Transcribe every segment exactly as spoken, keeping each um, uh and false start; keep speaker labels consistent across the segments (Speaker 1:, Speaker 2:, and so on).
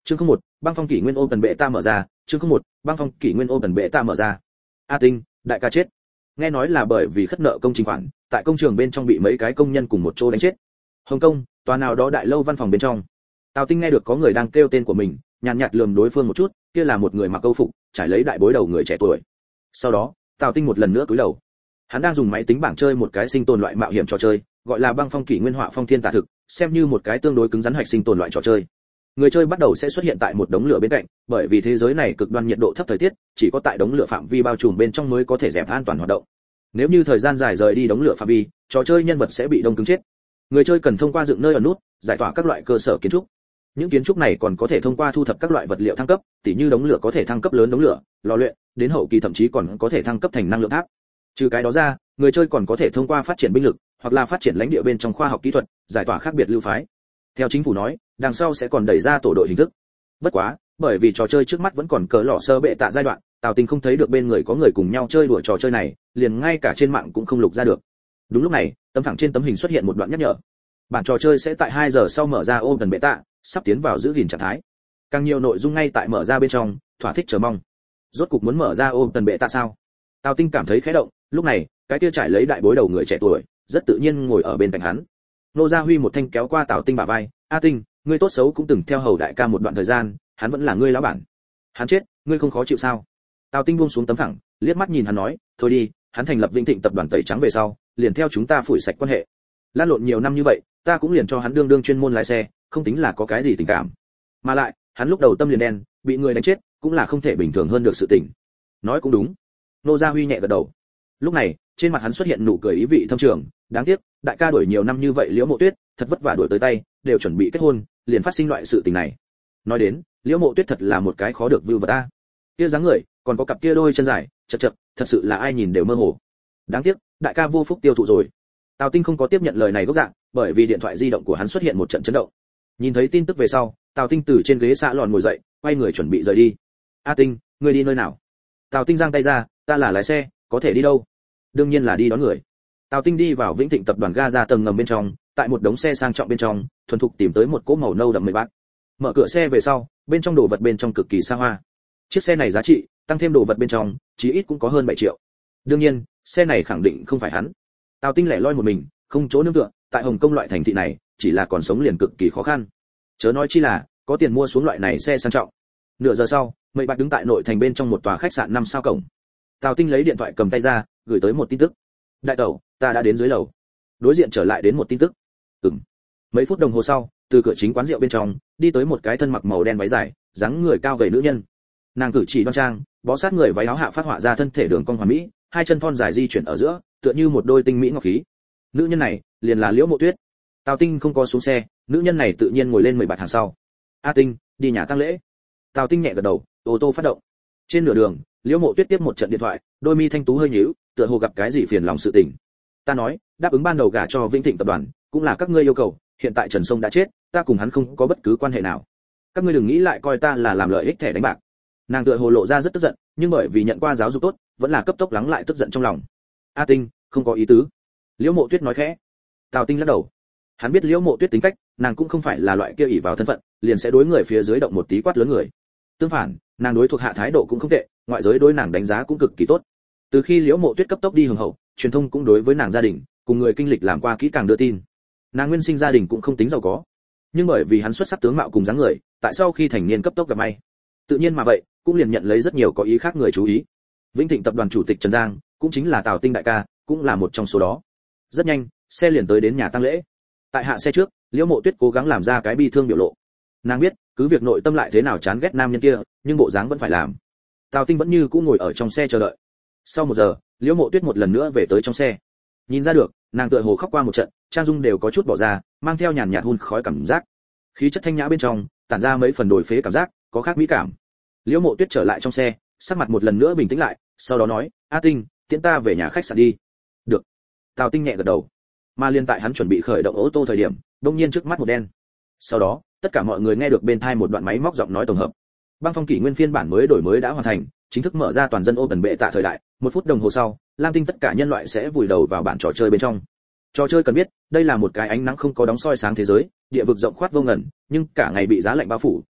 Speaker 1: Chương không một, băng phong kỷ nguyên ô tần bệ ta mở ra. Chương không một, băng phong kỷ nguyên ô tần bệ ta mở ra. A Tinh, đại ca chết. Nghe nói là bởi vì khất nợ công trình khoản, tại công trường bên trong bị mấy cái công nhân cùng một chỗ đánh chết. Hồng Kông, tòa nào đó đại lâu văn phòng bên trong. Tào Tinh nghe được có người đang kêu tên của mình, nhàn nhạt lườm đối phương một chút, kia là một người mặc câu phục, trải lấy đại bối đầu người trẻ tuổi. Sau đó, Tào Tinh một lần nữa cúi đầu. Hắn đang dùng máy tính bảng chơi một cái sinh tồn loại mạo hiểm trò chơi, gọi là băng phong kỷ nguyên họa phong thiên tả thực, xem như một cái tương đối cứng rắn hoạch sinh tồn loại trò chơi. Người chơi bắt đầu sẽ xuất hiện tại một đống lửa bên cạnh, bởi vì thế giới này cực đoan nhiệt độ thấp thời tiết, chỉ có tại đống lửa phạm vi bao trùm bên trong mới có thể dẹp an toàn hoạt động. Nếu như thời gian dài rời đi đống lửa phạm vi, trò chơi nhân vật sẽ bị đông cứng chết. Người chơi cần thông qua dựng nơi ẩn nút, giải tỏa các loại cơ sở kiến trúc. Những kiến trúc này còn có thể thông qua thu thập các loại vật liệu thăng cấp, tỉ như đống lửa có thể thăng cấp lớn đống lửa, lò luyện, đến hậu kỳ thậm chí còn có thể thăng cấp thành năng lượng tháp. Trừ cái đó ra, người chơi còn có thể thông qua phát triển binh lực, hoặc là phát triển lãnh địa bên trong khoa học kỹ thuật, giải tỏa khác biệt lưu phái. Theo chính phủ nói, đằng sau sẽ còn đẩy ra tổ đội hình thức. Bất quá, bởi vì trò chơi trước mắt vẫn còn cỡ lọ sơ bệ tạ giai đoạn, Tào Tinh không thấy được bên người có người cùng nhau chơi đùa trò chơi này, liền ngay cả trên mạng cũng không lục ra được. Đúng lúc này, tấm phẳng trên tấm hình xuất hiện một đoạn nhắc nhở. Bản trò chơi sẽ tại hai giờ sau mở ra ôm tần bệ tạ, sắp tiến vào giữ gìn trạng thái. Càng nhiều nội dung ngay tại mở ra bên trong, thỏa thích chờ mong. Rốt cục muốn mở ra ôm tần bệ tạ sao? Tào Tinh cảm thấy khẽ động, lúc này, cái kia trải lấy đại bối đầu người trẻ tuổi, rất tự nhiên ngồi ở bên cạnh hắn. Nô Gia Huy một thanh kéo qua Tào Tinh bả vai, "A Tinh, ngươi tốt xấu cũng từng theo hầu đại ca một đoạn thời gian, hắn vẫn là ngươi lão bản. Hắn chết, ngươi không khó chịu sao?" Tào Tinh buông xuống tấm phẳng, liếc mắt nhìn hắn nói, "Thôi đi, hắn thành lập Vĩnh Thịnh tập đoàn tẩy trắng về sau, liền theo chúng ta phủi sạch quan hệ. Lan lộn nhiều năm như vậy, ta cũng liền cho hắn đương đương chuyên môn lái xe, không tính là có cái gì tình cảm. Mà lại, hắn lúc đầu tâm liền đen, bị người đánh chết, cũng là không thể bình thường hơn được sự tình." Nói cũng đúng. Nô Gia Huy nhẹ gật đầu. Lúc này, trên mặt hắn xuất hiện nụ cười ý vị thâm trường, đáng tiếc, đại ca đuổi nhiều năm như vậy Liễu Mộ Tuyết, thật vất vả đuổi tới tay, đều chuẩn bị kết hôn, liền phát sinh loại sự tình này. Nói đến, Liễu Mộ Tuyết thật là một cái khó được view vật a. Kia dáng người, còn có cặp kia đôi chân dài, chật chật, thật sự là ai nhìn đều mơ hồ. Đáng tiếc, đại ca vô phúc tiêu thụ rồi. Tào Tinh không có tiếp nhận lời này gốc dạng, bởi vì điện thoại di động của hắn xuất hiện một trận chấn động. Nhìn thấy tin tức về sau, Tào Tinh từ trên ghế xạ lòn ngồi dậy, quay người chuẩn bị rời đi. "A Tinh, ngươi đi nơi nào?" Tào Tinh giang tay ra, "Ta là lái xe, có thể đi đâu?" "Đương nhiên là đi đón người." Tào Tinh đi vào Vĩnh Thịnh tập đoàn ga ra tầng ngầm bên trong, tại một đống xe sang trọng bên trong, thuần thục tìm tới một cỗ màu nâu đậm mười bát. Mở cửa xe về sau, bên trong đồ vật bên trong cực kỳ xa hoa. Chiếc xe này giá trị, tăng thêm đồ vật bên trong, chí ít cũng có hơn bảy triệu. Đương nhiên, xe này khẳng định không phải hắn. Tào Tinh lẻ loi một mình, không chỗ nương tựa, tại Hồng Kông loại thành thị này, chỉ là còn sống liền cực kỳ khó khăn. Chớ nói chi là, có tiền mua xuống loại này xe sang trọng. Nửa giờ sau, Mây Bạch đứng tại nội thành bên trong một tòa khách sạn năm sao cổng. Tào Tinh lấy điện thoại cầm tay ra, gửi tới một tin tức. "Đại tẩu, ta đã đến dưới lầu." Đối diện trở lại đến một tin tức. Ừm. Mấy phút đồng hồ sau, từ cửa chính quán rượu bên trong, đi tới một cái thân mặc màu đen váy dài, dáng người cao gầy nữ nhân. Nàng cử chỉ đoan trang, bó sát người váy áo hạ phát họa ra thân thể đường cong hoàn mỹ, hai chân thon dài di chuyển ở giữa, tựa như một đôi tinh mỹ ngọc khí. Nữ nhân này, liền là Liễu Mộ Tuyết. Tào Tinh không có xuống xe, nữ nhân này tự nhiên ngồi lên mười bạt hàng sau. "A Tinh, đi nhà tang lễ." Tào Tinh nhẹ gật đầu, ô tô phát động. Trên nửa đường, Liễu Mộ Tuyết tiếp một trận điện thoại, đôi mi thanh tú hơi nhíu, tựa hồ gặp cái gì phiền lòng sự tình. "Ta nói, đáp ứng ban đầu gả cho Vĩnh Thịnh tập đoàn, cũng là các ngươi yêu cầu, hiện tại Trần Sông đã chết, ta cùng hắn không có bất cứ quan hệ nào. Các ngươi đừng nghĩ lại coi ta là làm lợi ích thẻ đánh bạc." Nàng tựa hồ lộ ra rất tức giận, nhưng bởi vì nhận qua giáo dục tốt, vẫn là cấp tốc lắng lại tức giận trong lòng. "A Tinh, không có ý tứ." Liễu Mộ Tuyết nói khẽ. Tào Tinh lắc đầu. Hắn biết Liễu Mộ Tuyết tính cách, nàng cũng không phải là loại kia ỷ vào thân phận, liền sẽ đối người phía dưới động một tí quát lớn người. Tương phản, nàng đối thuộc hạ thái độ cũng không tệ, ngoại giới đối nàng đánh giá cũng cực kỳ tốt. Từ khi Liễu Mộ Tuyết cấp tốc đi hưởng hậu, truyền thông cũng đối với nàng gia đình, cùng người kinh lịch làm qua kỹ càng đưa tin. Nàng nguyên sinh gia đình cũng không tính giàu có, nhưng bởi vì hắn xuất sắc tướng mạo cùng dáng người, tại sau khi thành niên cấp tốc gặp may. Tự nhiên mà vậy, cũng liền nhận lấy rất nhiều có ý khác người chú ý. Vĩnh Thịnh tập đoàn chủ tịch Trần Giang, cũng chính là Tào Tinh đại ca, cũng là một trong số đó. Rất nhanh, xe liền tới đến nhà tang lễ. Tại hạ xe trước, Liễu Mộ Tuyết cố gắng làm ra cái bi thương biểu lộ. Nàng biết, cứ việc nội tâm lại thế nào chán ghét nam nhân kia, nhưng bộ dáng vẫn phải làm. Tào Tinh vẫn như cũ ngồi ở trong xe chờ đợi. Sau một giờ, Liễu Mộ Tuyết một lần nữa về tới trong xe. Nhìn ra được, nàng tựa hồ khóc qua một trận, trang dung đều có chút bỏ ra, mang theo nhàn nhạt hun khói cảm giác. Khí chất thanh nhã bên trong, tản ra mấy phần đổi phế cảm giác, có khác mỹ cảm. Liễu Mộ Tuyết trở lại trong xe, sắc mặt một lần nữa bình tĩnh lại, sau đó nói, "A Tinh, tiễn ta về nhà khách sạn đi." "Được." Tào Tinh nhẹ gật đầu. Mà liên tại hắn chuẩn bị khởi động ô tô thời điểm, đột nhiên trước mắt một đen. Sau đó, tất cả mọi người nghe được bên tai một đoạn máy móc giọng nói tổng hợp. Băng phong kỷ nguyên phiên bản mới đổi mới đã hoàn thành, chính thức mở ra toàn dân open bệ tạ thời đại. Một phút đồng hồ sau, Lam Tinh tất cả nhân loại sẽ vùi đầu vào bản trò chơi bên trong. Trò chơi cần biết, đây là một cái ánh nắng không có đóng soi sáng thế giới, địa vực rộng khoát vô ngần, nhưng cả ngày bị giá lạnh bao phủ,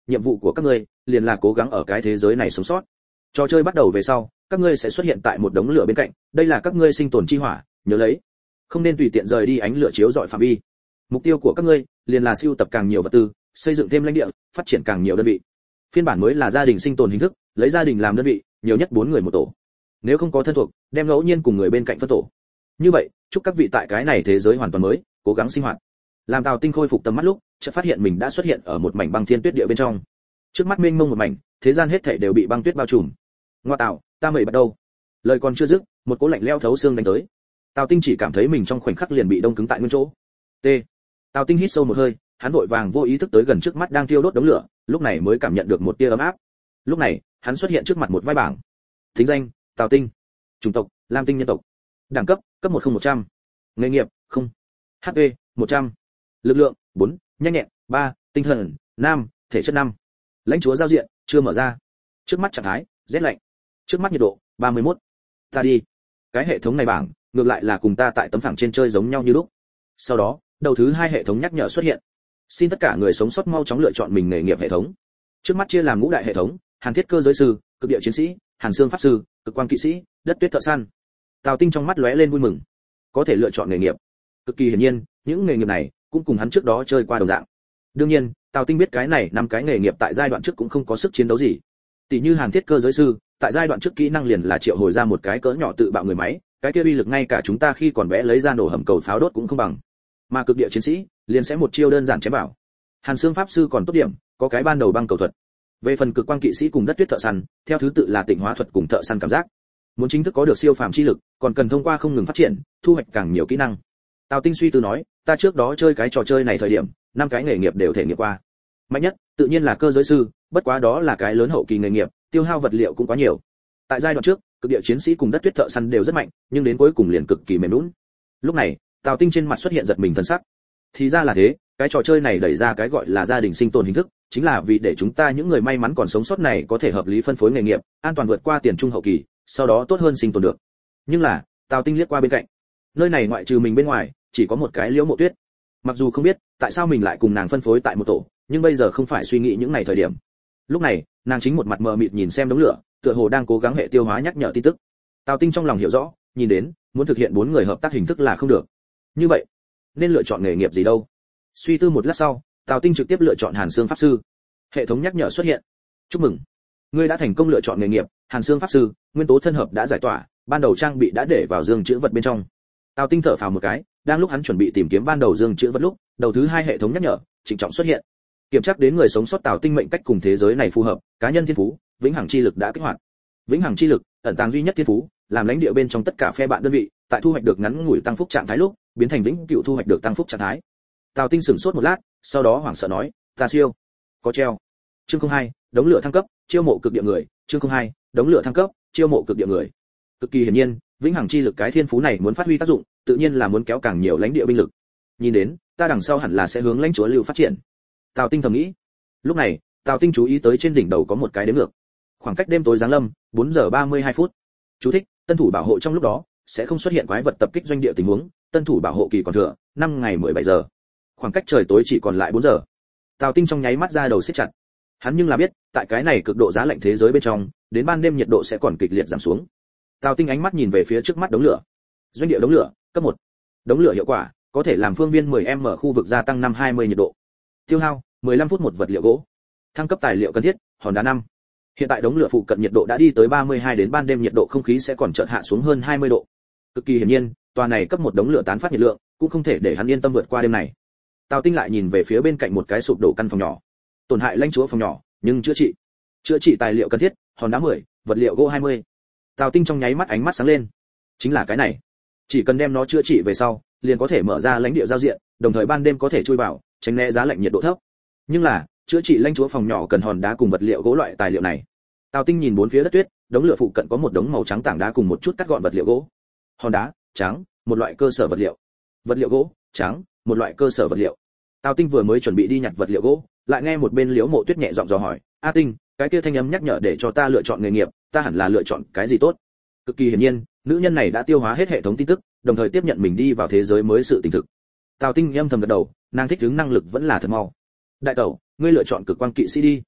Speaker 1: nhiệm vụ của các ngươi liền là cố gắng ở cái thế giới này sống sót. Trò chơi bắt đầu về sau, các ngươi sẽ xuất hiện tại một đống lửa bên cạnh, đây là các ngươi sinh tồn chi hỏa, nhớ lấy, không nên tùy tiện rời đi ánh lửa chiếu rọi phạm vi. Mục tiêu của các ngươi liền là sưu tập càng nhiều vật tư, xây dựng thêm lãnh địa, phát triển càng nhiều đơn vị. Phiên bản mới là gia đình sinh tồn hình thức, lấy gia đình làm đơn vị, nhiều nhất bốn người một tổ. Nếu không có thân thuộc, đem ngẫu nhiên cùng người bên cạnh phân tổ. Như vậy, chúc các vị tại cái này thế giới hoàn toàn mới, cố gắng sinh hoạt. Làm Tào Tinh khôi phục tầm mắt lúc, chợt phát hiện mình đã xuất hiện ở một mảnh băng thiên tuyết địa bên trong. Trước mắt mênh mông một mảnh, thế gian hết thảy đều bị băng tuyết bao trùm. Ngoa tạo, ta mày bắt đầu. Lời còn chưa dứt, một cỗ lạnh lẽo thấu xương đánh tới. Tào Tinh chỉ cảm thấy mình trong khoảnh khắc liền bị đông cứng tại nguyên chỗ. T. Tào Tinh hít sâu một hơi, hắn vội vàng vô ý thức tới gần trước mắt đang thiêu đốt đống lửa, lúc này mới cảm nhận được một tia ấm áp. Lúc này, hắn xuất hiện trước mặt một vai bảng. Thính danh: Tào Tinh. Chủng tộc: Lam Tinh nhân tộc. Đẳng cấp: cấp một không một trăm. Nghề nghiệp: không. hát pê: một trăm. Lực lượng: bốn, nhanh nhẹn: ba, tinh thần: năm, thể chất: năm. Lãnh chúa giao diện: chưa mở ra. Trước mắt trạng thái: rét lạnh. Trước mắt nhiệt độ: ba mươi mốt. Ta đi. Cái hệ thống này bảng, ngược lại là cùng ta tại tấm phẳng trên chơi giống nhau như lúc. Sau đó, đầu thứ hai hệ thống nhắc nhở xuất hiện. Xin tất cả người sống sót mau chóng lựa chọn mình nghề nghiệp hệ thống. Trước mắt chia làm ngũ đại hệ thống: Hàn Thiết Cơ Giới Sư, Cực Địa Chiến Sĩ, Hàn Xương Pháp Sư, Cực Quang Kỵ Sĩ, Đất Tuyết Thợ Săn. Tào Tinh trong mắt lóe lên vui mừng. Có thể lựa chọn nghề nghiệp. Cực kỳ hiển nhiên, những nghề nghiệp này cũng cùng hắn trước đó chơi qua đồng dạng. Đương nhiên, Tào Tinh biết cái này năm cái nghề nghiệp tại giai đoạn trước cũng không có sức chiến đấu gì. Tỷ như Hàn Thiết Cơ Giới Sư, tại giai đoạn trước kỹ năng liền là triệu hồi ra một cái cỡ nhỏ tự bạo người máy, cái kia uy lực ngay cả chúng ta khi còn bé lấy ra nổ hầm cầu pháo đốt cũng không bằng. Mà Cực Địa Chiến Sĩ liền sẽ một chiêu đơn giản chém bảo. Hàn Xương Pháp Sư còn tốt điểm, có cái ban đầu băng cầu thuật. Về phần Cực Quang Kỵ Sĩ cùng Đất Tuyết Thợ Săn, theo thứ tự là tịnh hóa thuật cùng thợ săn cảm giác. Muốn chính thức có được siêu phàm chi lực, còn cần thông qua không ngừng phát triển, thu hoạch càng nhiều kỹ năng. Tào Tinh suy tư nói, ta trước đó chơi cái trò chơi này thời điểm, năm cái nghề nghiệp đều thể nghiệm qua. Mạnh nhất, tự nhiên là Cơ Giới Sư, bất quá đó là cái lớn hậu kỳ nghề nghiệp, tiêu hao vật liệu cũng quá nhiều. Tại giai đoạn trước, Cực Địa Chiến Sĩ cùng Đất Tuyết Thợ Săn đều rất mạnh, nhưng đến cuối cùng liền cực kỳ mềm nhũn. Lúc này, Tào Tinh trên mặt xuất hiện giật mình thần sắc. Thì ra là thế, cái trò chơi này đẩy ra cái gọi là gia đình sinh tồn hình thức, chính là vì để chúng ta những người may mắn còn sống sót này có thể hợp lý phân phối nghề nghiệp, an toàn vượt qua tiền trung hậu kỳ, sau đó tốt hơn sinh tồn được. Nhưng là, Tào Tinh liếc qua bên cạnh, nơi này ngoại trừ mình bên ngoài, chỉ có một cái Liễu Mộ Tuyết. Mặc dù không biết tại sao mình lại cùng nàng phân phối tại một tổ, nhưng bây giờ không phải suy nghĩ những ngày thời điểm. Lúc này, nàng chính một mặt mờ mịt nhìn xem đống lửa, tựa hồ đang cố gắng hệ tiêu hóa nhắc nhở tin tức. Tào Tinh trong lòng hiểu rõ, nhìn đến, muốn thực hiện bốn người hợp tác hình thức là không được. Như vậy, nên lựa chọn nghề nghiệp gì đâu? Suy tư một lát sau, Tào Tinh trực tiếp lựa chọn Hàn Xương Pháp Sư. Hệ thống nhắc nhở xuất hiện. Chúc mừng, ngươi đã thành công lựa chọn nghề nghiệp Hàn Xương Pháp Sư, nguyên tố thân hợp đã giải tỏa, ban đầu trang bị đã để vào dương trữ vật bên trong. Tào Tinh thở phào một cái, đang lúc hắn chuẩn bị tìm kiếm ban đầu dương trữ vật lúc, đầu thứ hai hệ thống nhắc nhở trịnh trọng xuất hiện. Kiểm tra đến người sống sót Tào Tinh mệnh cách cùng thế giới này phù hợp, cá nhân thiên phú, vĩnh hằng chi lực đã kích hoạt. Vĩnh hằng chi lực, ẩn tàng duy nhất thiên phú, làm lãnh địa bên trong tất cả phe bạn đơn vị, tại thu hoạch được ngắn ngủi tăng phúc trạng thái lúc, biến thành vĩnh cửu thu hoạch được tăng phúc trạng thái. Tào Tinh sửng sốt một lát, sau đó hoảng sợ nói, ta siêu, có treo. Chương không hai, đống lửa thăng cấp, chiêu mộ cực địa người. Chương không hai, đống lửa thăng cấp, chiêu mộ cực địa người. Cực kỳ hiển nhiên, vĩnh hằng chi lực cái thiên phú này muốn phát huy tác dụng, tự nhiên là muốn kéo càng nhiều lãnh địa binh lực. Nhìn đến, ta đằng sau hẳn là sẽ hướng lãnh chúa lưu phát triển. Tào Tinh thầm nghĩ. Lúc này, Tào Tinh chú ý tới trên đỉnh đầu có một cái đếm ngược. Khoảng cách đêm tối giáng lâm, bốn giờ ba mươi hai phút. Chú thích: tân thủ bảo hộ trong lúc đó sẽ không xuất hiện quái vật tập kích doanh địa tình huống, tân thủ bảo hộ kỳ còn thừa, năm ngày mười bảy giờ. Khoảng cách trời tối chỉ còn lại bốn giờ. Tào Tinh trong nháy mắt ra đầu siết chặt. Hắn nhưng là biết, tại cái này cực độ giá lạnh thế giới bên trong, đến ban đêm nhiệt độ sẽ còn kịch liệt giảm xuống. Tào Tinh ánh mắt nhìn về phía trước mắt đống lửa. Doanh địa đống lửa, cấp một. Đống lửa hiệu quả, có thể làm phương viên mười em em khu vực gia tăng năm hai mươi nhiệt độ. Tiêu hao, mười lăm phút một vật liệu gỗ. Thăng cấp tài liệu cần thiết, hòn đá năm. Hiện tại đống lửa phụ cận nhiệt độ đã đi tới ba mươi hai, đến ban đêm nhiệt độ không khí sẽ còn chợt hạ xuống hơn hai mươi độ. Cực kỳ hiển nhiên, tòa này cấp một đống lửa tán phát nhiệt lượng, cũng không thể để hắn yên tâm vượt qua đêm này. Tào Tinh lại nhìn về phía bên cạnh một cái sụp đổ căn phòng nhỏ. Tổn hại lãnh chúa phòng nhỏ, nhưng chữa trị. Chữa trị tài liệu cần thiết, hòn đá mười, vật liệu gỗ hai mươi. Tào Tinh trong nháy mắt ánh mắt sáng lên. Chính là cái này. Chỉ cần đem nó chữa trị về sau, liền có thể mở ra lãnh địa giao diện, đồng thời ban đêm có thể chui vào, tránh né giá lạnh nhiệt độ thấp. Nhưng là, chữa trị lãnh chúa phòng nhỏ cần hòn đá cùng vật liệu gỗ loại tài liệu này. Tào Tinh nhìn bốn phía đất tuyết, đống lửa phụ cận có một đống màu trắng tảng đá cùng một chút cắt gọn vật liệu gỗ. Hòn đá, trắng, một loại cơ sở vật liệu. Vật liệu gỗ, trắng, một loại cơ sở vật liệu. Tào Tinh vừa mới chuẩn bị đi nhặt vật liệu gỗ, lại nghe một bên Liễu Mộ Tuyết nhẹ giọng dò hỏi, "A Tinh, cái kia thanh âm nhắc nhở để cho ta lựa chọn nghề nghiệp, ta hẳn là lựa chọn cái gì tốt?" Cực kỳ hiển nhiên, nữ nhân này đã tiêu hóa hết hệ thống tin tức, đồng thời tiếp nhận mình đi vào thế giới mới sự tình thực. Tào Tinh âm thầm gật đầu, nàng thích ứng năng lực vẫn là thật mau. "Đại tẩu, ngươi lựa chọn Cực Quang Kỵ Sĩ đi."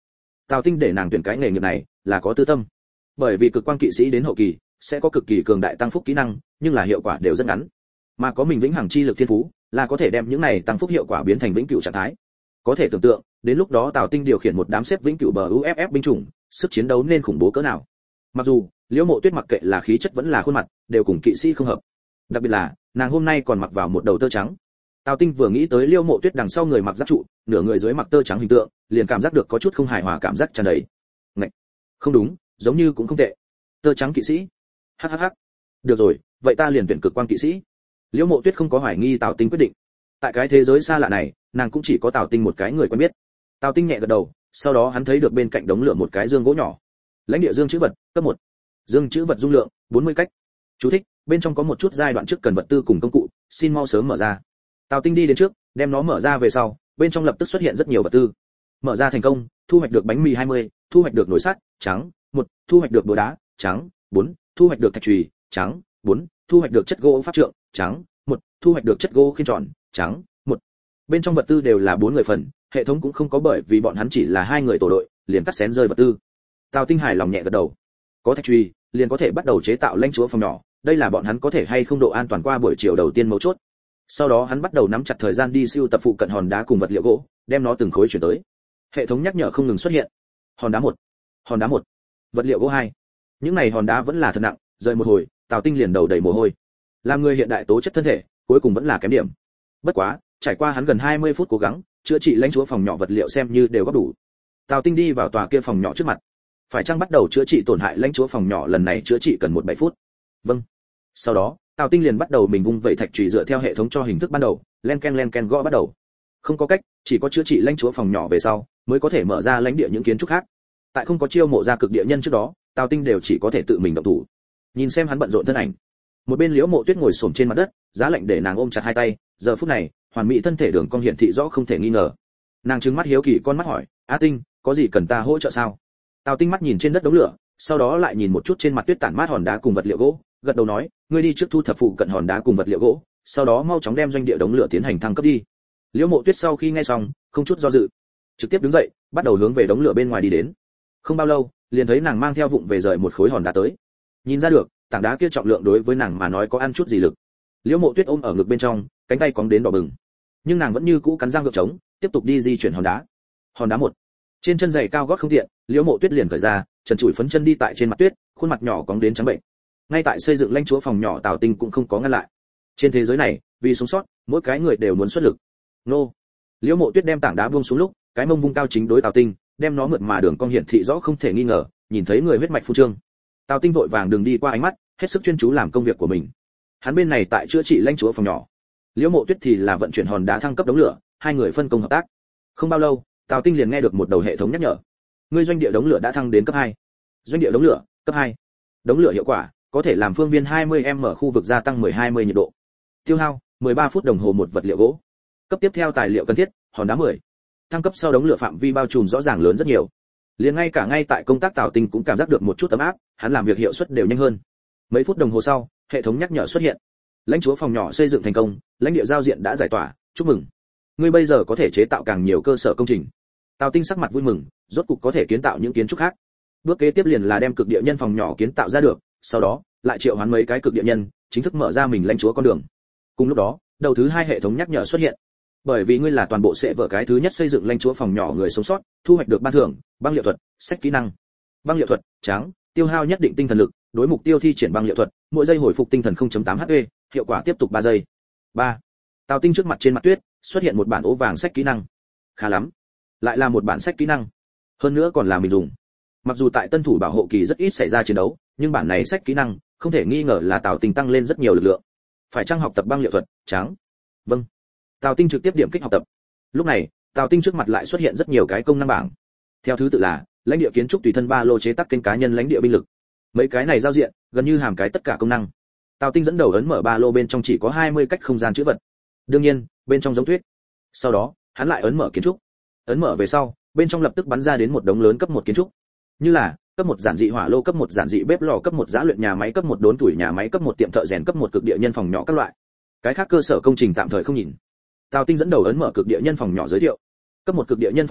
Speaker 1: Tào Tinh để nàng tuyển cái nghề nghiệp này là có tư tâm, bởi vì cực quang kỵ sĩ đến hậu kỳ sẽ có cực kỳ cường đại tăng phúc kỹ năng, nhưng là hiệu quả đều rất ngắn, mà có mình vĩnh hằng chi lực thiên phú là có thể đem những này tăng phúc hiệu quả biến thành vĩnh cửu trạng thái. Có thể tưởng tượng đến lúc đó Tào Tinh điều khiển một đám xếp vĩnh cửu bờ u ép ép binh chủng, sức chiến đấu nên khủng bố cỡ nào. Mặc dù Liễu Mộ Tuyết mặc kệ là khí chất vẫn là khuôn mặt đều cùng kỵ sĩ không hợp, đặc biệt là nàng hôm nay còn mặc vào một đầu tơ trắng. Tào Tinh vừa nghĩ tới Liễu Mộ Tuyết đằng sau người mặc giáp trụ, nửa người dưới mặc tơ trắng hình tượng, liền cảm giác được có chút không hài hòa cảm giác tràn đầy. Ngậy, không đúng, giống như cũng không tệ. Tơ trắng kỵ sĩ. Hắc hắc hắc. Được rồi, vậy ta liền tuyển cực quang kỵ sĩ. Liễu Mộ Tuyết không có hoài nghi Tào Tinh quyết định. Tại cái thế giới xa lạ này, nàng cũng chỉ có Tào Tinh một cái người quen biết. Tào Tinh nhẹ gật đầu, sau đó hắn thấy được bên cạnh đống lửa một cái dương gỗ nhỏ. Lãnh địa dương chữ vật, cấp một. Dương chữ vật dung lượng bốn mươi cách. Chú thích: bên trong có một chút giai đoạn trước cần vật tư cùng công cụ, xin mau sớm mở ra. Tào Tinh đi đến trước, đem nó mở ra về sau, bên trong lập tức xuất hiện rất nhiều vật tư. Mở ra thành công, thu hoạch được bánh mì hai mươi, thu hoạch được nồi sắt trắng một, thu hoạch được đồ đá trắng bốn, thu hoạch được thạch chùy trắng bốn, thu hoạch được chất gỗ pháp trượng trắng một, thu hoạch được chất gỗ khiên tròn trắng một. Bên trong vật tư đều là bốn người phần, hệ thống cũng không có bởi vì bọn hắn chỉ là hai người tổ đội liền cắt xén rơi vật tư. Tào Tinh hài lòng nhẹ gật đầu. Có thạch chùy liền có thể bắt đầu chế tạo lãnh chúa phòng nhỏ, đây là bọn hắn có thể hay không độ an toàn qua buổi chiều đầu tiên mấu chốt. Sau đó hắn bắt đầu nắm chặt thời gian đi siêu tập phụ cận hòn đá cùng vật liệu gỗ, đem nó từng khối chuyển tới. Hệ thống nhắc nhở không ngừng xuất hiện. Hòn đá một, hòn đá một, vật liệu gỗ hai. Những này hòn đá vẫn là thật nặng, rời một hồi, Tào Tinh liền đầu đầy mồ hôi. Làm người hiện đại tố chất thân thể, cuối cùng vẫn là kém điểm. Bất quá, trải qua hắn gần hai mươi phút cố gắng, chữa trị lãnh chúa phòng nhỏ vật liệu xem như đều góp đủ. Tào Tinh đi vào tòa kia phòng nhỏ trước mặt. Phải chăng bắt đầu chữa trị tổn hại lãnh chúa phòng nhỏ, lần này chữa trị cần một bảy phút. Vâng. Sau đó, Tào Tinh liền bắt đầu mình vung vẩy thạch chùy dựa theo hệ thống cho hình thức ban đầu, len ken len ken gõ bắt đầu. Không có cách, chỉ có chữa trị lãnh chúa phòng nhỏ về sau, mới có thể mở ra lãnh địa những kiến trúc khác. Tại không có chiêu mộ ra cực địa nhân trước đó, Tào Tinh đều chỉ có thể tự mình động thủ. Nhìn xem hắn bận rộn thân ảnh, một bên Liễu Mộ Tuyết ngồi xổm trên mặt đất, giá lạnh để nàng ôm chặt hai tay, giờ phút này, hoàn mỹ thân thể đường cong hiển thị rõ không thể nghi ngờ. Nàng trừng mắt hiếu kỳ con mắt hỏi, "A Tinh, có gì cần ta hỗ trợ sao?" Tào Tinh mắt nhìn trên đất đống lửa, sau đó lại nhìn một chút trên mặt tuyết tản mát hòn đá cùng vật liệu gỗ, gật đầu nói, "Ngươi đi trước thu thập phụ cận hòn đá cùng vật liệu gỗ, sau đó mau chóng đem doanh địa đống lửa tiến hành thăng cấp đi." Liễu Mộ Tuyết sau khi nghe xong, không chút do dự, trực tiếp đứng dậy, bắt đầu hướng về đống lửa bên ngoài đi đến. Không bao lâu, liền thấy nàng mang theo vụng về rời một khối hòn đá tới. Nhìn ra được, tảng đá kia trọng lượng đối với nàng mà nói có ăn chút gì lực. Liễu Mộ Tuyết ôm ở ngực bên trong, cánh tay cóng đến đỏ bừng. Nhưng nàng vẫn như cũ cắn răng gượng chống, tiếp tục đi di chuyển hòn đá. Hòn đá một. Trên chân giày cao gót không tiện, Liễu Mộ Tuyết liền cởi ra, trần trụi phấn chân đi tại trên mặt tuyết, khuôn mặt nhỏ cóng đến trắng bệnh. Ngay tại xây dựng lãnh chúa phòng nhỏ, Tào Tinh cũng không có ngăn lại. Trên thế giới này, vì sống sót, mỗi cái người đều muốn xuất lực. Nô. Liễu Mộ Tuyết đem tảng đá buông xuống lúc, cái mông vung cao chính đối Tào Tinh, đem nó mượt mà đường cong hiển thị rõ không thể nghi ngờ, nhìn thấy người huyết mạch phu trương. Tào Tinh vội vàng đường đi qua ánh mắt, hết sức chuyên chú làm công việc của mình. Hắn bên này tại chữa trị lãnh chúa phòng nhỏ, Liễu Mộ Tuyết thì là vận chuyển hòn đá thăng cấp đống lửa, hai người phân công hợp tác. Không bao lâu, Tào Tinh liền nghe được một đầu hệ thống nhắc nhở. Ngươi doanh địa đống lửa đã thăng đến cấp hai. Doanh địa đống lửa, cấp hai. Đống lửa hiệu quả, có thể làm phương viên hai mươi m khu vực gia tăng mười hai mươi nhiệt độ. Tiêu hao, mười ba phút đồng hồ một vật liệu gỗ. Cấp tiếp theo tài liệu cần thiết, hòn đá mười. Thăng cấp sau đống lửa phạm vi bao trùm rõ ràng lớn rất nhiều. Liền ngay cả ngay tại công tác Tào Tinh cũng cảm giác được một chút ấm áp, hắn làm việc hiệu suất đều nhanh hơn. Mấy phút đồng hồ sau, hệ thống nhắc nhở xuất hiện. Lãnh chúa phòng nhỏ xây dựng thành công, lãnh địa giao diện đã giải tỏa, chúc mừng. Ngươi bây giờ có thể chế tạo càng nhiều cơ sở công trình. Tào Tinh sắc mặt vui mừng, rốt cục có thể kiến tạo những kiến trúc khác. Bước kế tiếp liền là đem cực địa nhân phòng nhỏ kiến tạo ra được, sau đó lại triệu hoán mấy cái cực địa nhân, chính thức mở ra mình lãnh chúa con đường. Cùng lúc đó, đầu thứ hai hệ thống nhắc nhở xuất hiện. Bởi vì ngươi là toàn bộ sẽ vở cái thứ nhất xây dựng lãnh chúa phòng nhỏ người sống sót, thu hoạch được ban thưởng, băng liệu thuật, sách kỹ năng. Băng liệu thuật, trắng, tiêu hao nhất định tinh thần lực, đối mục tiêu thi triển băng liệu thuật, mỗi giây hồi phục tinh thần không chấm tám hát pê, hiệu quả tiếp tục ba giây. ba. Tào Tinh trước mặt trên mặt tuyết xuất hiện một bản ố vàng sách kỹ năng. Khá lắm, lại là một bản sách kỹ năng, hơn nữa còn là mình dùng. Mặc dù tại tân thủ bảo hộ kỳ rất ít xảy ra chiến đấu, nhưng bản này sách kỹ năng không thể nghi ngờ là Tào Tinh tăng lên rất nhiều lực lượng. Phải chăng học tập băng liệu thuật, trắng? Vâng. Tào Tinh trực tiếp điểm kích học tập. Lúc này, Tào Tinh trước mặt lại xuất hiện rất nhiều cái công năng bảng. Theo thứ tự là lãnh địa kiến trúc tùy thân ba lô chế tác kênh cá nhân lãnh địa binh lực. Mấy cái này giao diện gần như hàm cái tất cả công năng. Tào Tinh dẫn đầu ấn mở ba lô, bên trong chỉ có hai mươi cách không gian chữ vật. Đương nhiên, bên trong giống tuyết. Sau đó, hắn lại ấn mở kiến trúc. Ấn mở về sau, bên trong lập tức bắn ra đến một đống lớn cấp một kiến trúc. Như là cấp một giản dị hỏa lô, cấp một giản dị bếp lò, cấp một giã luyện nhà máy, cấp một đốn tuổi nhà máy, cấp một tiệm thợ rèn, cấp một cực địa nhân phòng nhỏ các loại. Cái khác cơ sở công trình tạm thời không nhìn. Tào Tinh dẫn đầu ấn mở cực địa nhân phòng nhỏ giới thiệu. Cấp một cực địa nhân phòng nhỏ,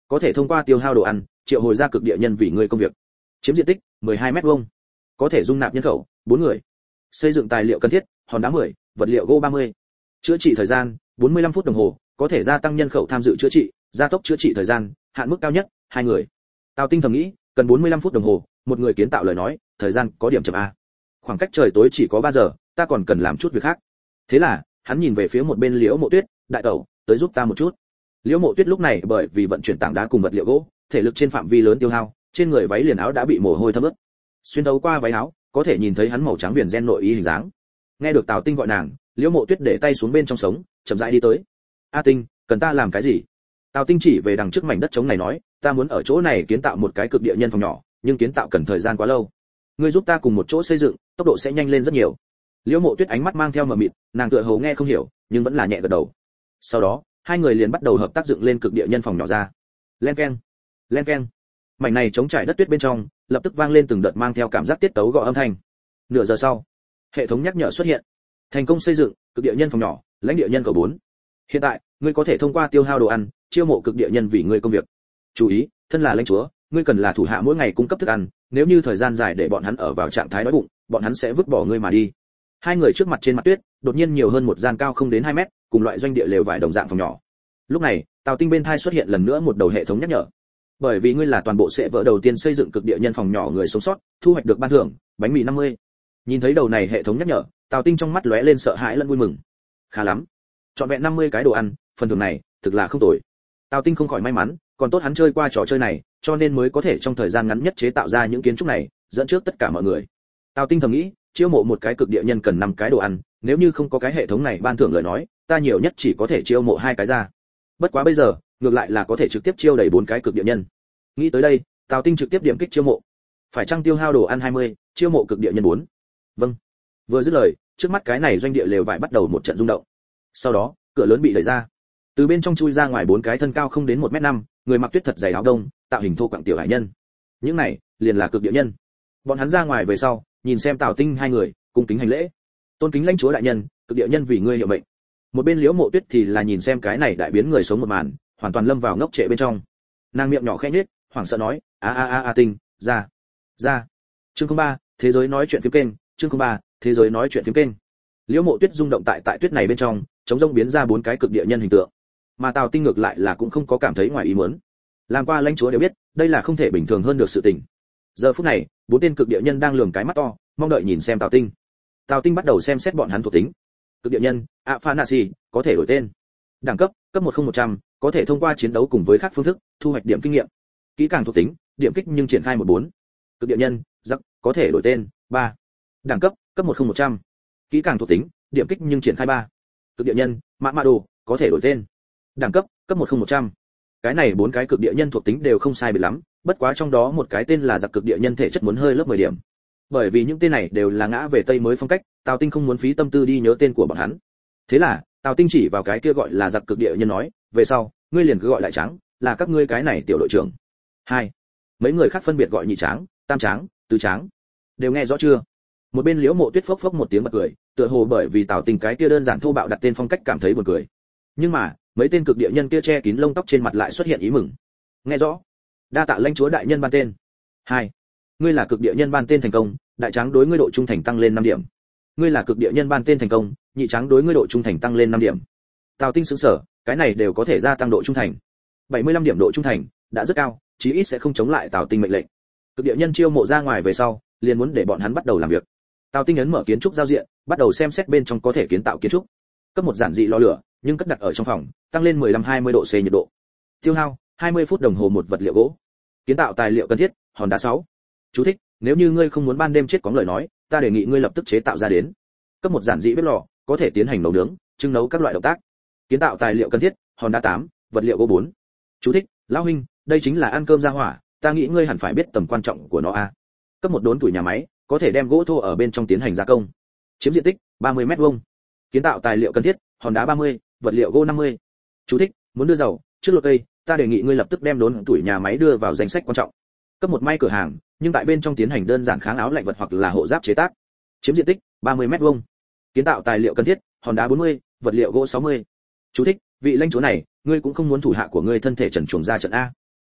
Speaker 1: có thể thông qua tiêu hao đồ ăn triệu hồi ra cực địa nhân vì ngươi công việc. Chiếm diện tích mười hai mét vuông, có thể dung nạp nhân khẩu bốn người. Xây dựng tài liệu cần thiết, hòn đá mười, vật liệu gỗ ba mươi. Chữa trị thời gian bốn mươi lăm phút đồng hồ, có thể gia tăng nhân khẩu tham dự chữa trị, gia tốc chữa trị thời gian, hạn mức cao nhất hai người. Tào Tinh thầm nghĩ, cần bốn mươi lăm phút đồng hồ, một người kiến tạo lời nói, thời gian có điểm chậm a. Khoảng cách trời tối chỉ có ba giờ, ta còn cần làm chút việc khác. Thế là, hắn nhìn về phía một bên Liễu Mộ Tuyết, đại tẩu, tới giúp ta một chút. Liễu Mộ Tuyết lúc này bởi vì vận chuyển tảng đá cùng vật liệu gỗ, thể lực trên phạm vi lớn tiêu hao, trên người váy liền áo đã bị mồ hôi thấm ướt. Xuyên thấu qua váy áo, có thể nhìn thấy hắn màu trắng viền gen nội y hình dáng. Nghe được Tào Tinh gọi nàng, Liễu Mộ Tuyết để tay xuống bên trong sống, chậm rãi đi tới. A Tinh, cần ta làm cái gì? Tào Tinh chỉ về đằng trước mảnh đất trống này nói, ta muốn ở chỗ này kiến tạo một cái cực địa nhân phòng nhỏ, nhưng kiến tạo cần thời gian quá lâu. Ngươi giúp ta cùng một chỗ xây dựng, tốc độ sẽ nhanh lên rất nhiều. Liễu Mộ Tuyết ánh mắt mang theo mờ mịt, nàng tựa hồ nghe không hiểu, nhưng vẫn là nhẹ gật đầu. Sau đó, hai người liền bắt đầu hợp tác dựng lên cực địa nhân phòng nhỏ ra. Len keng, len keng. Mảnh này chống trải đất tuyết bên trong, lập tức vang lên từng đợt mang theo cảm giác tiết tấu gõ âm thanh. Nửa giờ sau, hệ thống nhắc nhở xuất hiện. Thành công xây dựng cực địa nhân phòng nhỏ, lãnh địa nhân cầu bốn. Hiện tại, ngươi có thể thông qua tiêu hao đồ ăn, chiêu mộ cực địa nhân vì ngươi công việc. Chú ý, thân là lãnh chúa, ngươi cần là thủ hạ mỗi ngày cung cấp thức ăn, nếu như thời gian dài để bọn hắn ở vào trạng thái đói bụng, bọn hắn sẽ vứt bỏ ngươi mà đi. Hai người trước mặt trên mặt tuyết, đột nhiên nhiều hơn một gian cao không đến hai mét, cùng loại doanh địa lều vải đồng dạng phòng nhỏ. Lúc này, Tào Tinh bên thai xuất hiện lần nữa một đầu hệ thống nhắc nhở. Bởi vì ngươi là toàn bộ sẽ vỡ đầu tiên xây dựng cực địa nhân phòng nhỏ người sống sót, thu hoạch được ban thưởng, bánh mì năm mươi. Nhìn thấy đầu này hệ thống nhắc nhở, Tào Tinh trong mắt lóe lên sợ hãi lẫn vui mừng. Khá lắm, trọn vẹn năm mươi cái đồ ăn, phần thưởng này thực là không tồi. Tào Tinh không khỏi may mắn, còn tốt hắn chơi qua trò chơi này, cho nên mới có thể trong thời gian ngắn nhất chế tạo ra những kiến trúc này, dẫn trước tất cả mọi người. Tào Tinh thầm nghĩ, chiêu mộ một cái cực địa nhân cần năm cái đồ ăn, nếu như không có cái hệ thống này ban thưởng lời nói, ta nhiều nhất chỉ có thể chiêu mộ hai cái ra. Bất quá bây giờ, ngược lại là có thể trực tiếp chiêu đầy bốn cái cực địa nhân. Nghĩ tới đây, Tào Tinh trực tiếp điểm kích chiêu mộ. Phải chăng tiêu hao đồ ăn hai mươi, chiêu mộ cực địa nhân bốn. Vâng. Vừa dứt lời, trước mắt cái này doanh địa lều vải bắt đầu một trận rung động. Sau đó, cửa lớn bị đẩy ra. Từ bên trong chui ra ngoài bốn cái thân cao không đến một mét năm, người mặc tuyết thật dày áo đông, tạo hình thô quặng tiểu hải nhân. Những này, liền là cực địa nhân. Bọn hắn ra ngoài về sau, nhìn xem Tào Tinh hai người, cung kính hành lễ. Tôn kính lãnh chúa đại nhân, cực địa nhân vì ngươi hiệu mệnh. Một bên Liễu Mộ Tuyết thì là nhìn xem cái này đại biến người sống một màn, hoàn toàn lâm vào ngốc trệ bên trong. Nàng miệng nhỏ khẽ nhếch, hoảng sợ nói, a a a a Tinh, ra, ra. Chương không ba, thế giới nói chuyện phím kênh, chương không ba, thế giới nói chuyện phím kênh. Liễu Mộ Tuyết rung động tại tại tuyết này bên trong, chống rông biến ra bốn cái cực địa nhân hình tượng. Mà Tào Tinh ngược lại là cũng không có cảm thấy ngoài ý muốn. Làm qua lãnh chúa đều biết, đây là không thể bình thường hơn được sự tình. Giờ phút này, bốn tên cực địa nhân đang lườm cái mắt to, mong đợi nhìn xem Tào Tinh. Tào Tinh bắt đầu xem xét bọn hắn thuộc tính. Cực địa nhân, Aphanasi, có thể đổi tên. Đẳng cấp, cấp một không một trăm, có thể thông qua chiến đấu cùng với các phương thức, thu hoạch điểm kinh nghiệm. Kỹ càng thuộc tính, điểm kích nhưng triển khai một bốn. Cực địa nhân, giặc, có thể đổi tên, ba. Đẳng cấp, cấp một không một trăm. Kỹ càng thuộc tính, điểm kích nhưng triển khai ba. Cực địa nhân, Mã Mã Đồ, có thể đổi tên. Đẳng cấp, cấp một không một trăm. Cái này bốn cái cực địa nhân thuộc tính đều không sai biệt lắm, bất quá trong đó một cái tên là giặc cực địa nhân thể chất muốn hơi lớp mười điểm. Bởi vì những tên này đều là ngã về tây mới phong cách, Tào Tinh không muốn phí tâm tư đi nhớ tên của bọn hắn. Thế là, Tào Tinh chỉ vào cái kia gọi là giặc cực địa nhân nói, về sau, ngươi liền cứ gọi lại Tráng, là các ngươi cái này tiểu đội trưởng. Hai. Mấy người khác phân biệt gọi nhị Tráng, tam Tráng, tứ Tráng. Đều nghe rõ chưa? Một bên Liễu Mộ Tuyết phốc phốc một tiếng bật cười, tựa hồ bởi vì Tào Tinh cái kia đơn giản thô bạo đặt tên phong cách cảm thấy buồn cười. Nhưng mà, mấy tên cực địa nhân kia che kín lông tóc trên mặt lại xuất hiện ý mừng. Nghe rõ. Đa tạ lãnh chúa đại nhân ban tên. Hai. Ngươi là cực địa nhân ban tên thành công, đại Tráng đối ngươi độ trung thành tăng lên năm điểm. Ngươi là cực địa nhân ban tên thành công, nhị Tráng đối ngươi độ trung thành tăng lên năm điểm. Tào Tinh sững sờ, cái này đều có thể gia tăng độ trung thành. bảy mươi lăm điểm độ trung thành, đã rất cao, chí ít sẽ không chống lại Tào Tinh mệnh lệnh. Cực địa nhân chiêu mộ ra ngoài về sau, liền muốn để bọn hắn bắt đầu làm việc. Tào Tinh ấn mở kiến trúc giao diện, bắt đầu xem xét bên trong có thể kiến tạo kiến trúc. Cấp một giản dị lò lửa, nhưng cất đặt ở trong phòng, tăng lên mười lăm hai mươi độ C nhiệt độ. Tiêu hao hai mươi phút đồng hồ một vật liệu gỗ. Kiến tạo tài liệu cần thiết, hòn đá sáu. Chú thích: nếu như ngươi không muốn ban đêm chết cóng lời nói, ta đề nghị ngươi lập tức chế tạo ra đến. Cấp một giản dị bếp lò, có thể tiến hành nấu nướng, trưng nấu các loại động tác. Kiến tạo tài liệu cần thiết, hòn đá tám, vật liệu gỗ bốn. Chú thích: lão huynh, đây chính là ăn cơm ra hỏa, ta nghĩ ngươi hẳn phải biết tầm quan trọng của nó a. Cấp một đốn tuổi nhà máy, có thể đem gỗ thô ở bên trong tiến hành gia công. Chiếm diện tích ba mươi mét vuông. Kiến tạo tài liệu cần thiết, hòn đá ba mươi, vật liệu gỗ năm mươi. Chú thích: muốn đưa dầu, trước lột cây, ta đề nghị ngươi lập tức đem đốn tuổi nhà máy đưa vào danh sách quan trọng. Cấp một may cửa hàng, nhưng tại bên trong tiến hành đơn giản kháng áo lạnh vật hoặc là hộ giáp chế tác. Chiếm diện tích ba mươi mét vuông. Kiến tạo tài liệu cần thiết, hòn đá bốn mươi, vật liệu gỗ sáu mươi. Chú thích: vị lãnh chúa này, ngươi cũng không muốn thủ hạ của ngươi thân thể trần truồng ra trận a.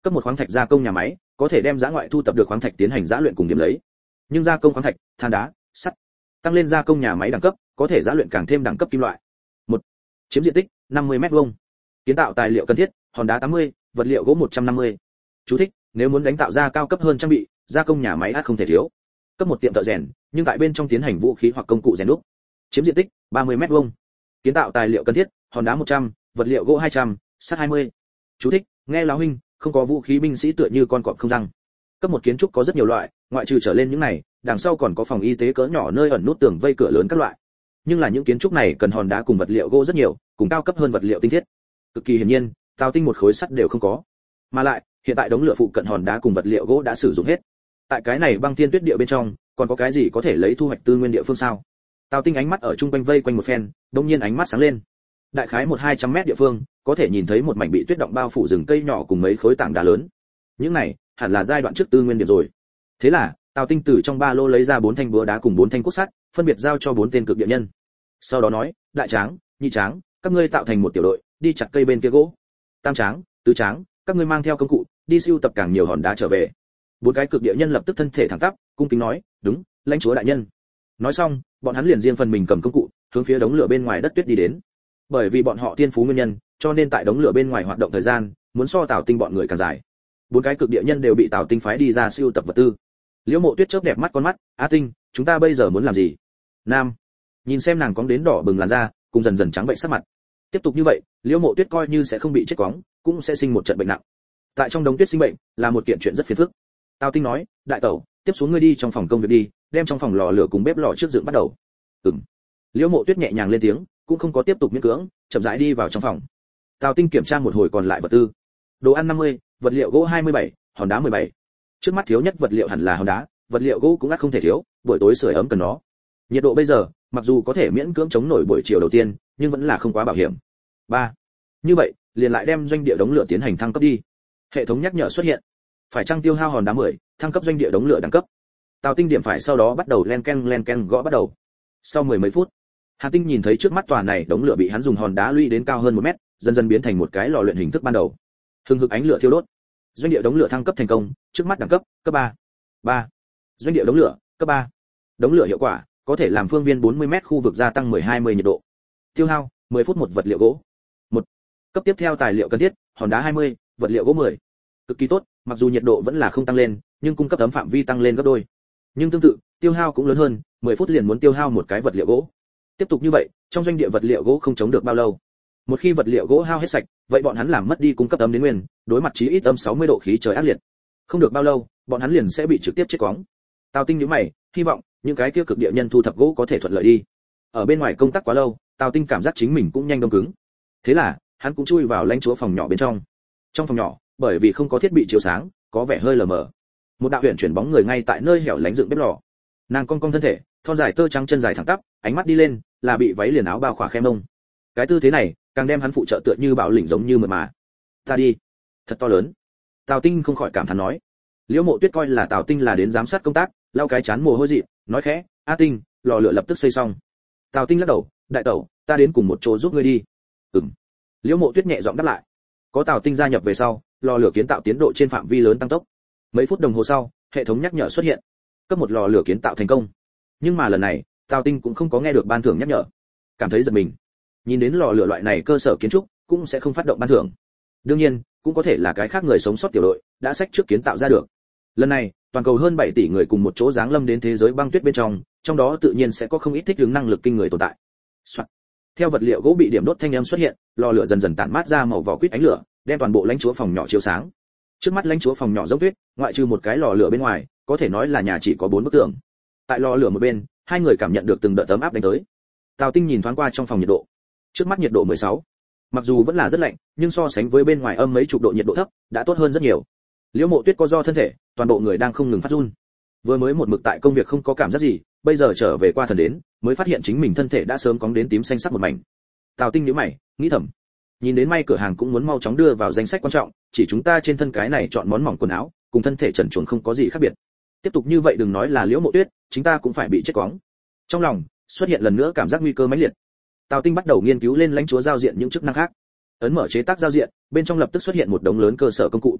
Speaker 1: Cấp một khoáng thạch gia công nhà máy, có thể đem giã ngoại thu tập được khoáng thạch tiến hành giã luyện cùng điểm lấy. Nhưng gia công khoáng thạch, than đá, sắt, tăng lên gia công nhà máy đẳng cấp, có thể giã luyện càng thêm đẳng cấp kim loại. Một, chiếm diện tích năm mươi mét vuông. Kiến tạo tài liệu cần thiết, hòn đá tám mươi, vật liệu gỗ một trăm năm mươi. Chú thích: nếu muốn đánh tạo ra cao cấp hơn trang bị, gia công nhà máy ắt không thể thiếu. Cấp một tiệm thợ rèn, nhưng tại bên trong tiến hành vũ khí hoặc công cụ rèn đúc. Chiếm diện tích ba mươi mét vuông. Kiến tạo tài liệu cần thiết, hòn đá một trăm, vật liệu gỗ hai trăm, sắt hai mươi. Chú thích: nghe lão huynh, không có vũ khí binh sĩ tựa như con cọp không răng. Cấp một kiến trúc có rất nhiều loại, ngoại trừ trở lên những này, đằng sau còn có phòng y tế cỡ nhỏ nơi ẩn nút tường vây cửa lớn các loại. Nhưng là những kiến trúc này cần hòn đá cùng vật liệu gỗ rất nhiều, cùng cao cấp hơn vật liệu tinh thiết. Cực kỳ hiển nhiên, Tào Tinh một khối sắt đều không có. Mà lại, hiện tại đống lửa phụ cận hòn đá cùng vật liệu gỗ đã sử dụng hết. Tại cái này băng thiên tuyết địa bên trong, còn có cái gì có thể lấy thu hoạch tư nguyên địa phương sao? Tào Tinh ánh mắt ở trung quanh vây quanh một phen, đột nhiên ánh mắt sáng lên. Đại khái một hai trăm mét địa phương, có thể nhìn thấy một mảnh bị tuyết động bao phủ rừng cây nhỏ cùng mấy khối tảng đá lớn. Những này, hẳn là giai đoạn trước tư nguyên điểm rồi. Thế là, Tào Tinh từ trong ba lô lấy ra bốn thanh búa đá cùng bốn thanh cốt sắt, phân biệt giao cho bốn tên cực địa nhân. Sau đó nói, đại tráng, nhị tráng, các ngươi tạo thành một tiểu đội, đi chặt cây bên kia gỗ. Tam tráng, tứ tráng, các ngươi mang theo công cụ, đi siêu tập càng nhiều hòn đá trở về. Bốn cái cực địa nhân lập tức thân thể thẳng tắp, cung kính nói, đúng, lãnh chúa đại nhân. Nói xong, bọn hắn liền riêng phần mình cầm công cụ, hướng phía đống lửa bên ngoài đất tuyết đi đến. Bởi vì bọn họ tiên phú nguyên nhân, cho nên tại đống lửa bên ngoài hoạt động thời gian, muốn so Tào Tinh bọn người càng dài. Bốn cái cực địa nhân đều bị Tào Tinh phái đi ra siêu tập vật tư. Liễu Mộ Tuyết chớp đẹp mắt con mắt, "A Tinh, chúng ta bây giờ muốn làm gì?" Nam. Nhìn xem nàng cóng đến đỏ bừng làn da, cùng dần dần trắng bệnh sắc mặt. Tiếp tục như vậy, Liễu Mộ Tuyết coi như sẽ không bị chết quóng, cũng sẽ sinh một trận bệnh nặng. Tại trong đống tuyết sinh bệnh, là một kiện chuyện rất phiền phức. Tào Tinh nói, "Đại tẩu, tiếp xuống ngươi đi trong phòng công việc đi, đem trong phòng lò lửa cùng bếp lò trước dựng bắt đầu." Ừm. Liễu Mộ Tuyết nhẹ nhàng lên tiếng, cũng không có tiếp tục miễn cưỡng, chậm rãi đi vào trong phòng. Tào Tinh kiểm tra một hồi còn lại vật tư. Đồ ăn năm mươi, vật liệu gỗ hai mươi bảy, hòn đá mười bảy. Trước mắt thiếu nhất vật liệu hẳn là hòn đá, vật liệu gỗ cũng ắt không thể thiếu, buổi tối sưởi ấm cần nó. Nhiệt độ bây giờ, mặc dù có thể miễn cưỡng chống nổi buổi chiều đầu tiên, nhưng vẫn là không quá bảo hiểm. ba. Như vậy, liền lại đem doanh địa đống lửa tiến hành thăng cấp đi. Hệ thống nhắc nhở xuất hiện. Phải chăng tiêu hao hòn đá mười, thăng cấp doanh địa đống lửa đẳng cấp. Tào Tinh điểm phải sau đó bắt đầu len ken len ken gõ bắt đầu. Sau mười mấy phút, Hà Tinh nhìn thấy trước mắt tòa này đống lửa bị hắn dùng hòn đá lũy đến cao hơn một mét, dần dần biến thành một cái lò luyện hình thức ban đầu. Hừng hực ánh lửa thiêu đốt. Doanh địa đống lửa thăng cấp thành công, trước mắt đẳng cấp cấp ba. ba. Doanh địa đống lửa cấp ba. Đống lửa hiệu quả, có thể làm phương viên bốn mươi mét khu vực gia tăng mười hai mươi nhiệt độ. Tiêu hao mười phút một vật liệu gỗ. một. Cấp tiếp theo tài liệu cần thiết, hòn đá hai mươi, vật liệu gỗ mười. Cực kỳ tốt, mặc dù nhiệt độ vẫn là không tăng lên, nhưng cung cấp ấm phạm vi tăng lên gấp đôi. Nhưng tương tự, tiêu hao cũng lớn hơn, mười phút liền muốn tiêu hao một cái vật liệu gỗ. Tiếp tục như vậy, trong doanh địa vật liệu gỗ không chống được bao lâu. Một khi vật liệu gỗ hao hết sạch, vậy bọn hắn làm mất đi cung cấp ấm đến nguyên, đối mặt chí ít âm sáu mươi độ khí trời ác liệt. Không được bao lâu, bọn hắn liền sẽ bị trực tiếp chết quóng. Tào Tinh nhíu mày, hy vọng những cái kia cực địa nhân thu thập gỗ có thể thuận lợi đi. Ở bên ngoài công tác quá lâu, Tào Tinh cảm giác chính mình cũng nhanh đông cứng. Thế là, hắn cũng chui vào lãnh chúa phòng nhỏ bên trong. Trong phòng nhỏ, bởi vì không có thiết bị chiếu sáng, có vẻ hơi lờ mờ. Một đạo huyền chuyển bóng người ngay tại nơi hẻo lánh dựng bếp lò. Nàng cong cong thân thể, thon dài tơ trắng chân dài thẳng tắp, ánh mắt đi lên, là bị váy liền áo bao khỏa khe mông. Cái tư thế này, càng đem hắn phụ trợ tựa như bạo lĩnh giống như mượt mà. Ta đi, thật to lớn. Tào Tinh không khỏi cảm thán nói. Liễu Mộ Tuyết coi là Tào Tinh là đến giám sát công tác, lau cái chán mồ hôi dị, nói khẽ, "A Tinh, lò lửa lập tức xây xong." Tào Tinh lắc đầu, "Đại tẩu, ta đến cùng một chỗ giúp ngươi đi." Ừm. Liễu Mộ Tuyết nhẹ giọng đáp lại. Có Tào Tinh gia nhập về sau, lò lửa kiến tạo tiến độ trên phạm vi lớn tăng tốc. Mấy phút đồng hồ sau, hệ thống nhắc nhở xuất hiện. Cấp một lò lửa kiến tạo thành công. Nhưng mà lần này, Tào Tinh cũng không có nghe được ban thưởng nhắc nhở. Cảm thấy giật mình. Nhìn đến lò lửa loại này cơ sở kiến trúc, cũng sẽ không phát động ban thưởng. Đương nhiên, cũng có thể là cái khác người sống sót tiểu đội đã sách trước kiến tạo ra được. Lần này, toàn cầu hơn bảy tỷ người cùng một chỗ giáng lâm đến thế giới băng tuyết bên trong, trong đó tự nhiên sẽ có không ít thích ứng năng lực kinh người tồn tại. Soạn. Theo vật liệu gỗ bị điểm đốt thanh âm xuất hiện, lò lửa dần dần tản mát ra màu vỏ quýt ánh lửa, đem toàn bộ lãnh chúa phòng nhỏ chiếu sáng. Trước mắt lãnh chúa phòng nhỏ giống tuyết, ngoại trừ một cái lò lửa bên ngoài, có thể nói là nhà chỉ có bốn bức tường. Tại lò lửa một bên, hai người cảm nhận được từng đợt ấm áp đánh tới. Tào Tinh nhìn thoáng qua trong phòng nhiệt độ. Trước mắt nhiệt độ mười sáu. Mặc dù vẫn là rất lạnh, nhưng so sánh với bên ngoài âm mấy chục độ nhiệt độ thấp, đã tốt hơn rất nhiều. Liễu Mộ Tuyết co do thân thể, toàn bộ người đang không ngừng phát run. Vừa mới một mực tại công việc không có cảm giác gì, bây giờ trở về qua thần đến, mới phát hiện chính mình thân thể đã sớm cóng đến tím xanh sắc một mảnh. Tào Tinh nhíu mày, nghĩ thầm, nhìn đến may cửa hàng cũng muốn mau chóng đưa vào danh sách quan trọng, chỉ chúng ta trên thân cái này chọn món mỏng quần áo, cùng thân thể trần truồng không có gì khác biệt. Tiếp tục như vậy đừng nói là Liễu Mộ Tuyết, chúng ta cũng phải bị chết quóng. Trong lòng xuất hiện lần nữa cảm giác nguy cơ mãnh liệt. Tào Tinh bắt đầu nghiên cứu lên lãnh chúa giao diện những chức năng khác. Ấn mở chế tác giao diện, bên trong lập tức xuất hiện một đống lớn cơ sở công cụ.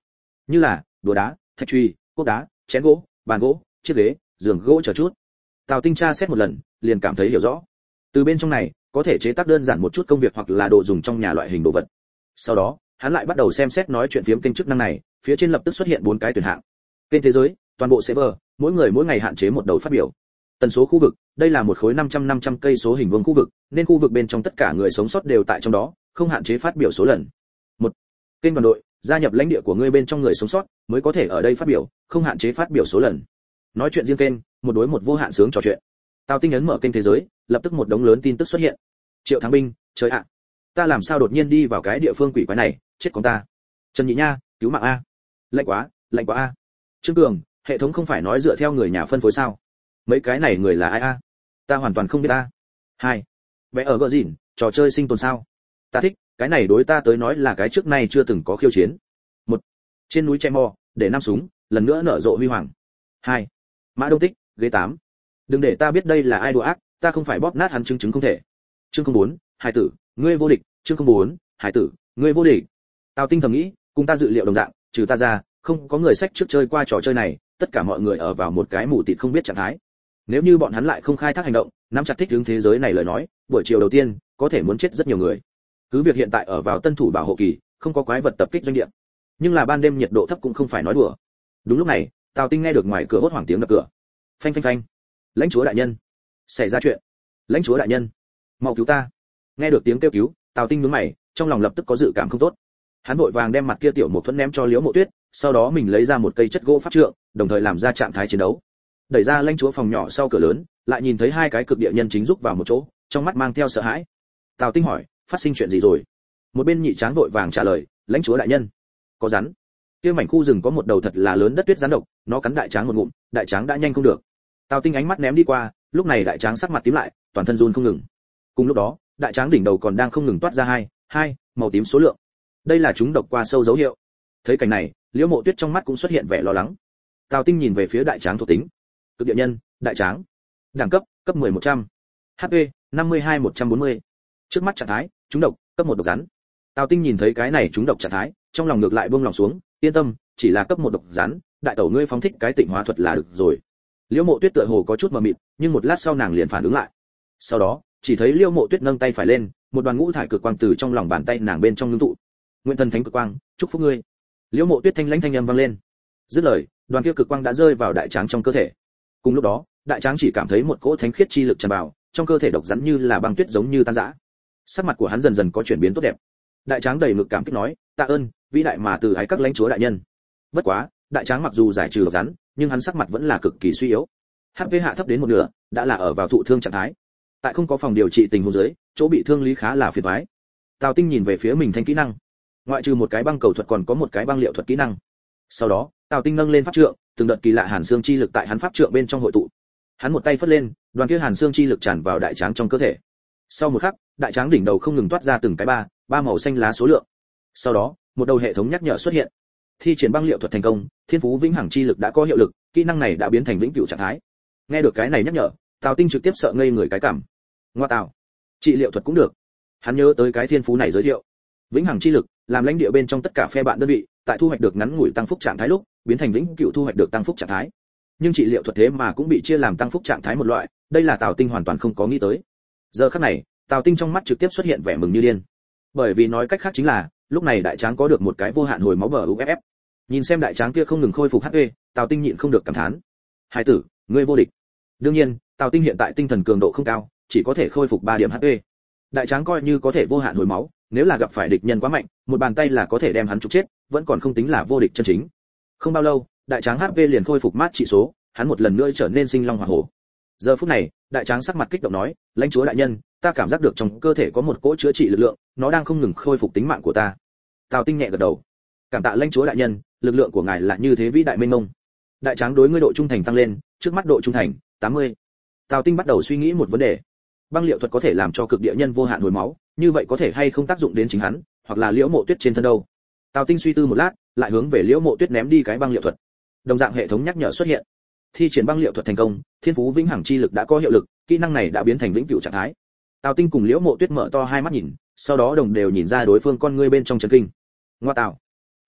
Speaker 1: như là đũa đá, thạch truy, cốc đá, chén gỗ, bàn gỗ, chiếc ghế, giường gỗ chờ chút. Tào Tinh tra xét một lần, liền cảm thấy hiểu rõ. Từ bên trong này, có thể chế tác đơn giản một chút công việc hoặc là đồ dùng trong nhà loại hình đồ vật. Sau đó, hắn lại bắt đầu xem xét nói chuyện phiếm kênh chức năng này, phía trên lập tức xuất hiện bốn cái tuyển hạng. Kênh thế giới, toàn bộ server, mỗi người mỗi ngày hạn chế một đầu phát biểu. Tần số khu vực, đây là một khối năm trăm năm trăm cây số hình vuông khu vực, nên khu vực bên trong tất cả người sống sót đều tại trong đó, không hạn chế phát biểu số lần. Một, kênh đoàn đội, gia nhập lãnh địa của ngươi bên trong người sống sót mới có thể ở đây phát biểu, không hạn chế phát biểu số lần. Nói chuyện riêng kênh, một đối một vô hạn sướng trò chuyện. Tào Tinh ấn mở kênh thế giới, lập tức một đống lớn tin tức xuất hiện. Triệu Thắng Binh, trời ạ, ta làm sao đột nhiên đi vào cái địa phương quỷ quái này, chết con ta. Trần Nhị Nha, cứu mạng a. Lạnh quá, lạnh quá a. Trương Cường, hệ thống không phải nói dựa theo người nhà phân phối sao? Mấy cái này người là ai a? Ta hoàn toàn không biết ta. Hai, vẽ ở gợ gìn, trò chơi sinh tồn sao? Ta thích, cái này đối ta tới nói là cái trước nay chưa từng có khiêu chiến. Một, trên núi che mò, để năm súng, lần nữa nở rộ huy hoàng. Hai, Mã Đông Tích, ghế tám. Đừng để ta biết đây là ai đùa ác, ta không phải bóp nát hắn chứng chứng không thể. Chương không bốn, Hải tử, ngươi vô địch. Chương không bốn, Hải tử, ngươi vô địch. Tào Tinh thầm nghĩ, cùng ta dự liệu đồng dạng, trừ ta ra, không có người sách trước chơi qua trò chơi này, tất cả mọi người ở vào một cái mù tịt không biết trạng thái. Nếu như bọn hắn lại không khai thác hành động, nắm chặt thích ứng thế giới này lời nói, buổi chiều đầu tiên có thể muốn chết rất nhiều người. Cứ việc hiện tại ở vào tân thủ bảo hộ kỳ, không có quái vật tập kích doanh địa, nhưng là ban đêm nhiệt độ thấp cũng không phải nói đùa. Đúng lúc này, Tào Tinh nghe được ngoài cửa hốt hoảng tiếng đập cửa. Phanh phanh phanh. Lãnh chúa đại nhân, xảy ra chuyện. Lãnh chúa đại nhân, mau cứu ta. Nghe được tiếng kêu cứu, Tào Tinh nhướng mày, trong lòng lập tức có dự cảm không tốt. Hắn vội vàng đem mặt kia tiểu một thuẫn ném cho Liễu Mộ Tuyết, sau đó mình lấy ra một cây chất gỗ pháp trượng, đồng thời làm ra trạng thái chiến đấu. Đẩy ra lãnh chúa phòng nhỏ sau cửa lớn, lại nhìn thấy hai cái cực địa nhân chính rúc vào một chỗ, trong mắt mang theo sợ hãi. Tào Tinh hỏi, phát sinh chuyện gì rồi? Một bên nhị tráng vội vàng trả lời, lãnh chúa đại nhân, có rắn. Kia mảnh khu rừng có một đầu thật là lớn đất tuyết rắn độc, nó cắn đại tráng một ngụm, đại tráng đã nhanh không được. Tào Tinh ánh mắt ném đi qua, lúc này đại tráng sắc mặt tím lại, toàn thân run không ngừng. Cùng lúc đó, đại tráng đỉnh đầu còn đang không ngừng toát ra hai, hai màu tím số lượng. Đây là chúng độc qua sâu dấu hiệu. Thấy cảnh này, Liễu Mộ Tuyết trong mắt cũng xuất hiện vẻ lo lắng. Tào Tinh nhìn về phía đại tráng thuộc tính. Cực địa nhân, đại tráng. Đẳng cấp, cấp mười một trăm. hát pê, năm mươi hai một trăm bốn mươi. Trước mắt trạng thái, chúng độc, cấp một độc rắn. Tào Tinh nhìn thấy cái này chúng độc trạng thái, trong lòng ngược lại buông lòng xuống, yên tâm, chỉ là cấp một độc rắn, đại tẩu ngươi phóng thích cái tịnh hóa thuật là được rồi. Liễu Mộ Tuyết tựa hồ có chút mờ mịt, nhưng một lát sau nàng liền phản ứng lại. Sau đó, chỉ thấy Liễu Mộ Tuyết nâng tay phải lên, một đoàn ngũ thải cực quang từ trong lòng bàn tay nàng bên trong ngưng tụ. Nguyện thần thánh cực quang, chúc phúc ngươi. Liễu Mộ Tuyết thanh lãnh thanh âm vang lên. Dứt lời, đoàn kia cực quang đã rơi vào đại tráng trong cơ thể. Cùng lúc đó, đại tráng chỉ cảm thấy một cỗ thánh khiết chi lực tràn vào, trong cơ thể độc rắn như là băng tuyết giống như tan rã. Sắc mặt của hắn dần dần có chuyển biến tốt đẹp. Đại tráng đầy ngực cảm kích nói, tạ ơn, vĩ đại mà từ ái các lãnh chúa đại nhân. Bất quá, đại tráng mặc dù giải trừ độc rắn, nhưng hắn sắc mặt vẫn là cực kỳ suy yếu. hát pê hạ thấp đến một nửa, đã là ở vào thụ thương trạng thái. Tại không có phòng điều trị tình huống dưới, chỗ bị thương lý khá là phiền toái. Tào Tinh nhìn về phía mình thanh kỹ năng, ngoại trừ một cái băng cầu thuật còn có một cái băng liệu thuật kỹ năng. Sau đó, Tào Tinh nâng lên pháp trượng, từng đợt kỳ lạ hàn xương chi lực tại hắn pháp trượng bên trong hội tụ. Hắn một tay phất lên, đoàn kia hàn xương chi lực tràn vào đại tráng trong cơ thể. Sau một khắc, đại tráng đỉnh đầu không ngừng toát ra từng cái ba, ba màu xanh lá số lượng. Sau đó, một đầu hệ thống nhắc nhở xuất hiện. Thi triển băng liệu thuật thành công, thiên phú vĩnh hằng chi lực đã có hiệu lực, kỹ năng này đã biến thành vĩnh cửu trạng thái. Nghe được cái này nhắc nhở, Tào Tinh trực tiếp sợ ngây người cái cảm. Ngoa tào, trị liệu thuật cũng được. Hắn nhớ tới cái thiên phú này giới thiệu. Vĩnh hằng chi lực, làm lãnh địa bên trong tất cả phe bạn đơn vị, tại thu hoạch được ngắn ngủi tăng phúc trạng thái lúc, biến thành vĩnh cửu thu hoạch được tăng phúc trạng thái. Nhưng trị liệu thuật thế mà cũng bị chia làm tăng phúc trạng thái một loại, đây là Tào Tinh hoàn toàn không có nghĩ tới. Giờ khắc này, Tào Tinh trong mắt trực tiếp xuất hiện vẻ mừng như điên. Bởi vì nói cách khác chính là, lúc này đại tráng có được một cái vô hạn hồi máu bờ u ép ép. Nhìn xem đại tráng kia không ngừng khôi phục hát pê, Tào Tinh nhịn không được cảm thán. Hải tử, ngươi vô địch. Đương nhiên, Tào Tinh hiện tại tinh thần cường độ không cao, chỉ có thể khôi phục ba điểm hát pê. Đại tráng coi như có thể vô hạn hồi máu, nếu là gặp phải địch nhân quá mạnh, một bàn tay là có thể đem hắn trục chết, vẫn còn không tính là vô địch chân chính. Không bao lâu, đại tráng hát pê liền khôi phục mát trị số, hắn một lần nữa trở nên sinh long hỏa hổ. Giờ phút này, đại tráng sắc mặt kích động nói, lãnh chúa đại nhân, ta cảm giác được trong cơ thể có một cỗ chữa trị lực lượng, nó đang không ngừng khôi phục tính mạng của ta. Tào Tinh nhẹ gật đầu. Cảm tạ lãnh chúa đại nhân, lực lượng của ngài là như thế vĩ đại mênh mông. Đại tráng đối ngươi độ trung thành tăng lên, trước mắt độ trung thành tám mươi. Tào Tinh bắt đầu suy nghĩ một vấn đề. Băng liệu thuật có thể làm cho cực địa nhân vô hạn hồi máu, như vậy có thể hay không tác dụng đến chính hắn, hoặc là Liễu Mộ Tuyết trên thân đâu? Tào Tinh suy tư một lát, lại hướng về Liễu Mộ Tuyết ném đi cái băng liệu thuật. Đồng dạng hệ thống nhắc nhở xuất hiện. Thi triển băng liệu thuật thành công, thiên phú vĩnh hằng chi lực đã có hiệu lực, kỹ năng này đã biến thành vĩnh cửu trạng thái. Tào Tinh cùng Liễu Mộ Tuyết mở to hai mắt nhìn, sau đó đồng đều nhìn ra đối phương con ngươi bên trong chấn kinh. Ngoa tạo,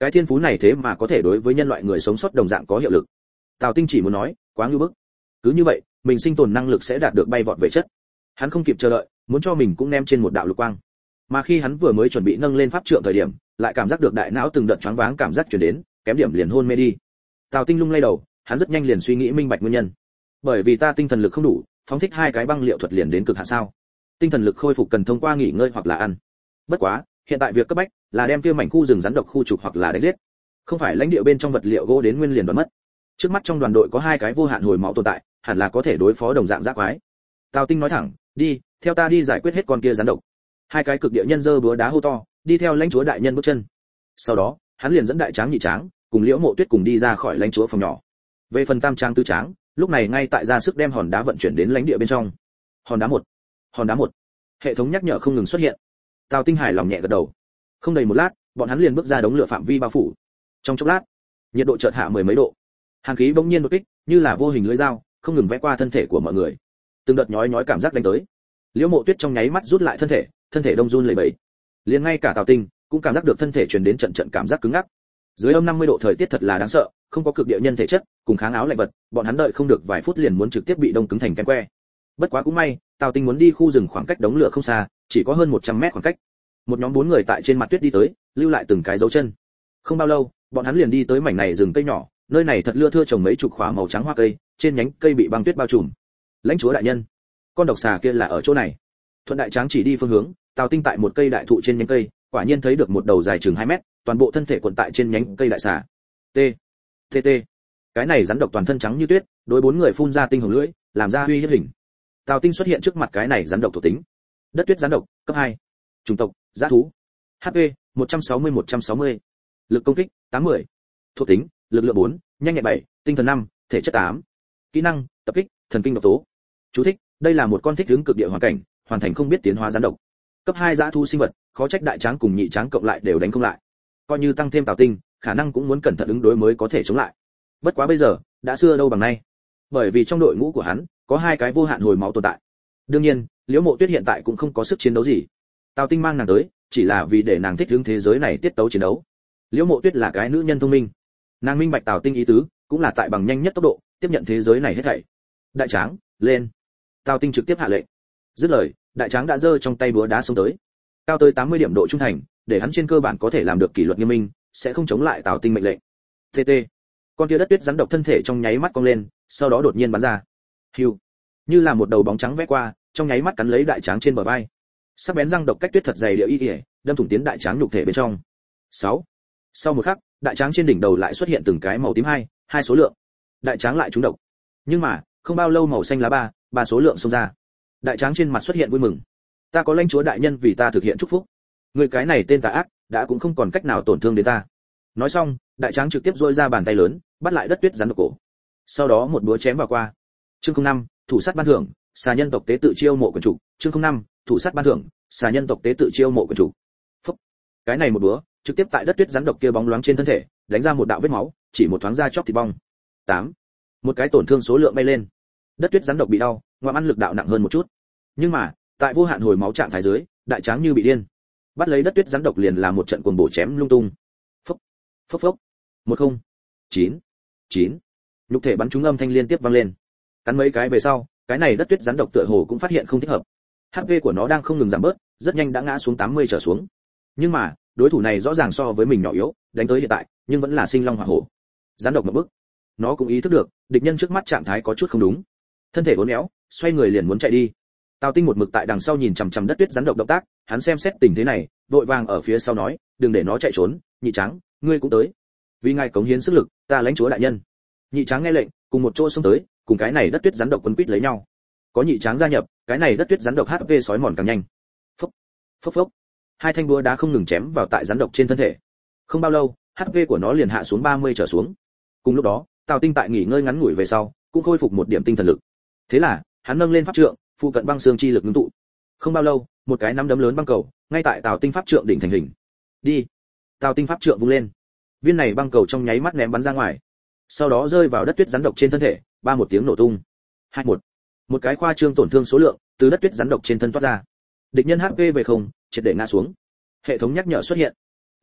Speaker 1: cái thiên phú này thế mà có thể đối với nhân loại người sống sót đồng dạng có hiệu lực. Tào Tinh chỉ muốn nói, quá ngưu bức. Cứ như vậy, mình sinh tồn năng lực sẽ đạt được bay vọt về chất. Hắn không kịp chờ đợi, muốn cho mình cũng ném trên một đạo lục quang. Mà khi hắn vừa mới chuẩn bị nâng lên pháp trượng thời điểm, lại cảm giác được đại não từng đợt choáng váng cảm giác truyền đến, kém điểm liền hôn mê đi. Tào Tinh lung lay đầu, hắn rất nhanh liền suy nghĩ minh bạch nguyên nhân. Bởi vì ta tinh thần lực không đủ, phóng thích hai cái băng liệu thuật liền đến cực hạn sao? Tinh thần lực khôi phục cần thông qua nghỉ ngơi hoặc là ăn. Bất quá, hiện tại việc cấp bách là đem kia mảnh khu rừng rắn độc khu trục hoặc là đánh giết. Không phải lãnh địa bên trong vật liệu gỗ đến nguyên liền đoán mất. Trước mắt trong đoàn đội có hai cái vô hạn hồi máu tồn tại, hẳn là có thể đối phó đồng dạng giác quái. Tào Tinh nói thẳng, đi, theo ta đi giải quyết hết con kia rắn độc. Hai cái cực địa nhân giơ búa đá hô to, đi theo lãnh chúa đại nhân bước chân. Sau đó, hắn liền dẫn đại tráng nhị tráng, cùng Liễu Mộ Tuyết cùng đi ra khỏi lãnh chúa phòng nhỏ. Về phần tam tráng tứ tráng, lúc này ngay tại ra sức đem hòn đá vận chuyển đến lãnh địa bên trong. Hòn đá một, hòn đá một. Hệ thống nhắc nhở không ngừng xuất hiện. Tào Tinh hài lòng nhẹ gật đầu. Không đầy một lát, bọn hắn liền bước ra đống lửa phạm vi bao phủ. Trong chốc lát, nhiệt độ chợt hạ mười mấy độ. Hàn khí bỗng nhiên đột kích, như là vô hình lưỡi dao, không ngừng vẽ qua thân thể của mọi người. Từng đợt nhói nhói cảm giác đánh tới. Liễu Mộ Tuyết trong nháy mắt rút lại thân thể, thân thể đông run lẩy bẩy. Liền ngay cả Tào Tinh cũng cảm giác được thân thể truyền đến trận trận cảm giác cứng ngắc. Dưới âm năm mươi độ thời tiết thật là đáng sợ, không có cực địa nhân thể chất, cùng kháng áo lạnh vật, bọn hắn đợi không được vài phút liền muốn trực tiếp bị đông cứng thành kem que. Bất quá cũng may, Tào Tinh muốn đi khu rừng khoảng cách đống lửa không xa, chỉ có hơn một trăm mét khoảng cách. Một nhóm bốn người tại trên mặt tuyết đi tới, lưu lại từng cái dấu chân. Không bao lâu, bọn hắn liền đi tới mảnh này rừng cây nhỏ, nơi này thật lưa thưa trồng mấy chục khóa màu trắng hoa cây, trên nhánh cây bị băng tuyết bao trùm. Lãnh chúa đại nhân, con độc xà kia là ở chỗ này. Thuận đại tráng chỉ đi phương hướng, Tào Tinh tại một cây đại thụ trên nhánh cây, quả nhiên thấy được một đầu dài chừng hai mét, toàn bộ thân thể cuộn tại trên nhánh cây đại xà. T. T T. Cái này rắn độc toàn thân trắng như tuyết, đối bốn người phun ra tinh hồng lưỡi, làm ra uy hiếp hình. Tào Tinh xuất hiện trước mặt cái này rắn độc thuộc tính. Đất tuyết rắn độc, cấp hai. Chủng tộc, dã thú. hát pê, một trăm sáu mươi một trăm sáu mươi. Lực công kích, tám mươi. Thuộc tính, lực lượng bốn, nhanh nhẹn bảy, tinh thần năm, thể chất tám. Kỹ năng, tập kích, thần kinh độc tố. Chú thích, đây là một con thích ứng cực địa hoàn cảnh, hoàn thành không biết tiến hóa rắn độc. Cấp hai dã thú sinh vật, khó trách đại tráng cùng nhị tráng cộng lại đều đánh không lại. Coi như tăng thêm Tào Tinh, khả năng cũng muốn cẩn thận ứng đối mới có thể chống lại. Bất quá bây giờ, đã xưa đâu bằng nay. Bởi vì trong đội ngũ của hắn có hai cái vô hạn hồi máu tồn tại. Đương nhiên, Liễu Mộ Tuyết hiện tại cũng không có sức chiến đấu gì. Tào Tinh mang nàng tới, chỉ là vì để nàng thích ứng thế giới này tiết tấu chiến đấu. Liễu Mộ Tuyết là cái nữ nhân thông minh, nàng minh bạch Tào Tinh ý tứ, cũng là tại bằng nhanh nhất tốc độ tiếp nhận thế giới này hết thảy. Đại tráng, lên! Tào Tinh trực tiếp hạ lệnh. Dứt lời, đại tráng đã giơ trong tay búa đá xông tới. Cao tới tám mươi điểm độ trung thành, để hắn trên cơ bản có thể làm được kỷ luật nghiêm minh, sẽ không chống lại Tào Tinh mệnh lệnh. T T. Con kia đất tuyết rắn độc thân thể trong nháy mắt cong lên, sau đó đột nhiên bắn ra. Hưu. Như là một đầu bóng trắng vẽ qua, trong nháy mắt cắn lấy đại tráng trên bờ vai. Sắc bén răng độc cách tuyết thật dày địa y y, đâm thủng tiến đại tráng nhục thể bên trong. sáu. Sau một khắc, đại tráng trên đỉnh đầu lại xuất hiện từng cái màu tím hai, hai số lượng. Đại tráng lại trúng độc. Nhưng mà, không bao lâu màu xanh lá ba, ba số lượng xông ra. Đại tráng trên mặt xuất hiện vui mừng. Ta có lãnh chúa đại nhân vì ta thực hiện chúc phúc. Người cái này tên tà ác, đã cũng không còn cách nào tổn thương đến ta. Nói xong, đại tráng trực tiếp duỗi ra bàn tay lớn, bắt lại đất tuyết rắn độc cổ. Sau đó một búa chém vào qua. Chương không năm, thủ sát ban thưởng, xà nhân tộc tế tự chiêu mộ quần chủ. Chương không năm, thủ sát ban thưởng, xà nhân tộc tế tự chiêu mộ quần chủ. Phúc. Cái này một búa, trực tiếp tại đất tuyết rắn độc kia bóng loáng trên thân thể, đánh ra một đạo vết máu, chỉ một thoáng ra chóc thịt bong. tám. Một cái tổn thương số lượng bay lên. Đất tuyết rắn độc bị đau, ngoạm ăn lực đạo nặng hơn một chút. Nhưng mà, tại vô hạn hồi máu trạng thái dưới, đại tráng như bị điên. Bắt lấy đất tuyết rắn độc liền là một trận cuồng bổ chém lung tung. Phốc, phốc phốc. một không. chín. chín. Nhục thể bắn trúng âm thanh liên tiếp vang lên. Cắn mấy cái về sau, cái này đất tuyết rắn độc tựa hồ cũng phát hiện không thích hợp. hát pê của nó đang không ngừng giảm bớt, rất nhanh đã ngã xuống tám mươi trở xuống. Nhưng mà, đối thủ này rõ ràng so với mình nhỏ yếu, đánh tới hiện tại, nhưng vẫn là sinh long hỏa hổ. Rắn độc một bước. Nó cũng ý thức được, địch nhân trước mắt trạng thái có chút không đúng. Thân thể uốn éo, xoay người liền muốn chạy đi. Tào Tinh một mực tại đằng sau nhìn chằm chằm đất tuyết rắn độc động tác, hắn xem xét tình thế này, vội vàng ở phía sau nói, đừng để nó chạy trốn, nhị tráng, ngươi cũng tới. Vì ngài cống hiến sức lực, ta lãnh chúa đại nhân. Nhị tráng nghe lệnh, cùng một chỗ xông tới, cùng cái này đất tuyết rắn độc quấn quýt lấy nhau. Có nhị tráng gia nhập, cái này đất tuyết rắn độc hát pê sói mòn càng nhanh. Phốc, phốc phốc. Hai thanh búa đá không ngừng chém vào tại rắn độc trên thân thể. Không bao lâu, hát pê của nó liền hạ xuống ba mươi trở xuống. Cùng lúc đó, Tào Tinh tại nghỉ ngơi ngắn ngủi về sau, cũng khôi phục một điểm tinh thần lực. Thế là, hắn nâng lên pháp trượng, phụ cận băng xương chi lực ngưng tụ. Không bao lâu, một cái nắm đấm lớn băng cầu, ngay tại Tào Tinh pháp trượng đỉnh thành hình. Đi. Tào Tinh pháp trượng vung lên. Viên này băng cầu trong nháy mắt ném bắn ra ngoài. Sau đó rơi vào đất tuyết rắn độc trên thân thể, ba một tiếng nổ tung. Hai một. Một cái khoa trương tổn thương số lượng từ đất tuyết rắn độc trên thân toát ra. Địch nhân hát pê về không, triệt để ngã xuống. Hệ thống nhắc nhở xuất hiện.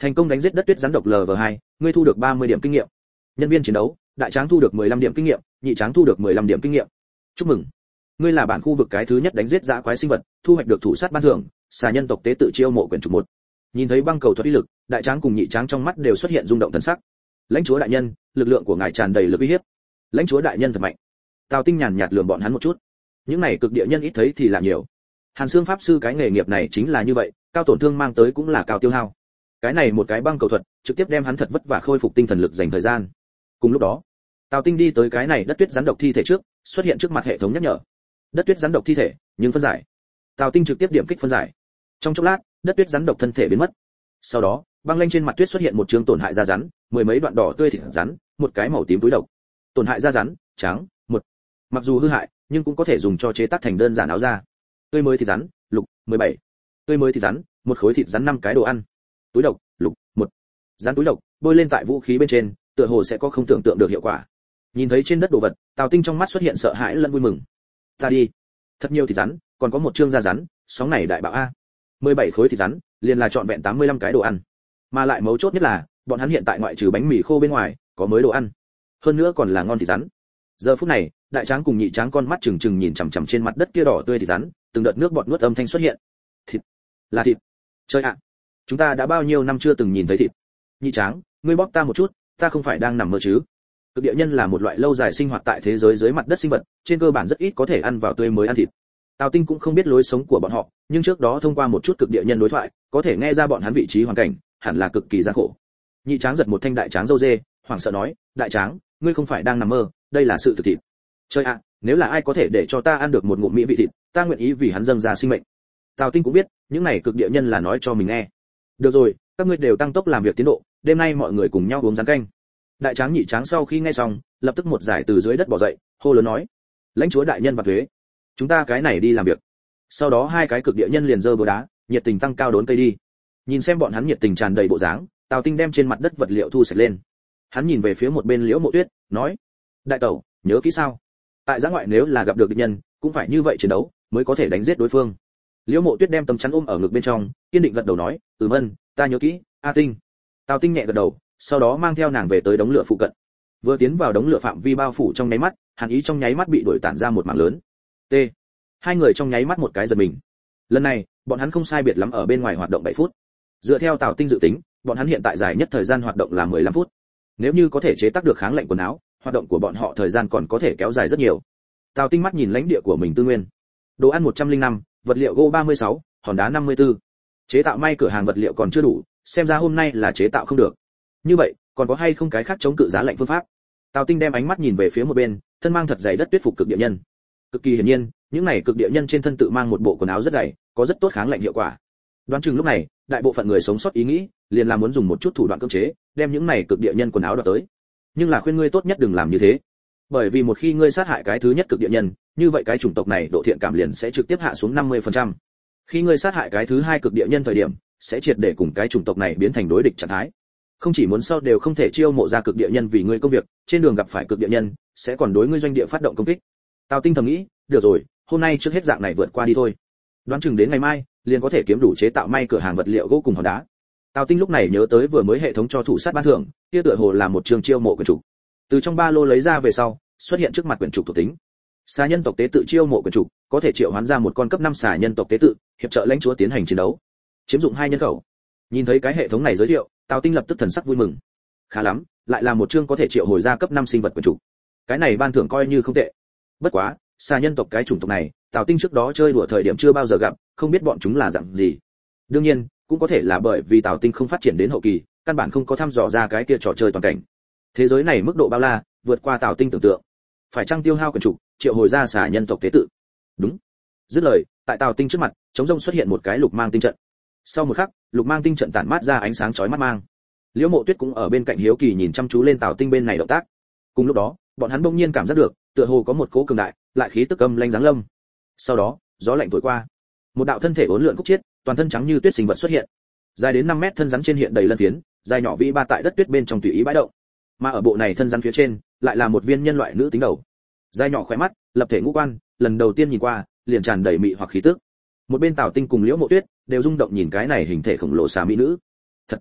Speaker 1: Thành công đánh giết đất tuyết rắn độc lv hai, ngươi thu được ba mươi điểm kinh nghiệm. Nhân viên chiến đấu, đại tráng thu được mười lăm điểm kinh nghiệm, nhị tráng thu được mười lăm điểm kinh nghiệm. Chúc mừng, ngươi là bản khu vực cái thứ nhất đánh giết dã quái sinh vật, thu hoạch được thủ sát ban thưởng, xà nhân tộc tế tự chiêu mộ quyển trục một. Nhìn thấy băng cầu thuật uy lực, đại tráng cùng nhị tráng trong mắt đều xuất hiện rung động thần sắc. Lãnh chúa đại nhân, lực lượng của ngài tràn đầy lực uy hiếp. Lãnh chúa đại nhân thật mạnh. Tào Tinh nhàn nhạt lườm bọn hắn một chút. Những này cực địa nhân ít thấy thì là nhiều. Hàn Xương pháp sư cái nghề nghiệp này chính là như vậy, cao tổn thương mang tới cũng là cao tiêu hao. Cái này một cái băng cầu thuật, trực tiếp đem hắn thật vất vả khôi phục tinh thần lực dành thời gian. Cùng lúc đó, Tào Tinh đi tới cái này đất tuyết rắn độc thi thể trước, xuất hiện trước mặt hệ thống nhắc nhở. Đất tuyết rắn độc thi thể, nhưng phân giải. Tào Tinh trực tiếp điểm kích phân giải. Trong chốc lát, đất tuyết rắn độc thân thể biến mất. Sau đó, băng lanh trên mặt tuyết xuất hiện một trường tổn hại da rắn, mười mấy đoạn đỏ tươi thịt rắn, một cái màu tím túi độc. Tổn hại da rắn, trắng, một. Mặc dù hư hại, nhưng cũng có thể dùng cho chế tác thành đơn giản áo da. Tươi mới thịt rắn, lục, mười bảy. Tươi mới thịt rắn, một khối thịt rắn năm cái đồ ăn. Túi độc, lục, một. Rắn túi độc, bôi lên tại vũ khí bên trên, tựa hồ sẽ có không tưởng tượng được hiệu quả. Nhìn thấy trên đất đồ vật, Tào Tinh trong mắt xuất hiện sợ hãi lẫn vui mừng. Ta đi, thật nhiều thịt rắn, còn có một chương da rắn, sóng này đại bạo a. mười bảy khối thịt rắn, liền là trọn vẹn tám mươi lăm cái đồ ăn. Mà lại mấu chốt nhất là, bọn hắn hiện tại ngoại trừ bánh mì khô bên ngoài, có mới đồ ăn. Hơn nữa còn là ngon thịt rắn. Giờ phút này, đại tráng cùng nhị tráng con mắt trừng trừng nhìn chằm chằm trên mặt đất kia đỏ tươi thịt rắn, từng đợt nước bọt nuốt âm thanh xuất hiện. Thịt, là thịt. Chơi ạ, chúng ta đã bao nhiêu năm chưa từng nhìn thấy thịt. Nhị tráng, ngươi bóp ta một chút, ta không phải đang nằm mơ chứ? Cực địa nhân là một loại lâu dài sinh hoạt tại thế giới dưới mặt đất sinh vật, trên cơ bản rất ít có thể ăn vào tươi mới ăn thịt. Tào Tinh cũng không biết lối sống của bọn họ, nhưng trước đó thông qua một chút cực địa nhân đối thoại, có thể nghe ra bọn hắn vị trí hoàn cảnh, hẳn là cực kỳ gian khổ. Nhị tráng giật một thanh đại tráng râu dê, hoảng sợ nói, đại tráng, ngươi không phải đang nằm mơ, đây là sự thực thịt. Trời ạ, nếu là ai có thể để cho ta ăn được một ngụm mỹ vị thịt, ta nguyện ý vì hắn dâng ra sinh mệnh. Tào Tinh cũng biết, những này cực địa nhân là nói cho mình nghe. Được rồi, các ngươi đều tăng tốc làm việc tiến độ, đêm nay mọi người cùng nhau uống rắn canh. Đại tráng nhị tráng sau khi nghe xong, lập tức một giải từ dưới đất bò dậy, hô lớn nói, lãnh chúa đại nhân và thuế, chúng ta cái này đi làm việc. Sau đó hai cái cực địa nhân liền giơ búa đá, nhiệt tình tăng cao đốn cây đi. Nhìn xem bọn hắn nhiệt tình tràn đầy bộ dáng, Tào Tinh đem trên mặt đất vật liệu thu sạch lên. Hắn nhìn về phía một bên Liễu Mộ Tuyết, nói, đại tẩu, nhớ kỹ sao? Tại giã ngoại nếu là gặp được địch nhân, cũng phải như vậy chiến đấu, mới có thể đánh giết đối phương. Liễu Mộ Tuyết đem tấm chắn ôm ở ngực bên trong, kiên định gật đầu nói, ừm ân, ta nhớ kỹ, A Tinh. Tào Tinh nhẹ gật đầu, sau đó mang theo nàng về tới đống lửa phụ cận. Vừa tiến vào đống lửa phạm vi bao phủ trong nháy mắt, hàn ý trong nháy mắt bị đuổi tản ra một mảng lớn. T. Hai người trong nháy mắt một cái giật mình. Lần này, bọn hắn không sai biệt lắm ở bên ngoài hoạt động bảy phút. Dựa theo Tào Tinh dự tính, bọn hắn hiện tại dài nhất thời gian hoạt động là mười lăm phút. Nếu như có thể chế tác được kháng lạnh quần áo, hoạt động của bọn họ thời gian còn có thể kéo dài rất nhiều. Tào Tinh mắt nhìn lãnh địa của mình tư nguyên. Đồ ăn một trăm lẻ năm, vật liệu gỗ ba mươi sáu, hòn đá năm mươi tư. Chế tạo may cửa hàng vật liệu còn chưa đủ, xem ra hôm nay là chế tạo không được. Như vậy, còn có hay không cái khác chống cự giá lạnh phương pháp? Tào Tinh đem ánh mắt nhìn về phía một bên, thân mang thật dày đất tuyết phục cực địa nhân. Cực kỳ hiển nhiên, những này cực địa nhân trên thân tự mang một bộ quần áo rất dày, có rất tốt kháng lạnh hiệu quả. Đoán chừng lúc này, đại bộ phận người sống sót ý nghĩ, liền là muốn dùng một chút thủ đoạn cưỡng chế, đem những này cực địa nhân quần áo đoạt tới. Nhưng là khuyên ngươi tốt nhất đừng làm như thế. Bởi vì một khi ngươi sát hại cái thứ nhất cực địa nhân, như vậy cái chủng tộc này độ thiện cảm liền sẽ trực tiếp hạ xuống năm mươi phần trăm. Khi ngươi sát hại cái thứ hai cực địa nhân thời điểm, sẽ triệt để cùng cái chủng tộc này biến thành đối địch trạng thái. Không chỉ muốn sau đều không thể chiêu mộ ra cực địa nhân vì ngươi công việc, trên đường gặp phải cực địa nhân, sẽ còn đối ngươi doanh địa phát động công kích. Tào Tinh thầm nghĩ, được rồi, hôm nay trước hết dạng này vượt qua đi thôi. Đoán chừng đến ngày mai, liền có thể kiếm đủ chế tạo may cửa hàng vật liệu gỗ cùng hòn đá. Tào Tinh lúc này nhớ tới vừa mới hệ thống cho thủ sát ban thưởng, kia tựa hồ là một trường chiêu mộ quyển trục. Từ trong ba lô lấy ra về sau, xuất hiện trước mặt quyển trục thuộc tính. Xà nhân tộc tế tự chiêu mộ quyển trục, có thể triệu hoán ra một con cấp năm xà nhân tộc tế tự, hiệp trợ lãnh chúa tiến hành chiến đấu. Chiếm dụng hai nhân khẩu. Nhìn thấy cái hệ thống này giới thiệu, Tào Tinh lập tức thần sắc vui mừng. Khá lắm, lại là một chương có thể triệu hồi ra cấp năm sinh vật quyển trục. Cái này ban thưởng coi như không tệ. Bất quá, xà nhân tộc cái chủng tộc này, Tào Tinh trước đó chơi đùa thời điểm chưa bao giờ gặp, không biết bọn chúng là dạng gì. Đương nhiên, cũng có thể là bởi vì Tào Tinh không phát triển đến hậu kỳ, căn bản không có thăm dò ra cái kia trò chơi toàn cảnh. Thế giới này mức độ bao la, vượt qua Tào Tinh tưởng tượng. Phải chăng tiêu hao quyển trục, triệu hồi ra xà nhân tộc tế tự? Đúng. Dứt lời, tại Tào Tinh trước mặt, trống rông xuất hiện một cái lục mang tinh trận. Sau một khắc, lục mang tinh trận tản mát ra ánh sáng chói mắt mang. Liễu Mộ Tuyết cũng ở bên cạnh hiếu kỳ nhìn chăm chú lên Tào Tinh bên này động tác. Cùng lúc đó, bọn hắn bỗng nhiên cảm giác được, tựa hồ có một cỗ cường đại, lại khí tức âm lanh giáng lâm. Sau đó, gió lạnh thổi qua, một đạo thân thể uốn lượn khúc chiết, toàn thân trắng như tuyết sinh vật xuất hiện. Dài đến năm mét thân rắn trên hiện đầy lân phiến, dài nhỏ vĩ ba tại đất tuyết bên trong tùy ý bãi động. Mà ở bộ này thân rắn phía trên, lại là một viên nhân loại nữ tính đầu. Dài nhỏ khỏe mắt, lập thể ngũ quan, lần đầu tiên nhìn qua, liền tràn đầy mị hoặc khí tức. Một bên Tào Tinh cùng Liễu Mộ Tuyết đều rung động nhìn cái này hình thể khổng lồ xà mỹ nữ. Thật,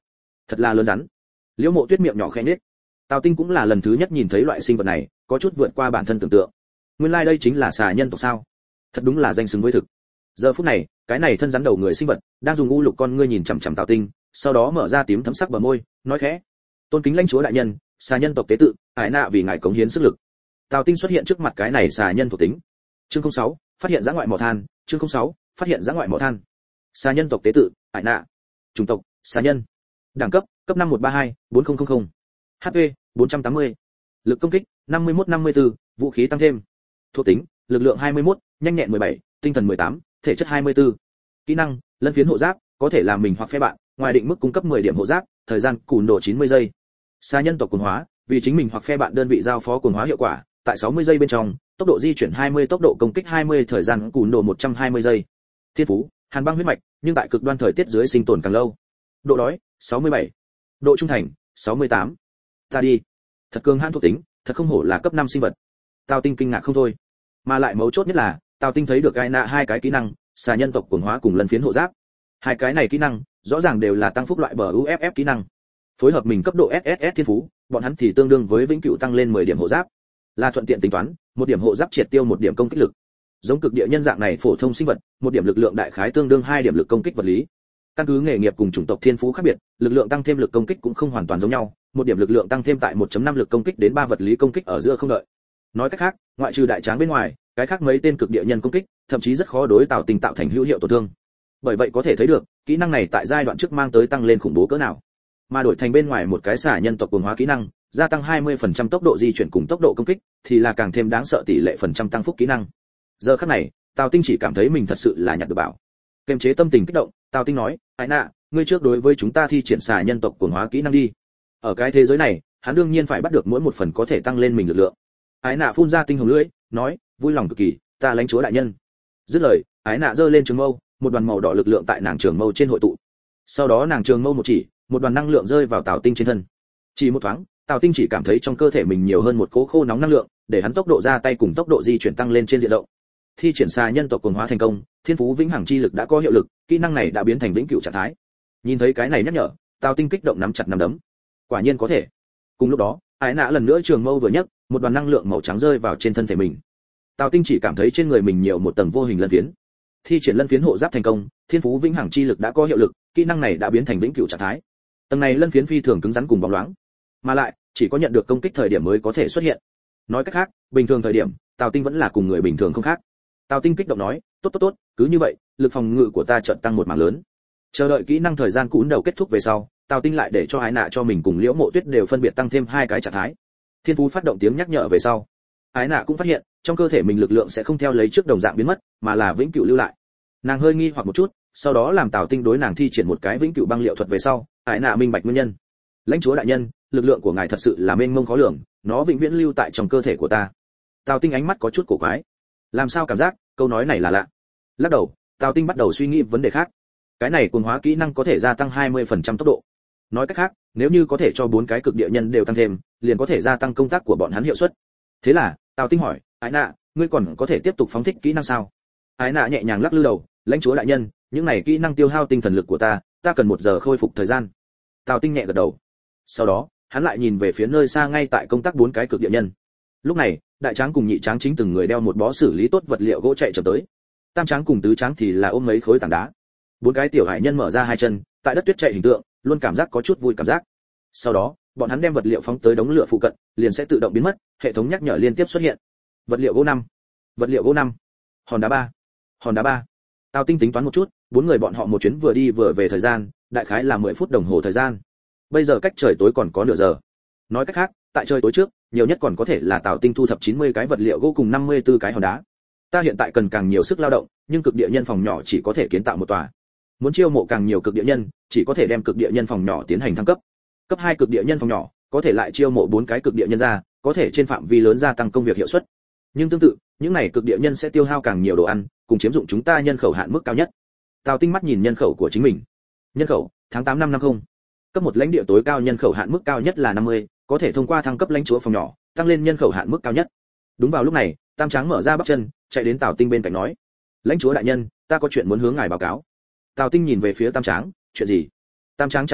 Speaker 1: Thật là lớn rắn. Liễu Mộ Tuyết miệng nhỏ khẽ nhếch. Tào Tinh cũng là lần thứ nhất nhìn thấy loại sinh vật này, có chút vượt qua bản thân tưởng tượng. Nguyên lai like đây chính là xà nhân tộc sao? Thật đúng là danh xứng với thực. Giờ phút này, cái này thân rắn đầu người sinh vật đang dùng u lục con ngươi nhìn chằm chằm Tào Tinh, sau đó mở ra tím thấm sắc bờ môi, nói khẽ: "Tôn kính lãnh chúa đại nhân, xà nhân tộc tế tự, ải nạ vì ngài cống hiến sức lực." Tào Tinh xuất hiện trước mặt cái này xà nhân thuộc tính. Chương không sáu, phát hiện dã ngoại mỏ than, chương không sáu, phát hiện dã ngoại mỏ than. Xà nhân tộc tế tự, ải nạ. Chủng tộc: xà nhân. Đẳng cấp: cấp năm một ba hai bốn không không không. hát pê: bốn trăm tám mươi. Lực công kích: năm mươi mốt năm mươi tư, vũ khí tăng thêm. Thuộc tính: lực lượng hai mươi mốt, nhanh nhẹn mười bảy, tinh thần mười tám, thể chất hai mươi tư. Kỹ năng: lân phiến hộ giáp, có thể làm mình hoặc phe bạn, ngoài định mức cung cấp mười điểm hộ giáp, thời gian cùn độ chín mươi giây. Xà nhân tộc cuồng hóa, vì chính mình hoặc phe bạn đơn vị giao phó cuồng hóa hiệu quả, tại sáu mươi giây bên trong, tốc độ di chuyển hai mươi, tốc độ công kích hai mươi, thời gian cùn độ một trăm hai mươi giây. Thiên phú: hàn băng huyết mạch, nhưng tại cực đoan thời tiết dưới sinh tồn càng lâu. Độ đói: sáu mươi bảy. Độ trung thành: sáu mươi tám. Ta đi, thật cường hãn thuộc tính, thật không hổ là cấp năm sinh vật. Tào Tinh kinh ngạc không thôi. Mà lại mấu chốt nhất là, Tào Tinh thấy được gai nạ hai cái kỹ năng, xà nhân tộc cuồng hóa cùng lân phiến hộ giáp. Hai cái này kỹ năng, rõ ràng đều là tăng phúc loại bờ u ép ép kỹ năng. Phối hợp mình cấp độ ét ét ét thiên phú, bọn hắn thì tương đương với vĩnh cửu tăng lên mười điểm hộ giáp. Là thuận tiện tính toán, một điểm hộ giáp triệt tiêu một điểm công kích lực. Giống cực địa nhân dạng này phổ thông sinh vật, một điểm lực lượng đại khái tương đương hai điểm lực công kích vật lý. Căn cứ nghề nghiệp cùng chủng tộc thiên phú khác biệt, lực lượng tăng thêm lực công kích cũng không hoàn toàn giống nhau, một điểm lực lượng tăng thêm tại một chấm năm lực công kích đến ba vật lý công kích ở giữa không đợi. Nói cách khác, ngoại trừ đại tráng bên ngoài, cái khác mấy tên cực địa nhân công kích, thậm chí rất khó đối Tào Tinh tạo thành hữu hiệu tổn thương. Bởi vậy có thể thấy được, kỹ năng này tại giai đoạn trước mang tới tăng lên khủng bố cỡ nào. Mà đổi thành bên ngoài một cái xả nhân tộc cuồng hóa kỹ năng, gia tăng hai mươi phần trăm tốc độ di chuyển cùng tốc độ công kích, thì là càng thêm đáng sợ tỷ lệ phần trăm tăng phúc kỹ năng. Giờ khắc này, Tào Tinh chỉ cảm thấy mình thật sự là nhặt được bảo. Kiềm chế tâm tình kích động, Tào Tinh nói: "Ái nạ, ngươi trước đối với chúng ta thi triển xả nhân tộc cuồng hóa kỹ năng đi. Ở cái thế giới này, hắn đương nhiên phải bắt được mỗi một phần có thể tăng lên mình lực lượng." Ái nạ phun ra tinh hồng lưỡi, nói: "Vui lòng cực kỳ, ta lãnh chúa đại nhân." Dứt lời, Ái nạ giơ lên trường mâu, một đoàn màu đỏ lực lượng tại nàng trường mâu trên hội tụ. Sau đó nàng trường mâu một chỉ, một đoàn năng lượng rơi vào Tào Tinh trên thân. Chỉ một thoáng, Tào Tinh chỉ cảm thấy trong cơ thể mình nhiều hơn một cỗ khô nóng năng lượng, để hắn tốc độ ra tay cùng tốc độ di chuyển tăng lên trên diện rộng. Thi triển xà nhân tộc cuồng hóa thành công, thiên phú vĩnh hằng chi lực đã có hiệu lực, kỹ năng này đã biến thành vĩnh cửu trạng thái. Nhìn thấy cái này nhắc nhở, Tào Tinh kích động nắm chặt nắm đấm. Quả nhiên có thể. Cùng lúc đó, Ái nạ lần nữa trường mâu vừa nhấc, một đoàn năng lượng màu trắng rơi vào trên thân thể mình. Tào Tinh chỉ cảm thấy trên người mình nhiều một tầng vô hình lân phiến. Thi triển lân phiến hộ giáp thành công, thiên phú vĩnh hằng chi lực đã có hiệu lực, kỹ năng này đã biến thành vĩnh cửu trạng thái. Tầng này lân phiến phi thường cứng rắn cùng bóng loáng, mà lại chỉ có nhận được công kích thời điểm mới có thể xuất hiện. Nói cách khác, bình thường thời điểm, Tào Tinh vẫn là cùng người bình thường không khác. Tào Tinh kích động nói: "Tốt tốt tốt, cứ như vậy, lực phòng ngự của ta chợt tăng một mảng lớn." Chờ đợi kỹ năng thời gian cún đầu kết thúc về sau, Tào Tinh lại để cho Ái nạ cho mình cùng Liễu Mộ Tuyết đều phân biệt tăng thêm hai cái trạng thái. Thiên phú phát động tiếng nhắc nhở về sau, Ái nạ cũng phát hiện, trong cơ thể mình lực lượng sẽ không theo lấy trước đồng dạng biến mất, mà là vĩnh cửu lưu lại. Nàng hơi nghi hoặc một chút, sau đó làm Tào Tinh đối nàng thi triển một cái vĩnh cửu băng liệu thuật về sau, Ái nạ minh bạch nguyên nhân. "Lãnh chúa đại nhân, lực lượng của ngài thật sự là mênh mông khó lường, nó vĩnh viễn lưu tại trong cơ thể của ta." Tào Tinh ánh mắt có chút cổ quái. Làm sao cảm giác, câu nói này là lạ. Lắc đầu, Tào Tinh bắt đầu suy nghĩ vấn đề khác. Cái này cuồng hóa kỹ năng có thể gia tăng hai mươi phần trăm tốc độ. Nói cách khác, nếu như có thể cho bốn cái cực địa nhân đều tăng thêm, liền có thể gia tăng công tác của bọn hắn hiệu suất. Thế là, Tào Tinh hỏi: "Ái nạ, ngươi còn có thể tiếp tục phóng thích kỹ năng sao?" Ái nạ nhẹ nhàng lắc lư đầu: "Lãnh chúa đại nhân, những này kỹ năng tiêu hao tinh thần lực của ta, ta cần một giờ khôi phục thời gian." Tào Tinh nhẹ gật đầu. Sau đó, hắn lại nhìn về phía nơi xa ngay tại công tác bốn cái cực địa nhân. Lúc này, đại tráng cùng nhị tráng chính từng người đeo một bó xử lý tốt vật liệu gỗ chạy chậm tới. Tam tráng cùng tứ tráng thì là ôm mấy khối tảng đá. Bốn cái tiểu hải nhân mở ra hai chân, tại đất tuyết chạy hình tượng, luôn cảm giác có chút vui cảm giác. Sau đó, bọn hắn đem vật liệu phóng tới đống lửa phụ cận, liền sẽ tự động biến mất, hệ thống nhắc nhở liên tiếp xuất hiện. Vật liệu gỗ năm, vật liệu gỗ năm, hòn đá ba, hòn đá ba. Tào Tinh tính toán một chút, bốn người bọn họ một chuyến vừa đi vừa về thời gian, đại khái là mười phút đồng hồ thời gian. Bây giờ cách trời tối còn có nửa giờ. Nói cách khác, tại trời tối trước, nhiều nhất còn có thể là Tào Tinh thu thập chín mươi cái vật liệu gỗ cùng năm mươi tư cái hòn đá. Ta hiện tại cần càng nhiều sức lao động, nhưng cực địa nhân phòng nhỏ chỉ có thể kiến tạo một tòa. Muốn chiêu mộ càng nhiều cực địa nhân, chỉ có thể đem cực địa nhân phòng nhỏ tiến hành thăng cấp. Cấp hai cực địa nhân phòng nhỏ, có thể lại chiêu mộ bốn cái cực địa nhân ra, có thể trên phạm vi lớn gia tăng công việc hiệu suất. Nhưng tương tự, những này cực địa nhân sẽ tiêu hao càng nhiều đồ ăn, cùng chiếm dụng chúng ta nhân khẩu hạn mức cao nhất. Tào Tinh mắt nhìn nhân khẩu của chính mình. Nhân khẩu, tháng tám năm năm không. Cấp một lãnh địa tối cao nhân khẩu hạn mức cao nhất là năm mươi, có thể thông qua thăng cấp lãnh chúa phòng nhỏ, tăng lên nhân khẩu hạn mức cao nhất. Đúng vào lúc này, Tam Tráng mở ra bắp chân, chạy đến Tào Tinh bên cạnh nói: "Lãnh chúa đại nhân, ta có chuyện muốn hướng ngài báo cáo." Tào Tinh nhìn về phía Tam Tráng: "Chuyện gì?" Tam Tráng trả lời: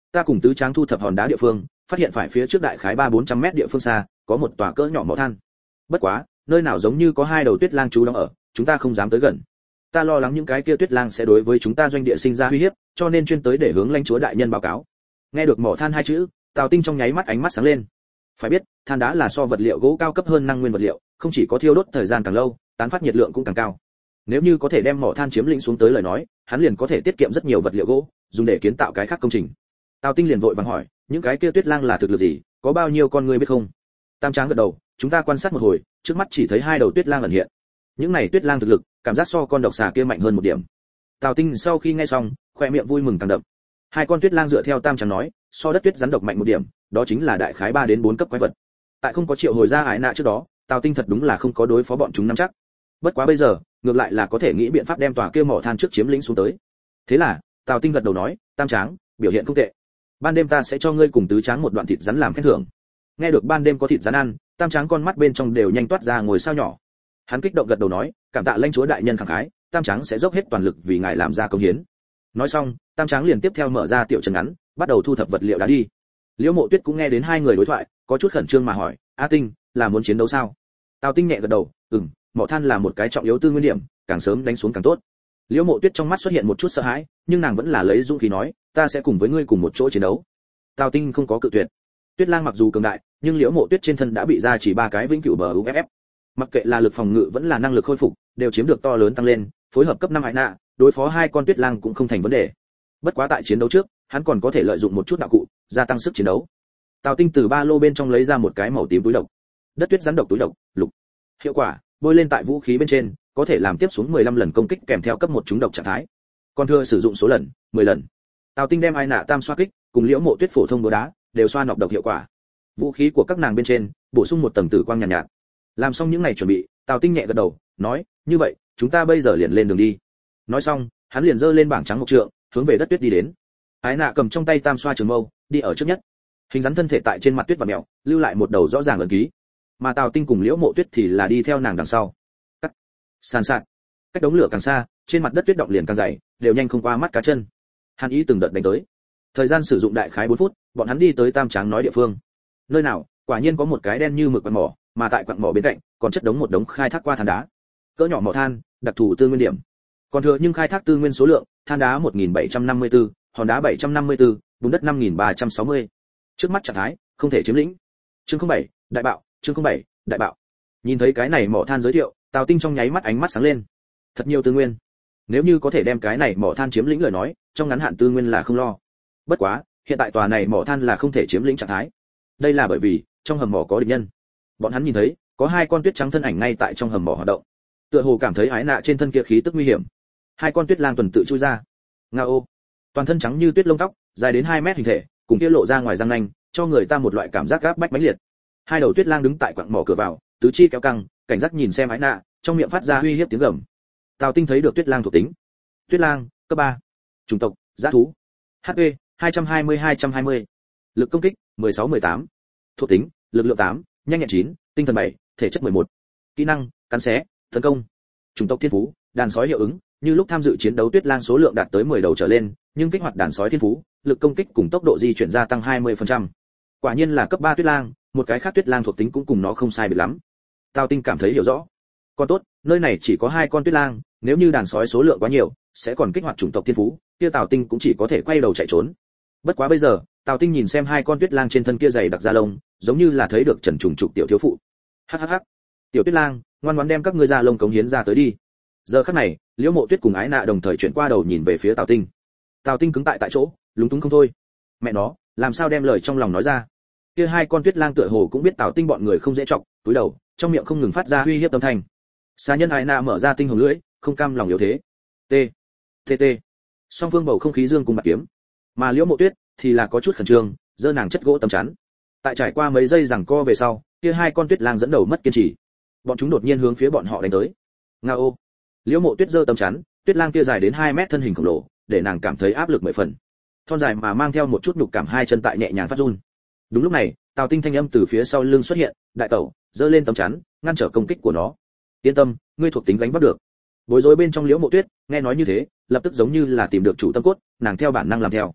Speaker 1: ta cùng tứ tráng thu thập hòn đá địa phương, phát hiện phải phía trước đại khái ba bốn trăm mét địa phương xa, có một tòa cỡ nhỏ mỏ than. Bất quá, nơi nào giống như có hai đầu tuyết lang trú đóng ở, chúng ta không dám tới gần. Ta lo lắng những cái kia tuyết lang sẽ đối với chúng ta doanh địa sinh ra uy hiếp, cho nên chuyên tới để hướng lãnh chúa đại nhân báo cáo. Nghe được mỏ than hai chữ, Tào Tinh trong nháy mắt ánh mắt sáng lên. Phải biết, than đá là so vật liệu gỗ cao cấp hơn năng nguyên vật liệu, không chỉ có thiêu đốt thời gian càng lâu, tán phát nhiệt lượng cũng càng cao. Nếu như có thể đem mỏ than chiếm lĩnh xuống tới lời nói, hắn liền có thể tiết kiệm rất nhiều vật liệu gỗ, dùng để kiến tạo cái khác công trình. Tào Tinh liền vội vàng hỏi, những cái kia tuyết lang là thực lực gì, có bao nhiêu con ngươi biết không? Tam Tráng gật đầu, chúng ta quan sát một hồi, trước mắt chỉ thấy hai đầu tuyết lang ẩn hiện. Những này tuyết lang thực lực, cảm giác so con độc xà kia mạnh hơn một điểm. Tào Tinh sau khi nghe xong, khoe miệng vui mừng càng đậm. Hai con tuyết lang dựa theo Tam Tráng nói, so đất tuyết rắn độc mạnh một điểm, đó chính là đại khái ba đến bốn cấp quái vật. Tại không có triệu hồi ra ái nạ trước đó, Tào Tinh thật đúng là không có đối phó bọn chúng nắm chắc. Bất quá bây giờ, ngược lại là có thể nghĩ biện pháp đem tòa kia mỏ than trước chiếm lĩnh xuống tới. Thế là, Tào Tinh gật đầu nói, Tam Tráng, biểu hiện không tệ. Ban đêm ta sẽ cho ngươi cùng tứ tráng một đoạn thịt rắn làm khen thưởng. Nghe được ban đêm có thịt rắn ăn, Tam Tráng con mắt bên trong đều nhanh toát ra ngồi sao nhỏ. Hắn kích động gật đầu nói, cảm tạ lãnh chúa đại nhân khẳng khái, Tam Tráng sẽ dốc hết toàn lực vì ngài làm ra công hiến. Nói xong, Tam Tráng liền tiếp theo mở ra tiểu trần ngắn, bắt đầu thu thập vật liệu đá đi. Liễu Mộ Tuyết cũng nghe đến hai người đối thoại, có chút khẩn trương mà hỏi, A Tinh, là muốn chiến đấu sao? Tào Tinh nhẹ gật đầu, ừm, mỏ than là một cái trọng yếu tư nguyên điểm, càng sớm đánh xuống càng tốt. Liễu Mộ Tuyết trong mắt xuất hiện một chút sợ hãi, nhưng nàng vẫn là lấy dũng khí nói, ta sẽ cùng với ngươi cùng một chỗ chiến đấu. Tào Tinh không có cự tuyệt. Tuyết Lang mặc dù cường đại, nhưng Liễu Mộ Tuyết trên thân đã bị ra chỉ ba cái vĩnh cửu bờ u ép ép. Mặc kệ là lực phòng ngự vẫn là năng lực khôi phục, đều chiếm được to lớn tăng lên, phối hợp cấp năm hải nạ, đối phó hai con Tuyết Lang cũng không thành vấn đề. Bất quá tại chiến đấu trước, hắn còn có thể lợi dụng một chút đạo cụ, gia tăng sức chiến đấu. Tào Tinh từ ba lô bên trong lấy ra một cái màu tím túi độc. Đất tuyết rắn độc túi độc, lục. Hiệu quả, bôi lên tại vũ khí bên trên, có thể làm tiếp xuống mười lăm lần công kích kèm theo cấp một trúng độc trạng thái. Còn thừa sử dụng số lần, mười lần. Tào Tinh đem ai nạ tam xoa kích, cùng Liễu Mộ Tuyết phổ thông búa đá, đều xoa nọc độc hiệu quả. Vũ khí của các nàng bên trên, bổ sung một tầng tử quang nhàn nhạt, nhạt. Làm xong những ngày chuẩn bị, Tào Tinh nhẹ gật đầu, nói, như vậy, chúng ta bây giờ liền lên đường đi. Nói xong, hắn liền giơ lên bảng trắng một trượng, hướng về đất tuyết đi đến. Ái nạ cầm trong tay tam xoa trường mâu, đi ở trước nhất. Hình dáng thân thể tại trên mặt tuyết và mèo, lưu lại một đầu rõ ràng ấn ký. Mà Tào Tinh cùng Liễu Mộ Tuyết thì là đi theo nàng đằng sau. Cắt, sàn sạt, cách đống lửa càng xa, trên mặt đất tuyết động liền càng dày, đều nhanh không qua mắt cá chân. Hàn Ý từng đợt đánh tới. Thời gian sử dụng đại khái bốn phút, bọn hắn đi tới Tam Tráng nói địa phương. Nơi nào, quả nhiên có một cái đen như mực quặng mỏ, mà tại quặng mỏ bên cạnh, còn chất đống một đống khai thác qua than đá. Cỡ nhỏ mỏ than, đặc thù tư nguyên điểm. Còn thừa nhưng khai thác tư nguyên số lượng, than đá một nghìn bảy trăm năm mươi tư, hòn đá bảy trăm năm mươi tư, bùn đất năm nghìn ba trăm sáu mươi. Trước mắt trạng thái, không thể chiếm lĩnh. Chương không bảy, đại bạo, chương không bảy, đại bạo. Nhìn thấy cái này mỏ than giới thiệu, Tào Tinh trong nháy mắt ánh mắt sáng lên. Thật nhiều tư nguyên. Nếu như có thể đem cái này mỏ than chiếm lĩnh lời nói, trong ngắn hạn tư nguyên là không lo. Bất quá, hiện tại tòa này mỏ than là không thể chiếm lĩnh trạng thái. Đây là bởi vì trong hầm mỏ có địch nhân. Bọn hắn nhìn thấy, có hai con tuyết trắng thân ảnh ngay tại trong hầm mỏ hoạt động. Tựa hồ cảm thấy ái nạ trên thân kia khí tức nguy hiểm. Hai con tuyết lang tuần tự chui ra. Ngao. Toàn thân trắng như tuyết lông tóc, dài đến hai mét hình thể, cùng kia lộ ra ngoài răng nanh, cho người ta một loại cảm giác gáp bách mãnh liệt. Hai đầu tuyết lang đứng tại quặng mỏ cửa vào, tứ chi kéo căng, cảnh giác nhìn xem ái nạ, trong miệng phát ra uy hiếp tiếng gầm. Tào Tinh thấy được tuyết lang thuộc tính. Tuyết lang, cấp ba. Chủng tộc, dã thú. hát pê, hai trăm hai mươi hai trăm hai mươi. Lực công kích, mười sáu mười tám. Thuộc tính, lực lượng tám, nhanh nhẹn chín, tinh thần bảy, thể chất mười một. Kỹ năng, cắn xé, tấn công. Chủng tộc thiên phú, đàn sói hiệu ứng, như lúc tham dự chiến đấu tuyết lang số lượng đạt tới mười đầu trở lên, nhưng kích hoạt đàn sói thiên phú, lực công kích cùng tốc độ di chuyển gia tăng hai mươi phần trăm. Quả nhiên là cấp ba tuyết lang, một cái khác tuyết lang thuộc tính cũng cùng nó không sai biệt lắm. Tào Tinh cảm thấy hiểu rõ. Còn tốt, nơi này chỉ có hai con tuyết lang, nếu như đàn sói số lượng quá nhiều, sẽ còn kích hoạt chủng tộc thiên phú, kia Tào Tinh cũng chỉ có thể quay đầu chạy trốn. Bất quá bây giờ, Tào Tinh nhìn xem hai con tuyết lang trên thân kia dày đặc da lông, giống như là thấy được Trần Trùng Trục tiểu thiếu phụ. Hắc hắc hắc. Tiểu tuyết lang, ngoan ngoãn đem các ngươi da lông cống hiến ra tới đi. Giờ khắc này, Liễu Mộ Tuyết cùng Ái Nạ đồng thời chuyển qua đầu nhìn về phía Tào Tinh. Tào Tinh cứng tại tại chỗ, lúng túng không thôi. Mẹ nó, làm sao đem lời trong lòng nói ra? Kia hai con tuyết lang tựa hồ cũng biết Tào Tinh bọn người không dễ trọng, túi đầu, trong miệng không ngừng phát ra uy hiếp âm thanh. Xà nhân Ái Nạ mở ra tinh hồng lưỡi, không cam lòng yếu thế. T. T T. Song phương bầu không khí dương cùng bạc kiếm. Mà Liễu Mộ Tuyết thì là có chút khẩn trương, giơ nàng chất gỗ tấm chắn. Tại trải qua mấy giây giằng co về sau, kia hai con tuyết lang dẫn đầu mất kiên trì. Bọn chúng đột nhiên hướng phía bọn họ đánh tới. Ngao. Liễu Mộ Tuyết giơ tấm chắn, tuyết lang kia dài đến hai mét thân hình khổng lồ, để nàng cảm thấy áp lực mười phần. Thon dài mà mang theo một chút nhục cảm hai chân tại nhẹ nhàng phát run. Đúng lúc này, Tào Tinh thanh âm từ phía sau lưng xuất hiện, đại tẩu, giơ lên tấm chắn, ngăn trở công kích của nó. Yên tâm, ngươi thuộc tính gánh vác được. Bối rối bên trong Liễu Mộ Tuyết, nghe nói như thế, lập tức giống như là tìm được chủ tâm cốt, nàng theo bản năng làm theo.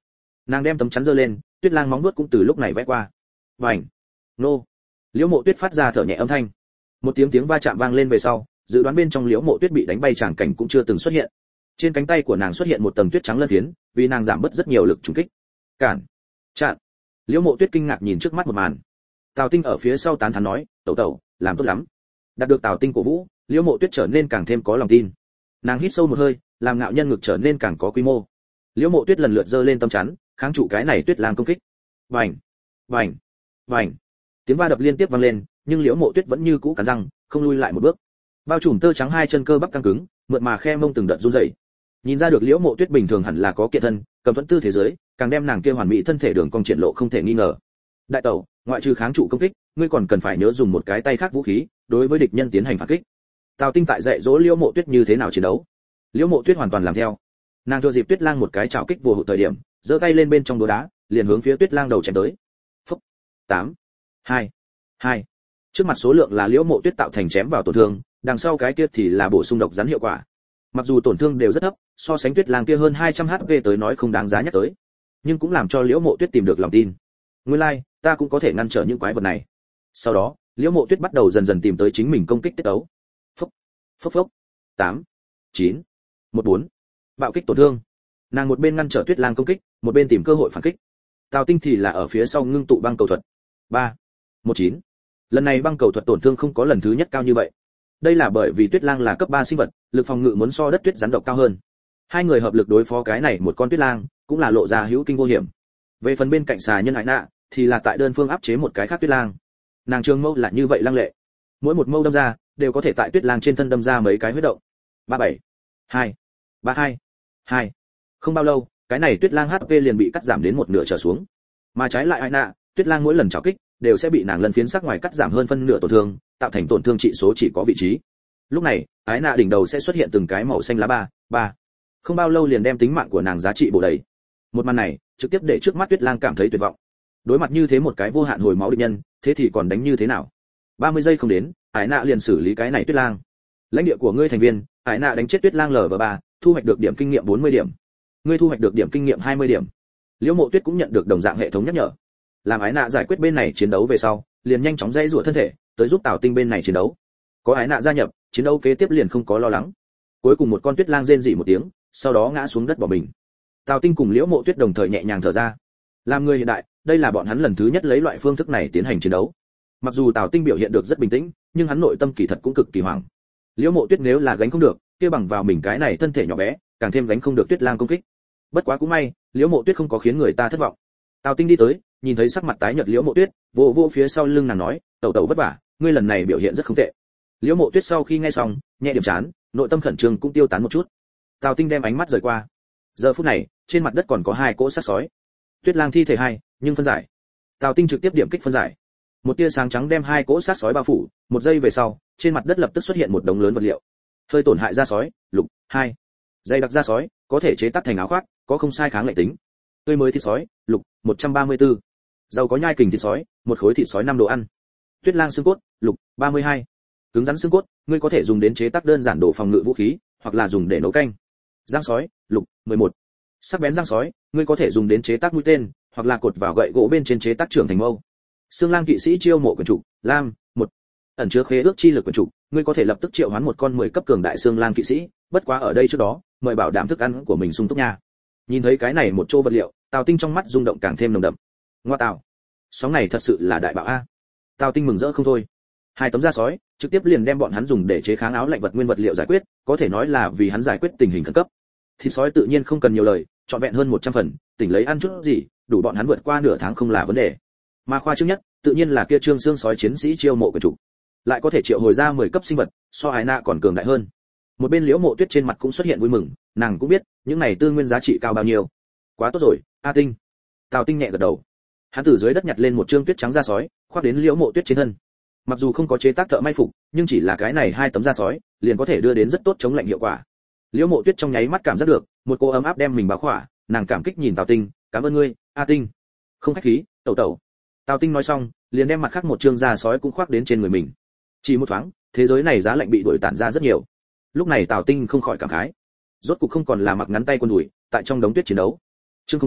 Speaker 1: Nàng đem tấm chắn giơ lên, Tuyết Lang móng vuốt cũng từ lúc này vẽ qua. Bành! Nô! Liễu Mộ Tuyết phát ra thở nhẹ âm thanh. Một tiếng tiếng va chạm vang lên về sau, dự đoán bên trong Liễu Mộ Tuyết bị đánh bay tràng cảnh cũng chưa từng xuất hiện. Trên cánh tay của nàng xuất hiện một tầng tuyết trắng lân phiến, vì nàng giảm bớt rất nhiều lực trùng kích. Cản! Chặn! Liễu Mộ Tuyết kinh ngạc nhìn trước mắt một màn. Tào Tinh ở phía sau tán thán nói, "Tẩu tẩu, làm tốt lắm." Đạt được Tào Tinh cổ vũ, Liễu Mộ Tuyết trở nên càng thêm có lòng tin. Nàng hít sâu một hơi, làm ngạo nhân ngực trở nên càng có quy mô. Liễu Mộ Tuyết lần lượt giơ lên tấm chắn, kháng trụ cái này Tuyết Lang công kích. Vành! Vành! Vành! Tiếng va đập liên tiếp vang lên, nhưng Liễu Mộ Tuyết vẫn như cũ cắn răng, không lui lại một bước. Bao trùm tơ trắng hai chân cơ bắp căng cứng, mượt mà khe mông từng đợt run rẩy. Nhìn ra được Liễu Mộ Tuyết bình thường hẳn là có kiện thân, cầm thuẫn tư thế giới, càng đem nàng kia hoàn mỹ thân thể đường cong triển lộ không thể nghi ngờ. Đại tẩu, ngoại trừ kháng trụ công kích, ngươi còn cần phải nhớ dùng một cái tay khác vũ khí, đối với địch nhân tiến hành phản kích. Tào Tinh tại dạy dỗ Liễu Mộ Tuyết như thế nào chiến đấu. Liễu Mộ Tuyết hoàn toàn làm theo. Nàng thừa dịp Tuyết Lang một cái chảo kích vô hụt thời điểm, giơ tay lên bên trong đố đá, liền hướng phía Tuyết Lang đầu chém tới. Phốc. tám, hai, hai. Trước mặt số lượng là Liễu Mộ Tuyết tạo thành chém vào tổn thương, đằng sau cái kia thì là bổ sung độc rắn hiệu quả. Mặc dù tổn thương đều rất thấp, so sánh Tuyết Lang kia hơn hai trăm hát pê tới nói không đáng giá nhắc tới, nhưng cũng làm cho Liễu Mộ Tuyết tìm được lòng tin. Nguyên lai, like, ta cũng có thể ngăn trở những quái vật này. Sau đó, Liễu Mộ Tuyết bắt đầu dần dần tìm tới chính mình công kích tiết tấu. Phốc, phốc phốc. tám, chín, một bốn. Bạo kích tổn thương. Nàng một bên ngăn trở Tuyết Lang công kích, một bên tìm cơ hội phản kích. Tào Tinh thì là ở phía sau ngưng tụ băng cầu thuật. ba, một chín. Lần này băng cầu thuật tổn thương không có lần thứ nhất cao như vậy. Đây là bởi vì Tuyết Lang là cấp ba sinh vật, lực phòng ngự muốn so đất tuyết rắn độc cao hơn. Hai người hợp lực đối phó cái này một con Tuyết Lang, cũng là lộ ra hữu kinh vô hiểm. Về phần bên cạnh xà nhân Hải Nạ, thì là tại đơn phương áp chế một cái khác Tuyết Lang. Nàng trường mâu là như vậy lăng lệ, mỗi một mâu đâm ra đều có thể tại Tuyết Lang trên thân đâm ra mấy cái huyết động. ba bảy, hai, ba hai, hai. Không bao lâu, cái này Tuyết Lang hát pê liền bị cắt giảm đến một nửa trở xuống. Mà trái lại Hải Nạ, Tuyết Lang mỗi lần chảo kích đều sẽ bị nàng lần phiến sắc ngoài cắt giảm hơn phân nửa tổn thương, tạo thành tổn thương trị số chỉ có vị trí. Lúc này, Ái Nạ đỉnh đầu sẽ xuất hiện từng cái màu xanh lá ba, ba. Không bao lâu liền đem tính mạng của nàng giá trị bổ đầy. Một màn này, trực tiếp để trước mắt Tuyết Lang cảm thấy tuyệt vọng. Đối mặt như thế một cái vô hạn hồi máu địch nhân, thế thì còn đánh như thế nào? ba mươi giây không đến, Ái Nạ liền xử lý cái này Tuyết Lang. Lãnh địa của ngươi thành viên, Ái Nạ đánh chết Tuyết Lang lv ba, thu hoạch được điểm kinh nghiệm bốn mươi điểm. Ngươi thu hoạch được điểm kinh nghiệm hai mươi điểm. Liễu Mộ Tuyết cũng nhận được đồng dạng hệ thống nhắc nhở. Làm Ái Nạ giải quyết bên này chiến đấu về sau, liền nhanh chóng dây rủa thân thể, tới giúp Tào Tinh bên này chiến đấu. Có Ái Nạ gia nhập, chiến đấu kế tiếp liền không có lo lắng. Cuối cùng một con Tuyết Lang rên rỉ một tiếng, sau đó ngã xuống đất bỏ mình. Tào Tinh cùng Liễu Mộ Tuyết đồng thời nhẹ nhàng thở ra. Làm người hiện đại, đây là bọn hắn lần thứ nhất lấy loại phương thức này tiến hành chiến đấu. Mặc dù Tào Tinh biểu hiện được rất bình tĩnh, nhưng hắn nội tâm kỳ thật cũng cực kỳ hoảng. Liễu Mộ Tuyết nếu là gánh không được, kia bằng vào mình cái này thân thể nhỏ bé, càng thêm gánh không được Tuyết Lang công kích. Bất quá cũng may, Liễu Mộ Tuyết không có khiến người ta thất vọng. Tào Tinh đi tới, nhìn thấy sắc mặt tái nhợt Liễu Mộ Tuyết, vỗ vỗ phía sau lưng nàng nói, "Tẩu tẩu vất vả, ngươi lần này biểu hiện rất không tệ." Liễu Mộ Tuyết sau khi nghe xong, nhẹ điểm chán, nội tâm khẩn trương cũng tiêu tán một chút. Tào Tinh đem ánh mắt rời qua. Giờ phút này, trên mặt đất còn có hai cỗ xác sói. Tuyết Lang thi thể hai, nhưng phân giải. Tào Tinh trực tiếp điểm kích phân giải. Một tia sáng trắng đem hai cỗ xác sói bao phủ, một giây về sau, trên mặt đất lập tức xuất hiện một đống lớn vật liệu. Hơi tổn hại da sói, lục, hai. Dây đặc da sói, có thể chế tác thành áo khoác, có không sai kháng lạnh tính. Tươi mới thịt sói, lục, một trăm ba mươi tư. Giàu có nhai kình thịt sói, một khối thịt sói năm đồ ăn. Tuyết Lang xương cốt, lục, ba mươi hai. Cứng rắn xương cốt, ngươi có thể dùng đến chế tác đơn giản đồ phòng ngự vũ khí, hoặc là dùng để nấu canh. Răng sói, lục, mười một. Sắc bén răng sói, ngươi có thể dùng đến chế tác mũi tên, hoặc là cột vào gậy gỗ bên trên chế tác trưởng thành mâu. Xương lang kỵ sĩ chiêu mộ quyển trục, lam, một. Ẩn chứa khế ước chi lực quyển trục, ngươi có thể lập tức triệu hoán một con mười cấp cường đại xương lang kỵ sĩ, bất quá ở đây trước đó, mời bảo đảm thức ăn của mình sung túc nha. Nhìn thấy cái này một chỗ vật liệu, Tào Tinh trong mắt rung động càng thêm nồng đậm. Ngoa Tào, sóng này thật sự là đại bạo a. Tào Tinh mừng rỡ không thôi. Hai tấm da sói, trực tiếp liền đem bọn hắn dùng để chế kháng áo lạnh vật nguyên vật liệu giải quyết, có thể nói là vì hắn giải quyết tình hình khẩn cấp. Thịt sói tự nhiên không cần nhiều lời, trọn vẹn hơn một trăm phần, tỉnh lấy ăn chút gì, đủ bọn hắn vượt qua nửa tháng không là vấn đề. Mà khoa trương nhất, tự nhiên là kia trương xương sói chiến sĩ chiêu mộ của chủ, lại có thể triệu hồi ra mười cấp sinh vật, so Ái Nạ còn cường đại hơn. Một bên Liễu Mộ Tuyết trên mặt cũng xuất hiện vui mừng, nàng cũng biết, những này tư nguyên giá trị cao bao nhiêu. Quá tốt rồi, A Tinh. Tào Tinh nhẹ gật đầu. Hắn từ dưới đất nhặt lên một trương tuyết trắng da sói, khoác đến Liễu Mộ Tuyết trên thân. Mặc dù không có chế tác thợ may phục, nhưng chỉ là cái này hai tấm da sói, liền có thể đưa đến rất tốt chống lạnh hiệu quả. Liễu Mộ Tuyết trong nháy mắt cảm giác được, một cô ấm áp đem mình bao khỏa, nàng cảm kích nhìn Tào Tinh, "Cảm ơn ngươi, A Tinh." "Không khách khí, tẩu tẩu." Tào Tinh nói xong, liền đem mặt khác một trương da sói cũng khoác đến trên người mình. Chỉ một thoáng, thế giới này giá lạnh bị đuổi tản ra rất nhiều. Lúc này Tào Tinh không khỏi cảm khái, rốt cục không còn là mặc ngắn tay quần đùi, tại trong đống tuyết chiến đấu. Chương không tám,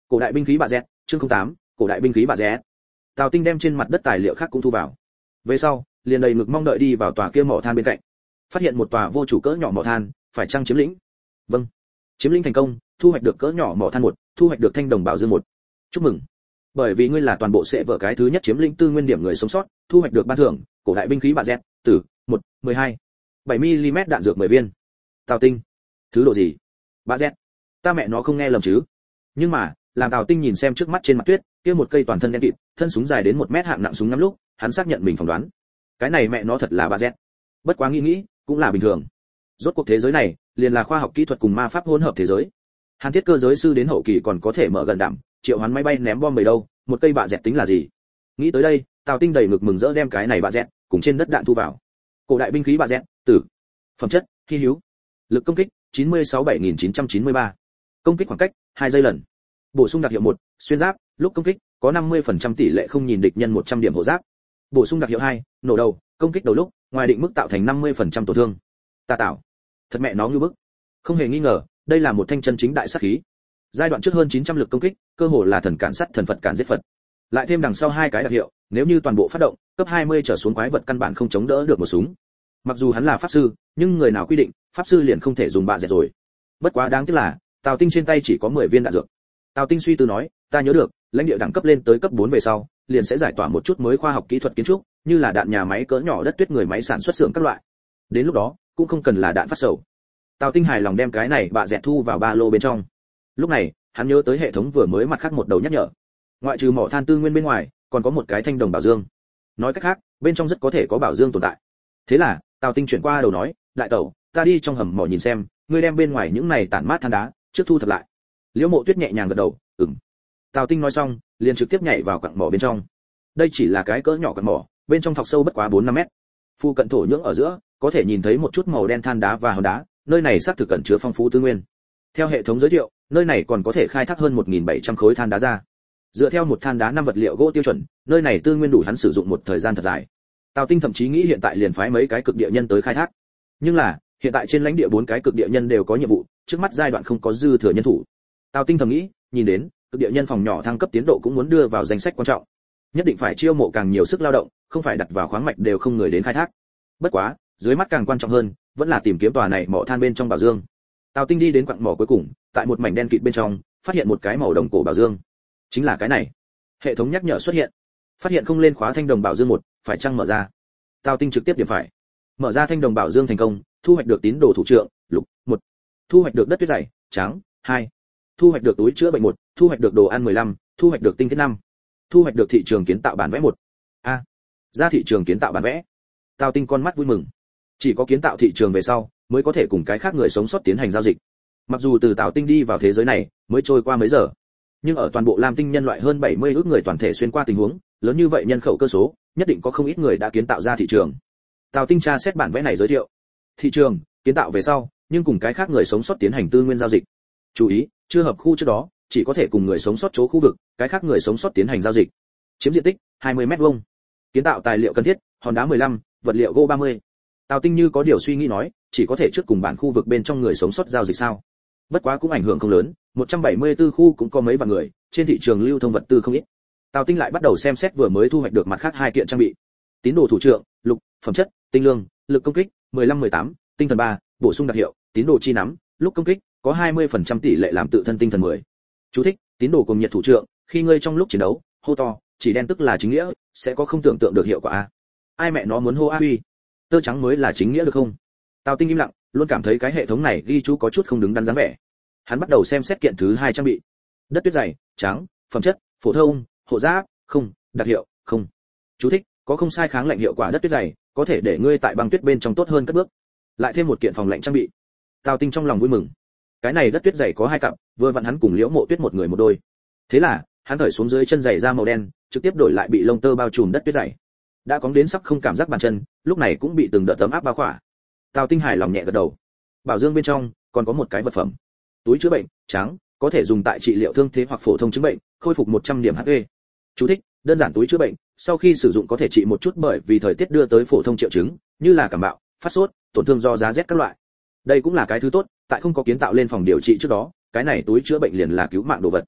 Speaker 1: Cổ đại binh khí bạ dẹt, chương không tám, cổ đại binh khí bạ dẹt. Tào Tinh đem trên mặt đất tài liệu khác cũng thu vào. Về sau, liền đầy ngực mong đợi đi vào tòa kia mỏ than bên cạnh. Phát hiện một tòa vô chủ cỡ nhỏ mỏ than, phải chăng chiếm lĩnh? Vâng. Chiếm lĩnh thành công, thu hoạch được cỡ nhỏ mỏ than một, thu hoạch được thanh đồng bảo dương một. Chúc mừng. Bởi vì ngươi là toàn bộ sẽ vợ cái thứ nhất chiếm lĩnh tư nguyên điểm người sống sót, thu hoạch được ban thưởng, cổ đại binh khí bạ dẹt, tử, một, mười hai. bảy mi li mét đạn dược mười viên. Tào Tinh. Thứ độ gì? Bạ dẹt. Ta mẹ nó không nghe lầm chứ? Nhưng mà, làm Tào Tinh nhìn xem trước mắt trên mặt tuyết, kia một cây toàn thân đen kịt, thân súng dài đến một mét hạng nặng súng ngắm lúc, hắn xác nhận mình phỏng đoán. Cái này mẹ nó thật là bạ dẹt. Bất quá nghĩ nghĩ, cũng là bình thường. Rốt cuộc thế giới này, liền là khoa học kỹ thuật cùng ma pháp hỗn hợp thế giới. Hàn Thiết cơ giới sư đến hậu kỳ còn có thể mở gần đảm, triệu hoán máy bay ném bom bầy đâu, một cây bạ dẹt tính là gì? Nghĩ tới đây, Tào Tinh đầy ngực mừng rỡ đem cái này bạ dẹt cùng trên đất đạn thu vào. Cổ đại binh khí bạ dẹt, tử. Phẩm chất, hi hữu. Lực công kích, chín mươi sáu bảy nghìn chín trăm chín mươi ba. Công kích khoảng cách, hai giây lần. Bổ sung đặc hiệu một, xuyên giáp, lúc công kích, có năm mươi phần trăm tỷ lệ không nhìn địch nhân một trăm điểm hộ giáp. Bổ sung đặc hiệu hai, nổ đầu, công kích đầu lúc, ngoài định mức tạo thành năm mươi phần trăm tổn thương. Ta tạo. Thật mẹ nó như bức. Không hề nghi ngờ, đây là một thanh chân chính đại sát khí. Giai đoạn trước hơn chín trăm lực công kích, cơ hồ là thần cản sắt thần Phật cản giết Phật. Lại thêm đằng sau hai cái đặc hiệu, nếu như toàn bộ phát động, cấp hai mươi trở xuống quái vật căn bản không chống đỡ được một súng. Mặc dù hắn là pháp sư, nhưng người nào quy định, pháp sư liền không thể dùng bạ dẹt rồi. Bất quá đáng tiếc là, Tào Tinh trên tay chỉ có mười viên đạn dược. Tào Tinh suy tư nói, ta nhớ được, lãnh địa đẳng cấp lên tới cấp bốn về sau, liền sẽ giải tỏa một chút mới khoa học kỹ thuật kiến trúc, như là đạn nhà máy cỡ nhỏ đất tuyết người máy sản xuất xưởng các loại. Đến lúc đó, cũng không cần là đạn phát sầu. Tào Tinh hài lòng đem cái này bạ dẹt thu vào ba lô bên trong. Lúc này, hắn nhớ tới hệ thống vừa mới mặt khác một đầu nhắc nhở. Ngoại trừ mỏ than tư nguyên bên ngoài, còn có một cái thanh đồng bảo dương. Nói cách khác, bên trong rất có thể có bảo dương tồn tại. Thế là, Tào Tinh chuyển qua đầu nói, đại tẩu, ta đi trong hầm mỏ nhìn xem, ngươi đem bên ngoài những này tản mát than đá, trước thu thập lại. Liễu Mộ Tuyết nhẹ nhàng gật đầu, ừm. Tào Tinh nói xong, liền trực tiếp nhảy vào quặng mỏ bên trong. Đây chỉ là cái cỡ nhỏ quặng mỏ, bên trong thọc sâu bất quá bốn năm mét. Phu cận thổ nhưỡng ở giữa, có thể nhìn thấy một chút màu đen than đá và hòn đá, nơi này xác thực cẩn chứa phong phú tư nguyên. Theo hệ thống giới thiệu, nơi này còn có thể khai thác hơn một nghìn bảy trăm khối than đá ra. Dựa theo một than đá năm vật liệu gỗ tiêu chuẩn, nơi này tư nguyên đủ hắn sử dụng một thời gian thật dài. Tào Tinh thậm chí nghĩ hiện tại liền phái mấy cái cực địa nhân tới khai thác. Nhưng là, hiện tại trên lãnh địa bốn cái cực địa nhân đều có nhiệm vụ, trước mắt giai đoạn không có dư thừa nhân thủ. Tào Tinh thầm nghĩ, nhìn đến, cực địa nhân phòng nhỏ thăng cấp tiến độ cũng muốn đưa vào danh sách quan trọng. Nhất định phải chiêu mộ càng nhiều sức lao động, không phải đặt vào khoáng mạch đều không người đến khai thác. Bất quá, dưới mắt càng quan trọng hơn, vẫn là tìm kiếm tòa này mỏ than bên trong bảo dương. Tào Tinh đi đến quặng mỏ cuối cùng, tại một mảnh đen kịt bên trong, phát hiện một cái màu đồng cổ bảo dương. Chính là cái này. Hệ thống nhắc nhở xuất hiện. Phát hiện không lên khóa thanh đồng bảo dương một, phải chăng mở ra. Tào Tinh trực tiếp điểm phải. Mở ra thanh đồng bảo dương thành công, thu hoạch được tín đồ thủ trưởng, lục, một. Thu hoạch được đất tuyết dày, trắng, hai. Thu hoạch được túi chữa bệnh một, thu hoạch được đồ ăn mười lăm, thu hoạch được tinh thiết năm. Thu hoạch được thị trường kiến tạo bản vẽ một. A. Ra thị trường kiến tạo bản vẽ. Tào Tinh con mắt vui mừng. Chỉ có kiến tạo thị trường về sau, mới có thể cùng cái khác người sống sót tiến hành giao dịch. Mặc dù từ Tào Tinh đi vào thế giới này, mới trôi qua mấy giờ, nhưng ở toàn bộ Lam Tinh nhân loại hơn bảy mươi ước người toàn thể xuyên qua tình huống, lớn như vậy nhân khẩu cơ số, nhất định có không ít người đã kiến tạo ra thị trường. Tào Tinh tra xét bản vẽ này giới thiệu. Thị trường, kiến tạo về sau, nhưng cùng cái khác người sống sót tiến hành tư nguyên giao dịch. Chú ý, chưa hợp khu trước đó, chỉ có thể cùng người sống sót chỗ khu vực, cái khác người sống sót tiến hành giao dịch. Chiếm diện tích hai mươi mét vuông. Kiến tạo tài liệu cần thiết, hòn đá mười lăm, vật liệu gỗ ba mươi. Tào Tinh như có điều suy nghĩ nói, chỉ có thể trước cùng bản khu vực bên trong người sống sót giao dịch sao? Bất quá cũng ảnh hưởng không lớn, một trăm bảy mươi tư khu cũng có mấy vạn người, trên thị trường lưu thông vật tư không ít. Tào Tinh lại bắt đầu xem xét vừa mới thu hoạch được mặt khác hai kiện trang bị. Tín đồ thủ trưởng, lục, phẩm chất, tinh lương, lực công kích, mười lăm mười tám, tinh thần ba, bổ sung đặc hiệu, tín đồ chi nắm, lúc công kích, có hai mươi phần trăm tỷ lệ làm tự thân tinh thần mười. Chú thích, tín đồ cùng nhiệt thủ trưởng, khi ngươi trong lúc chiến đấu, hô to, chỉ đen tức là chính nghĩa, sẽ có không tưởng tượng được hiệu quả a. Ai mẹ nó muốn hô a uy? Tơ trắng mới là chính nghĩa được không? Tào Tinh im lặng, luôn cảm thấy cái hệ thống này ghi chú có chút không đứng đắn dáng vẻ. Hắn bắt đầu xem xét kiện thứ hai trang bị. Đất tuyết dày, trắng, phẩm chất, phổ thông, hộ giáp, không, đặc hiệu, không. Chú thích, có không sai kháng lạnh hiệu quả đất tuyết dày, có thể để ngươi tại băng tuyết bên trong tốt hơn cất bước. Lại thêm một kiện phòng lạnh trang bị. Tào Tinh trong lòng vui mừng. Cái này đất tuyết dày có hai cặp, vừa vặn hắn cùng Liễu Mộ Tuyết một người một đôi. Thế là, hắn thởi xuống dưới chân giày da màu đen, trực tiếp đổi lại bị lông tơ bao trùm đất tuyết dày. Đã cóng đến sắp không cảm giác bàn chân, lúc này cũng bị từng đợt tấm áp bao khỏa. Tào Tinh hài lòng nhẹ gật đầu. Bảo dương bên trong còn có một cái vật phẩm. Túi chữa bệnh, trắng, có thể dùng tại trị liệu thương thế hoặc phổ thông chứng bệnh, khôi phục một trăm điểm hát pê. Chú thích, đơn giản túi chữa bệnh, sau khi sử dụng có thể trị một chút bởi vì thời tiết đưa tới phổ thông triệu chứng, như là cảm mạo, phát sốt, tổn thương do giá rét các loại. Đây cũng là cái thứ tốt, tại không có kiến tạo lên phòng điều trị trước đó, cái này túi chữa bệnh liền là cứu mạng đồ vật.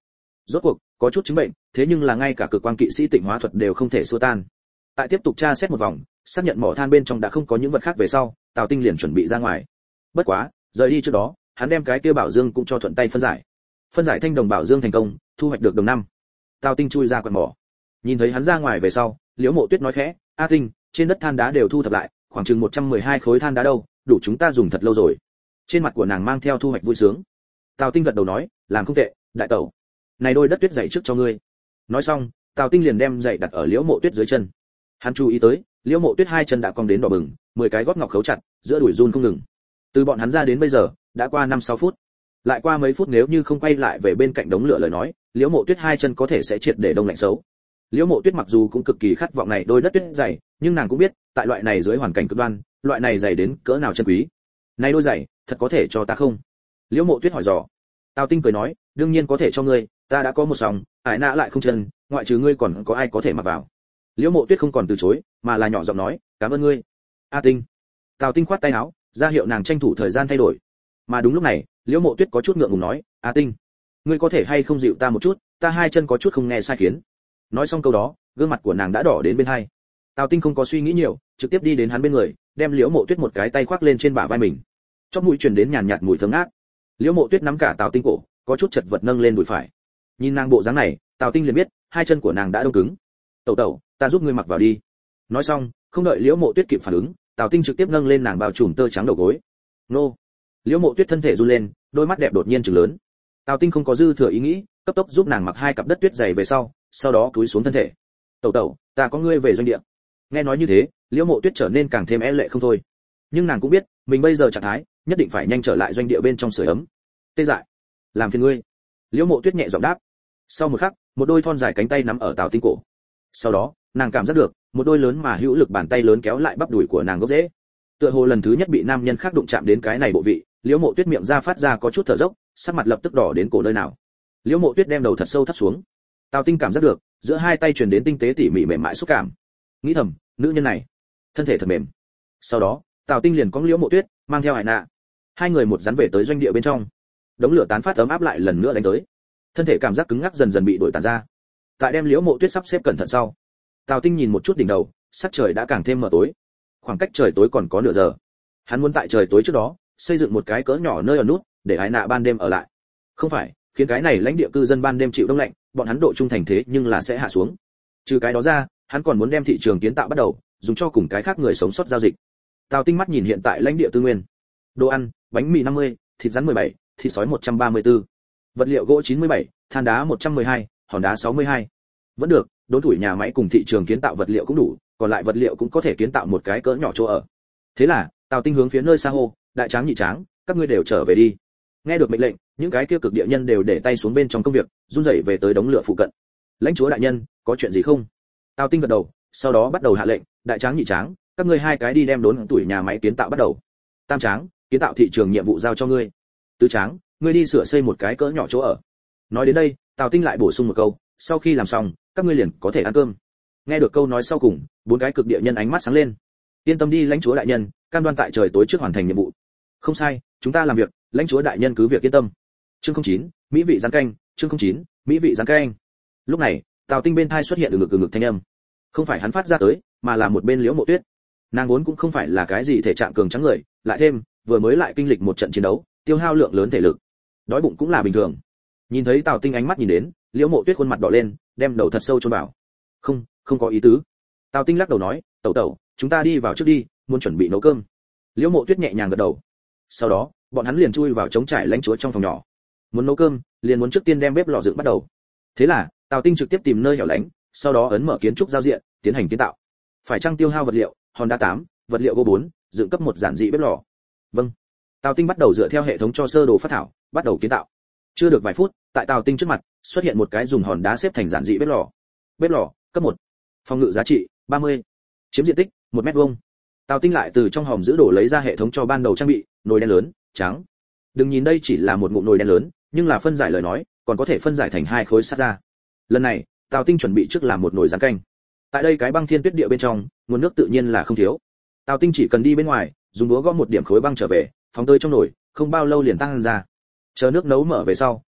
Speaker 1: Rốt cuộc có chút chứng bệnh, thế nhưng là ngay cả cực quang kỵ sĩ tịnh hóa thuật đều không thể xua tan. Tại tiếp tục tra xét một vòng, xác nhận mỏ than bên trong đã không có những vật khác về sau, Tào Tinh liền chuẩn bị ra ngoài. Bất quá, rời đi trước đó, hắn đem cái kia bảo dương cũng cho thuận tay phân giải. Phân giải thanh đồng bảo dương thành công, thu hoạch được đồng năm. Tào Tinh chui ra quạt mỏ. Nhìn thấy hắn ra ngoài về sau, Liễu Mộ Tuyết nói khẽ, "A Tinh, trên đất than đá đều thu thập lại, khoảng chừng một trăm mười hai khối than đá đâu, đủ chúng ta dùng thật lâu rồi." Trên mặt của nàng mang theo thu hoạch vui sướng. Tào Tinh gật đầu nói, "Làm không tệ, đại tẩu. Này đôi đất tuyết dày trước cho ngươi." Nói xong, Tào Tinh liền đem giày đặt ở Liễu Mộ Tuyết dưới chân. Hắn chú ý tới, Liễu Mộ Tuyết hai chân đã cong đến đỏ bừng, mười cái gót ngọc khấu chặt, giữa đùi run không ngừng. Từ bọn hắn ra đến bây giờ, đã qua năm sáu phút. Lại qua mấy phút nếu như không quay lại về bên cạnh đống lửa lời nói, Liễu Mộ Tuyết hai chân có thể sẽ triệt để đông lạnh xấu. Liễu Mộ Tuyết mặc dù cũng cực kỳ khát vọng này đôi đất tuyết dày, nhưng nàng cũng biết, tại loại này dưới hoàn cảnh cực đoan, loại này dày đến cỡ nào chân quý. "Này đôi giày, thật có thể cho ta không?" Liễu Mộ Tuyết hỏi dò. Tào Tinh cười nói, "Đương nhiên có thể cho ngươi, ta đã có một sòng, Hải Nã lại không chân, ngoại trừ ngươi còn có ai có thể mặc vào." Liễu Mộ Tuyết không còn từ chối, mà là nhỏ giọng nói, "Cảm ơn ngươi." "A Tinh." Tào Tinh khoát tay áo, ra hiệu nàng tranh thủ thời gian thay đổi. Mà đúng lúc này, Liễu Mộ Tuyết có chút ngượng ngùng nói, "A Tinh, ngươi có thể hay không dịu ta một chút, ta hai chân có chút không nghe sai khiến." Nói xong câu đó, gương mặt của nàng đã đỏ đến bên hai. Tào Tinh không có suy nghĩ nhiều, trực tiếp đi đến hắn bên người, đem Liễu Mộ Tuyết một cái tay khoác lên trên bả vai mình. Chóp mũi truyền đến nhàn nhạt mùi thơm ngát. Liễu Mộ Tuyết nắm cả Tào Tinh cổ, có chút chật vật nâng lên đùi phải. Nhìn nàng bộ dáng này, Tào Tinh liền biết, hai chân của nàng đã đông cứng. "Tẩu tẩu, ta giúp ngươi mặc vào đi." Nói xong, không đợi Liễu Mộ Tuyết kịp phản ứng, Tào Tinh trực tiếp nâng lên nàng bao trùm tơ trắng đầu gối. Nô! Liễu Mộ Tuyết thân thể run lên, đôi mắt đẹp đột nhiên trừng lớn. Tào Tinh không có dư thừa ý nghĩ, cấp tốc giúp nàng mặc hai cặp đất tuyết dày về sau, sau đó cúi xuống thân thể. "Tẩu tẩu, ta có ngươi về doanh địa." Nghe nói như thế, Liễu Mộ Tuyết trở nên càng thêm e lệ không thôi. Nhưng nàng cũng biết, mình bây giờ trạng thái, nhất định phải nhanh trở lại doanh địa bên trong sưởi ấm. "Tê dại, làm phiền ngươi." Liễu Mộ Tuyết nhẹ giọng đáp. Sau một khắc, một đôi thon dài cánh tay nắm ở Tào Tinh cổ. Sau đó, nàng cảm giác được, một đôi lớn mà hữu lực bàn tay lớn kéo lại bắp đùi của nàng gốc rễ. Tựa hồ lần thứ nhất bị nam nhân khác đụng chạm đến cái này bộ vị, Liễu Mộ Tuyết miệng ra phát ra có chút thở dốc, sắc mặt lập tức đỏ đến cổ nơi nào. Liễu Mộ Tuyết đem đầu thật sâu thấp xuống. Tào Tinh cảm giác được, giữa hai tay truyền đến tinh tế tỉ mỉ mềm mại xúc cảm. Nghĩ thầm, nữ nhân này, thân thể thật mềm. Sau đó, Tào Tinh liền cõng Liễu Mộ Tuyết, mang theo Hải Nạ. Hai người một rắn về tới doanh địa bên trong. Đống lửa tán phát ấm áp lại lần nữa đánh tới. Thân thể cảm giác cứng ngắc dần dần bị đổi tàn ra. Tại đem Liễu Mộ Tuyết sắp xếp cẩn thận sau, Tào Tinh nhìn một chút đỉnh đầu, sắc trời đã càng thêm mờ tối. Khoảng cách trời tối còn có nửa giờ. Hắn muốn tại trời tối trước đó, xây dựng một cái cỡ nhỏ nơi ở nút, để Hải Nạ ban đêm ở lại. Không phải, khiến cái này lãnh địa cư dân ban đêm chịu đông lạnh, bọn hắn độ trung thành thế nhưng là sẽ hạ xuống. Trừ cái đó ra, hắn còn muốn đem thị trường kiến tạo bắt đầu, dùng cho cùng cái khác người sống sót giao dịch. Tào Tinh mắt nhìn hiện tại lãnh địa tư nguyên. Đồ ăn, bánh mì năm mươi, thịt rắn mười bảy, thịt sói một trăm ba mươi tư. Vật liệu gỗ chín mươi bảy, than đá một trăm mười hai, hòn đá sáu mươi hai. Vẫn được, đốn tuổi nhà máy cùng thị trường kiến tạo vật liệu cũng đủ, còn lại vật liệu cũng có thể kiến tạo một cái cỡ nhỏ chỗ ở. Thế là, Tào Tinh hướng phía nơi xa hô, "Đại tráng nhị tráng, các ngươi đều trở về đi." Nghe được mệnh lệnh, những cái kia cực địa nhân đều để tay xuống bên trong công việc, run rẩy về tới đống lửa phụ cận. "Lãnh chúa đại nhân, có chuyện gì không?" Tào Tinh gật đầu, sau đó bắt đầu hạ lệnh, "Đại tráng nhị tráng, các ngươi hai cái đi đem đốn tuổi nhà máy kiến tạo bắt đầu. Tam tráng, kiến tạo thị trường nhiệm vụ giao cho ngươi. Tứ tráng, ngươi đi sửa xây một cái cỡ nhỏ chỗ ở." Nói đến đây, Tào Tinh lại bổ sung một câu, "Sau khi làm xong, các ngươi liền có thể ăn cơm." Nghe được câu nói sau cùng, bốn cái cực địa nhân ánh mắt sáng lên. "Yên tâm đi lãnh chúa đại nhân, cam đoan tại trời tối trước hoàn thành nhiệm vụ." "Không sai, chúng ta làm việc, lãnh chúa đại nhân cứ việc yên tâm." Chương không chín, mỹ vị rán canh, chương không chín, mỹ vị rán canh. Lúc này, Tào Tinh bên thai xuất hiện từ ngực từ ngực thanh âm. Không phải hắn phát ra tới, mà là một bên Liễu Mộ Tuyết. Nàng vốn cũng không phải là cái gì thể trạng cường tráng người, lại thêm vừa mới lại kinh lịch một trận chiến đấu, tiêu hao lượng lớn thể lực. Đói bụng cũng là bình thường. Nhìn thấy Tào Tinh ánh mắt nhìn đến, Liễu Mộ Tuyết khuôn mặt đỏ lên, đem đầu thật sâu chôn vào. "Không, không có ý tứ." Tào Tinh lắc đầu nói, "Tẩu tẩu, chúng ta đi vào trước đi, muốn chuẩn bị nấu cơm." Liễu Mộ Tuyết nhẹ nhàng gật đầu. Sau đó, bọn hắn liền chui vào trống trải lãnh chúa trong phòng nhỏ. Muốn nấu cơm, liền muốn trước tiên đem bếp lò dựng bắt đầu. Thế là, Tào Tinh trực tiếp tìm nơi hẻo lánh, sau đó ấn mở kiến trúc giao diện, tiến hành kiến tạo. Phải chăng tiêu hao vật liệu, hòn đá tám, vật liệu gỗ bốn, dựng cấp một giản dị bếp lò. Vâng. Tào Tinh bắt đầu dựa theo hệ thống cho sơ đồ phát thảo, bắt đầu kiến tạo. Chưa được vài phút, tại Tào Tinh trước mặt, xuất hiện một cái dùng hòn đá xếp thành giản dị bếp lò. Bếp lò, cấp một. Phòng ngự giá trị, ba mươi. Chiếm diện tích, một mét vuông. Tào Tinh lại từ trong hòm giữ đồ lấy ra hệ thống cho ban đầu trang bị, nồi đen lớn, trắng. Đừng nhìn đây chỉ là một ngụm nồi đen lớn, nhưng là phân giải lời nói, còn có thể phân giải thành hai khối sắt ra. Lần này, Tào Tinh chuẩn bị trước làm một nồi rán canh. Tại đây cái băng thiên tuyết địa bên trong, nguồn nước tự nhiên là không thiếu. Tào Tinh chỉ cần đi bên ngoài, dùng búa gõ một điểm khối băng trở về, phóng tới trong nồi, không bao lâu liền tăng ra. Chờ nước nấu mở về sau,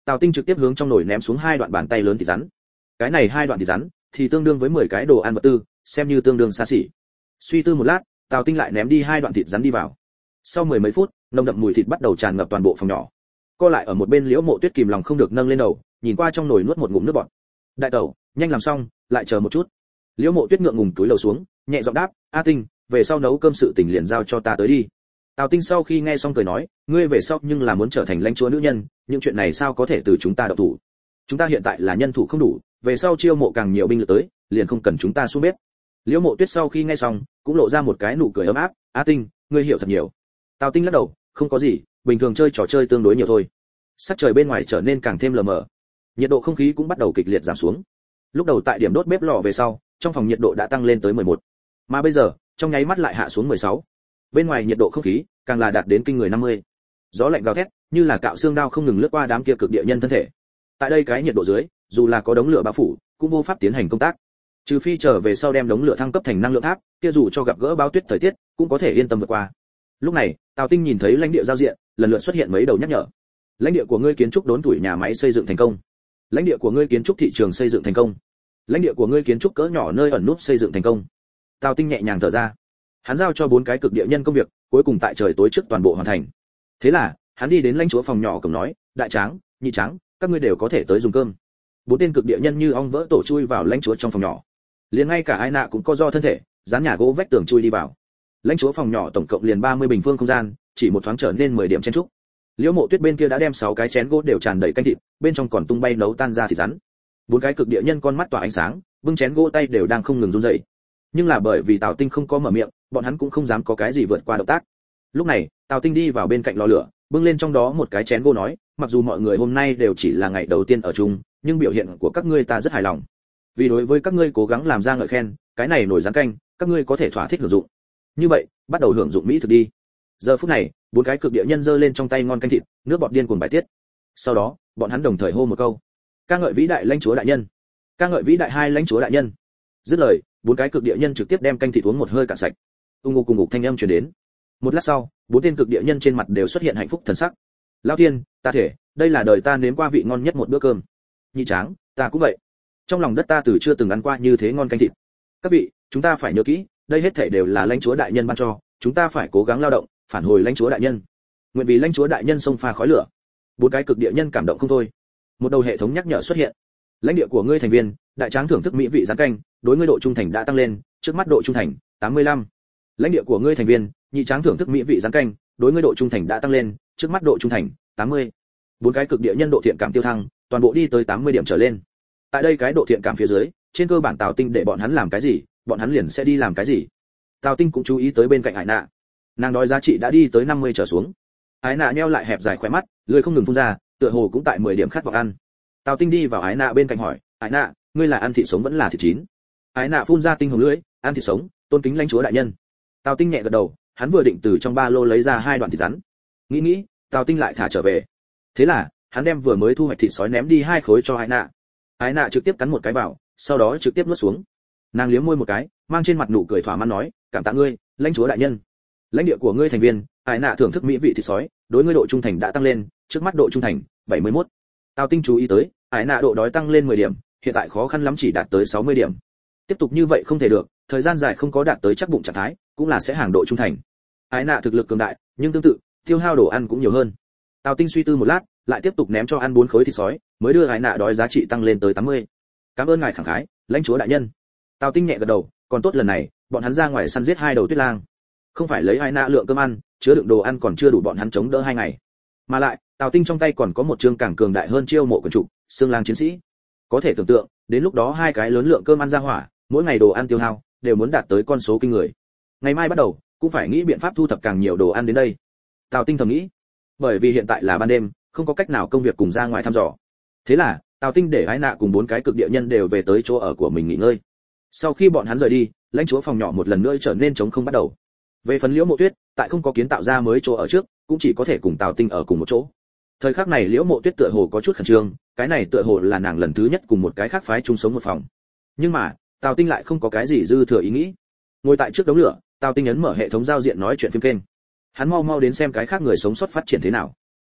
Speaker 1: Tào Tinh trực tiếp hướng trong nồi ném xuống hai đoạn bàn tay lớn thịt rắn. Cái này hai đoạn thịt rắn thì tương đương với mười cái đồ ăn vật tư, xem như tương đương xa xỉ. Suy tư một lát, Tào Tinh lại ném đi hai đoạn thịt rắn đi vào. Sau mười mấy phút, nồng đậm mùi thịt bắt đầu tràn ngập toàn bộ phòng nhỏ. Co lại ở một bên Liễu Mộ Tuyết kìm lòng không được nâng lên đầu, nhìn qua trong nồi nuốt một ngụm nước bọt. Đại tẩu, nhanh làm xong, lại chờ một chút. Liễu Mộ Tuyết ngượng ngùng túi lầu xuống, nhẹ giọng đáp, A Tinh, về sau nấu cơm sự tình liền giao cho ta tới đi. Tào Tinh sau khi nghe xong cười nói, ngươi về sau nhưng là muốn trở thành lãnh chúa nữ nhân, những chuyện này sao có thể từ chúng ta động thủ? Chúng ta hiện tại là nhân thủ không đủ, về sau chiêu mộ càng nhiều binh lực tới, liền không cần chúng ta xuống bếp. Liễu Mộ Tuyết sau khi nghe xong, cũng lộ ra một cái nụ cười ấm áp, A Tinh, ngươi hiểu thật nhiều. Tào Tinh lắc đầu, không có gì, bình thường chơi trò chơi tương đối nhiều thôi. Sắc trời bên ngoài trở nên càng thêm lờ mờ, nhiệt độ không khí cũng bắt đầu kịch liệt giảm xuống. Lúc đầu tại điểm đốt bếp lò về sau, trong phòng nhiệt độ đã tăng lên tới mười một, mà bây giờ, trong nháy mắt lại hạ xuống mười sáu. Bên ngoài nhiệt độ không khí càng là đạt đến kinh người năm mươi. Gió lạnh gào thét, như là cạo xương đao không ngừng lướt qua đám kia cực địa nhân thân thể. Tại đây cái nhiệt độ dưới, dù là có đống lửa bao phủ, cũng vô pháp tiến hành công tác. Trừ phi trở về sau đem đống lửa thăng cấp thành năng lượng tháp, kia dù cho gặp gỡ bão tuyết thời tiết, cũng có thể yên tâm vượt qua. Lúc này, Tào Tinh nhìn thấy lãnh địa giao diện, lần lượt xuất hiện mấy đầu nhắc nhở. Lãnh địa của ngươi kiến trúc đốn tuổi nhà máy xây dựng thành công. Lãnh địa của ngươi kiến trúc thị trường xây dựng thành công. Lãnh địa của ngươi kiến trúc cỡ nhỏ nơi ẩn núp xây dựng thành công. Tào Tinh nhẹ nhàng thở ra. Hắn giao cho bốn cái cực địa nhân công việc, cuối cùng tại trời tối trước toàn bộ hoàn thành. Thế là, hắn đi đến lãnh chúa phòng nhỏ cầm nói, đại tráng, nhị tráng, các ngươi đều có thể tới dùng cơm. Bốn tên cực địa nhân như ong vỡ tổ chui vào lãnh chúa trong phòng nhỏ. Liền ngay cả Ai Nạ cũng co do thân thể, dán nhà gỗ vách tường chui đi vào. Lãnh chúa phòng nhỏ tổng cộng liền ba mươi bình phương không gian, chỉ một thoáng trở nên mười điểm chen trúc. Liễu Mộ Tuyết bên kia đã đem sáu cái chén gỗ đều tràn đầy canh thịt, bên trong còn tung bay nấu tan ra thịt rắn. Bốn cái cực địa nhân con mắt tỏa ánh sáng, bưng chén gỗ tay đều đang không ngừng run rẩy. Nhưng là bởi vì Tào Tinh không có mở miệng, bọn hắn cũng không dám có cái gì vượt qua động tác. Lúc này, Tào Tinh đi vào bên cạnh lò lửa, bưng lên trong đó một cái chén gỗ nói, mặc dù mọi người hôm nay đều chỉ là ngày đầu tiên ở chung, nhưng biểu hiện của các ngươi ta rất hài lòng. Vì đối với các ngươi cố gắng làm ra ngợi khen, cái này nổi rắn canh, các ngươi có thể thỏa thích hưởng dụng. Như vậy, bắt đầu hưởng dụng mỹ thực đi. Giờ phút này, bốn cái cực địa nhân giơ lên trong tay ngon canh thịt, nước bọt điên cuồng bài tiết. Sau đó, bọn hắn đồng thời hô một câu: ca ngợi vĩ đại lãnh chúa đại nhân, ca ngợi vĩ đại hai lãnh chúa đại nhân. Dứt lời, bốn cái cực địa nhân trực tiếp đem canh thịt uống một hơi cạn sạch. Ung ngục cùng ngục thanh âm truyền đến. Một lát sau, bốn tên cực địa nhân trên mặt đều xuất hiện hạnh phúc thần sắc. Lão tiên, ta thể, đây là đời ta nếm qua vị ngon nhất một bữa cơm. Nhị tráng, ta cũng vậy. Trong lòng đất ta từ chưa từng ăn qua như thế ngon canh thịt. Các vị, chúng ta phải nhớ kỹ, đây hết thảy đều là lãnh chúa đại nhân ban cho, chúng ta phải cố gắng lao động, phản hồi lãnh chúa đại nhân. Nguyện vì lãnh chúa đại nhân xông pha khói lửa. Bốn cái cực địa nhân cảm động không thôi. Một đầu hệ thống nhắc nhở xuất hiện. Lãnh địa của ngươi thành viên, đại tráng thưởng thức mỹ vị rán canh, đối ngươi độ trung thành đã tăng lên, trước mắt độ trung thành tám mươi lăm. Lãnh địa của ngươi thành viên, nhị tráng thưởng thức mỹ vị rán canh, đối ngươi độ trung thành đã tăng lên, trước mắt độ trung thành tám mươi. Bốn cái cực địa nhân độ thiện cảm tiêu thăng, toàn bộ đi tới tám mươi điểm trở lên. Tại đây cái độ thiện cảm phía dưới, trên cơ bản Tào Tinh để bọn hắn làm cái gì, bọn hắn liền sẽ đi làm cái gì. Tào Tinh cũng chú ý tới bên cạnh Ái Nạ, nàng đói giá trị đã đi tới năm mươi trở xuống. Ái Nạ nheo lại hẹp dài khóe mắt, lưỡi không ngừng phun ra, tựa hồ cũng tại mười điểm khát vọng ăn. Tào Tinh đi vào Ái Nạ bên cạnh hỏi, Ái Nạ, ngươi là ăn thịt sống vẫn là thịt chín? Ái Nạ phun ra tinh hồng lưỡi, ăn thịt sống, tôn kính lãnh chúa đại nhân. Tào Tinh nhẹ gật đầu, hắn vừa định từ trong ba lô lấy ra hai đoạn thịt rắn. Nghĩ nghĩ, Tào Tinh lại thả trở về. Thế là, hắn đem vừa mới thu hoạch thịt sói ném đi hai khối cho Ái Nạ. Ái Nạ trực tiếp cắn một cái vào, sau đó trực tiếp nuốt xuống. Nàng liếm môi một cái, mang trên mặt nụ cười thỏa mãn nói, cảm tạ ngươi, lãnh chúa đại nhân. Lãnh địa của ngươi thành viên, Ái Nạ thưởng thức mỹ vị thịt sói, đối ngươi độ trung thành đã tăng lên, trước mắt độ trung thành bảy mươi mốt. Tào Tinh chú ý tới, Ái Nạ độ đói tăng lên mười điểm, hiện tại khó khăn lắm chỉ đạt tới sáu mươi điểm. Tiếp tục như vậy không thể được, thời gian dài không có đạt tới chắc bụng trạng thái, cũng là sẽ hàng độ trung thành. Ái Nạ thực lực cường đại, nhưng tương tự, tiêu hao đồ ăn cũng nhiều hơn. Tào Tinh suy tư một lát, lại tiếp tục ném cho ăn bốn khối thịt sói, mới đưa Ái Nạ đói giá trị tăng lên tới tám mươi. Cảm ơn ngài khẳng khái, lãnh chúa đại nhân. Tào Tinh nhẹ gật đầu, còn tốt lần này, bọn hắn ra ngoài săn giết hai đầu tuyết lang. Không phải lấy Ái Nạ lượng cơm ăn, chứa đựng đồ ăn còn chưa đủ bọn hắn chống đỡ hai ngày. Mà lại, Tào Tinh trong tay còn có một chương càng cường đại hơn chiêu mộ quần trụ, xương lang chiến sĩ. Có thể tưởng tượng, đến lúc đó hai cái lớn lượng cơm ăn ra hỏa, mỗi ngày đồ ăn tiêu hao đều muốn đạt tới con số kinh người. Ngày mai bắt đầu, cũng phải nghĩ biện pháp thu thập càng nhiều đồ ăn đến đây. Tào Tinh thầm nghĩ, bởi vì hiện tại là ban đêm, không có cách nào công việc cùng ra ngoài thăm dò. Thế là, Tào Tinh để Ái Nạ cùng bốn cái cực địa nhân đều về tới chỗ ở của mình nghỉ ngơi. Sau khi bọn hắn rời đi, lãnh chúa phòng nhỏ một lần nữa trở nên trống không bắt đầu. Về phần Liễu Mộ Tuyết, tại không có kiến tạo ra mới chỗ ở trước, cũng chỉ có thể cùng Tào Tinh ở cùng một chỗ. Thời khắc này Liễu Mộ Tuyết tựa hồ có chút khẩn trương, cái này tựa hồ là nàng lần thứ nhất cùng một cái khác phái chung sống một phòng. Nhưng mà, Tào Tinh lại không có cái gì dư thừa ý nghĩ. Ngồi tại trước đống lửa, Tào Tinh ấn mở hệ thống giao diện nói chuyện phim kênh. Hắn mau mau đến xem cái khác người sống sót phát triển thế nào.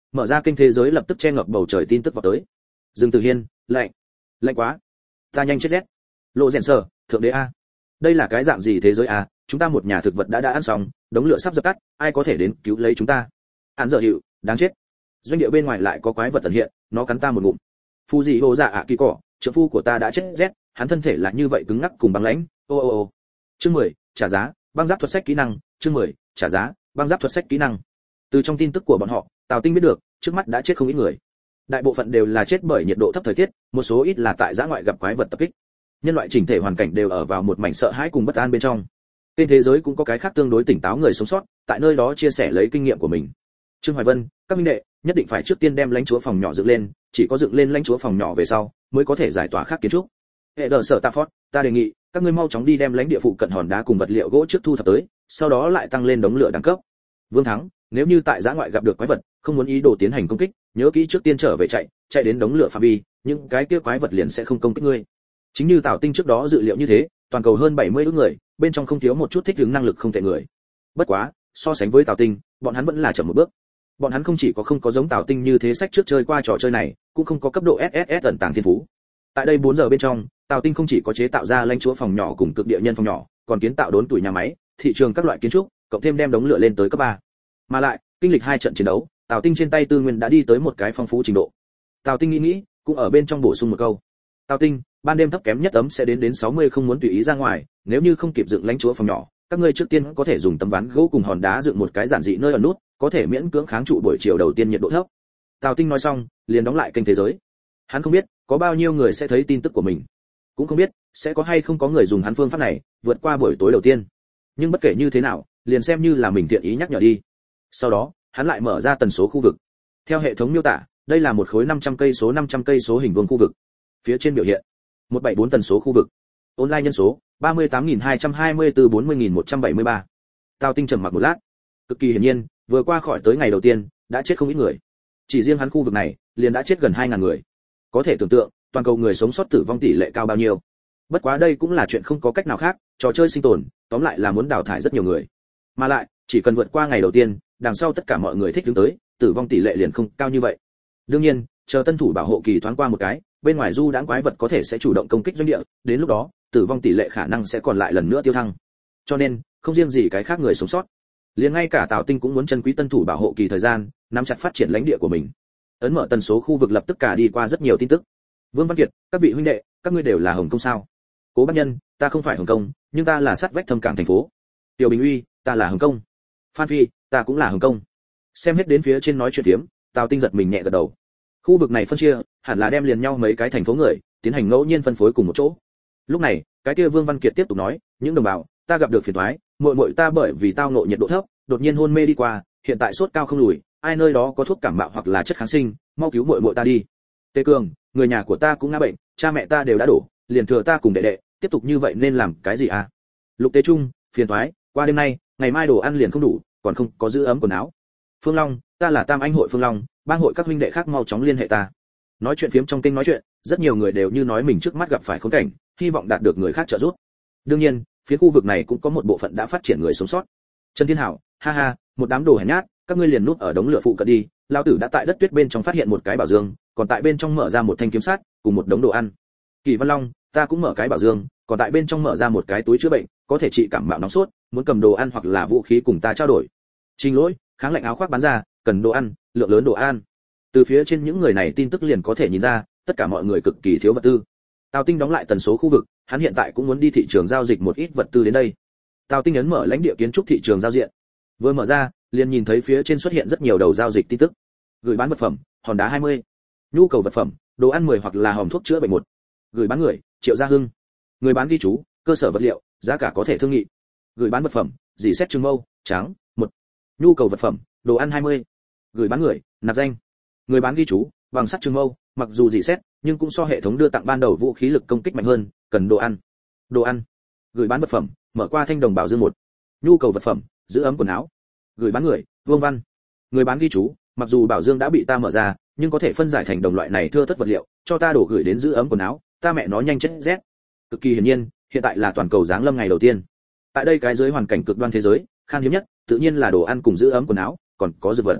Speaker 1: mở ra kênh thế giới lập tức che ngập bầu trời tin tức vào tới. Dương Tử Hiên, lạnh, lạnh quá, ta nhanh chết rét. Lộ Rèn Sở, thượng đế a, đây là cái dạng gì thế giới a? Chúng ta một nhà thực vật đã đã ăn xong, đống lửa sắp dập tắt, ai có thể đến cứu lấy chúng ta? Án giờ hiệu, đáng chết. Doanh địa bên ngoài lại có quái vật tận hiện, nó cắn ta một ngụm. Phu gì hồ dạ ạ kỳ cỏ, trưởng phu của ta đã chết rét, hắn thân thể là như vậy cứng ngắc cùng băng lãnh. Ô ô ô. Chương mười, trả giá, băng giáp thuật sách kỹ năng. Chương mười, trả giá, băng giáp thuật sách kỹ năng. Từ trong tin tức của bọn họ, Tào Tinh biết được, trước mắt đã chết không ít người. Đại bộ phận đều là chết bởi nhiệt độ thấp thời tiết, một số ít là tại giã ngoại gặp quái vật tập kích. Nhân loại chỉnh thể hoàn cảnh đều ở vào một mảnh sợ hãi cùng bất an bên trong. Trên thế giới cũng có cái khác tương đối tỉnh táo người sống sót, tại nơi đó chia sẻ lấy kinh nghiệm của mình. Trương Hoài Vân, các minh đệ, nhất định phải trước tiên đem lãnh chúa phòng nhỏ dựng lên, chỉ có dựng lên lãnh chúa phòng nhỏ về sau, mới có thể giải tỏa khác kiến trúc. Hệ đờ sở Tạ Phót, ta đề nghị, các ngươi mau chóng đi đem lãnh địa phụ cận hòn đá cùng vật liệu gỗ trước thu thập tới, sau đó lại tăng lên đống lửa đẳng cấp. Vương Thắng, nếu như tại giã ngoại gặp được quái vật, không muốn ý đồ tiến hành công kích, nhớ kỹ trước tiên trở về chạy, chạy đến đống lửa phạm vi, những cái kia quái vật liền sẽ không công kích ngươi. Chính như Tào Tinh trước đó dự liệu như thế, toàn cầu hơn bảy mươi ức người, bên trong không thiếu một chút thích ứng năng lực không tệ người. Bất quá, so sánh với Tào Tinh, bọn hắn vẫn là chậm một bước. Bọn hắn không chỉ có không có giống Tào Tinh như thế sách trước chơi qua trò chơi này, cũng không có cấp độ ét ét ét ẩn tàng thiên phú. Tại đây bốn giờ bên trong, Tào Tinh không chỉ có chế tạo ra lãnh chúa phòng nhỏ cùng cực địa nhân phòng nhỏ, còn kiến tạo đốn tuổi nhà máy, thị trường các loại kiến trúc, cộng thêm đem đống lửa lên tới cấp ba. Mà lại, kinh lịch hai trận chiến đấu, Tào Tinh trên tay tư nguyên đã đi tới một cái phong phú trình độ. Tào Tinh nghĩ nghĩ, cũng ở bên trong bổ sung một câu. Tào Tinh, ban đêm thấp kém nhất ấm sẽ đến đến sáu mươi, không muốn tùy ý ra ngoài, nếu như không kịp dựng lãnh chúa phòng nhỏ, các ngươi trước tiên có thể dùng tấm ván gỗ cùng hòn đá dựng một cái giản dị nơi ẩn nút, có thể miễn cưỡng kháng trụ buổi chiều đầu tiên nhiệt độ thấp. Tào Tinh nói xong, liền đóng lại kênh thế giới. Hắn không biết có bao nhiêu người sẽ thấy tin tức của mình, cũng không biết sẽ có hay không có người dùng hắn phương pháp này vượt qua buổi tối đầu tiên. Nhưng bất kể như thế nào, liền xem như là mình thiện ý nhắc nhở đi. Sau đó, hắn lại mở ra tần số khu vực. Theo hệ thống miêu tả, đây là một khối năm trăm cây số năm trăm cây số hình vuông khu vực. Phía trên biểu hiện một trăm bảy mươi bốn tần số khu vực. Online nhân số ba mươi tám nghìn hai trăm hai mươi tư bốn mươi nghìn một trăm bảy mươi ba. Tào Tinh trầm mặc một lát. Cực kỳ hiển nhiên, vừa qua khỏi tới ngày đầu tiên, đã chết không ít người. Chỉ riêng hắn khu vực này, liền đã chết gần hai nghìn người. Có thể tưởng tượng, toàn cầu người sống sót tử vong tỷ lệ cao bao nhiêu. Bất quá đây cũng là chuyện không có cách nào khác, trò chơi sinh tồn, tóm lại là muốn đào thải rất nhiều người. Mà lại, chỉ cần vượt qua ngày đầu tiên, đằng sau tất cả mọi người thích đứng tới, tử vong tỷ lệ liền không cao như vậy. Đương nhiên, chờ tân thủ bảo hộ kỳ thoáng qua một cái, bên ngoài du đãng quái vật có thể sẽ chủ động công kích doanh địa, đến lúc đó, tử vong tỷ lệ khả năng sẽ còn lại lần nữa tiêu thăng. Cho nên, không riêng gì cái khác người sống sót, liền ngay cả Tào Tinh cũng muốn trân quý tân thủ bảo hộ kỳ thời gian, nắm chặt phát triển lãnh địa của mình. Ấn mở tần số khu vực lập tức cả đi qua rất nhiều tin tức. Vương Văn Kiệt, các vị huynh đệ, các ngươi đều là Hồng Kông sao? Cố Bác Nhân, ta không phải Hồng Kông, nhưng ta là sát vách thâm cảng thành phố. Tiểu Bình Uy, ta là Hồng Kông. Phan Phi, ta cũng là Hồng Kông. Xem hết đến phía trên nói chuyện tiếm, Tào Tinh giật mình nhẹ gật đầu. Khu vực này phân chia, hẳn là đem liền nhau mấy cái thành phố người, tiến hành ngẫu nhiên phân phối cùng một chỗ. Lúc này, cái kia Vương Văn Kiệt tiếp tục nói, những đồng bào, ta gặp được phiền toái, muội muội ta bởi vì tao ngộ nhiệt độ thấp, đột nhiên hôn mê đi qua, hiện tại sốt cao không lùi, ai nơi đó có thuốc cảm mạo hoặc là chất kháng sinh, mau cứu muội muội ta đi. Tề Cường, người nhà của ta cũng ngã bệnh, cha mẹ ta đều đã đổ, liền thừa ta cùng đệ đệ, tiếp tục như vậy nên làm cái gì à? Lục Tế Trung, phiền toái, qua đêm nay, ngày mai đồ ăn liền không đủ, còn không có giữ ấm quần áo. Phương Long, ta là Tam Anh hội Phương Long, bang hội các huynh đệ khác mau chóng liên hệ ta. Nói chuyện phiếm trong kênh nói chuyện, rất nhiều người đều như nói mình trước mắt gặp phải khốn cảnh, hy vọng đạt được người khác trợ giúp. Đương nhiên, phía khu vực này cũng có một bộ phận đã phát triển người sống sót. Trần Thiên Hảo, ha ha, một đám đồ hèn nhát, các ngươi liền núp ở đống lửa phụ cận đi, lão tử đã tại đất tuyết bên trong phát hiện một cái bảo dương, còn tại bên trong mở ra một thanh kiếm sắt, cùng một đống đồ ăn. Kỳ Văn Long, ta cũng mở cái bảo dương, còn tại bên trong mở ra một cái túi chữa bệnh, có thể trị cảm mạo nóng sốt, muốn cầm đồ ăn hoặc là vũ khí cùng ta trao đổi. Trình Lỗi, kháng lạnh áo khoác bán ra, cần đồ ăn, lượng lớn đồ ăn. Từ phía trên những người này tin tức liền có thể nhìn ra, tất cả mọi người cực kỳ thiếu vật tư. Tào Tinh đóng lại tần số khu vực, hắn hiện tại cũng muốn đi thị trường giao dịch một ít vật tư đến đây. Tào Tinh ấn mở lãnh địa kiến trúc thị trường giao diện. Vừa mở ra, liền nhìn thấy phía trên xuất hiện rất nhiều đầu giao dịch tin tức. Gửi bán vật phẩm, hòn đá hai mươi. Nhu cầu vật phẩm, đồ ăn mười hoặc là hòm thuốc chữa bệnh một. Gửi bán người, Triệu Gia Hưng. Người bán ghi chú, cơ sở vật liệu, giá cả có thể thương nghị. Gửi bán vật phẩm, dì xét trưng mâu, trắng, một. Nhu cầu vật phẩm, đồ ăn hai mươi. Gửi bán người, nạp danh. Người bán ghi chú, bằng sắt trưng mâu, mặc dù dì xét, nhưng cũng so hệ thống đưa tặng ban đầu vũ khí lực công kích mạnh hơn, cần đồ ăn. Đồ ăn. Gửi bán vật phẩm, mở qua thanh đồng bảo dương một. Nhu cầu vật phẩm, giữ ấm quần áo. Gửi bán người, Vương Văn. Người bán ghi chú, mặc dù bảo dương đã bị ta mở ra, nhưng có thể phân giải thành đồng loại này thưa thất vật liệu, cho ta đổ gửi đến giữ ấm quần áo, ta mẹ nó nhanh chết rét. Cực kỳ hiển nhiên, hiện tại là toàn cầu giáng lâm ngày đầu tiên. Tại đây cái dưới hoàn cảnh cực đoan thế giới, khan hiếm nhất, tự nhiên là đồ ăn cùng giữ ấm quần áo, còn có dược vật.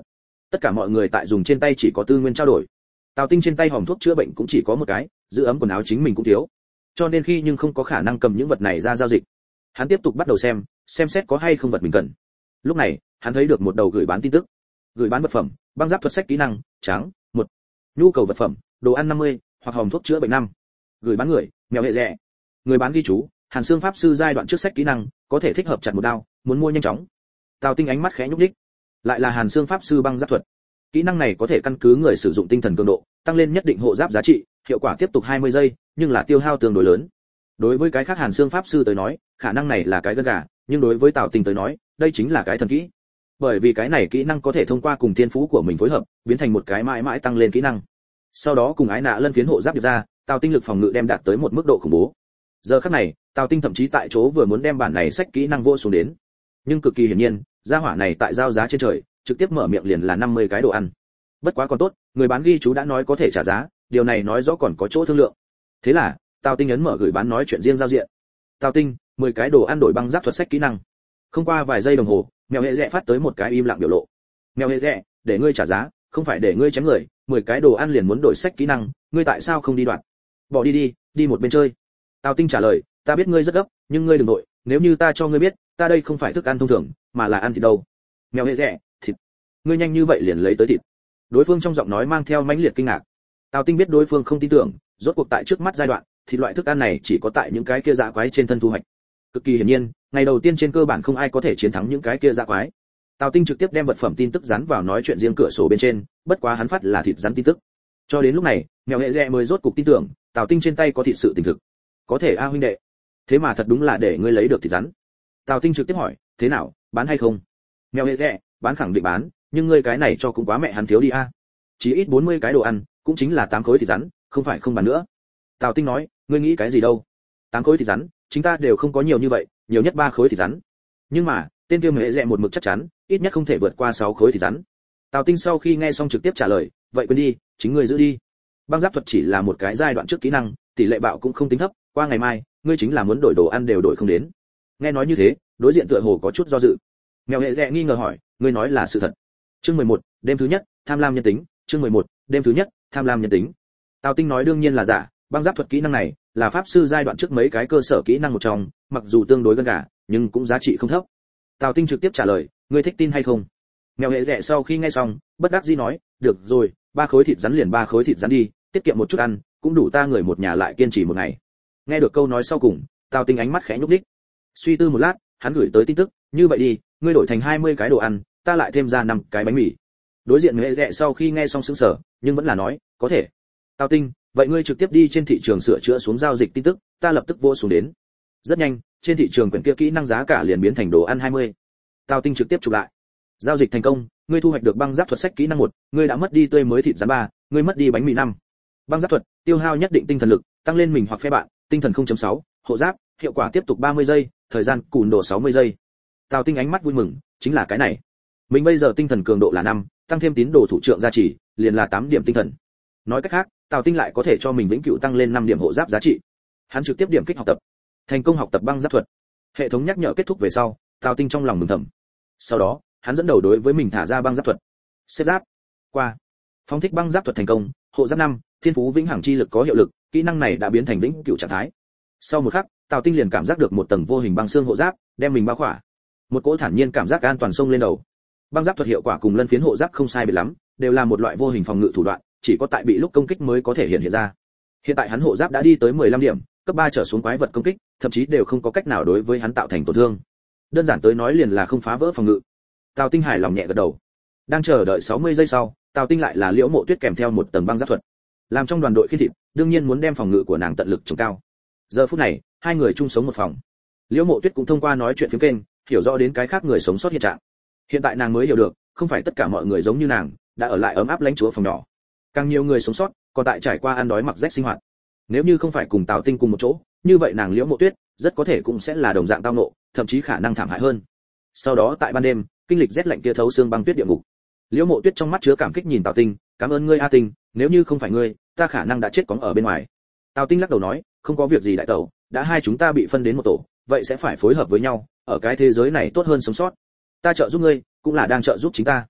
Speaker 1: Tất cả mọi người tại dùng trên tay chỉ có tư nguyên trao đổi. Tào Tinh trên tay hòm thuốc chữa bệnh cũng chỉ có một cái, giữ ấm quần áo chính mình cũng thiếu, cho nên khi nhưng không có khả năng cầm những vật này ra giao dịch. Hắn tiếp tục bắt đầu xem, xem xét có hay không vật mình cần. Lúc này, hắn thấy được một đầu gửi bán tin tức. Gửi bán vật phẩm, băng giáp thuật sách kỹ năng, trắng, một. Nhu cầu vật phẩm, đồ ăn năm mươi, hoặc hòm thuốc chữa bệnh năm. Gửi bán người, mèo hệ rẻ. Người bán ghi chú, Hàn Xương pháp sư giai đoạn trước sách kỹ năng, có thể thích hợp chặt một đao, muốn mua nhanh chóng. Tào Tinh ánh mắt khẽ nhúc nhích. Lại là Hàn Xương pháp sư băng giáp thuật. Kỹ năng này có thể căn cứ người sử dụng tinh thần cường độ, tăng lên nhất định hộ giáp giá trị, hiệu quả tiếp tục hai mươi giây, nhưng là tiêu hao tương đối lớn. Đối với cái khác Hàn Xương pháp sư tới nói, khả năng này là cái gân gà, nhưng đối với Tào Tinh tới nói, đây chính là cái thần kỹ. Bởi vì cái này kỹ năng có thể thông qua cùng thiên phú của mình phối hợp, biến thành một cái mãi mãi tăng lên kỹ năng. Sau đó cùng ái nạ lân phiến hộ giáp được ra, Tào Tinh lực phòng ngự đem đạt tới một mức độ khủng bố. Giờ khắc này, Tào Tinh thậm chí tại chỗ vừa muốn đem bản này sách kỹ năng vô xuống đến, nhưng cực kỳ hiển nhiên, gia hỏa này tại giao giá trên trời, trực tiếp mở miệng liền là năm mươi cái đồ ăn. Bất quá còn tốt, người bán ghi chú đã nói có thể trả giá, điều này nói rõ còn có chỗ thương lượng. Thế là, Tào Tinh ấn mở gửi bán nói chuyện riêng giao diện. Tào Tinh, mười cái đồ ăn đổi băng giáp thuật sách kỹ năng. Không qua vài giây đồng hồ, mèo hệ rẽ phát tới một cái im lặng biểu lộ. Mèo hệ rẽ, để ngươi trả giá, không phải để ngươi chém người, mười cái đồ ăn liền muốn đổi sách kỹ năng, ngươi tại sao không đi đoạt? Bỏ đi đi, đi một bên chơi. Tào Tinh trả lời, ta biết ngươi rất gấp, nhưng ngươi đừng nội, nếu như ta cho ngươi biết, ta đây không phải thức ăn thông thường, mà là ăn thịt đâu. Mèo hệ rẽ, thịt. Ngươi nhanh như vậy liền lấy tới thịt. Đối phương trong giọng nói mang theo mãnh liệt kinh ngạc. Tào Tinh biết đối phương không tin tưởng, rốt cuộc tại trước mắt giai đoạn, thịt loại thức ăn này chỉ có tại những cái kia dã quái trên thân thu hoạch. Cực kỳ hiển nhiên, ngày đầu tiên trên cơ bản không ai có thể chiến thắng những cái kia dã quái. Tào Tinh trực tiếp đem vật phẩm tin tức dán vào nói chuyện riêng cửa sổ bên trên, bất quá hắn phát là thịt rắn tin tức. Cho đến lúc này, mèo hệ rẽ mới rốt cục tin tưởng, Tào Tinh trên tay có thịt sự tình thực. Có thể a huynh đệ. Thế mà thật đúng là để ngươi lấy được thịt rắn. Tào Tinh trực tiếp hỏi, thế nào, bán hay không? Mèo hệ rẽ, bán khẳng định bán, nhưng ngươi cái này cho cũng quá mẹ hắn thiếu đi a. Chỉ ít bốn mươi cái đồ ăn, cũng chính là tám khối thịt rắn, không phải không bán nữa. Tào Tinh nói, ngươi nghĩ cái gì đâu? tám khối thịt rắn, chúng ta đều không có nhiều như vậy, nhiều nhất ba khối thịt rắn. Nhưng mà, tên kia hệ rẽ một mực chắc chắn, ít nhất không thể vượt qua sáu khối thịt rắn. Tào Tinh sau khi nghe xong trực tiếp trả lời, vậy quên đi, chính ngươi giữ đi. Băng giáp thuật chỉ là một cái giai đoạn trước kỹ năng, tỷ lệ bạo cũng không tính thấp, qua ngày mai, ngươi chính là muốn đổi đồ ăn đều đổi không đến. Nghe nói như thế, đối diện tựa hồ có chút do dự. Mèo hệ rẽ nghi ngờ hỏi, ngươi nói là sự thật? Chương mười một, đêm thứ nhất, tham lam nhân tính, chương mười một, đêm thứ nhất, tham lam nhân tính. Tào Tinh nói đương nhiên là giả, băng giáp thuật kỹ năng này là pháp sư giai đoạn trước mấy cái cơ sở kỹ năng một trong, mặc dù tương đối gần gà, nhưng cũng giá trị không thấp. Tào Tinh trực tiếp trả lời, ngươi thích tin hay không? Mèo hệ rẽ sau khi nghe xong, bất đắc dĩ nói, được rồi, ba khối thịt rắn liền ba khối thịt rắn đi, tiết kiệm một chút ăn, cũng đủ ta người một nhà lại kiên trì một ngày. Nghe được câu nói sau cùng, Tào Tinh ánh mắt khẽ nhúc nhích. Suy tư một lát, hắn gửi tới tin tức, như vậy đi, ngươi đổi thành hai mươi cái đồ ăn, ta lại thêm ra năm cái bánh mì. Đối diện hệ rẽ sau khi nghe xong sững sờ, nhưng vẫn là nói, có thể. Tào Tinh, vậy ngươi trực tiếp đi trên thị trường sửa chữa xuống giao dịch tin tức, ta lập tức vô xuống đến. Rất nhanh, trên thị trường quyển kia kỹ năng giá cả liền biến thành đồ ăn hai mươi. Tào Tinh trực tiếp chụp lại. Giao dịch thành công, ngươi thu hoạch được băng giáp thuật sách kỹ năng một, ngươi đã mất đi tươi mới thịt rắn ba, ngươi mất đi bánh mì năm. Băng giáp thuật, tiêu hao nhất định tinh thần lực, tăng lên mình hoặc phe bạn, tinh thần không chấm sáu, hộ giáp, hiệu quả tiếp tục ba mươi giây, thời gian cùn độ sáu mươi giây. Tào Tinh ánh mắt vui mừng, chính là cái này. Mình bây giờ tinh thần cường độ là năm, tăng thêm tín đồ thủ trưởng gia trì, liền là tám điểm tinh thần. Nói cách khác, Tào Tinh lại có thể cho mình vĩnh cửu tăng lên năm điểm hộ giáp giá trị. Hắn trực tiếp điểm kích học tập. Thành công học tập băng giáp thuật. Hệ thống nhắc nhở kết thúc về sau, Tào Tinh trong lòng mừng thầm. Sau đó, hắn dẫn đầu đối với mình thả ra băng giáp thuật. Xếp giáp. Qua. Phóng thích băng giáp thuật thành công, hộ giáp năm, thiên phú vĩnh hằng chi lực có hiệu lực, kỹ năng này đã biến thành vĩnh cửu trạng thái. Sau một khắc, Tào Tinh liền cảm giác được một tầng vô hình băng xương hộ giáp, đem mình bao khỏa. Một cỗ thản nhiên cảm giác an toàn xông lên đầu. Băng giáp thuật hiệu quả cùng lân phiến hộ giáp không sai biệt lắm, đều là một loại vô hình phòng ngự thủ đoạn, chỉ có tại bị lúc công kích mới có thể hiện hiện ra. Hiện tại hắn hộ giáp đã đi tới mười lăm điểm, cấp ba trở xuống quái vật công kích, thậm chí đều không có cách nào đối với hắn tạo thành tổn thương. Đơn giản tới nói liền là không phá vỡ phòng ngự. Tào Tinh hài lòng nhẹ gật đầu. Đang chờ đợi sáu mươi giây sau, Tào Tinh lại là Liễu Mộ Tuyết kèm theo một tầng băng giáp thuật. Làm trong đoàn đội khiên thịt, đương nhiên muốn đem phòng ngự của nàng tận lực trồng cao. Giờ phút này, hai người chung sống một phòng. Liễu Mộ Tuyết cũng thông qua nói chuyện phiếm kênh, hiểu rõ đến cái khác người sống sót hiện trạng. Hiện tại nàng mới hiểu được, không phải tất cả mọi người giống như nàng, đã ở lại ấm áp lãnh chúa phòng nhỏ. Càng nhiều người sống sót, còn tại trải qua ăn đói mặc rách sinh hoạt. Nếu như không phải cùng Tào Tinh cùng một chỗ, như vậy nàng Liễu Mộ Tuyết rất có thể cũng sẽ là đồng dạng tao nộ, thậm chí khả năng thảm hại hơn. Sau đó tại ban đêm, kinh lịch rét lạnh kia thấu xương băng tuyết địa ngục. Liễu Mộ Tuyết trong mắt chứa cảm kích nhìn Tào Tinh, cảm ơn ngươi A Tinh, nếu như không phải ngươi, ta khả năng đã chết cóng ở bên ngoài. Tào Tinh lắc đầu nói, không có việc gì đại tẩu, đã hai chúng ta bị phân đến một tổ, vậy sẽ phải phối hợp với nhau, ở cái thế giới này tốt hơn sống sót. Ta trợ giúp ngươi, cũng là đang trợ giúp chính ta.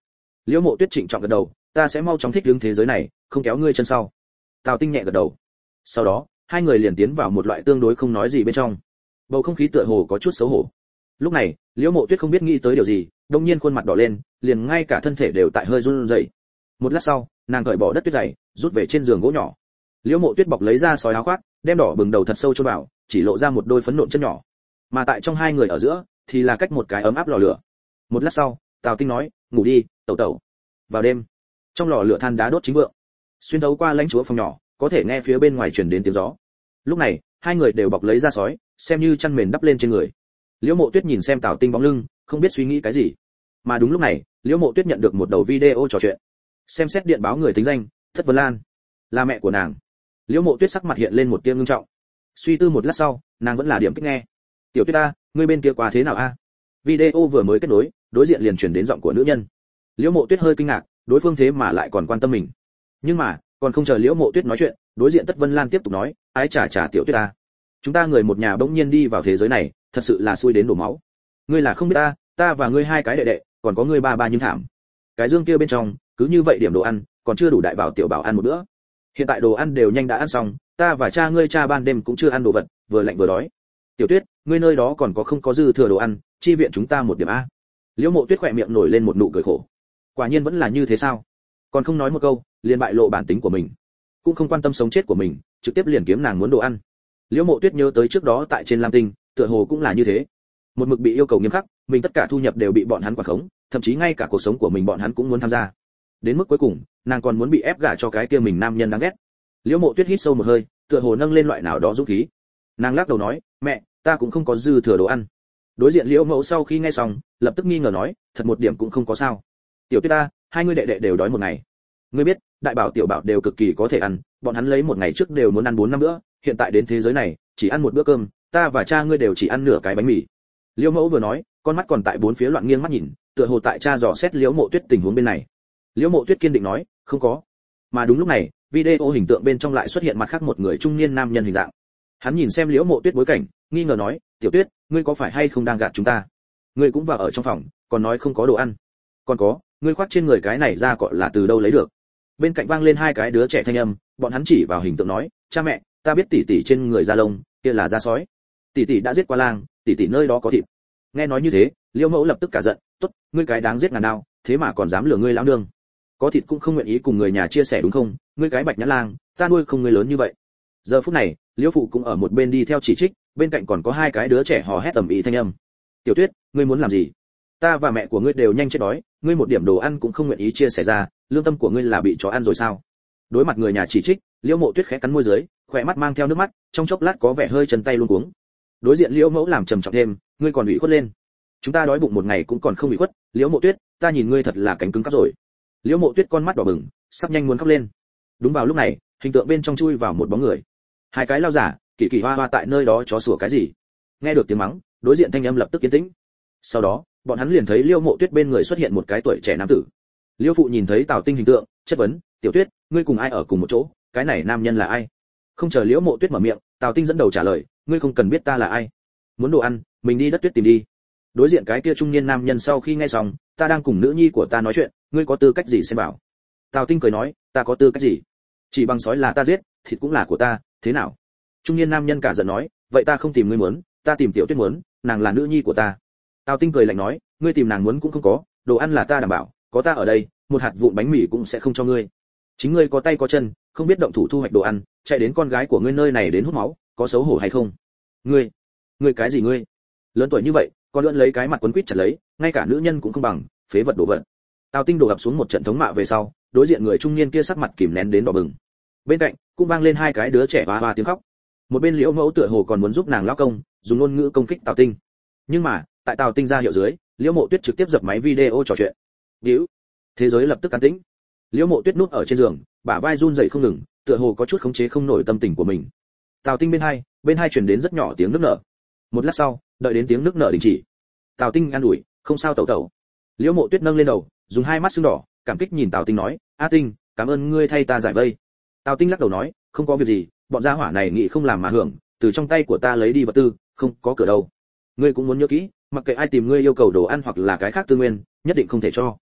Speaker 1: Liễu Mộ Tuyết trịnh trọng gật đầu, ta sẽ mau chóng thích ứng thế giới này, không kéo ngươi chân sau. Tào Tinh nhẹ gật đầu. Sau đó, hai người liền tiến vào một loại tương đối không nói gì bên trong. Bầu không khí tựa hồ có chút xấu hổ. Lúc này, Liễu Mộ Tuyết không biết nghĩ tới điều gì, đột nhiên khuôn mặt đỏ lên, liền ngay cả thân thể đều tại hơi run rẩy. Một lát sau, nàng cởi bỏ đất tuyết dày, rút về trên giường gỗ nhỏ. Liễu Mộ Tuyết bọc lấy ra sói áo khoác, đem đỏ bừng đầu thật sâu chôn vào, chỉ lộ ra một đôi phấn nộn chân nhỏ. Mà tại trong hai người ở giữa, thì là cách một cái ấm áp lò lửa. Một lát sau, Tào Tinh nói, ngủ đi, tẩu tẩu. Vào đêm, trong lò lửa than đá đốt chính vượng, xuyên thấu qua lãnh chúa phòng nhỏ, có thể nghe phía bên ngoài truyền đến tiếng gió. Lúc này, hai người đều bọc lấy da sói, xem như chăn mền đắp lên trên người. Liễu Mộ Tuyết nhìn xem Tào Tinh bóng lưng, không biết suy nghĩ cái gì. Mà đúng lúc này, Liễu Mộ Tuyết nhận được một đầu video trò chuyện. Xem xét điện báo người tính danh, Thất Vân Lan, là mẹ của nàng. Liễu Mộ Tuyết sắc mặt hiện lên một tia ngưng trọng. Suy tư một lát sau, nàng vẫn là điểm kích nghe. Tiểu Tuyết a, ngươi bên kia qua thế nào a? Video vừa mới kết nối, đối diện liền truyền đến giọng của nữ nhân. Liễu Mộ Tuyết hơi kinh ngạc, đối phương thế mà lại còn quan tâm mình. Nhưng mà, còn không chờ Liễu Mộ Tuyết nói chuyện, đối diện Tất Vân Lan tiếp tục nói, ái chà chà Tiểu Tuyết a, chúng ta người một nhà bỗng nhiên đi vào thế giới này, thật sự là xui đến đổ máu. Ngươi là không biết ta, ta và ngươi hai cái đệ đệ, còn có ngươi ba ba nhưng thảm. Cái dương kia bên trong, cứ như vậy điểm đồ ăn, còn chưa đủ đại bảo tiểu bảo ăn một bữa. Hiện tại đồ ăn đều nhanh đã ăn xong, ta và cha ngươi cha ban đêm cũng chưa ăn đồ vật, vừa lạnh vừa đói. Tiểu Tuyết, ngươi nơi đó còn có không có dư thừa đồ ăn, chi viện chúng ta một điểm a. Liễu Mộ Tuyết khỏe miệng nổi lên một nụ cười khổ. Quả nhiên vẫn là như thế sao? Còn không nói một câu, liền bại lộ bản tính của mình, cũng không quan tâm sống chết của mình, trực tiếp liền kiếm nàng muốn đồ ăn. Liễu Mộ Tuyết nhớ tới trước đó tại trên Lam Tinh, tựa hồ cũng là như thế. Một mực bị yêu cầu nghiêm khắc, mình tất cả thu nhập đều bị bọn hắn quản khống, thậm chí ngay cả cuộc sống của mình bọn hắn cũng muốn tham gia. Đến mức cuối cùng, nàng còn muốn bị ép gả cho cái kia mình nam nhân đáng ghét. Liễu Mộ Tuyết hít sâu một hơi, tựa hồ nâng lên loại nào đó dũng khí. Nàng lắc đầu nói, mẹ, ta cũng không có dư thừa đồ ăn. Đối diện Liễu Mẫu sau khi nghe xong, lập tức nghi ngờ nói, thật một điểm cũng không có sao. Tiểu Tuyết ta, hai ngươi đệ đệ đều đói một ngày. Ngươi biết, đại bảo tiểu bảo đều cực kỳ có thể ăn, bọn hắn lấy một ngày trước đều muốn ăn bốn năm bữa, hiện tại đến thế giới này, chỉ ăn một bữa cơm, ta và cha ngươi đều chỉ ăn nửa cái bánh mì. Liễu Mẫu vừa nói, con mắt còn tại bốn phía loạn nghiêng mắt nhìn, tựa hồ tại cha dò xét Liễu Mộ Tuyết tình huống bên này. Liễu Mộ Tuyết kiên định nói, không có. Mà đúng lúc này, video hình tượng bên trong lại xuất hiện mặt khác một người trung niên nam nhân hình dạng. Hắn nhìn xem Liễu Mộ Tuyết bối cảnh, nghi ngờ nói, tiểu Tuyết, ngươi có phải hay không đang gạt chúng ta? Ngươi cũng vào ở trong phòng, còn nói không có đồ ăn. Còn có, ngươi khoác trên người cái này ra cọ là từ đâu lấy được? Bên cạnh vang lên hai cái đứa trẻ thanh âm, bọn hắn chỉ vào hình tượng nói, cha mẹ, ta biết tỷ tỷ trên người da lông, kia là da sói. Tỷ tỷ đã giết qua lang, tỷ tỷ nơi đó có thịt. Nghe nói như thế, Liễu Mẫu lập tức cả giận, tốt, ngươi cái đáng giết ngàn đao, thế mà còn dám lừa ngươi lão nương. Có thịt cũng không nguyện ý cùng người nhà chia sẻ đúng không? Ngươi cái bạch nhã lang, ta nuôi không ngươi lớn như vậy. Giờ phút này, Liễu phụ cũng ở một bên đi theo chỉ trích, bên cạnh còn có hai cái đứa trẻ hò hét tầm ý thanh âm. Tiểu Tuyết, ngươi muốn làm gì? Ta và mẹ của ngươi đều nhanh chết đói, ngươi một điểm đồ ăn cũng không nguyện ý chia sẻ ra, lương tâm của ngươi là bị chó ăn rồi sao? Đối mặt người nhà chỉ trích, Liễu Mộ Tuyết khẽ cắn môi dưới, khỏe mắt mang theo nước mắt, trong chốc lát có vẻ hơi chân tay luống cuống. Đối diện Liễu Mẫu làm trầm trọng thêm, ngươi còn ủy khuất lên. Chúng ta đói bụng một ngày cũng còn không ủy khuất, Liễu Mộ Tuyết, ta nhìn ngươi thật là cánh cứng cáp rồi. Liễu Mộ Tuyết con mắt đỏ bừng, sắp nhanh muốn khóc lên. Đúng vào lúc này, hình tượng bên trong chui vào một bóng người. Hai cái lao giả, kỳ kỳ hoa hoa tại nơi đó chó sủa cái gì? Nghe được tiếng mắng, đối diện thanh âm lập tức yên tĩnh. Sau đó, bọn hắn liền thấy Liễu Mộ Tuyết bên người xuất hiện một cái tuổi trẻ nam tử. Liễu phụ nhìn thấy Tào Tinh hình tượng, chất vấn, "Tiểu Tuyết, ngươi cùng ai ở cùng một chỗ? Cái này nam nhân là ai?" Không chờ Liễu Mộ Tuyết mở miệng, Tào Tinh dẫn đầu trả lời, "Ngươi không cần biết ta là ai. Muốn đồ ăn, mình đi đất tuyết tìm đi." Đối diện cái kia trung niên nam nhân sau khi nghe xong, "Ta đang cùng nữ nhi của ta nói chuyện, ngươi có tư cách gì xem bảo?" Tào Tinh cười nói, "Ta có tư cách gì? Chỉ bằng sói là ta giết, thịt cũng là của ta, thế nào?" Trung niên nam nhân cả giận nói, "Vậy ta không tìm ngươi muốn, ta tìm Tiểu Tuyết muốn, nàng là nữ nhi của ta." Tào Tinh cười lạnh nói, "Ngươi tìm nàng muốn cũng không có, đồ ăn là ta đảm bảo, có ta ở đây, một hạt vụn bánh mì cũng sẽ không cho ngươi. Chính ngươi có tay có chân, không biết động thủ thu hoạch đồ ăn, chạy đến con gái của ngươi nơi này đến hút máu, có xấu hổ hay không? Ngươi, ngươi cái gì ngươi? Lớn tuổi như vậy, còn lượn lấy cái mặt quấn quýt chặt lấy, ngay cả nữ nhân cũng không bằng, phế vật đồ vật." Tào Tinh đổ ập xuống một trận thống mạ về sau, đối diện người trung niên kia sắc mặt kìm nén đến đỏ bừng. Bên cạnh cũng vang lên hai cái đứa trẻ hoa hoa tiếng khóc. Một bên Liễu Mẫu tựa hồ còn muốn giúp nàng lão công, dùng ngôn ngữ công kích Tào Tinh. Nhưng mà, tại Tào Tinh ra hiệu dưới, Liễu Mộ Tuyết trực tiếp dập máy video trò chuyện. Điếu. Thế giới lập tức an tĩnh. Liễu Mộ Tuyết núp ở trên giường, bả vai run rẩy không ngừng, tựa hồ có chút khống chế không nổi tâm tình của mình. Tào Tinh bên hai, bên hai truyền đến rất nhỏ tiếng nước nở. Một lát sau, đợi đến tiếng nước nở đình chỉ, Tào Tinh an ủi, "Không sao tẩu tẩu." Liễu Mộ Tuyết nâng lên đầu, dùng hai mắt sưng đỏ, cảm kích nhìn Tào Tinh nói, "A Tinh, cảm ơn ngươi thay ta giải vây." Tào Tinh lắc đầu nói, "Không có việc gì, bọn gia hỏa này nghĩ không làm mà hưởng, từ trong tay của ta lấy đi vật tư, không có cửa đâu. Ngươi cũng muốn nhớ kỹ, mặc kệ ai tìm ngươi yêu cầu đồ ăn hoặc là cái khác tư nguyên, nhất định không thể cho.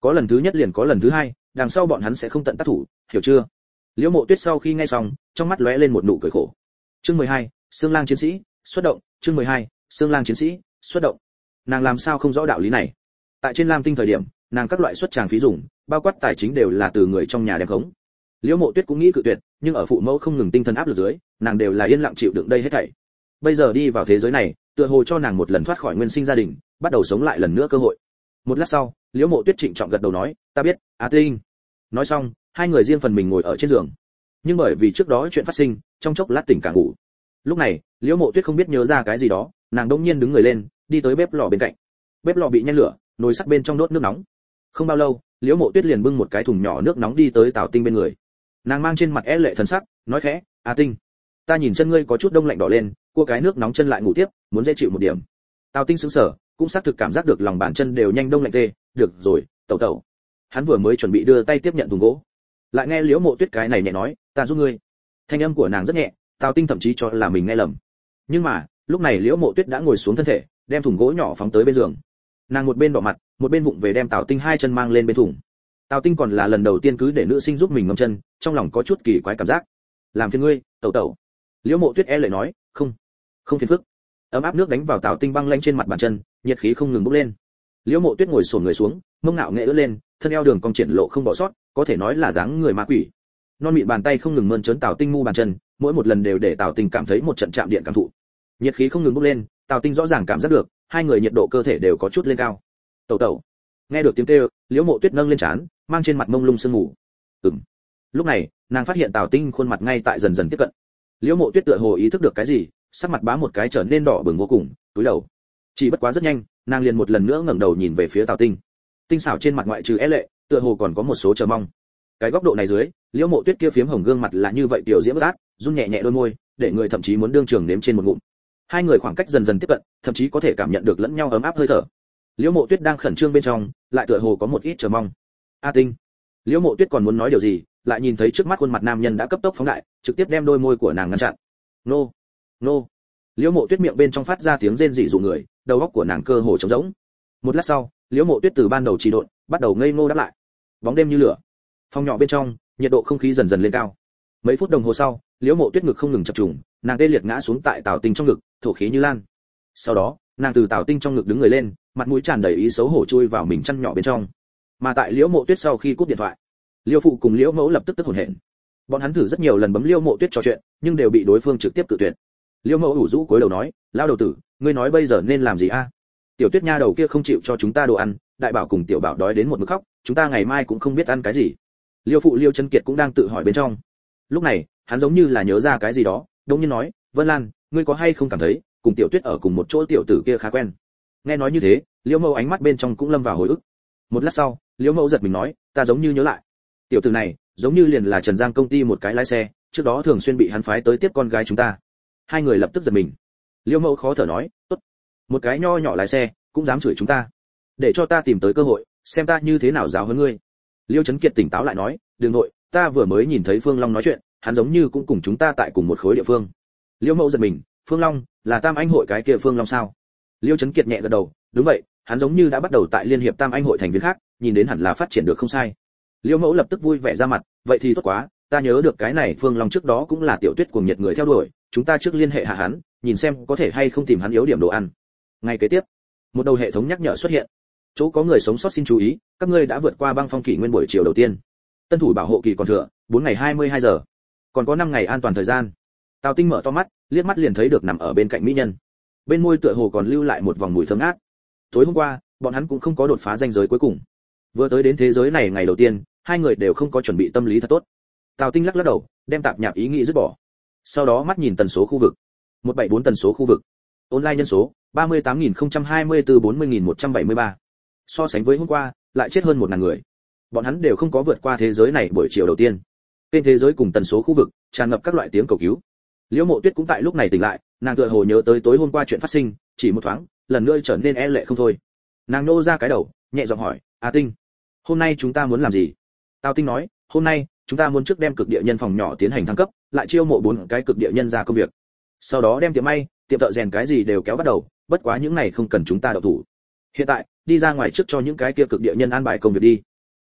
Speaker 1: có lần thứ nhất liền có lần thứ hai, đằng sau bọn hắn sẽ không tận tác thủ, hiểu chưa? Liễu Mộ Tuyết sau khi nghe xong, trong mắt lóe lên một nụ cười khổ. Chương mười hai, Xương Lang chiến sĩ, xuất động, chương mười hai, Xương Lang chiến sĩ, xuất động. Nàng làm sao không rõ đạo lý này? Tại trên Lam Tinh thời điểm, nàng các loại xuất tràng phí dùng, bao quát tài chính đều là từ người trong nhà đem khống. Liễu Mộ Tuyết cũng nghĩ cự tuyệt, nhưng ở phụ mẫu không ngừng tinh thần áp lực dưới, nàng đều là yên lặng chịu đựng đây hết thảy. Bây giờ đi vào thế giới này, tựa hồ cho nàng một lần thoát khỏi nguyên sinh gia đình, bắt đầu sống lại lần nữa cơ hội. Một lát sau, Liễu Mộ Tuyết trịnh trọng gật đầu nói, "Ta biết, A Tinh." Nói xong, hai người riêng phần mình ngồi ở trên giường. Nhưng bởi vì trước đó chuyện phát sinh, trong chốc lát tỉnh cả ngủ. Lúc này, Liễu Mộ Tuyết không biết nhớ ra cái gì đó, nàng đột nhiên đứng người lên, đi tới bếp lò bên cạnh. Bếp lò bị nhen lửa, nồi sắt bên trong đốt nước nóng. Không bao lâu, Liễu Mộ Tuyết liền bưng một cái thùng nhỏ nước nóng đi tới Tào Tinh bên người. Nàng mang trên mặt é lệ thần sắc, nói khẽ, "A Tinh, ta nhìn chân ngươi có chút đông lạnh đỏ lên, cua cái nước nóng chân lại ngủ tiếp, muốn dễ chịu một điểm." Tào Tinh sững sờ, cũng xác thực cảm giác được lòng bàn chân đều nhanh đông lạnh tê, "Được rồi, tẩu tẩu." Hắn vừa mới chuẩn bị đưa tay tiếp nhận thùng gỗ, lại nghe Liễu Mộ Tuyết cái này nhẹ nói, "Ta giúp ngươi." Thanh âm của nàng rất nhẹ, Tào Tinh thậm chí cho là mình nghe lầm. Nhưng mà, lúc này Liễu Mộ Tuyết đã ngồi xuống thân thể, đem thùng gỗ nhỏ phóng tới bên giường. Nàng một bên đỏ mặt, một bên vụng về đem Tào Tinh hai chân mang lên bên thùng. Tào Tinh còn là lần đầu tiên cứ để nữ sinh giúp mình ngâm chân, trong lòng có chút kỳ quái cảm giác. "Làm phiền ngươi, tẩu tẩu." Liễu Mộ Tuyết e lệ nói, "Không, không phiền phức." Ấm áp nước đánh vào Tào Tinh băng lanh trên mặt bàn chân, nhiệt khí không ngừng bốc lên. Liễu Mộ Tuyết ngồi xổm người xuống, mông ngạo nghệ ưỡn lên, thân eo đường cong triển lộ không bỏ sót, có thể nói là dáng người ma quỷ. Non mịn bàn tay không ngừng mơn trớn Tào Tinh mu bàn chân, mỗi một lần đều để Tào Tinh cảm thấy một trận chạm điện cảm thụ. Nhiệt khí không ngừng bốc lên, Tào Tinh rõ ràng cảm giác được, hai người nhiệt độ cơ thể đều có chút lên cao. "Tẩu tẩu." Nghe được tiếng kêu, Liễu Mộ Tuyết nâng lên trán, mang trên mặt mông lung sương mù. Ừm. Lúc này, nàng phát hiện Tào Tinh khuôn mặt ngay tại dần dần tiếp cận. Liễu Mộ Tuyết tựa hồ ý thức được cái gì, sắc mặt bá một cái trở nên đỏ bừng vô cùng, cúi đầu. Chỉ bất quá rất nhanh, nàng liền một lần nữa ngẩng đầu nhìn về phía Tào Tinh. Tinh xảo trên mặt ngoại trừ é lệ, tựa hồ còn có một số chờ mong. Cái góc độ này dưới, Liễu Mộ Tuyết kia phiếm hồng gương mặt là như vậy tiểu diễm bất át, run nhẹ nhẹ đôi môi, để người thậm chí muốn đương trường nếm trên một ngụm. Hai người khoảng cách dần dần tiếp cận, thậm chí có thể cảm nhận được lẫn nhau ấm áp hơi thở. Liễu Mộ Tuyết đang khẩn trương bên trong, lại tựa hồ có một ít chờ mong. "A Tinh." Liễu Mộ Tuyết còn muốn nói điều gì, lại nhìn thấy trước mắt khuôn mặt nam nhân đã cấp tốc phóng đại, trực tiếp đem đôi môi của nàng ngăn chặn. "Nô, nô." Liễu Mộ Tuyết miệng bên trong phát ra tiếng rên rỉ dụ người, đầu óc của nàng cơ hồ trống rỗng. Một lát sau, Liễu Mộ Tuyết từ ban đầu trì độn, bắt đầu ngây ngô đáp lại. Bóng đêm như lửa. Phòng nhỏ bên trong, nhiệt độ không khí dần dần lên cao. Mấy phút đồng hồ sau, Liễu Mộ Tuyết ngực không ngừng chập trùng, nàng tê liệt ngã xuống tại Tào Tinh trong ngực, thổ khí như lan. Sau đó, nàng từ Tào Tinh trong ngực đứng người lên, mặt mũi tràn đầy ý xấu hổ chui vào mình chăn nhỏ bên trong. Mà tại Liễu Mộ Tuyết sau khi cúp điện thoại, Liễu phụ cùng Liễu mẫu lập tức tức hổn hển. Bọn hắn thử rất nhiều lần bấm Liễu Mộ Tuyết trò chuyện, nhưng đều bị đối phương trực tiếp cự tuyệt. Liễu mẫu ủ rũ cúi đầu nói, "Lão đầu tử, ngươi nói bây giờ nên làm gì a? Tiểu Tuyết nha đầu kia không chịu cho chúng ta đồ ăn, Đại Bảo cùng Tiểu Bảo đói đến một mức khóc, chúng ta ngày mai cũng không biết ăn cái gì." Liễu phụ Liễu Chân Kiệt cũng đang tự hỏi bên trong. Lúc này, hắn giống như là nhớ ra cái gì đó, đột nhiên nói, "Vân Lan, ngươi có hay không cảm thấy, cùng Tiểu Tuyết ở cùng một chỗ tiểu tử kia khá quen?" Nghe nói như thế, Liễu mẫu ánh mắt bên trong cũng lâm vào hồi ức. Một lát sau, Liễu mẫu giật mình nói, "Ta giống như nhớ lại. Tiểu tử này, giống như liền là Trần Giang công ty một cái lái xe, trước đó thường xuyên bị hắn phái tới tiếp con gái chúng ta." Hai người lập tức giật mình. Liễu mẫu khó thở nói, "Tốt, một cái nho nhỏ lái xe, cũng dám chửi chúng ta. Để cho ta tìm tới cơ hội, xem ta như thế nào giáo huấn ngươi." Liễu Chấn Kiệt tỉnh táo lại nói, "Đừng nội, ta vừa mới nhìn thấy Phương Long nói chuyện, hắn giống như cũng cùng chúng ta tại cùng một khối địa phương." Liễu mẫu giật mình, "Phương Long, là Tam Anh hội cái kia Phương Long sao?" Liễu Chấn Kiệt nhẹ gật đầu, "Đúng vậy, hắn giống như đã bắt đầu tại liên hiệp Tam Anh hội thành viên khác, nhìn đến hẳn là phát triển được không sai." Liễu mẫu lập tức vui vẻ ra mặt, "Vậy thì tốt quá, ta nhớ được cái này Phương Long trước đó cũng là Tiểu Tuyết cuồng nhiệt người theo đuổi, chúng ta trước liên hệ hạ hắn, nhìn xem có thể hay không tìm hắn yếu điểm đồ ăn." Ngay kế tiếp, một đầu hệ thống nhắc nhở xuất hiện. "Chỗ có người sống sót xin chú ý, các ngươi đã vượt qua băng phong kỷ nguyên buổi chiều đầu tiên. Tân thủ bảo hộ kỳ còn thừa, bốn ngày hai mươi hai giờ. Còn có năm ngày an toàn thời gian." Tào Tinh mở to mắt, liếc mắt liền thấy được nằm ở bên cạnh mỹ nhân. Bên môi tựa hồ còn lưu lại một vòng mùi thơm ngát. Tối hôm qua, bọn hắn cũng không có đột phá ranh giới cuối cùng. Vừa tới đến thế giới này ngày đầu tiên, hai người đều không có chuẩn bị tâm lý thật tốt. Tào Tinh lắc lắc đầu, đem tạp nhạp ý nghĩ dứt bỏ. Sau đó mắt nhìn tần số khu vực. một bảy bốn tần số khu vực. Online nhân số ba mươi tám nghìn không trăm hai mươi tư bốn mươi nghìn một trăm bảy mươi ba. So sánh với hôm qua, lại chết hơn một ngàn người. Bọn hắn đều không có vượt qua thế giới này buổi chiều đầu tiên. Trên thế giới cùng tần số khu vực, tràn ngập các loại tiếng cầu cứu. Liễu Mộ Tuyết cũng tại lúc này tỉnh lại, nàng tựa hồ nhớ tới tối hôm qua chuyện phát sinh, chỉ một thoáng, lần nữa trở nên e lệ không thôi. Nàng nô ra cái đầu, nhẹ giọng hỏi, "A Tinh, hôm nay chúng ta muốn làm gì?" Tào Tinh nói, "Hôm nay, chúng ta muốn trước đem cực địa nhân phòng nhỏ tiến hành thăng cấp, lại chiêu mộ bốn cái cực địa nhân ra công việc. Sau đó đem tiệm may, tiệm thợ rèn cái gì đều kéo bắt đầu, bất quá những này không cần chúng ta động thủ. Hiện tại, đi ra ngoài trước cho những cái kia cực địa nhân an bài công việc đi.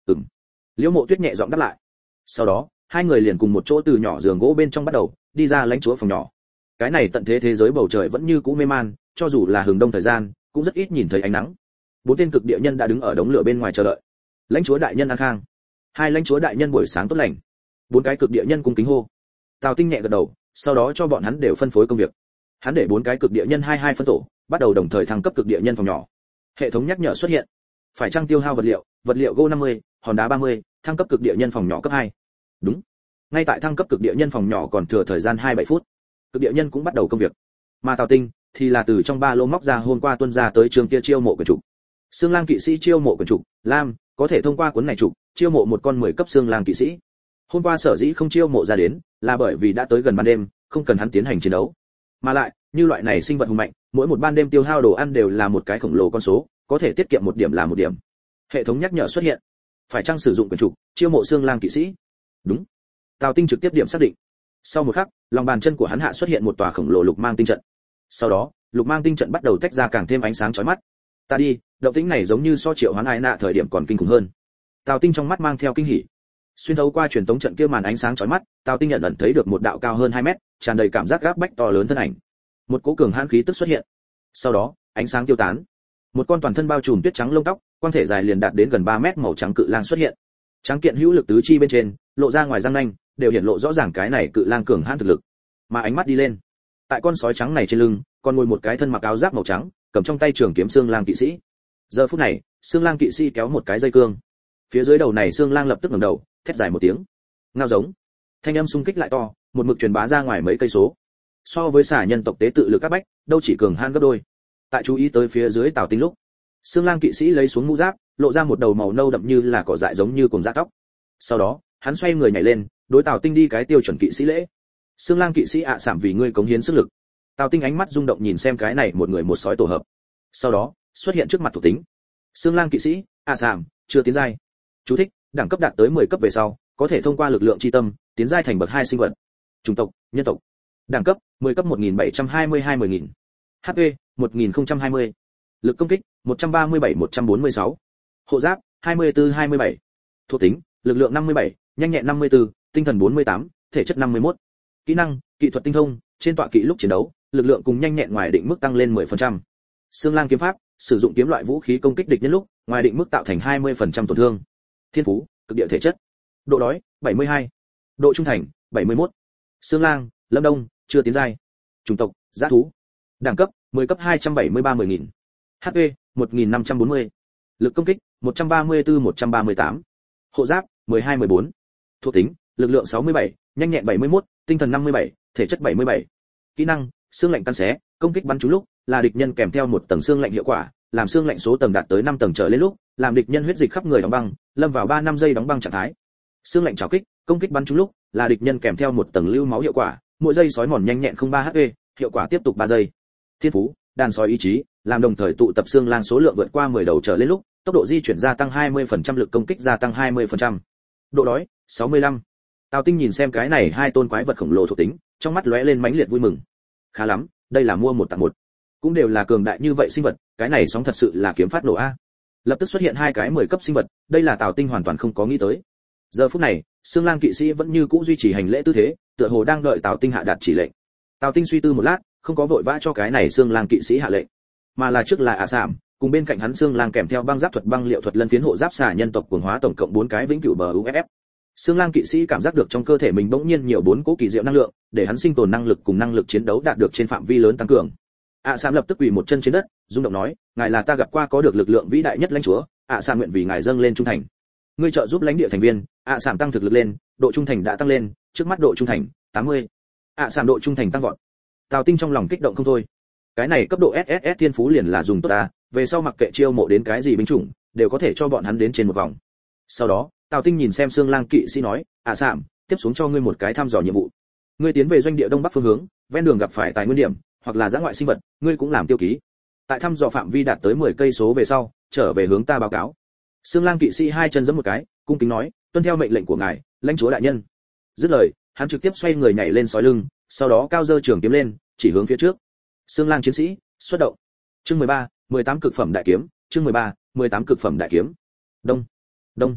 Speaker 1: Ừm. Liễu Mộ Tuyết nhẹ giọng đáp lại. Sau đó, hai người liền cùng một chỗ từ nhỏ giường gỗ bên trong bắt đầu, đi ra lãnh chúa phòng nhỏ. Cái này tận thế thế giới bầu trời vẫn như cũ mê man, cho dù là hừng đông thời gian, cũng rất ít nhìn thấy ánh nắng. Bốn tên cực địa nhân đã đứng ở đống lửa bên ngoài chờ đợi. Lãnh chúa đại nhân an khang. Hai lãnh chúa đại nhân buổi sáng tốt lành. Bốn cái cực địa nhân cung kính hô. Tào Tinh nhẹ gật đầu, sau đó cho bọn hắn đều phân phối công việc. Hắn để bốn cái cực địa nhân hai hai phân tổ, bắt đầu đồng thời thăng cấp cực địa nhân phòng nhỏ. Hệ thống nhắc nhở xuất hiện. Phải chăng tiêu hao vật liệu, vật liệu gỗ năm mươi, hòn đá ba mươi, thăng cấp cực địa nhân phòng nhỏ cấp hai. Đúng. Ngay tại thăng cấp cực địa nhân phòng nhỏ còn thừa thời gian hai mươi bảy phút, cực địa nhân cũng bắt đầu công việc. Mà Tào Tinh thì là từ trong ba lô móc ra hôm qua tuân ra tới trường kia chiêu mộ quyển trục. Xương Lang kỵ sĩ chiêu mộ quyển trục, lam, có thể thông qua cuốn này trục, chiêu mộ một con mười cấp xương lang kỵ sĩ. Hôm qua sở dĩ không chiêu mộ ra đến, là bởi vì đã tới gần ban đêm, không cần hắn tiến hành chiến đấu. Mà lại, như loại này sinh vật hùng mạnh, mỗi một ban đêm tiêu hao đồ ăn đều là một cái khổng lồ con số, có thể tiết kiệm một điểm là một điểm. Hệ thống nhắc nhở xuất hiện. Phải chăng sử dụng quyển trục, chiêu mộ xương lang kỵ sĩ? Đúng. Tào Tinh trực tiếp điểm xác định. Sau một khắc, lòng bàn chân của hắn hạ xuất hiện một tòa khổng lồ lục mang tinh trận. Sau đó, lục mang tinh trận bắt đầu tách ra càng thêm ánh sáng chói mắt. Ta đi, động tĩnh này giống như so triệu hoán ai nạ thời điểm còn kinh khủng hơn. Tào Tinh trong mắt mang theo kinh hỉ. Xuyên thấu qua truyền tống trận kia màn ánh sáng chói mắt, Tào Tinh nhận ẩn thấy được một đạo cao hơn hai mét, tràn đầy cảm giác gáp bách to lớn thân ảnh. Một cỗ cường hãn khí tức xuất hiện. Sau đó, ánh sáng tiêu tán. Một con toàn thân bao trùm tuyết trắng lông tóc, quan thể dài liền đạt đến gần ba mét màu trắng cự lang xuất hiện. Trắng kiện hữu lực tứ chi bên trên, lộ ra ngoài răng nanh, đều hiển lộ rõ ràng cái này cự lang cường hãn thực lực. Mà ánh mắt đi lên, tại con sói trắng này trên lưng, còn ngồi một cái thân mặc áo giáp màu trắng, cầm trong tay trường kiếm xương lang kỵ sĩ. Giờ phút này, xương lang kỵ sĩ kéo một cái dây cương. Phía dưới đầu này xương lang lập tức ngẩng đầu, thét dài một tiếng. Ngao giống. Thanh âm xung kích lại to, một mực truyền bá ra ngoài mấy cây số. So với xả nhân tộc tế tự lực các bách, đâu chỉ cường hãn gấp đôi. Tại chú ý tới phía dưới Tào Tinh lúc, xương lang kỵ sĩ lấy xuống mũ giáp, lộ ra một đầu màu nâu đậm như là cỏ dại giống như cùng dã tóc. Sau đó, hắn xoay người nhảy lên, đối Tào Tinh đi cái tiêu chuẩn kỵ sĩ lễ. Xương lang kỵ sĩ ạ à sảm vì ngươi cống hiến sức lực. Tào Tinh ánh mắt rung động nhìn xem cái này một người một sói tổ hợp. Sau đó, xuất hiện trước mặt thuộc tính. Xương lang kỵ sĩ, ạ à sảm, chưa tiến giai. Chú thích, đẳng cấp đạt tới mười cấp về sau, có thể thông qua lực lượng chi tâm, tiến giai thành bậc hai sinh vật. Chủng tộc, nhân tộc. Đẳng cấp, mười cấp một nghìn bảy trăm hai mươi hai mười nghìn. hát pê, một nghìn không trăm hai mươi. Lực công kích, một trăm ba mươi bảy một trăm bốn mươi sáu. Hộ giáp, hai mươi tư hai mươi bảy. Thuộc tính, lực lượng năm mươi bảy, nhanh nhẹn năm mươi tư, tinh thần bốn mươi tám, thể chất năm mươi mốt. Kỹ năng, kỹ thuật tinh thông, trên tọa kỵ lúc chiến đấu, lực lượng cùng nhanh nhẹn ngoài định mức tăng lên mười phần trăm. Xương lang kiếm pháp, sử dụng kiếm loại vũ khí công kích địch nhân lúc, ngoài định mức tạo thành hai mươi phần trăm tổn thương. Thiên phú, cực địa thể chất. Độ đói, bảy mươi hai. Độ trung thành, bảy mươi mốt. Xương lang, Lâm Đông, chưa tiến giai. Chủng tộc, dã thú. Đẳng cấp, mười cấp hai trăm bảy mươi ba mười nghìn. hát pê, một nghìn năm trăm bốn mươi. Lực công kích, một trăm ba mươi tư một trăm ba mươi tám. Hộ giáp, mười hai mười bốn. Thuộc tính, lực lượng sáu mươi bảy, nhanh nhẹn bảy mươi mốt, tinh thần năm mươi bảy, thể chất bảy mươi bảy. Kỹ năng, xương lạnh căn xé, công kích bắn trúng lúc, là địch nhân kèm theo một tầng xương lạnh hiệu quả, làm xương lạnh số tầng đạt tới năm tầng trở lên lúc, làm địch nhân huyết dịch khắp người đóng băng, lâm vào ba năm giây đóng băng trạng thái. Xương lạnh trảo kích, công kích bắn trúng lúc, là địch nhân kèm theo một tầng lưu máu hiệu quả, mỗi giây sói mòn nhanh nhẹn không ba hát pê, hiệu quả tiếp tục ba giây. Thiên phú, đàn sói ý chí, làm đồng thời tụ tập xương lang số lượng vượt qua mười đầu trở lên lúc, tốc độ di chuyển gia tăng hai mươi phần trăm, lực công kích gia tăng hai mươi phần trăm. Độ đói, sáu mươi lăm. Tào Tinh nhìn xem cái này hai tôn quái vật khổng lồ thuộc tính, trong mắt lóe lên mãnh liệt vui mừng. Khá lắm, đây là mua một tặng một. Cũng đều là cường đại như vậy sinh vật, cái này sóng thật sự là kiếm phát nổ a. Lập tức xuất hiện hai cái mười cấp sinh vật, đây là Tào Tinh hoàn toàn không có nghĩ tới. Giờ phút này, xương lang kỵ sĩ vẫn như cũ duy trì hành lễ tư thế, tựa hồ đang đợi Tào Tinh hạ đạt chỉ lệnh. Tào Tinh suy tư một lát, không có vội vã cho cái này xương lang kỵ sĩ hạ lệnh, mà là trước là ạ sảm, cùng bên cạnh hắn xương lang kèm theo băng giáp thuật, băng liệu thuật, lân phiến hộ giáp xả nhân tộc cuồng hóa, tổng cộng bốn cái vĩnh cửu bờ u ép ép. Xương lang kỵ sĩ cảm giác được trong cơ thể mình bỗng nhiên nhiều bốn cỗ kỳ diệu năng lượng, để hắn sinh tồn năng lực cùng năng lực chiến đấu đạt được trên phạm vi lớn tăng cường. ạ sảm lập tức quỳ một chân trên đất, rung động nói, ngài là ta gặp qua có được lực lượng vĩ đại nhất lãnh chúa, ạ sảm nguyện vì ngài dâng lên trung thành. Ngươi trợ giúp lãnh địa thành viên, ạ sảm tăng thực lực lên, độ trung thành đã tăng lên, trước mắt độ trung thành tám mươi. ạ sảm độ trung thành tăng vọt. Tào Tinh trong lòng kích động không thôi. Cái này cấp độ ét ét ét thiên phú liền là dùng tốt ta, về sau mặc kệ chiêu mộ đến cái gì binh chủng, đều có thể cho bọn hắn đến trên một vòng. Sau đó, Tào Tinh nhìn xem xương lang kỵ sĩ nói, ạ sảm, tiếp xuống cho ngươi một cái thăm dò nhiệm vụ. Ngươi tiến về doanh địa đông bắc phương hướng, ven đường gặp phải tài nguyên điểm, hoặc là dã ngoại sinh vật, ngươi cũng làm tiêu ký. Tại thăm dò phạm vi đạt tới mười cây số về sau, trở về hướng ta báo cáo. Xương lang kỵ sĩ hai chân giẫm một cái, cung kính nói, tuân theo mệnh lệnh của ngài, lãnh chúa đại nhân. Dứt lời, hắn trực tiếp xoay người nhảy lên sói lưng, sau đó cao giơ trường kiếm lên, chỉ hướng phía trước. Xương lang chiến sĩ, xuất động. Chương mười ba, mười tám cực phẩm đại kiếm, chương mười ba, mười tám cực phẩm đại kiếm. Đông, đông,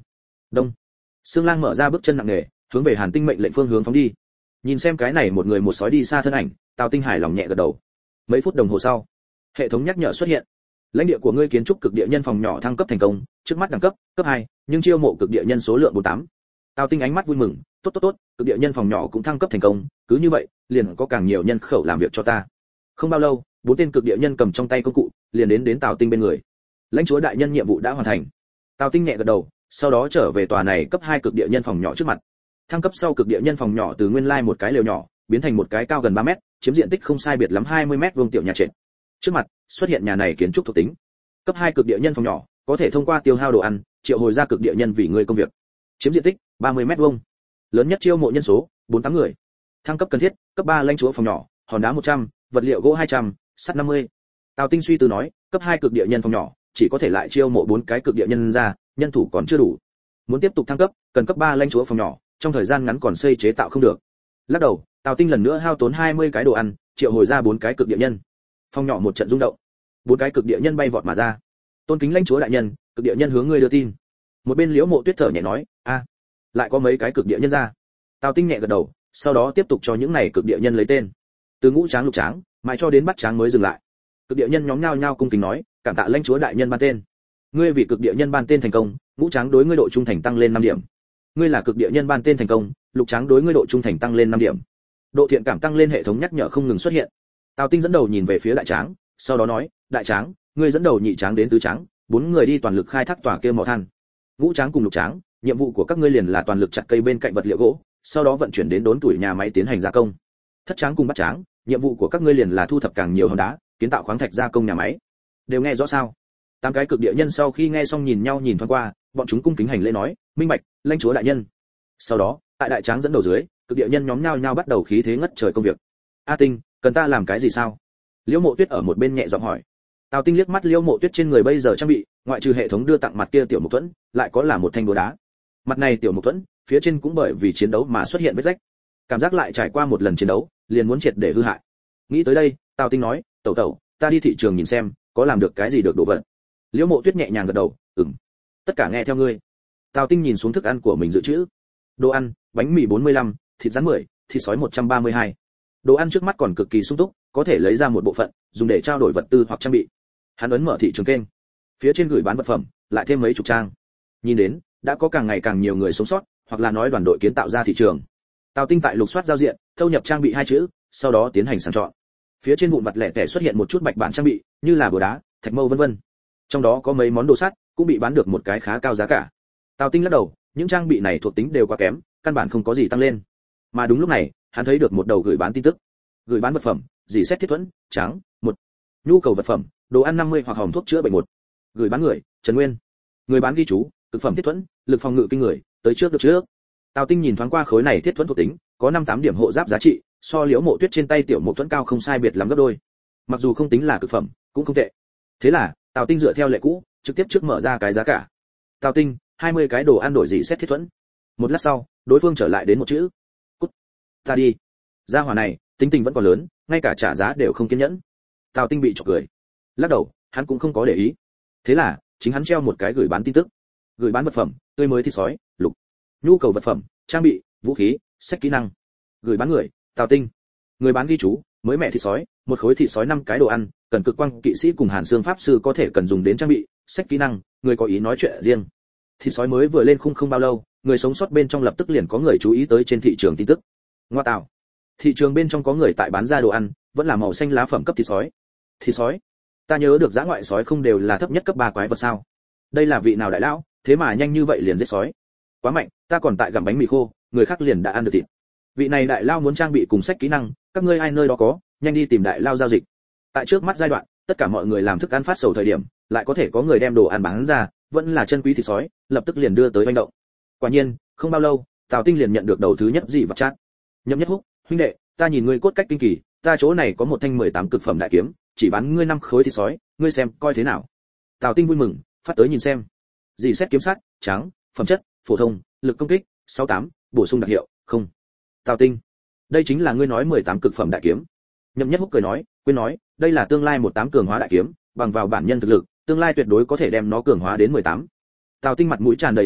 Speaker 1: Đông. Sương Lang mở ra bước chân nặng nề, hướng về Hàn Tinh mệnh lệnh phương hướng phóng đi. Nhìn xem cái này một người một sói đi xa thân ảnh, Tào Tinh hài lòng nhẹ gật đầu. Mấy phút đồng hồ sau, hệ thống nhắc nhở xuất hiện. Lãnh địa của ngươi kiến trúc cực địa nhân phòng nhỏ thăng cấp thành công, trước mắt đẳng cấp cấp hai, nhưng chiêu mộ cực địa nhân số lượng bốn mươi tám. Tào Tinh ánh mắt vui mừng, tốt tốt tốt, cực địa nhân phòng nhỏ cũng thăng cấp thành công, cứ như vậy, liền có càng nhiều nhân khẩu làm việc cho ta. Không bao lâu, bốn tên cực địa nhân cầm trong tay công cụ, liền đến đến Tào Tinh bên người. Lãnh chúa đại nhân nhiệm vụ đã hoàn thành. Tào Tinh nhẹ gật đầu, sau đó trở về tòa này cấp hai cực địa nhân phòng nhỏ trước mặt. Thăng cấp sau cực địa nhân phòng nhỏ từ nguyên lai một cái lều nhỏ, biến thành một cái cao gần ba mét, chiếm diện tích không sai biệt lắm hai mươi mét vuông tiểu nhà trệt. Trước mặt xuất hiện nhà này kiến trúc thuộc tính. Cấp hai cực địa nhân phòng nhỏ, có thể thông qua tiêu hao đồ ăn, triệu hồi ra cực địa nhân vì người công việc. Chiếm diện tích ba mươi mét vuông. Lớn nhất chiêu mộ nhân số bốn mươi tám người. Thăng cấp cần thiết, cấp ba lãnh chúa phòng nhỏ, hòn đá một trăm, vật liệu gỗ hai trăm, sắt năm mươi. Tào Tinh suy tư nói, cấp hai cực địa nhân phòng nhỏ, chỉ có thể lại chiêu mộ bốn cái cực địa nhân ra, nhân thủ còn chưa đủ. Muốn tiếp tục thăng cấp, cần cấp ba lãnh chúa phòng nhỏ, trong thời gian ngắn còn xây chế tạo không được. Lắc đầu, Tào Tinh lần nữa hao tốn hai mươi cái đồ ăn, triệu hồi ra bốn cái cực địa nhân. Phòng nhỏ một trận rung động, bốn cái cực địa nhân bay vọt mà ra. Tôn kính lãnh chúa đại nhân, cực địa nhân hướng ngươi đưa tin. Một bên Liễu Mộ Tuyết thở nhẹ nói, a, lại có mấy cái cực địa nhân ra. Tào Tinh nhẹ gật đầu, sau đó tiếp tục cho những này cực địa nhân lấy tên. Từ ngũ tráng lục tráng, mãi cho đến bắt tráng mới dừng lại. Cực địa nhân nhóm nhao nhao cung kính nói, cảm tạ lãnh chúa đại nhân ban tên. Ngươi vì cực địa nhân ban tên thành công, ngũ tráng đối ngươi độ trung thành tăng lên năm điểm. Ngươi là cực địa nhân ban tên thành công, lục tráng đối ngươi độ trung thành tăng lên năm điểm. Độ thiện cảm tăng lên, hệ thống nhắc nhở không ngừng xuất hiện. Tào Tinh dẫn đầu nhìn về phía đại tráng, sau đó nói, đại tráng, ngươi dẫn đầu nhị tráng đến tứ tráng, bốn người đi toàn lực khai thác tòa kia mỏ than. Ngũ tráng cùng lục tráng, nhiệm vụ của các ngươi liền là toàn lực chặt cây bên cạnh vật liệu gỗ, sau đó vận chuyển đến đốn tuổi nhà máy tiến hành gia công. Thất tráng cùng bát tráng, nhiệm vụ của các ngươi liền là thu thập càng nhiều hòn đá, kiến tạo khoáng thạch gia công nhà máy. Đều nghe rõ sao? Tám cái cực địa nhân sau khi nghe xong nhìn nhau nhìn thoáng qua, bọn chúng cung kính hành lễ nói, minh bạch, lãnh chúa đại nhân. Sau đó, tại đại tráng dẫn đầu dưới, cực địa nhân nhóm nhao nhao bắt đầu khí thế ngất trời công việc. A Tinh, cần ta làm cái gì sao? Liễu Mộ Tuyết ở một bên nhẹ giọng hỏi. Tào Tinh liếc mắt Liễu Mộ Tuyết trên người bây giờ trang bị, ngoại trừ hệ thống đưa tặng mặt kia tiểu mục thuẫn, lại có là một thanh búa đá. Mặt này tiểu mục thuẫn, phía trên cũng bởi vì chiến đấu mà xuất hiện vết rách. Cảm giác lại trải qua một lần chiến đấu, liền muốn triệt để hư hại. Nghĩ tới đây, Tào Tinh nói, tẩu tẩu, ta đi thị trường nhìn xem, có làm được cái gì được đồ vật. Liễu Mộ Tuyết nhẹ nhàng gật đầu, ừm, tất cả nghe theo ngươi. Tào Tinh nhìn xuống thức ăn của mình dự trữ. Đồ ăn, bánh mì bốn mươi lăm, thịt rắn mười, thịt sói một trăm ba mươi hai. Đồ ăn trước mắt còn cực kỳ sung túc, có thể lấy ra một bộ phận, dùng để trao đổi vật tư hoặc trang bị. Hắn ấn mở thị trường kênh. Phía trên gửi bán vật phẩm, lại thêm mấy chục trang. Nhìn đến, đã có càng ngày càng nhiều người sống sót, hoặc là nói đoàn đội kiến tạo ra thị trường. Tào Tinh tại lục soát giao diện, thâu nhập trang bị hai chữ, sau đó tiến hành sàng chọn. Phía trên vụn vặt lẻ tẻ xuất hiện một chút bạch bản trang bị, như là búa đá, thạch mâu vân vân. Trong đó có mấy món đồ sắt, cũng bị bán được một cái khá cao giá cả. Tào Tinh lắc đầu, những trang bị này thuộc tính đều quá kém, căn bản không có gì tăng lên. Mà đúng lúc này, hắn thấy được một đầu gửi bán tin tức. Gửi bán vật phẩm, dì xét thiết thuẫn, trắng, một. Nhu cầu vật phẩm, đồ ăn năm mươi hoặc hòm thuốc chữa bệnh một. Gửi bán người, Trần Nguyên. Người bán ghi chú, thực phẩm thiết thuẫn, lực phòng ngự kinh người, tới trước được trước. Tào Tinh nhìn thoáng qua khối này thiết thuẫn thuộc tính, có năm tám điểm hộ giáp giá trị, so Liễu Mộ Tuyết trên tay tiểu mục thuẫn cao không sai biệt lắm gấp đôi. Mặc dù không tính là cực phẩm, cũng không tệ. Thế là, Tào Tinh dựa theo lệ cũ, trực tiếp trước mở ra cái giá cả. Tào Tinh, hai mươi cái đồ ăn đổi dị xét thiết thuẫn. Một lát sau, đối phương trở lại đến một chữ. Cút. Ta đi. Gia hỏa này, tính tình vẫn còn lớn, ngay cả trả giá đều không kiên nhẫn. Tào Tinh bị chọc cười. Lắc đầu, hắn cũng không có để ý. Thế là, chính hắn treo một cái gửi bán tin tức. Gửi bán vật phẩm, tươi mới thịt sói, lục. Nhu cầu vật phẩm, trang bị, vũ khí, sách kỹ năng. Gửi bán người, Tào Tinh. Người bán ghi chú, mới mẹ thịt sói, một khối thịt sói năm cái đồ ăn, cần cực quang kỵ sĩ cùng Hàn Xương pháp sư có thể cần dùng đến trang bị, sách kỹ năng, người có ý nói chuyện riêng. Thịt sói mới vừa lên khung không bao lâu, người sống sót bên trong lập tức liền có người chú ý tới trên thị trường tin tức. Ngoa tạo. Thị trường bên trong có người tại bán ra đồ ăn, vẫn là màu xanh lá phẩm cấp thịt sói. Thịt sói? Ta nhớ được dã ngoại sói không đều là thấp nhất cấp ba quái vật sao? Đây là vị nào đại lão, thế mà nhanh như vậy liền giết sói. Quá mạnh, ta còn tại gặm bánh mì khô, người khác liền đã ăn được thịt. Vị này đại lao muốn trang bị cùng sách kỹ năng, các ngươi ai nơi đó có, nhanh đi tìm đại lao giao dịch. Tại trước mắt giai đoạn, tất cả mọi người làm thức ăn phát sầu thời điểm, lại có thể có người đem đồ ăn bán ra, vẫn là chân quý thịt sói, lập tức liền đưa tới manh động. Quả nhiên, không bao lâu, Tào Tinh liền nhận được đầu thứ nhất gì vật chat. Nhậm Nhất Húc, huynh đệ, ta nhìn ngươi cốt cách kinh kỳ, ta chỗ này có một thanh mười tám cực phẩm đại kiếm, chỉ bán ngươi năm khối thịt sói, ngươi xem coi thế nào. Tào Tinh vui mừng, phát tới nhìn xem. Dì xét kiếm sắt, trắng, phẩm chất, phổ thông, lực công kích, sáu mươi tám, bổ sung đặc hiệu, không. Tào Tinh, đây chính là ngươi nói mười tám cực phẩm đại kiếm. Nhậm Nhất Húc cười nói, quên nói, đây là tương lai một tám cường hóa đại kiếm, bằng vào bản nhân thực lực, tương lai tuyệt đối có thể đem nó cường hóa đến mười tám. Tào Tinh mặt mũi tràn đầy im lặng,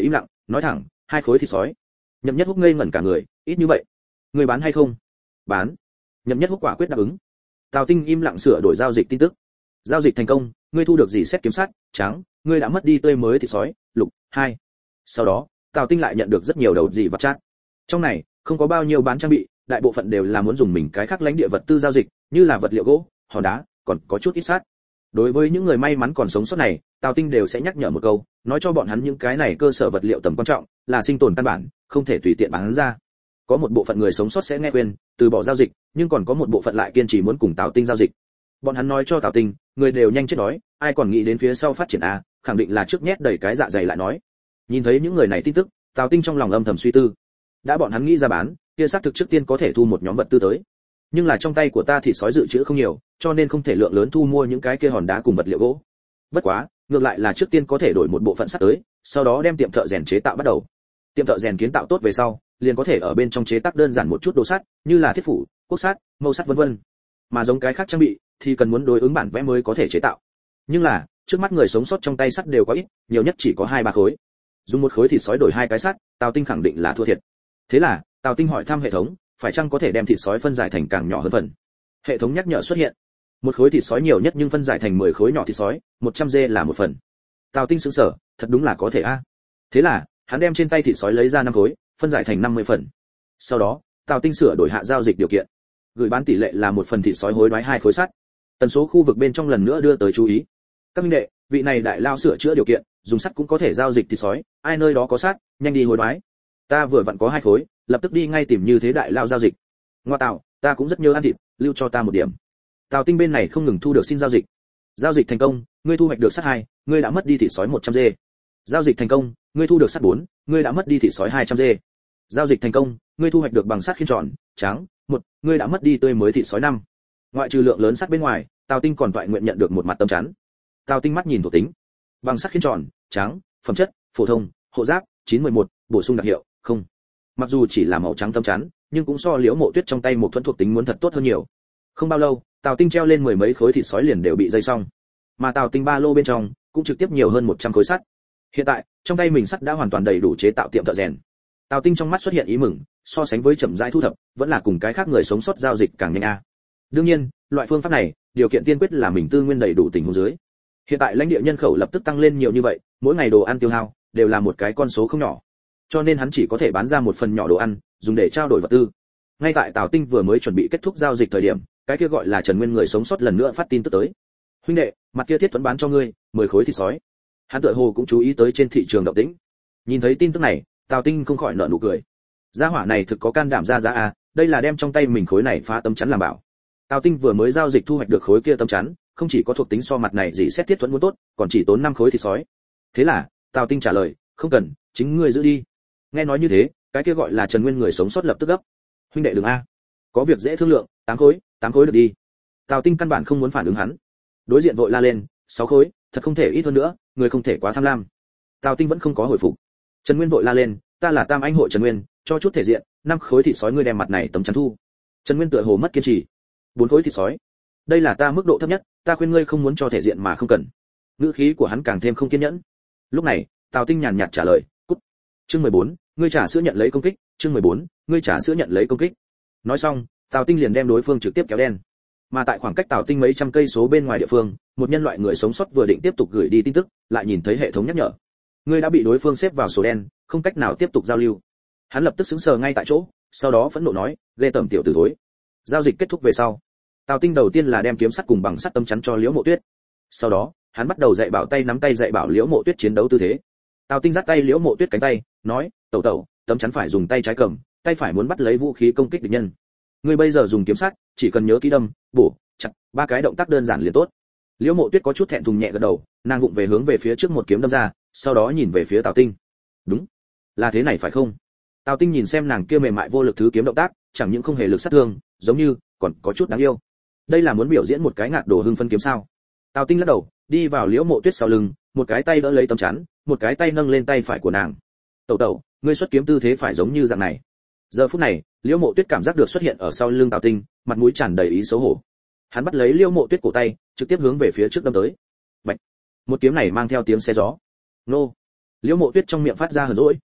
Speaker 1: nói thẳng hai khối thịt sói. Nhậm Nhất Húc ngây ngẩn cả người, ít như vậy, người bán hay không? Bán. Nhậm Nhất Húc quả quyết đáp ứng. Tào Tinh im lặng sửa đổi giao dịch tin tức. Giao dịch thành công, ngươi thu được gì xét kiếm sắt trắng, ngươi đã mất đi tươi mới thịt sói lục hai. Sau đó Tào Tinh lại nhận được rất nhiều đầu gì vật chát. Trong này không có bao nhiêu bán trang bị, đại bộ phận đều là muốn dùng mình cái khác lãnh địa vật tư giao dịch, như là vật liệu gỗ, hòn đá, còn có chút ít sắt. Đối với những người may mắn còn sống sót này, Tào Tinh đều sẽ nhắc nhở một câu, nói cho bọn hắn những cái này cơ sở vật liệu tầm quan trọng, là sinh tồn căn bản, không thể tùy tiện bán ra. Có một bộ phận người sống sót sẽ nghe khuyên, từ bỏ giao dịch, nhưng còn có một bộ phận lại kiên trì muốn cùng Tào Tinh giao dịch. Bọn hắn nói cho Tào Tinh, người đều nhanh chết đói, ai còn nghĩ đến phía sau phát triển a, khẳng định là trước nhét đầy cái dạ dày lại nói. Nhìn thấy những người này tin tức, Tào Tinh trong lòng âm thầm suy tư. Đã bọn hắn nghĩ ra bán, kia xác thực trước tiên có thể thu một nhóm vật tư tới. Nhưng là trong tay của ta thịt sói dự trữ không nhiều, cho nên không thể lượng lớn thu mua những cái kia hòn đá cùng vật liệu gỗ. Bất quá, ngược lại là trước tiên có thể đổi một bộ phận sắt tới, sau đó đem tiệm thợ rèn chế tạo bắt đầu. Tiệm thợ rèn kiến tạo tốt về sau, liền có thể ở bên trong chế tác đơn giản một chút đồ sắt, như là thiết phủ, cốt sắt, mâu sắt vân vân. Mà giống cái khác trang bị thì cần muốn đối ứng bản vẽ mới có thể chế tạo. Nhưng là, trước mắt người sống sót trong tay sắt đều có ít, nhiều nhất chỉ có hai ba khối. Dùng một khối thịt sói đổi hai cái sắt, Tào Tinh khẳng định là thua thiệt. Thế là, Tào Tinh hỏi thăm hệ thống, phải chăng có thể đem thịt sói phân giải thành càng nhỏ hơn phần. Hệ thống nhắc nhở xuất hiện. Một khối thịt sói nhiều nhất nhưng phân giải thành mười khối nhỏ thịt sói, một trăm dê là một phần. Tào Tinh sững sờ, thật đúng là có thể a. Thế là, hắn đem trên tay thịt sói lấy ra năm khối, phân giải thành năm mươi phần. Sau đó, Tào Tinh sửa đổi hạ giao dịch điều kiện. Gửi bán tỷ lệ là một phần thịt sói hối đoái hai khối sắt. Tần số khu vực bên trong lần nữa đưa tới chú ý. Các minh đệ, vị này đại lao sửa chữa điều kiện, dùng sắt cũng có thể giao dịch thịt sói, ai nơi đó có sắt, nhanh đi hối đoái. Ta vừa vặn có hai khối, lập tức đi ngay tìm như thế đại lao giao dịch. Ngoa tạo, ta cũng rất nhớ ăn thịt, lưu cho ta một điểm. Tào Tinh bên này không ngừng thu được xin giao dịch. Giao dịch thành công, ngươi thu hoạch được sắt hai, ngươi đã mất đi thịt sói một trăm dê. Giao dịch thành công, ngươi thu được sắt bốn, ngươi đã mất đi thịt sói hai trăm dê. Giao dịch thành công, ngươi thu hoạch được bằng sắt khiên tròn trắng một, ngươi đã mất đi tươi mới thịt sói năm. Ngoại trừ lượng lớn sắt bên ngoài, Tào Tinh còn toại nguyện nhận được một mặt tấm chắn. Tào Tinh mắt nhìn thuộc tính. Bằng sắt khiên tròn trắng, phẩm chất phổ thông, hộ giáp chín mười một, bổ sung đặc hiệu không. Mặc dù chỉ là màu trắng tấm chắn, nhưng cũng so Liễu Mộ Tuyết trong tay một thuẫn thuộc tính muốn thật tốt hơn nhiều. Không bao lâu, Tào Tinh treo lên mười mấy khối thịt sói liền đều bị dây xong. Mà Tào Tinh ba lô bên trong cũng trực tiếp nhiều hơn một trăm khối sắt. Hiện tại, trong tay mình sắt đã hoàn toàn đầy đủ chế tạo tiệm thợ rèn. Tào Tinh trong mắt xuất hiện ý mừng, so sánh với chậm rãi thu thập, vẫn là cùng cái khác người sống sót giao dịch càng nhanh a. Đương nhiên, loại phương pháp này, điều kiện tiên quyết là mình tư nguyên đầy đủ tình huống dưới. Hiện tại lãnh địa nhân khẩu lập tức tăng lên nhiều như vậy, mỗi ngày đồ ăn tiêu hao đều là một cái con số không nhỏ. Cho nên hắn chỉ có thể bán ra một phần nhỏ đồ ăn, dùng để trao đổi vật tư. Ngay tại Tào Tinh vừa mới chuẩn bị kết thúc giao dịch thời điểm, cái kia gọi là Trần Nguyên người sống sót lần nữa phát tin tức tới. Huynh đệ, mặt kia thiết tuấn bán cho ngươi mười khối thịt sói. Hắn tựa hồ cũng chú ý tới trên thị trường động tĩnh. Nhìn thấy tin tức này, Tào Tinh không khỏi nở nụ cười. Gia hỏa này thực có can đảm ra giá a, đây là đem trong tay mình khối này phá tấm chắn làm bảo. Tào Tinh vừa mới giao dịch thu hoạch được khối kia tấm chắn, không chỉ có thuộc tính so mặt này gì xét thiết thuẫn muốn tốt, còn chỉ tốn năm khối thịt sói. Thế là, Tào Tinh trả lời, không cần, chính ngươi giữ đi. Nghe nói như thế, cái kia gọi là Trần Nguyên người sống sót lập tức gấp. Huynh đệ đừng a, có việc dễ thương lượng, tám khối, tám khối được đi. Tào Tinh căn bản không muốn phản ứng hắn. Đối diện vội la lên, sáu khối, thật không thể ít hơn nữa, người không thể quá tham lam. Tào Tinh vẫn không có hồi phục. Trần Nguyên vội la lên, ta là Tam Anh hội Trần Nguyên, cho chút thể diện, năm khối thịt sói ngươi đem mặt này tấm chắn thu. Trần Nguyên tựa hồ mất kiên trì. Bốn khối thịt sói. Đây là ta mức độ thấp nhất, ta khuyên ngươi không muốn cho thể diện mà không cần. Ngữ khí của hắn càng thêm không kiên nhẫn. Lúc này, Tào Tinh nhàn nhạt trả lời, cút. Chương mười bốn, ngươi trả sữa nhận lấy công kích, chương mười bốn, ngươi trả sữa nhận lấy công kích. Nói xong, Tào Tinh liền đem đối phương trực tiếp kéo đen. Mà tại khoảng cách Tào Tinh mấy trăm cây số bên ngoài địa phương, một nhân loại người sống sót vừa định tiếp tục gửi đi tin tức, lại nhìn thấy hệ thống nhắc nhở. Ngươi đã bị đối phương xếp vào sổ đen, không cách nào tiếp tục giao lưu. Hắn lập tức sững sờ ngay tại chỗ, sau đó phẫn nộ nói, ghê tởm tiểu tử thối. Giao dịch kết thúc về sau, Tào Tinh đầu tiên là đem kiếm sắt cùng bằng sắt tấm chắn cho Liễu Mộ Tuyết. Sau đó, hắn bắt đầu dạy bảo tay nắm tay dạy bảo Liễu Mộ Tuyết chiến đấu tư thế. Tào Tinh dắt tay Liễu Mộ Tuyết cánh tay, nói, tẩu tẩu, tấm chắn phải dùng tay trái cầm, tay phải muốn bắt lấy vũ khí công kích địch nhân. Ngươi bây giờ dùng kiếm sắt, chỉ cần nhớ kỹ đâm, bổ, chặt, ba cái động tác đơn giản liền tốt. Liễu Mộ Tuyết có chút thẹn thùng nhẹ gật đầu, nàng vụng về hướng về phía trước một kiếm đâm ra, sau đó nhìn về phía Tào Tinh. Đúng, là thế này phải không? Tào Tinh nhìn xem nàng kia mềm mại vô lực thứ kiếm động tác, chẳng những không hề lực sát thương, giống như còn có chút đáng yêu. Đây là muốn biểu diễn một cái ngạt đồ hưng phân kiếm sao? Tào Tinh lắc đầu, đi vào Liễu Mộ Tuyết sau lưng, một cái tay đỡ lấy tấm chắn, một cái tay nâng lên tay phải của nàng. Tẩu tẩu, ngươi xuất kiếm tư thế phải giống như dạng này. Giờ phút này, Liễu Mộ Tuyết cảm giác được xuất hiện ở sau lưng Tào Tinh, mặt mũi tràn đầy ý xấu hổ. Hắn bắt lấy Liễu Mộ Tuyết cổ tay, trực tiếp hướng về phía trước đâm tới. Bạch! Một kiếm này mang theo tiếng xé gió. Nô! Liễu Mộ Tuyết trong miệng phát ra hờn dỗi.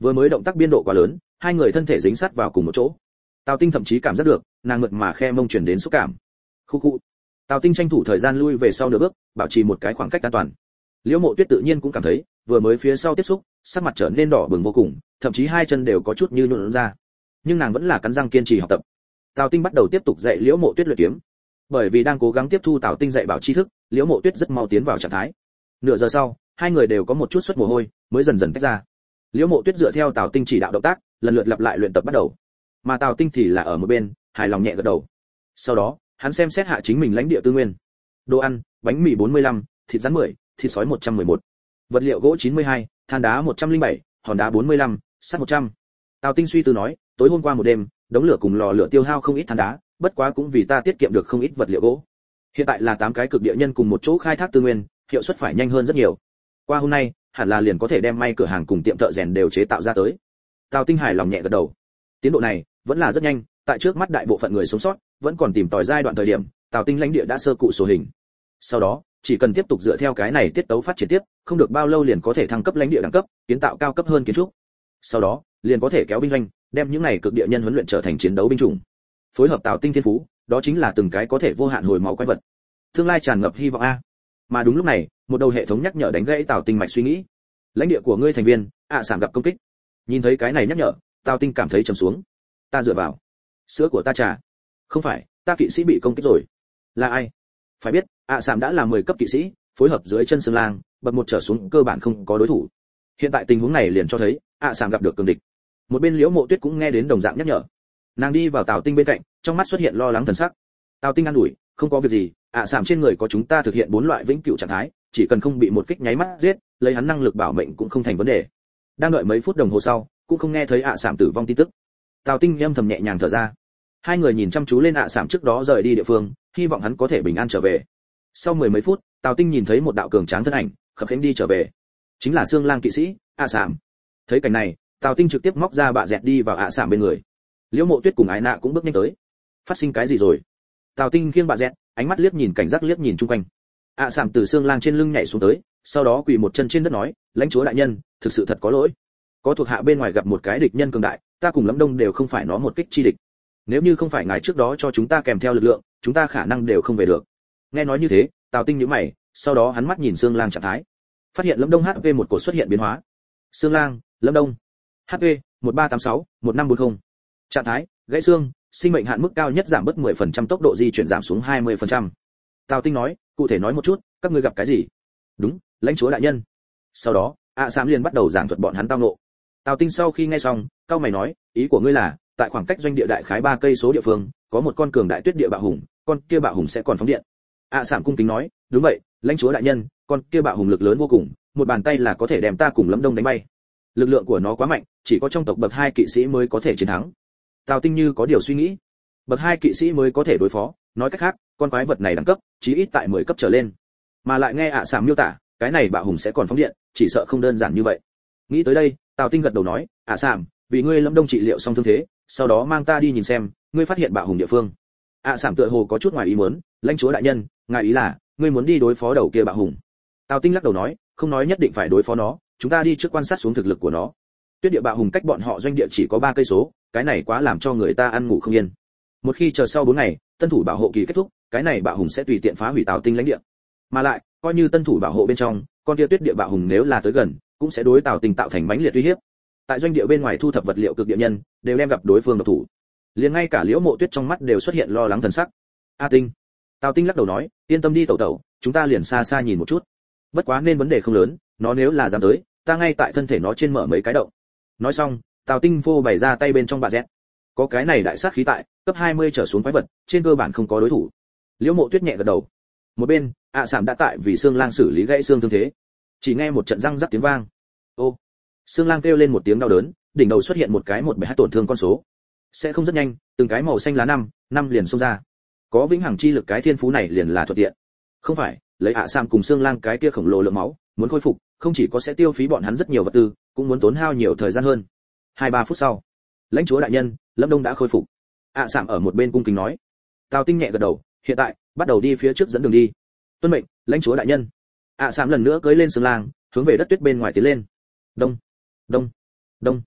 Speaker 1: Vừa mới động tác biên độ quá lớn, hai người thân thể dính sát vào cùng một chỗ. Tào Tinh thậm chí cảm giác được, nàng mượt mà khe mông truyền đến xúc cảm. Khu khu. Tào Tinh tranh thủ thời gian lui về sau nửa bước, bảo trì một cái khoảng cách an toàn. Liễu Mộ Tuyết tự nhiên cũng cảm thấy, vừa mới phía sau tiếp xúc, sắc mặt trở nên đỏ bừng vô cùng, thậm chí hai chân đều có chút như nhũn ra. Nhưng nàng vẫn là cắn răng kiên trì học tập. Tào Tinh bắt đầu tiếp tục dạy Liễu Mộ Tuyết luyện kiếm. Bởi vì đang cố gắng tiếp thu Tào Tinh dạy bảo tri thức, Liễu Mộ Tuyết rất mau tiến vào trạng thái. Nửa giờ sau, hai người đều có một chút xuất mồ hôi, mới dần dần tách ra. Liễu Mộ Tuyết dựa theo Tào Tinh chỉ đạo động tác, lần lượt lặp lại luyện tập bắt đầu. Mà Tào Tinh thì là ở một bên, hài lòng nhẹ gật đầu. Sau đó, hắn xem xét hạ chính mình lãnh địa tư nguyên. Đồ ăn, bánh mì bốn mươi lăm, thịt rắn mười, thịt sói một trăm mười một. Vật liệu gỗ chín mươi hai, than đá một trăm lẻ bảy, hòn đá bốn mươi lăm, sắt một trăm. Tào Tinh suy tư nói, tối hôm qua một đêm, đống lửa cùng lò lửa tiêu hao không ít than đá, bất quá cũng vì ta tiết kiệm được không ít vật liệu gỗ. Hiện tại là tám cái cực địa nhân cùng một chỗ khai thác tư nguyên, hiệu suất phải nhanh hơn rất nhiều. Qua hôm nay, hẳn là liền có thể đem may cửa hàng cùng tiệm thợ rèn đều chế tạo ra tới. Tào Tinh hài lòng nhẹ gật đầu. Tiến độ này vẫn là rất nhanh, tại trước mắt đại bộ phận người sống sót vẫn còn tìm tòi giai đoạn thời điểm, Tào Tinh lãnh địa đã sơ cụ số hình. Sau đó, chỉ cần tiếp tục dựa theo cái này tiết tấu phát triển tiếp, không được bao lâu liền có thể thăng cấp lãnh địa đẳng cấp, kiến tạo cao cấp hơn kiến trúc. Sau đó, liền có thể kéo binh doanh, đem những này cực địa nhân huấn luyện trở thành chiến đấu binh chủng. Phối hợp Tào Tinh thiên phú, đó chính là từng cái có thể vô hạn hồi máu quái vật. Tương lai tràn ngập hy vọng a. Mà đúng lúc này, một đầu hệ thống nhắc nhở đánh gãy Tào Tinh mạch suy nghĩ. Lãnh địa của ngươi thành viên, ạ à, sảm gặp công kích. Nhìn thấy cái này nhắc nhở, Tào Tinh cảm thấy trầm xuống. Ta dựa vào, sữa của ta trà. Không phải, ta kỵ sĩ bị công kích rồi. Là ai? Phải biết, ạ à, sảm đã là mười cấp kỵ sĩ, phối hợp dưới chân Sương Lang, bậc một trở xuống cơ bản không có đối thủ. Hiện tại tình huống này liền cho thấy, ạ à, sảm gặp được cường địch. Một bên Liễu Mộ Tuyết cũng nghe đến đồng dạng nhắc nhở. Nàng đi vào Tào Tinh bên cạnh, trong mắt xuất hiện lo lắng thần sắc. Tào Tinh an ủi, không có việc gì, ạ à, sảm trên người có chúng ta thực hiện bốn loại vĩnh cửu trạng thái, chỉ cần không bị một kích nháy mắt giết, lấy hắn năng lực bảo mệnh cũng không thành vấn đề. Đang đợi mấy phút đồng hồ sau, cũng không nghe thấy ạ à, sảm tử vong tin tức. Tào Tinh âm thầm nhẹ nhàng thở ra. Hai người nhìn chăm chú lên ạ à, sảm trước đó rời đi địa phương, hy vọng hắn có thể bình an trở về. Sau mười mấy phút, Tào Tinh nhìn thấy một đạo cường tráng thân ảnh, khập khiễng đi trở về. Chính là Sương Lang kỵ sĩ, ạ à, sảm. Thấy cảnh này, Tào Tinh trực tiếp móc ra bạ dẹt đi vào ạ à, sảm bên người. Liễu Mộ Tuyết cùng Ái Nạ cũng bước nhanh tới. Phát sinh cái gì rồi? Tào Tinh khiêng bạ dẹt, ánh mắt liếc nhìn cảnh giác liếc nhìn chung quanh. ạ à, sảm từ Sương Lang trên lưng nhảy xuống tới, sau đó quỳ một chân trên đất nói, lãnh chúa đại nhân, thực sự thật có lỗi. Có thuộc hạ bên ngoài gặp một cái địch nhân cường đại, ta cùng Lâm Đông đều không phải nó một kích chi địch. Nếu như không phải ngài trước đó cho chúng ta kèm theo lực lượng, chúng ta khả năng đều không về được. Nghe nói như thế, Tào Tinh nhíu mày, sau đó hắn mắt nhìn Sương Lang trạng thái, phát hiện Lâm Đông hát pê một cột xuất hiện biến hóa. Sương Lang, Lâm Đông, hát pê một ba tám sáu một năm bốn không. Trạng thái, gãy xương, sinh mệnh hạn mức cao nhất giảm bớt mười phần trăm, tốc độ di chuyển giảm xuống hai mươi phần trăm. Tào Tinh nói, cụ thể nói một chút, các ngươi gặp cái gì? Đúng, lãnh chúa đại nhân. Sau đó, ạ à Sám liền bắt đầu giảng thuật bọn hắn tao ngộ. Tào Tinh sau khi nghe xong, cao mày nói, ý của ngươi là, tại khoảng cách doanh địa đại khái ba cây số địa phương, có một con cường đại tuyết địa bạo hùng, con kia bạo hùng sẽ còn phóng điện. ạ à Sám cung kính nói, đúng vậy, lãnh chúa đại nhân, con kia bạo hùng lực lớn vô cùng, một bàn tay là có thể đem ta cùng Lâm Đông đánh bay. Lực lượng của nó quá mạnh, chỉ có trong tộc bậc hai kỵ sĩ mới có thể chiến thắng. Tào Tinh như có điều suy nghĩ, bậc hai kỵ sĩ mới có thể đối phó, nói cách khác, con quái vật này đẳng cấp, chí ít tại mười cấp trở lên. Mà lại nghe ạ à Sám miêu tả, cái này bạo hùng sẽ còn phóng điện, chỉ sợ không đơn giản như vậy. Nghĩ tới đây, Tào Tinh gật đầu nói, ạ à Sám, vì ngươi Lâm Đông trị liệu xong thương thế, sau đó mang ta đi nhìn xem, ngươi phát hiện bạo hùng địa phương. ạ à Sám tựa hồ có chút ngoài ý muốn, lãnh chúa đại nhân, ngài ý là, ngươi muốn đi đối phó đầu kia bạo hùng. Tào Tinh lắc đầu nói, không nói nhất định phải đối phó nó, chúng ta đi trước quan sát xuống thực lực của nó. Tuyết địa bạo hùng cách bọn họ doanh địa chỉ có ba cây số, cái này quá làm cho người ta ăn ngủ không yên. Một khi chờ sau bốn ngày, tân thủ bảo hộ kỳ kết thúc, cái này bạo hùng sẽ tùy tiện phá hủy Tào Tinh lãnh địa. Mà lại, coi như tân thủ bảo hộ bên trong, con kia tuyết địa bạo hùng nếu là tới gần, cũng sẽ đối Tào Tinh tạo thành mãnh liệt uy hiếp. Tại doanh địa bên ngoài thu thập vật liệu cực địa nhân, đều đem gặp đối phương độc thủ. Liền ngay cả Liễu Mộ Tuyết trong mắt đều xuất hiện lo lắng thần sắc. A Tinh, Tào Tinh lắc đầu nói, yên tâm đi tẩu tẩu, chúng ta liền xa xa nhìn một chút. Bất quá nên vấn đề không lớn, nó nếu là dám tới, ta ngay tại thân thể nó trên mở mấy cái động. Nói xong, Tào Tinh vô bày ra tay bên trong bà dẹt. Có cái này đại sát khí tại, cấp hai mươi trở xuống quái vật, trên cơ bản không có đối thủ. Liễu Mộ Tuyết nhẹ gật đầu. Một bên, ạ à Sảm đã tại vì Sương Lang xử lý gãy xương thương thế. Chỉ nghe một trận răng rắc tiếng vang. Ô! Sương Lang kêu lên một tiếng đau đớn, đỉnh đầu xuất hiện một cái một bảy hát tổn thương con số. Sẽ không rất nhanh, từng cái màu xanh lá năm, năm liền xông ra. Có vĩnh hằng chi lực cái thiên phú này liền là thuận tiện. Không phải, lấy ạ à Sảm cùng Sương Lang cái kia khổng lồ lượng máu, muốn khôi phục, không chỉ có sẽ tiêu phí bọn hắn rất nhiều vật tư, cũng muốn tốn hao nhiều thời gian hơn. Hai ba phút sau, lãnh chúa đại nhân, Lâm Đông đã khôi phục. ạ à Sảm ở một bên cung kính nói. Tào Tinh nhẹ gật đầu, hiện tại, bắt đầu đi phía trước dẫn đường đi. Tuân mệnh, lãnh chúa đại nhân. ạ à Sảm lần nữa cưỡi lên Sương Lang, hướng về đất tuyết bên ngoài tiến lên. Đông, đông, đông.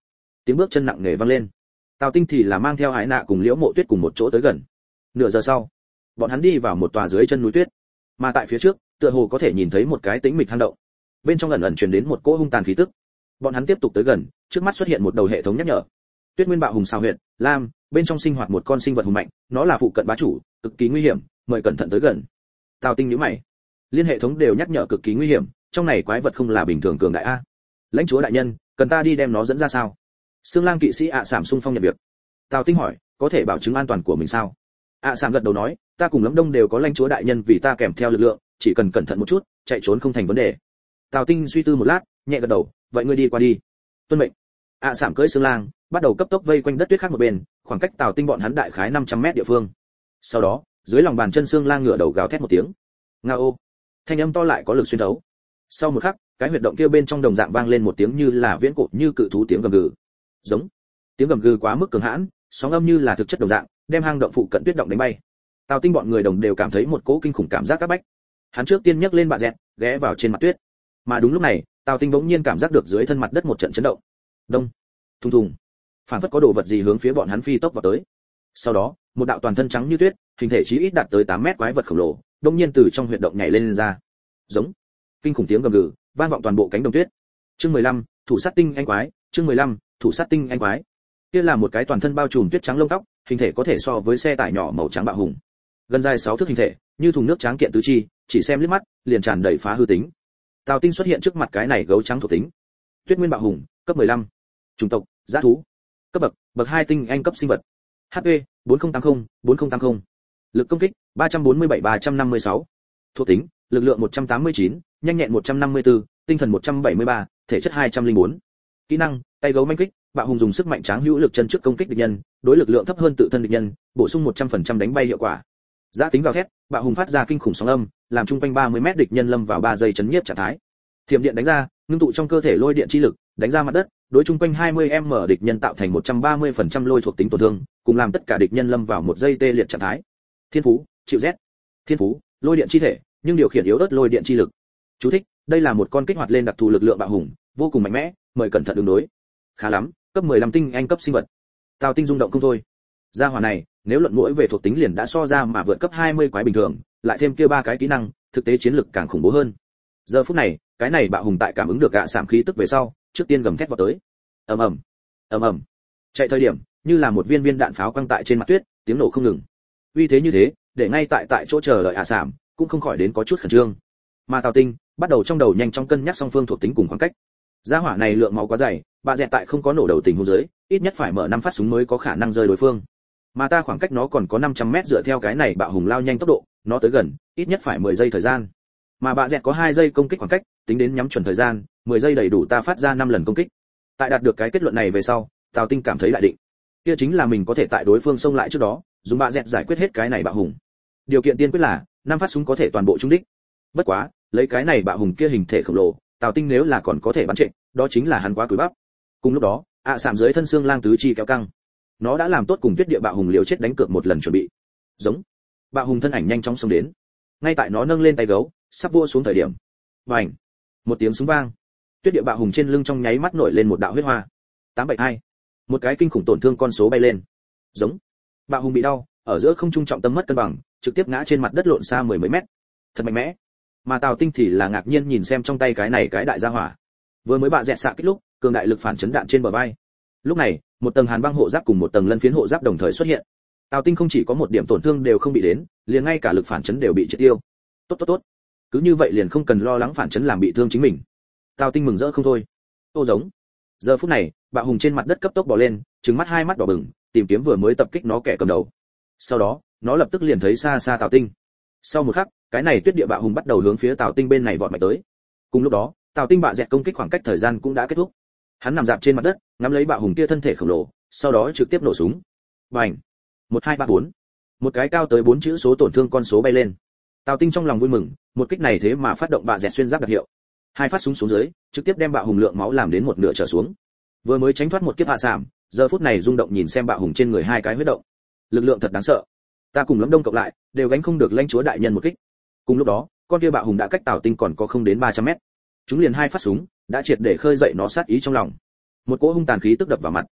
Speaker 1: tiếng bước chân nặng nề vang lên. Tào Tinh thì là mang theo Ái Nạ cùng Liễu Mộ Tuyết cùng một chỗ tới gần. Nửa giờ sau, bọn hắn đi vào một tòa dưới chân núi tuyết, mà tại phía trước, tựa hồ có thể nhìn thấy một cái tĩnh mịch hang động. Bên trong ẩn ẩn truyền đến một cỗ hung tàn khí tức. Bọn hắn tiếp tục tới gần, trước mắt xuất hiện một đầu hệ thống nhắc nhở. Tuyết Nguyên Bạo Hùng Sao Huyệt, Lam, bên trong sinh hoạt một con sinh vật hùng mạnh, nó là phụ cận bá chủ, cực kỳ nguy hiểm, mời cẩn thận tới gần. Tào Tinh nhíu mày. Liên hệ thống đều nhắc nhở cực kỳ nguy hiểm, trong này quái vật không là bình thường cường đại a. Lãnh chúa đại nhân, cần ta đi đem nó dẫn ra sao? Sương Lang kỵ sĩ ạ à Sảm xung phong nhận việc. Tào Tinh hỏi, có thể bảo chứng an toàn của mình sao? ạ à Sảm gật đầu nói, ta cùng Lâm Đông đều có lãnh chúa đại nhân vì ta kèm theo lực lượng, chỉ cần cẩn thận một chút, chạy trốn không thành vấn đề. Tào Tinh suy tư một lát, nhẹ gật đầu, vậy ngươi đi qua đi. Tuân mệnh. ạ à Sảm cưỡi Sương Lang, bắt đầu cấp tốc vây quanh đất tuyết khác một bên, khoảng cách Tào Tinh bọn hắn đại khái năm trăm mét địa phương. Sau đó, dưới lòng bàn chân Sương Lang ngửa đầu gào thét một tiếng. Ngao. Thanh âm to lại có lực xuyên thấu. Sau một khắc, cái huyệt động kia bên trong đồng dạng vang lên một tiếng như là viễn cổ như cự thú tiếng gầm gừ. Giống. Tiếng gầm gừ quá mức cường hãn, sóng âm như là thực chất đồng dạng, đem hang động phụ cận tuyết động đánh bay. Tào Tinh bọn người đồng đều cảm thấy một cỗ kinh khủng cảm giác các bách. Hắn trước tiên nhấc lên bạ dẹt, ghé vào trên mặt tuyết. Mà đúng lúc này, Tào Tinh bỗng nhiên cảm giác được dưới thân mặt đất một trận chấn động. Đông. Thùng thùng. Phản phất có đồ vật gì hướng phía bọn hắn phi tốc vào tới. Sau đó, một đạo toàn thân trắng như tuyết, hình thể chí ít đạt tới tám mét quái vật khổng lồ, đột nhiên từ trong huyệt động nhảy lên, lên ra. Giống. Kinh khủng tiếng gầm gừ vang vọng toàn bộ cánh đồng tuyết. Chương mười lăm, thủ sát tinh anh quái, chương mười lăm, thủ sát tinh anh quái. Kia là một cái toàn thân bao trùm tuyết trắng lông tóc, hình thể có thể so với xe tải nhỏ màu trắng bạo hùng. Gần dài sáu thước hình thể, như thùng nước tráng kiện tứ chi, chỉ xem liếc mắt, liền tràn đầy phá hư tính. Tào Tinh xuất hiện trước mặt cái này gấu trắng thuộc tính. Tuyết Nguyên bạo hùng, cấp mười lăm. Chủng tộc, dã thú. Cấp bậc, bậc hai tinh anh cấp sinh vật. hát pê, bốn không tám không, bốn không tám không. Lực công kích, ba trăm bốn mươi bảy ba trăm năm mươi sáu. Thuộc tính, lực lượng một trăm tám mươi chín, nhanh nhẹn một trăm năm mươi tư, tinh thần một trăm bảy mươi ba, thể chất hai trăm lẻ bốn. Kỹ năng, tay gấu manh kích, bạo hùng dùng sức mạnh tráng hữu lực chân trước công kích địch nhân, đối lực lượng thấp hơn tự thân địch nhân, bổ sung một trăm phần trăm đánh bay hiệu quả. Giá tính gào thét, bạo hùng phát ra kinh khủng sóng âm, làm trung quanh ba mươi mét địch nhân lâm vào ba giây chấn nhiếp trạng thái. Thiểm điện đánh ra, ngưng tụ trong cơ thể lôi điện chi lực, đánh ra mặt đất, đối trung quanh hai mươi mét địch nhân tạo thành một trăm ba mươi phần trăm lôi thuộc tính tổn thương, cùng làm tất cả địch nhân lâm vào một giây tê liệt trạng thái. Thiên phú, chịu rét. Thiên phú, lôi điện chi thể, nhưng điều khiển yếu ớt lôi điện chi lực. Chú thích, đây là một con kích hoạt lên đặc thù lực lượng bạo hùng, vô cùng mạnh mẽ, mời cẩn thận ứng đối. Khá lắm, cấp mười lăm tinh anh cấp sinh vật. Tào Tinh rung động không thôi. Gia hỏa này, nếu luận mỗi về thuộc tính liền đã so ra mà vượt cấp hai mươi quái bình thường, lại thêm kia ba cái kỹ năng, thực tế chiến lực càng khủng bố hơn. Giờ phút này, cái này bạo hùng tại cảm ứng được gạ sạm khí tức về sau, trước tiên gầm thét vào tới. Ầm ầm, ầm ầm. Chạy thời điểm, như là một viên viên đạn pháo quăng tại trên mặt tuyết, tiếng nổ không ngừng. Uy thế như thế, để ngay tại tại chỗ chờ đợi ạ sạm, cũng không khỏi đến có chút khẩn trương. Mà Tào Tinh bắt đầu trong đầu nhanh chóng cân nhắc song phương thuộc tính cùng khoảng cách. Gia hỏa này lượng máu quá dày, bà dẹt tại không có nổ đầu tình huống dưới, ít nhất phải mở năm phát súng mới có khả năng rơi đối phương. Mà ta khoảng cách nó còn có năm trăm mét dựa theo cái này bạo hùng lao nhanh tốc độ, nó tới gần, ít nhất phải mười giây thời gian. Mà bà dẹt có hai giây công kích khoảng cách, tính đến nhắm chuẩn thời gian, mười giây đầy đủ ta phát ra năm lần công kích. Tại đạt được cái kết luận này về sau, Tào Tinh cảm thấy đại định. Kia chính là mình có thể tại đối phương xông lại trước đó, dùng bà dẹt giải quyết hết cái này bạo hùng. Điều kiện tiên quyết là năm phát súng có thể toàn bộ trúng đích. Bất quá, lấy cái này bạo hùng kia hình thể khổng lồ, Tào Tinh nếu là còn có thể bắn trệ, đó chính là hắn quá cúi bắp. Cùng lúc đó, ạ à sạm dưới thân xương lang tứ chi kéo căng. Nó đã làm tốt cùng tuyết địa bạo hùng liều chết đánh cược một lần chuẩn bị. Giống. Bạo hùng thân ảnh nhanh chóng xông đến. Ngay tại nó nâng lên tay gấu, sắp vua xuống thời điểm. Bành. Một tiếng súng vang. Tuyết địa bạo hùng trên lưng trong nháy mắt nổi lên một đạo huyết hoa. tám bảy hai. Một cái kinh khủng tổn thương con số bay lên. Giống. Bạo hùng bị đau, ở giữa không trung trọng tâm mất cân bằng, trực tiếp ngã trên mặt đất lộn xa mười mấy mét. Thật mạnh mẽ. Mà Tào Tinh thì là ngạc nhiên nhìn xem trong tay cái này cái đại gia hỏa. Vừa mới bạ dẹt xạ kích lúc, cường đại lực phản chấn đạn trên bờ vai. Lúc này, một tầng hàn băng hộ giáp cùng một tầng lân phiến hộ giáp đồng thời xuất hiện. Tào Tinh không chỉ có một điểm tổn thương đều không bị đến, liền ngay cả lực phản chấn đều bị triệt tiêu. Tốt tốt tốt. Cứ như vậy liền không cần lo lắng phản chấn làm bị thương chính mình. Tào Tinh mừng rỡ không thôi. Ô giống. Giờ phút này, bạo hùng trên mặt đất cấp tốc bò lên, trừng mắt hai mắt đỏ bừng, tìm kiếm vừa mới tập kích nó kẻ cầm đầu. Sau đó, nó lập tức liền thấy xa xa Tào Tinh. Sau một khắc, cái này tuyết địa bạo hùng bắt đầu hướng phía Tào Tinh bên này vọt mạnh tới. Cùng lúc đó, Tào Tinh bạ dẹt công kích khoảng cách thời gian cũng đã kết thúc. Hắn nằm dạp trên mặt đất, ngắm lấy bạo hùng kia thân thể khổng lồ, sau đó trực tiếp nổ súng. Bành. một hai ba bốn. Một cái cao tới bốn chữ số tổn thương con số bay lên. Tào Tinh trong lòng vui mừng, một kích này thế mà phát động bạ dẹt xuyên giáp đặc hiệu. Hai phát súng xuống dưới, trực tiếp đem bạo hùng lượng máu làm đến một nửa trở xuống. Vừa mới tránh thoát một kiếp hạ sảm, giờ phút này rung động nhìn xem bạo hùng trên người hai cái huyết động. Lực lượng thật đáng sợ. Ta cùng Lâm Đông cộng lại, đều gánh không được lãnh chúa đại nhân một kích. Cùng lúc đó, con kia bạo hùng đã cách Tào Tinh còn có không đến ba trăm mét. Chúng liền hai phát súng, đã triệt để khơi dậy nó sát ý trong lòng. Một cỗ hung tàn khí tức đập vào mặt.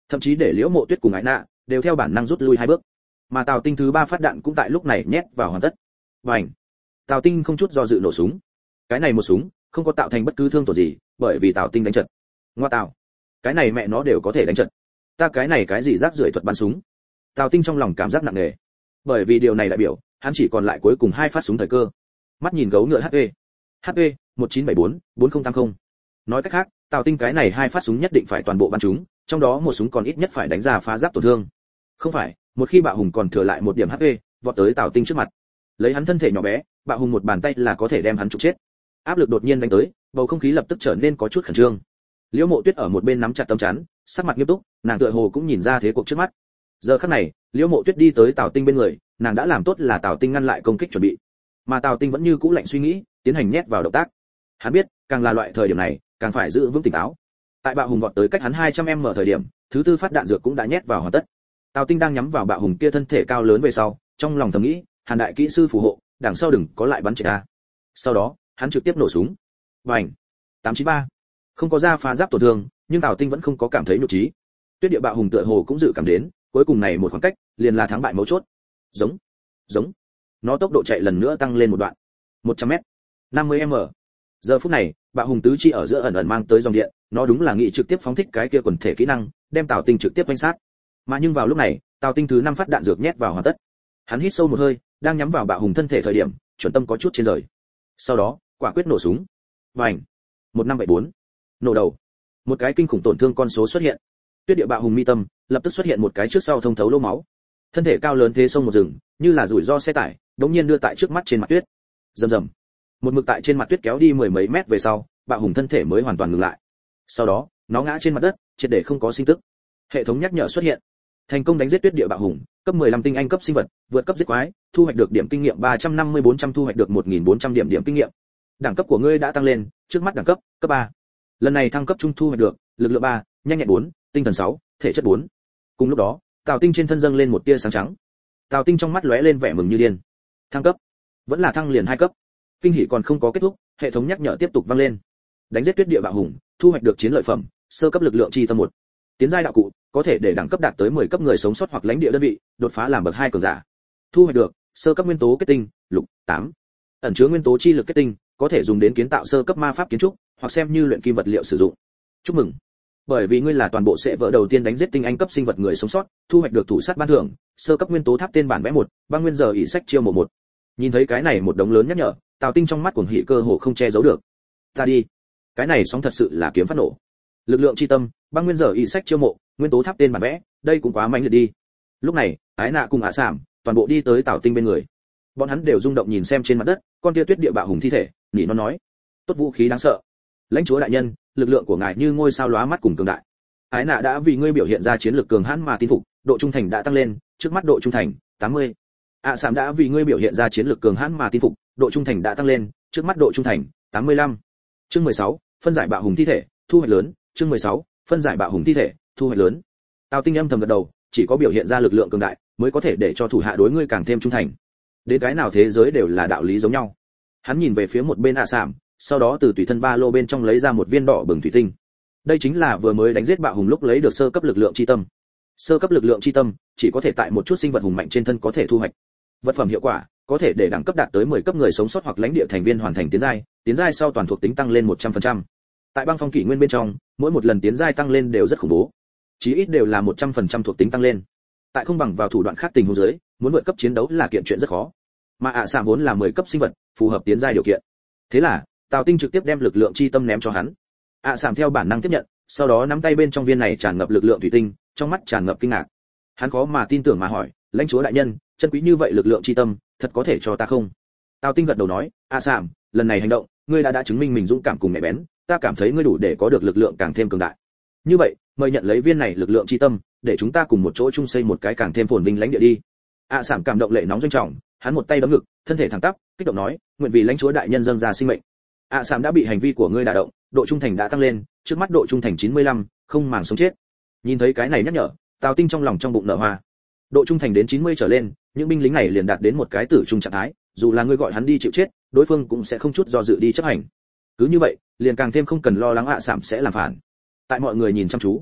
Speaker 1: thậm chí để Liễu Mộ Tuyết cùng Ái Nạ đều theo bản năng rút lui hai bước. Mà Tào Tinh thứ ba phát đạn cũng tại lúc này nhét vào hoàn tất. Bành! Tào Tinh không chút do dự nổ súng. Cái này một súng, không có tạo thành bất cứ thương tổn gì, bởi vì Tào Tinh đánh trật. Ngoa Tào! Cái này mẹ nó đều có thể đánh trật. Ta cái này cái gì rác rưởi thuật bắn súng. Tào Tinh trong lòng cảm giác nặng nề. Bởi vì điều này đại biểu, hắn chỉ còn lại cuối cùng hai phát súng thời cơ. Mắt nhìn gấu ngựa hát pê. hát pê một chín bảy bốn bốn không tám không. Nói cách khác, Tào Tinh cái này hai phát súng nhất định phải toàn bộ bắn trúng, trong đó một súng còn ít nhất phải đánh ra phá giáp tổn thương. Không phải, một khi Bạo Hùng còn thừa lại một điểm hát pê, vọt tới Tào Tinh trước mặt. Lấy hắn thân thể nhỏ bé, Bạo Hùng một bàn tay là có thể đem hắn trục chết. Áp lực đột nhiên đánh tới, bầu không khí lập tức trở nên có chút khẩn trương. Liễu Mộ Tuyết ở một bên nắm chặt tấm chắn, sắc mặt nghiêm túc, nàng tựa hồ cũng nhìn ra thế cuộc trước mắt. Giờ khắc này, Liễu Mộ Tuyết đi tới Tào Tinh bên người, nàng đã làm tốt là Tào Tinh ngăn lại công kích chuẩn bị. Mà Tào Tinh vẫn như cũ lạnh suy nghĩ, tiến hành nhét vào động tác. Hắn biết, càng là loại thời điểm này, càng phải giữ vững tỉnh táo. Tại Bạo Hùng vọt tới cách hắn hai trăm mét thời điểm, thứ tư phát đạn dược cũng đã nhét vào hoàn tất. Tào Tinh đang nhắm vào Bạo Hùng kia thân thể cao lớn về sau, trong lòng thầm nghĩ, Hàn đại kỹ sư phù hộ, đằng sau đừng có lại bắn chết ta. Sau đó, hắn trực tiếp nổ súng. Bành! tám chín ba. Không có ra phá giáp tổn thương, nhưng Tào Tinh vẫn không có cảm thấy nhục trí. Tuyết Địa Bạo Hùng tựa hồ cũng dự cảm đến, cuối cùng này một khoảng cách, liền là thắng bại mấu chốt. Giống, giống. Nó tốc độ chạy lần nữa tăng lên một đoạn. một trăm mét, năm mươi mét. Giờ phút này, Bạo Hùng tứ chi ở giữa ẩn ẩn mang tới dòng điện, nó đúng là nghị trực tiếp phóng thích cái kia quần thể kỹ năng, đem Tào Tinh trực tiếp vây sát. Mà nhưng vào lúc này, Tào Tinh thứ năm phát đạn dược nhét vào hoàn tất. Hắn hít sâu một hơi, đang nhắm vào Bạo Hùng thân thể thời điểm, chuẩn tâm có chút trên rời. Sau đó, quả quyết nổ súng. Bành! một năm bảy bốn. Nổ đầu. Một cái kinh khủng tổn thương con số xuất hiện. Tuyết Địa Bạo Hùng mi tâm lập tức xuất hiện một cái trước sau thông thấu lỗ máu. Thân thể cao lớn thế sông một rừng, như là rủi ro xe tải, đống nhiên đưa tại trước mắt trên mặt tuyết. Rầm rầm. Một mực tại trên mặt tuyết kéo đi mười mấy mét về sau, Bạo Hùng thân thể mới hoàn toàn ngừng lại. Sau đó, nó ngã trên mặt đất, triệt để không có sinh tức. Hệ thống nhắc nhở xuất hiện. Thành công đánh giết Tuyết Địa Bạo Hùng, cấp mười lăm tinh anh cấp sinh vật, vượt cấp giết quái, thu hoạch được điểm kinh nghiệm ba trăm năm mươi bốn trăm, thu hoạch được một nghìn bốn trăm điểm điểm kinh nghiệm. Đẳng cấp của ngươi đã tăng lên, trước mắt đẳng cấp, cấp ba. Lần này thăng cấp trung thu hoạch được, lực lượng ba, nhanh nhẹn bốn, tinh thần sáu, thể chất bốn. Cùng lúc đó, Tào Tinh trên thân dâng lên một tia sáng trắng. Tào Tinh trong mắt lóe lên vẻ mừng như điên. Thăng cấp, vẫn là thăng liền hai cấp. Kinh hỉ còn không có kết thúc, hệ thống nhắc nhở tiếp tục vang lên. Đánh giết Tuyết Địa Bạo Hùng, thu hoạch được chiến lợi phẩm, sơ cấp lực lượng chi tâm một. Tiến giai đạo cụ, có thể để đẳng cấp đạt tới mười cấp người sống sót hoặc lãnh địa đơn vị, đột phá làm bậc hai cường giả. Thu hoạch được, sơ cấp nguyên tố kết tinh, lục, tám. Ẩn chứa nguyên tố chi lực kết tinh, có thể dùng đến kiến tạo sơ cấp ma pháp kiến trúc, hoặc xem như luyện kim vật liệu sử dụng. Chúc mừng, bởi vì ngươi là toàn bộ sẽ vợ đầu tiên đánh giết tinh anh cấp sinh vật người sống sót, thu hoạch được thủ sát ban thưởng, sơ cấp nguyên tố tháp tên bản vẽ một, băng nguyên giờ ỷ sách chiêu một một. Nhìn thấy cái này một đống lớn nhắc nhở, Tào Tinh trong mắt cuồng hỉ cơ hồ không che giấu được. Ta đi, cái này sóng thật sự là kiếm phát nổ. Lực lượng chi tâm, băng nguyên giờ ỷ sách chiêu mộ, nguyên tố tháp tên bản vẽ, đây cũng quá mạnh liệt đi. Lúc này, Ái Nạ cùng Ả Sảm, toàn bộ đi tới Tào Tinh bên người. Bọn hắn đều rung động nhìn xem trên mặt đất, con kia Tuyết Địa Bạo Hùng thi thể, nỉ nó nói, tốt vũ khí đáng sợ. Lãnh chúa đại nhân, lực lượng của ngài như ngôi sao lóa mắt cùng cường đại. Ái Nạ đã vì ngươi biểu hiện ra chiến lược cường hãn mà tin phục, độ trung thành đã tăng lên, trước mắt độ trung thành tám mươi. Ả Sảm đã vì ngươi biểu hiện ra chiến lược cường hãn mà tin phục, độ trung thành đã tăng lên, trước mắt độ trung thành tám mươi lăm. Chương mười sáu, phân giải Bạo Hùng thi thể, thu hoạch lớn. Chương mười sáu, phân giải Bạo Hùng thi thể, thu hoạch lớn. Tào Tinh âm thầm gật đầu, chỉ có biểu hiện ra lực lượng cường đại, mới có thể để cho thủ hạ đối ngươi càng thêm trung thành. Đến cái nào thế giới đều là đạo lý giống nhau. Hắn nhìn về phía một bên Ả Sảm, sau đó từ tùy thân ba lô bên trong lấy ra một viên đỏ bừng thủy tinh. Đây chính là vừa mới đánh giết Bạo Hùng lúc lấy được sơ cấp lực lượng chi tâm. Sơ cấp lực lượng chi tâm chỉ có thể tại một chút sinh vật hùng mạnh trên thân có thể thu hoạch. Vật phẩm hiệu quả có thể để đẳng cấp đạt tới mười cấp người sống sót hoặc lãnh địa thành viên hoàn thành tiến giai, tiến giai sau toàn thuộc tính tăng lên một trăm phần trăm. Tại băng phong kỷ nguyên bên trong, mỗi một lần tiến giai tăng lên đều rất khủng bố. Chí ít đều là một trăm phần trăm thuộc tính tăng lên. Tại không bằng vào thủ đoạn khác tình huống dưới, muốn vượt cấp chiến đấu là kiện chuyện rất khó. Mà Ả Sảm vốn là mười cấp sinh vật, phù hợp tiến giai điều kiện. Thế là, Tào Tinh trực tiếp đem lực lượng chi tâm ném cho hắn. Ả Sảm theo bản năng tiếp nhận, sau đó nắm tay bên trong viên này tràn ngập lực lượng thủy tinh, trong mắt tràn ngập kinh ngạc. Hắn khó mà tin tưởng mà hỏi, lãnh chúa đại nhân, chân quý như vậy lực lượng chi tâm, thật có thể cho ta không? Tào Tinh gật đầu nói, Ả Sảm, lần này hành động, ngươi đã đã chứng minh mình dũng cảm cùng mẹ bén, ta cảm thấy ngươi đủ để có được lực lượng càng thêm cường đại. Như vậy, mời nhận lấy viên này lực lượng chi tâm, để chúng ta cùng một chỗ chung xây một cái càng thêm phồn vinh lãnh địa đi. Ả Sảm cảm động lệ nóng doanh trọng, hắn một tay đấm ngực, thân thể thẳng tắp, kích động nói, nguyện vì lãnh chúa đại nhân dâng ra sinh mệnh. Ả Sảm đã bị hành vi của ngươi đả động, độ trung thành đã tăng lên, trước mắt độ trung thành chín mươi lăm, không màng sống chết. Nhìn thấy cái này nhắc nhở, Tào Tinh trong lòng trong bụng nở hoa. Độ trung thành đến chín mươi trở lên, những binh lính này liền đạt đến một cái tử trung trạng thái, dù là ngươi gọi hắn đi chịu chết, đối phương cũng sẽ không chút do dự đi chấp hành. Cứ như vậy, liền càng thêm không cần lo lắng Ả Sảm sẽ làm phản. Tại mọi người nhìn chăm chú,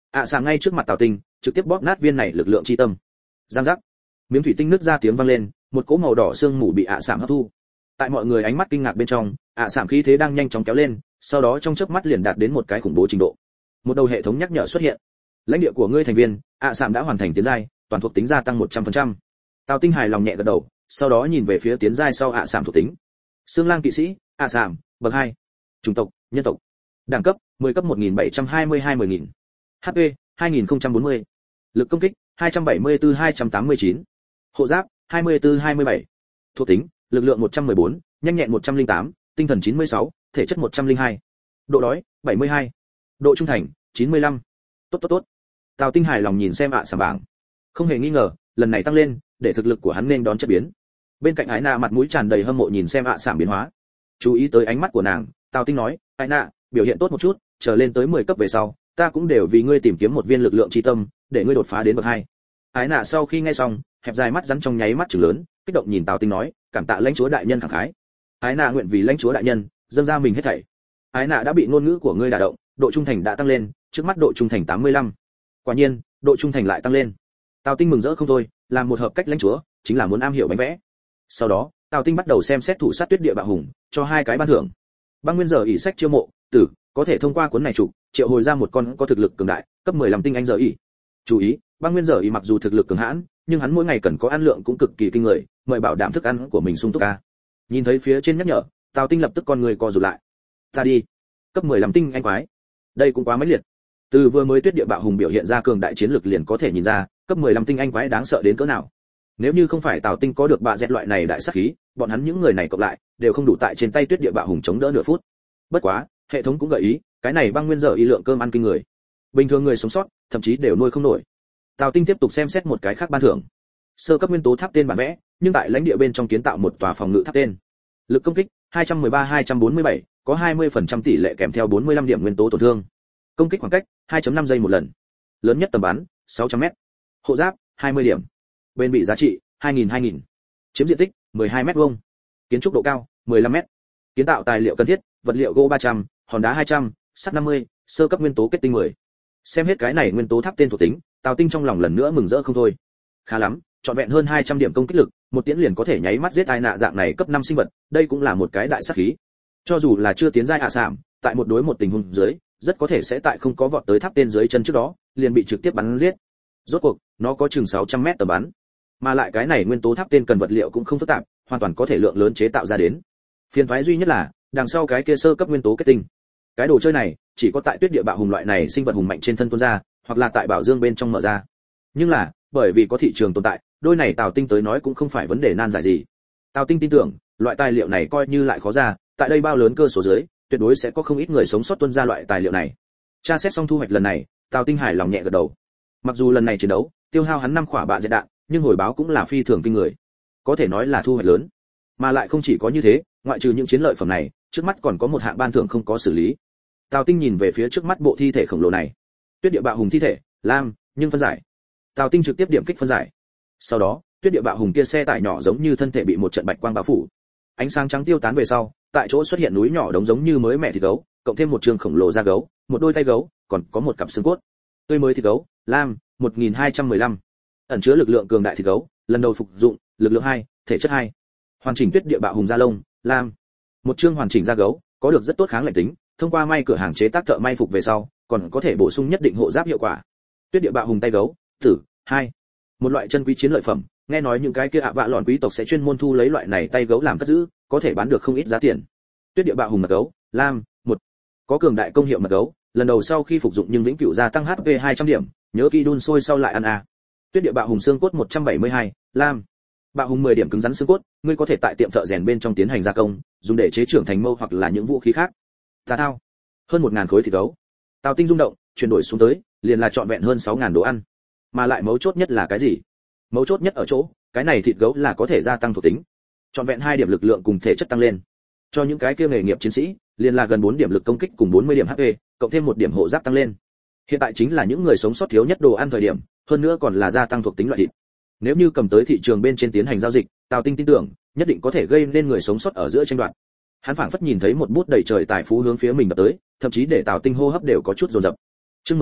Speaker 1: ạ sảm ngay trước mặt Tào Tinh, trực tiếp bóp nát viên này lực lượng chi tâm. Giang giác, miếng thủy tinh nứt ra tiếng vang lên, một cỗ màu đỏ sương mù bị ạ sảm hấp thu. Tại mọi người ánh mắt kinh ngạc bên trong, ạ sảm khí thế đang nhanh chóng kéo lên, sau đó trong chớp mắt liền đạt đến một cái khủng bố trình độ. Một đầu hệ thống nhắc nhở xuất hiện. Lãnh địa của ngươi thành viên, ạ sảm đã hoàn thành tiến giai, toàn thuộc tính gia tăng một trăm phần trăm. Tào Tinh hài lòng nhẹ gật đầu, sau đó nhìn về phía tiến giai sau ạ sảm thuộc tính. Xương Lang kỵ sĩ, ạ sảm, bậc hai. Chủng tộc, nhân tộc. Đẳng cấp, mười cấp một nghìn bảy trăm hai mươi hai mười nghìn. hát pê, hai nghìn không trăm bốn mươi. Lực công kích, hai trăm bảy mươi tư hai trăm tám mươi chín. Hộ giáp, hai mươi tư hai mươi bảy. Thuộc tính, lực lượng một trăm mười bốn, nhanh nhẹn một trăm lẻ tám, tinh thần chín mươi sáu, thể chất một trăm lẻ hai. Độ đói, bảy mươi hai. Độ trung thành, chín mươi lăm. Tốt tốt tốt. Tào Tinh hài lòng nhìn xem ạ sảm bảng. Không hề nghi ngờ, lần này tăng lên, để thực lực của hắn nên đón chất biến. Bên cạnh Ái Na mặt mũi tràn đầy hâm mộ nhìn xem ạ sảm biến hóa. Chú ý tới ánh mắt của nàng, Tào Tinh nói, Ái Na, biểu hiện tốt một chút, chờ lên tới mười cấp về sau, ta cũng đều vì ngươi tìm kiếm một viên lực lượng chi tâm, để ngươi đột phá đến bậc hai. Ái Na sau khi nghe xong, hẹp dài mắt rắn trong nháy mắt trừng lớn, kích động nhìn Tào Tinh nói, cảm tạ lãnh chúa đại nhân khẳng khái. Ái Na nguyện vì lãnh chúa đại nhân, dâng ra mình hết thảy. Ái Na đã bị ngôn ngữ của ngươi đả động, độ trung thành đã tăng lên, trước mắt độ trung thành tám mươi lăm. Quả nhiên, độ trung thành lại tăng lên. Tào Tinh mừng rỡ không thôi, làm một hợp cách lãnh chúa, chính là muốn am hiểu bánh vẽ. Sau đó, Tào Tinh bắt đầu xem xét thủ sát tuyết địa bạo hùng, cho hai cái ban thưởng. Băng nguyên giờ ỷ sách chiêu mộ, tử, có thể thông qua cuốn này trục, triệu hồi ra một con có thực lực cường đại, cấp mười lăm tinh anh giờ ỷ. Chú ý, băng nguyên giờ ỷ mặc dù thực lực cường hãn, nhưng hắn mỗi ngày cần có ăn lượng cũng cực kỳ kinh người, mời bảo đảm thức ăn của mình sung túc a. Nhìn thấy phía trên nhắc nhở, Tào Tinh lập tức con người co rụt lại. Ta đi, cấp mười lăm tinh anh quái. Đây cũng quá mãnh liệt. Từ vừa mới tuyết địa bạo hùng biểu hiện ra cường đại chiến lực liền có thể nhìn ra, cấp mười lăm tinh anh quái đáng sợ đến cỡ nào. Nếu như không phải Tào Tinh có được bạ dẹt loại này đại sát khí, bọn hắn những người này cộng lại đều không đủ tại trên tay tuyết địa bạo hùng chống đỡ nửa phút. Bất quá, hệ thống cũng gợi ý, cái này băng nguyên giờ y lượng cơm ăn kinh người. Bình thường người sống sót, thậm chí đều nuôi không nổi. Tào Tinh tiếp tục xem xét một cái khác ban thưởng. Sơ cấp nguyên tố tháp tên bản vẽ, nhưng tại lãnh địa bên trong kiến tạo một tòa phòng ngự tháp tên. Lực công kích hai trăm mười ba hai trăm bốn mươi bảy, có hai mươi phần trăm tỷ lệ kèm theo bốn mươi lăm điểm nguyên tố tổn thương. Công kích khoảng cách hai phẩy năm giây một lần. Lớn nhất tầm bắn sáu trăm mét. Hộ giáp hai mươi điểm. Bên bị giá trị hai nghìn hai nghìn. Chiếm diện tích mười hai mét vuông. Kiến trúc độ cao mười lăm mét. Kiến tạo tài liệu cần thiết, vật liệu gỗ ba trăm, hòn đá hai trăm, sắt năm mươi, sơ cấp nguyên tố kết tinh mười. Xem hết cái này nguyên tố tháp tên thuộc tính, Tào Tinh trong lòng lần nữa mừng rỡ không thôi. Khá lắm, trọn vẹn hơn hai trăm điểm công kích lực, một tiễn liền có thể nháy mắt giết ai nạ dạng này cấp năm sinh vật, đây cũng là một cái đại sát khí. Cho dù là chưa tiến giai hạ sảm, tại một đối một tình huống dưới, rất có thể sẽ tại không có vọt tới tháp tên dưới chân trước đó, liền bị trực tiếp bắn giết. Rốt cuộc, nó có chừng sáu trăm mét tầm bắn. Mà lại cái này nguyên tố tháp tên cần vật liệu cũng không phức tạp, hoàn toàn có thể lượng lớn chế tạo ra đến. Phiền toái duy nhất là, đằng sau cái kia sơ cấp nguyên tố kết tinh. Cái đồ chơi này, chỉ có tại tuyết địa bạo hùng loại này sinh vật hùng mạnh trên thân tuôn ra, hoặc là tại bảo dương bên trong mở ra. Nhưng là, bởi vì có thị trường tồn tại, đôi này Tào Tinh tới nói cũng không phải vấn đề nan giải gì. Tào Tinh tin tưởng, loại tài liệu này coi như lại khó ra, tại đây bao lớn cơ số dưới, tuyệt đối sẽ có không ít người sống sót tuân ra loại tài liệu này. Tra xét xong thu hoạch lần này, Tào Tinh hài lòng nhẹ gật đầu. Mặc dù lần này chiến đấu tiêu hao hắn năm quả bạ dẹt đạn, nhưng hồi báo cũng là phi thường kinh người, có thể nói là thu hoạch lớn. Mà lại không chỉ có như thế, ngoại trừ những chiến lợi phẩm này, trước mắt còn có một hạng ban thưởng không có xử lý. Tào Tinh nhìn về phía trước mắt bộ thi thể khổng lồ này. Tuyết địa bạo hùng thi thể, lam, nhưng phân giải. Tào Tinh trực tiếp điểm kích phân giải. Sau đó, tuyết địa bạo hùng kia xe tải nhỏ giống như thân thể bị một trận bạch quang bao phủ. Ánh sáng trắng tiêu tán về sau, tại chỗ xuất hiện núi nhỏ đống giống như mới mẹ thịt gấu, cộng thêm một trường khổng lồ da gấu, một đôi tay gấu, còn có một cặp xương cốt. Tươi mới thịt gấu, lam, một nghìn hai trăm mười lăm. Ẩn chứa lực lượng cường đại thịt gấu, lần đầu phục dụng, lực lượng hai, thể chất hai. Hoàn chỉnh tuyết địa bạo hùng da lông, lam. Một chương hoàn chỉnh da gấu, có được rất tốt kháng lạnh tính, thông qua may cửa hàng chế tác thợ may phục về sau, còn có thể bổ sung nhất định hộ giáp hiệu quả. Tuyết địa bạo hùng tay gấu, tử, hai. Một loại chân quý chiến lợi phẩm, nghe nói những cái kia ạ vạ lọn quý tộc sẽ chuyên môn thu lấy loại này tay gấu làm cất giữ, có thể bán được không ít giá tiền. Tuyết địa bạo hùng mật gấu, lam, một. Có cường đại công hiệu mật gấu, lần đầu sau khi phục dụng nhưng vĩnh cửu gia tăng hát pê hai trăm điểm, nhớ kỹ đun sôi sau lại ăn a. Tuyết địa bạo hùng xương cốt một trăm bảy mươi hai, lam. Bạo hùng mười điểm cứng rắn xương cốt, ngươi có thể tại tiệm thợ rèn bên trong tiến hành gia công, dùng để chế trưởng thành mâu hoặc là những vũ khí khác. Tà thao, hơn một ngàn khối thịt gấu. Tào Tinh rung động, chuyển đổi xuống tới, liền là trọn vẹn hơn sáu ngàn đồ ăn. Mà lại mấu chốt nhất là cái gì? Mấu chốt nhất ở chỗ, cái này thịt gấu là có thể gia tăng thuộc tính. Trọn vẹn hai điểm lực lượng cùng thể chất tăng lên. Cho những cái kia nghề nghiệp chiến sĩ, liền là gần bốn điểm lực công kích cùng bốn mươi điểm hát pê, cộng thêm một điểm hộ giáp tăng lên. Hiện tại chính là những người sống sót thiếu nhất đồ ăn thời điểm, hơn nữa còn là gia tăng thuộc tính loại thịt. Nếu như cầm tới thị trường bên trên tiến hành giao dịch, Tào Tinh tin tưởng, nhất định có thể gây nên người sống sót ở giữa tranh đoạt. Hắn phảng phất nhìn thấy một bút đầy trời tài phú hướng phía mình đập tới, thậm chí để Tào Tinh hô hấp đều có chút dồn dập. Chương mười bảy,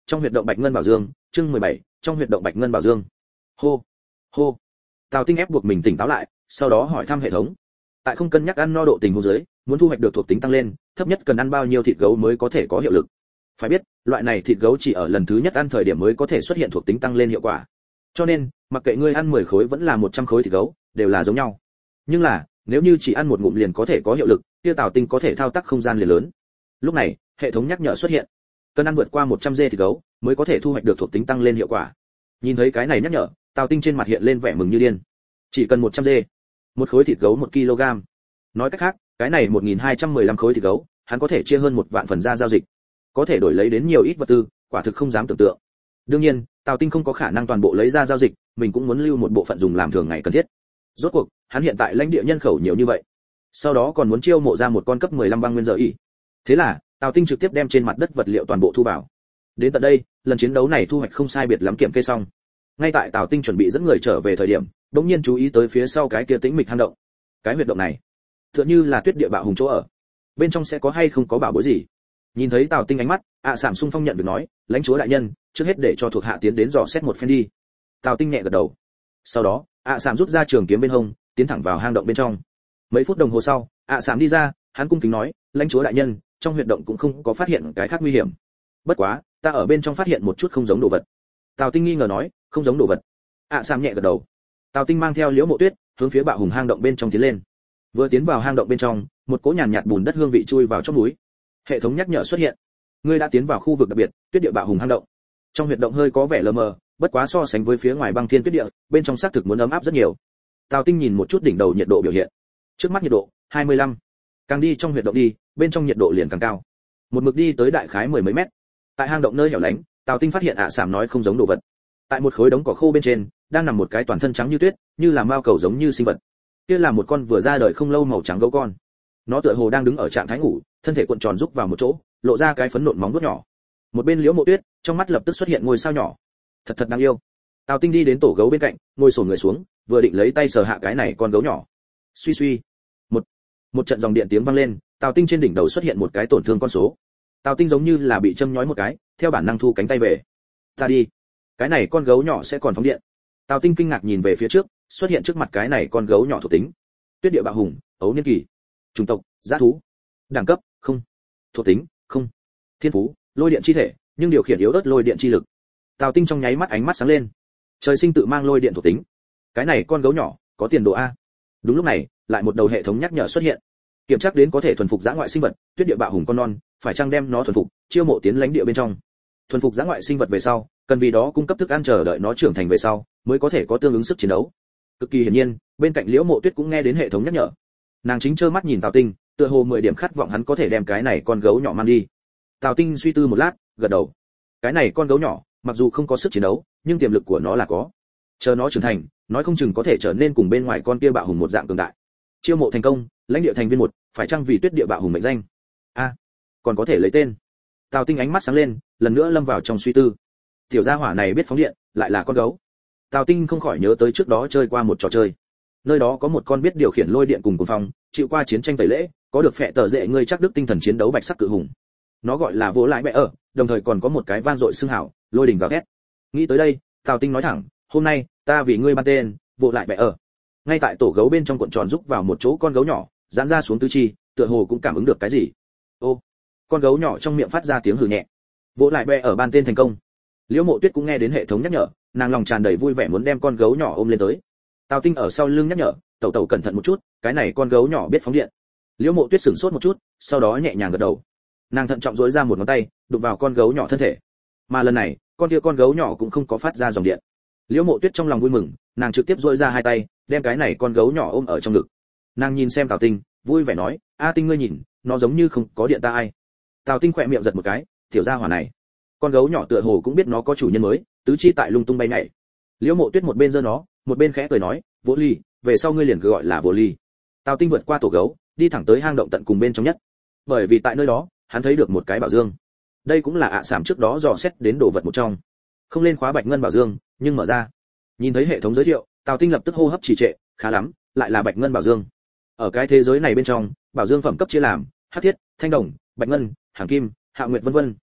Speaker 1: trong huyệt động bạch ngân bảo dương, chương mười bảy, trong huyệt động bạch ngân bảo dương. Hô, hô. Tào Tinh ép buộc mình tỉnh táo lại, sau đó hỏi thăm hệ thống. Tại không cân nhắc ăn no độ tình huống dưới, muốn thu hoạch được thuộc tính tăng lên, thấp nhất cần ăn bao nhiêu thịt gấu mới có thể có hiệu lực. Phải biết, loại này thịt gấu chỉ ở lần thứ nhất ăn thời điểm mới có thể xuất hiện thuộc tính tăng lên hiệu quả. Cho nên, mặc kệ ngươi ăn mười khối vẫn là một trăm khối thịt gấu, đều là giống nhau. Nhưng là, nếu như chỉ ăn một ngụm liền có thể có hiệu lực, kia Tào Tinh có thể thao tác không gian liền lớn. Lúc này, hệ thống nhắc nhở xuất hiện. Cần ăn vượt qua một trăm dê thịt gấu mới có thể thu hoạch được thuộc tính tăng lên hiệu quả. Nhìn thấy cái này nhắc nhở, Tào Tinh trên mặt hiện lên vẻ mừng như điên. Chỉ cần một trăm dê, một khối thịt gấu một ki lô gam. Nói cách khác, cái này một nghìn hai trăm mười lăm khối thịt gấu, hắn có thể chia hơn một vạn phần ra giao dịch. Có thể đổi lấy đến nhiều ít vật tư, quả thực không dám tưởng tượng. Đương nhiên, Tào Tinh không có khả năng toàn bộ lấy ra giao dịch, mình cũng muốn lưu một bộ phận dùng làm thường ngày cần thiết. Rốt cuộc, hắn hiện tại lãnh địa nhân khẩu nhiều như vậy, sau đó còn muốn chiêu mộ ra một con cấp mười lăm băng nguyên giờ y. Thế là, Tào Tinh trực tiếp đem trên mặt đất vật liệu toàn bộ thu vào. Đến tận đây, lần chiến đấu này thu hoạch không sai biệt lắm kiểm kê xong. Ngay tại Tào Tinh chuẩn bị dẫn người trở về thời điểm, đống nhiên chú ý tới phía sau cái kia tĩnh mịch hang động. Cái huyệt động này, tựa như là tuyết địa bạo hùng chỗ ở. Bên trong sẽ có hay không có bảo bối gì? Nhìn thấy Tào Tinh ánh mắt, ạ à Sảm Sung Phong nhận việc nói, lãnh chúa đại nhân, trước hết để cho thuộc hạ tiến đến dò xét một phen đi. Tào Tinh nhẹ gật đầu. Sau đó, ạ à Sảm rút ra trường kiếm bên hông, tiến thẳng vào hang động bên trong. Mấy phút đồng hồ sau, ạ à Sảm đi ra, hắn cung kính nói, lãnh chúa đại nhân, trong huyệt động cũng không có phát hiện cái khác nguy hiểm. Bất quá, ta ở bên trong phát hiện một chút không giống đồ vật. Tào Tinh nghi ngờ nói, không giống đồ vật. ạ à Sảm nhẹ gật đầu. Tào Tinh mang theo Liễu Mộ Tuyết, hướng phía bạo hùng hang động bên trong tiến lên. Vừa tiến vào hang động bên trong, một cỗ nhàn nhạt bùn đất hương vị chui vào trong núi. Hệ thống nhắc nhở xuất hiện. Ngươi đã tiến vào khu vực đặc biệt, tuyết địa bạo hùng hang động. Trong huyệt động hơi có vẻ lờ mờ, bất quá so sánh với phía ngoài băng thiên tuyết địa, bên trong xác thực muốn ấm áp rất nhiều. Tào Tinh nhìn một chút đỉnh đầu nhiệt độ biểu hiện. Trước mắt nhiệt độ hai mươi lăm. Càng đi trong huyệt động đi, bên trong nhiệt độ liền càng cao. Một mực đi tới đại khái mười mấy mét. Tại hang động nơi hẻo lánh, Tào Tinh phát hiện ạ à Sảm nói không giống đồ vật. Tại một khối đống cỏ khô bên trên, đang nằm một cái toàn thân trắng như tuyết, như là mao cầu giống như sinh vật. Kia là một con vừa ra đời không lâu màu trắng gấu con. Nó tựa hồ đang đứng ở trạng thái ngủ, thân thể cuộn tròn rúc vào một chỗ, lộ ra cái phấn nộn móng vuốt nhỏ. Một bên Liễu Mộ Tuyết, trong mắt lập tức xuất hiện ngôi sao nhỏ. Thật thật đáng yêu. Tào Tinh đi đến tổ gấu bên cạnh, ngồi xổm người xuống, vừa định lấy tay sờ hạ cái này con gấu nhỏ. Suy suy, một một trận dòng điện tiếng vang lên, Tào Tinh trên đỉnh đầu xuất hiện một cái tổn thương con số. Tào Tinh giống như là bị châm nhói một cái, theo bản năng thu cánh tay về. Ta đi, cái này con gấu nhỏ sẽ còn phóng điện. Tào Tinh kinh ngạc nhìn về phía trước, xuất hiện trước mặt cái này con gấu nhỏ thuộc tính. Tuyết địa bạo hùng, ấu niên kỳ. Chủng tộc, dã thú. Đẳng cấp, không. Thuộc tính, không. Thiên phú, lôi điện chi thể, nhưng điều khiển yếu ớt lôi điện chi lực. Tào Tinh trong nháy mắt ánh mắt sáng lên. Trời sinh tự mang lôi điện thuộc tính. Cái này con gấu nhỏ, có tiền đồ a. Đúng lúc này, lại một đầu hệ thống nhắc nhở xuất hiện. Kiểm tra đến có thể thuần phục dã ngoại sinh vật, tuyết địa bạo hùng con non, phải chăng đem nó thuần phục, chiêu mộ tiến lãnh địa bên trong. Thuần phục dã ngoại sinh vật về sau, cần vì đó cung cấp thức ăn chờ đợi nó trưởng thành về sau, mới có thể có tương ứng sức chiến đấu. Cực kỳ hiển nhiên, bên cạnh Liễu Mộ Tuyết cũng nghe đến hệ thống nhắc nhở. Nàng chính trơ mắt nhìn Tào Tinh, tựa hồ mười điểm khát vọng hắn có thể đem cái này con gấu nhỏ mang đi. Tào Tinh suy tư một lát, gật đầu. Cái này con gấu nhỏ, mặc dù không có sức chiến đấu, nhưng tiềm lực của nó là có. Chờ nó trưởng thành, nói không chừng có thể trở nên cùng bên ngoài con kia bạo hùng một dạng cường đại. Chiêu mộ thành công, lãnh địa thành viên một, phải chăng vì tuyết địa bạo hùng mệnh danh? A, à, còn có thể lấy tên. Tào Tinh ánh mắt sáng lên, lần nữa lâm vào trong suy tư. Tiểu gia hỏa này biết phóng điện, lại là con gấu. Tào Tinh không khỏi nhớ tới trước đó chơi qua một trò chơi. Nơi đó có một con biết điều khiển lôi điện cùng cuồng phong, chịu qua chiến tranh tẩy lễ, có được phệ tờ dễ ngươi chắc đức tinh thần chiến đấu bạch sắc cự hùng. Nó gọi là Vô Lại Bệ ở, đồng thời còn có một cái van dội xưng hảo, lôi đỉnh gào thét. Nghĩ tới đây, Tào Tinh nói thẳng, hôm nay ta vì ngươi ban tên, Vô Lại Bệ ở. Ngay tại tổ gấu bên trong cuộn tròn rúc vào một chỗ con gấu nhỏ, giãn ra xuống tứ chi, tựa hồ cũng cảm ứng được cái gì. Ô, con gấu nhỏ trong miệng phát ra tiếng hừ nhẹ. Vô Lại Bệ ở ban tên thành công. Liễu Mộ Tuyết cũng nghe đến hệ thống nhắc nhở, nàng lòng tràn đầy vui vẻ muốn đem con gấu nhỏ ôm lên tới. Tào Tinh ở sau lưng nhắc nhở, tẩu tẩu cẩn thận một chút, cái này con gấu nhỏ biết phóng điện. Liễu Mộ Tuyết sửng sốt một chút, sau đó nhẹ nhàng gật đầu. Nàng thận trọng duỗi ra một ngón tay, đụng vào con gấu nhỏ thân thể. Mà lần này, con kia con gấu nhỏ cũng không có phát ra dòng điện. Liễu Mộ Tuyết trong lòng vui mừng, nàng trực tiếp duỗi ra hai tay, đem cái này con gấu nhỏ ôm ở trong ngực. Nàng nhìn xem Tào Tinh, vui vẻ nói, "A Tinh ngươi nhìn, nó giống như không có điện ta ai." Tào Tinh khỏe miệng giật một cái, tiểu gia hỏa này. Con gấu nhỏ tựa hồ cũng biết nó có chủ nhân mới, tứ chi tại lung tung bay nhảy. Liễu Mộ Tuyết một bên giơ nó, một bên khẽ cười nói, "Vô Ly, về sau ngươi liền cứ gọi là Vô Ly." Tào Tinh vượt qua tổ gấu, đi thẳng tới hang động tận cùng bên trong nhất. Bởi vì tại nơi đó, hắn thấy được một cái bảo dương. Đây cũng là ạ à Sảm trước đó dò xét đến đồ vật một trong. Không lên khóa bạch ngân bảo dương, nhưng mở ra. Nhìn thấy hệ thống giới thiệu, Tào Tinh lập tức hô hấp trì trệ, khá lắm, lại là bạch ngân bảo dương. Ở cái thế giới này bên trong, bảo dương phẩm cấp chia làm hắc thiết, thanh đồng, bạch ngân, hàng kim, hạ nguyệt vân vân.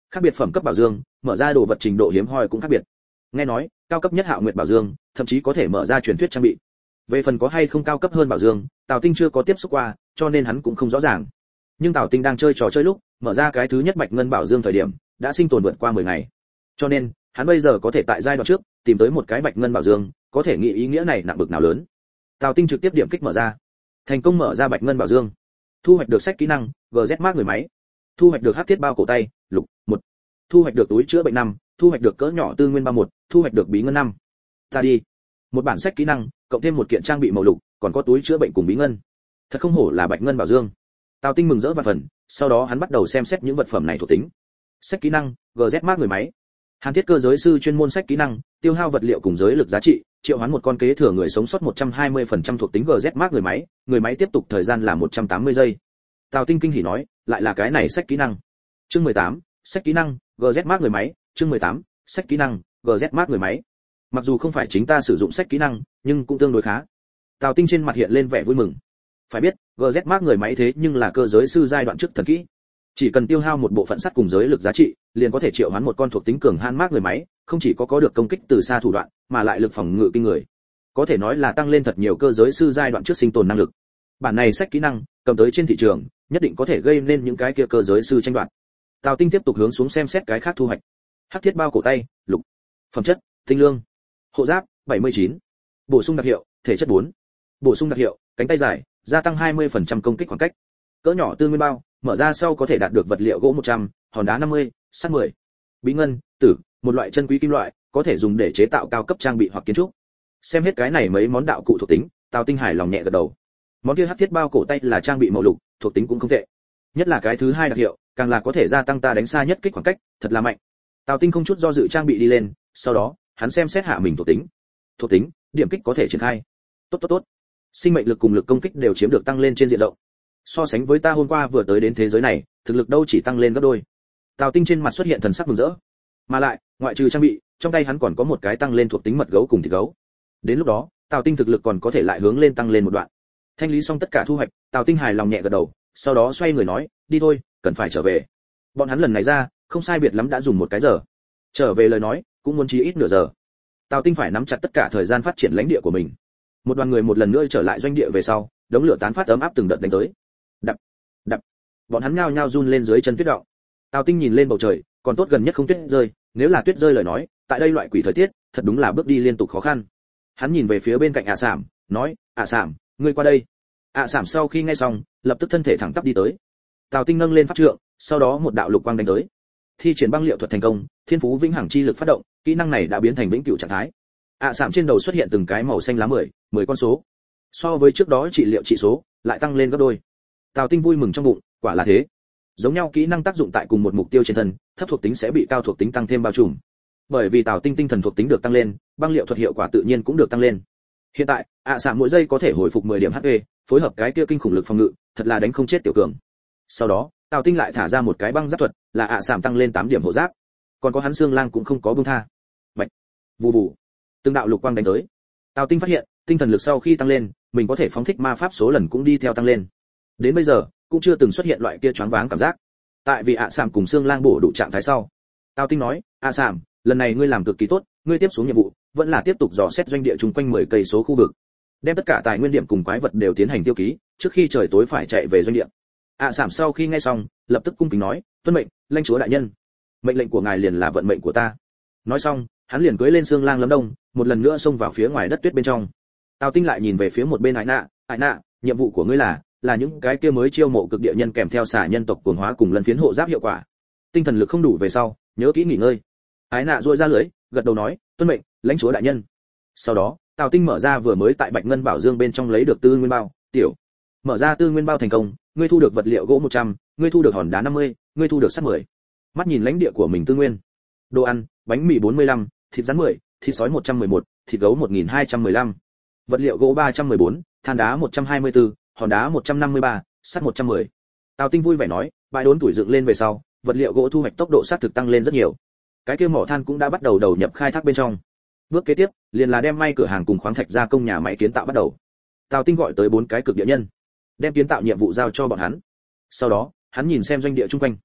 Speaker 1: Khác biệt phẩm cấp bảo dương, mở ra đồ vật trình độ hiếm hoi cũng khác biệt. Nghe nói, cao cấp nhất Hạo Nguyệt bảo dương, thậm chí có thể mở ra truyền thuyết trang bị. Về phần có hay không cao cấp hơn bảo dương, Tào Tinh chưa có tiếp xúc qua, cho nên hắn cũng không rõ ràng. Nhưng Tào Tinh đang chơi trò chơi lúc, mở ra cái thứ nhất Bạch Ngân bảo dương thời điểm, đã sinh tồn vượt qua mười ngày. Cho nên, hắn bây giờ có thể tại giai đoạn trước tìm tới một cái Bạch Ngân bảo dương, có thể nghĩ ý nghĩa này nặng bực nào lớn. Tào Tinh trực tiếp điểm kích mở ra, thành công mở ra Bạch Ngân bảo dương. Thu hoạch được sách kỹ năng, giê dét Mark người máy. Thu hoạch được hắc thiết bao cổ tay, lục, một. Thu hoạch được túi chữa bệnh năm, thu hoạch được cỡ nhỏ tư nguyên ba một, thu hoạch được bí ngân năm. Ta đi. Một bản sách kỹ năng, cộng thêm một kiện trang bị màu lục, còn có túi chữa bệnh cùng bí ngân. Thật không hổ là Bạch Ngân bảo dương. Tào Tinh mừng rỡ và phần, sau đó hắn bắt đầu xem xét những vật phẩm này thuộc tính. Sách kỹ năng, giê dét Mark người máy. Hàn thiết cơ giới sư chuyên môn sách kỹ năng, tiêu hao vật liệu cùng giới lực giá trị, triệu hoán một con kế thừa người sống sót một trăm hai mươi phần trăm thuộc tính giê dét Mark người máy, người máy tiếp tục thời gian là một trăm tám mươi giây. Tào Tinh kinh hỉ nói, lại là cái này sách kỹ năng. Chương mười tám, sách kỹ năng, giê dét Mark người máy, chương mười tám, sách kỹ năng, giê dét Mark người máy. Mặc dù không phải chính ta sử dụng sách kỹ năng, nhưng cũng tương đối khá. Tào Tinh trên mặt hiện lên vẻ vui mừng. Phải biết, giê dét Mark người máy thế nhưng là cơ giới sư giai đoạn trước thần kỹ. Chỉ cần tiêu hao một bộ phận sắt cùng giới lực giá trị, liền có thể triệu hoán một con thuộc tính cường han Mark người máy, không chỉ có có được công kích từ xa thủ đoạn, mà lại lực phòng ngự kinh người. Có thể nói là tăng lên thật nhiều cơ giới sư giai đoạn trước sinh tồn năng lực. Bản này sách kỹ năng, cầm tới trên thị trường, nhất định có thể gây nên những cái kia cơ giới sư tranh đoạt. Tào Tinh tiếp tục hướng xuống xem xét cái khác thu hoạch. Hắc thiết bao cổ tay, lục. Phẩm chất, tinh lương. Hộ giáp, bảy mươi chín. Bổ sung đặc hiệu, thể chất bốn. Bổ sung đặc hiệu, cánh tay dài, gia tăng hai mươi phần trăm công kích khoảng cách. Cỡ nhỏ tư nguyên bao, mở ra sau có thể đạt được vật liệu gỗ một trăm, hòn đá năm mươi, sắt mười. Bí ngân, tử, một loại chân quý kim loại, có thể dùng để chế tạo cao cấp trang bị hoặc kiến trúc. Xem hết cái này mấy món đạo cụ thuộc tính, Tào Tinh hài lòng nhẹ gật đầu. Món kia hắc thiết bao cổ tay là trang bị màu lục, thuộc tính cũng không tệ. Nhất là cái thứ hai đặc hiệu, càng là có thể gia tăng ta đánh xa nhất kích khoảng cách, thật là mạnh. Tào Tinh không chút do dự trang bị đi lên, sau đó, hắn xem xét hạ mình thuộc tính. Thuộc tính, điểm kích có thể triển khai. Tốt tốt tốt. Sinh mệnh lực cùng lực công kích đều chiếm được tăng lên trên diện rộng. So sánh với ta hôm qua vừa tới đến thế giới này, thực lực đâu chỉ tăng lên gấp đôi. Tào Tinh trên mặt xuất hiện thần sắc mừng rỡ. Mà lại, ngoại trừ trang bị, trong tay hắn còn có một cái tăng lên thuộc tính mật gấu cùng thịt gấu. Đến lúc đó, Tào Tinh thực lực còn có thể lại hướng lên tăng lên một đoạn. Thanh lý xong tất cả thu hoạch, Tào Tinh hài lòng nhẹ gật đầu, sau đó xoay người nói, đi thôi, cần phải trở về. Bọn hắn lần này ra, không sai biệt lắm đã dùng một cái giờ. Trở về lời nói, cũng muốn chí ít nửa giờ. Tào Tinh phải nắm chặt tất cả thời gian phát triển lãnh địa của mình. Một đoàn người một lần nữa trở lại doanh địa về sau, đống lửa tán phát ấm áp từng đợt đánh tới. Đập, đập. Bọn hắn nhao nhao run lên dưới chân tuyết động. Tào Tinh nhìn lên bầu trời, còn tốt gần nhất không tuyết rơi, nếu là tuyết rơi lời nói, tại đây loại quỷ thời tiết, thật đúng là bước đi liên tục khó khăn. Hắn nhìn về phía bên cạnh ạ Sảm, nói, ạ Sảm, ngươi qua đây. ạ Sảm sau khi nghe xong, lập tức thân thể thẳng tắp đi tới. Tào Tinh nâng lên pháp trượng, sau đó một đạo lục quang đánh tới. Thi triển băng liệu thuật thành công, thiên phú vĩnh hằng chi lực phát động, kỹ năng này đã biến thành vĩnh cửu trạng thái. ạ Sảm trên đầu xuất hiện từng cái màu xanh lá mười, mười con số. So với trước đó trị liệu trị số, lại tăng lên gấp đôi. Tào Tinh vui mừng trong bụng, quả là thế. Giống nhau kỹ năng tác dụng tại cùng một mục tiêu trên thân, thấp thuộc tính sẽ bị cao thuộc tính tăng thêm bao trùm. Bởi vì Tào Tinh tinh thần thuộc tính được tăng lên, băng liệu thuật hiệu quả tự nhiên cũng được tăng lên. Hiện tại, ạ Sảm mỗi giây có thể hồi phục mười điểm hát pê, phối hợp cái kia kinh khủng lực phòng ngự, thật là đánh không chết tiểu cường. Sau đó, Tào Tinh lại thả ra một cái băng giáp thuật, là ạ Sảm tăng lên tám điểm hộ giáp. Còn có hắn xương lang cũng không có buông tha. Bạch, vù vù, từng đạo lục quang đánh tới. Tào Tinh phát hiện, tinh thần lực sau khi tăng lên, mình có thể phóng thích ma pháp số lần cũng đi theo tăng lên. Đến bây giờ, cũng chưa từng xuất hiện loại kia choáng váng cảm giác. Tại vì ạ Sảm cùng xương lang bổ đủ trạng thái sau, Tào Tinh nói, ạ Sảm, lần này ngươi làm cực kỳ tốt, ngươi tiếp xuống nhiệm vụ, vẫn là tiếp tục dò xét doanh địa chung quanh mười cây số khu vực, đem tất cả tài nguyên điểm cùng quái vật đều tiến hành tiêu ký, trước khi trời tối phải chạy về doanh địa. ạ Sảm sau khi nghe xong, lập tức cung kính nói, tuân mệnh, lãnh chúa đại nhân. Mệnh lệnh của ngài liền là vận mệnh của ta. Nói xong, hắn liền cưỡi lên xương lang lâm đông, một lần nữa xông vào phía ngoài đất tuyết bên trong. Tào Tinh lại nhìn về phía một bên Ái Nạ, Ái Nạ, nhiệm vụ của ngươi là là những cái kia mới chiêu mộ cực địa nhân kèm theo xả nhân tộc cuồng hóa cùng lần phiến hộ giáp hiệu quả. Tinh thần lực không đủ về sau, nhớ kỹ nghỉ ngơi. Ái Nạ duỗi ra lưới, gật đầu nói, tuân mệnh, lãnh chúa đại nhân. Sau đó, Tào Tinh mở ra vừa mới tại Bạch Ngân Bảo Dương bên trong lấy được tư nguyên bao, tiểu. Mở ra tư nguyên bao thành công, ngươi thu được vật liệu gỗ một trăm, ngươi thu được hòn đá năm mươi, ngươi thu được sắt mười. Mắt nhìn lãnh địa của mình tư nguyên. Đồ ăn, bánh mì bốn mươi lăm, thịt rắn mười, thịt sói một trăm mười một, thịt gấu một nghìn hai trăm mười lăm. Vật liệu gỗ ba trăm mười bốn, than đá một trăm hai mươi tư, hòn đá một trăm năm mươi ba, sắt một trăm mười. Tào Tinh vui vẻ nói, bãi đốn tuổi dựng lên về sau, vật liệu gỗ thu hoạch tốc độ sát thực tăng lên rất nhiều. Cái kia mỏ than cũng đã bắt đầu đầu nhập khai thác bên trong. Bước kế tiếp, liền là đem may cửa hàng cùng khoáng thạch gia công nhà máy kiến tạo bắt đầu. Tào Tinh gọi tới bốn cái cực địa nhân, đem kiến tạo nhiệm vụ giao cho bọn hắn. Sau đó, hắn nhìn xem doanh địa chung quanh.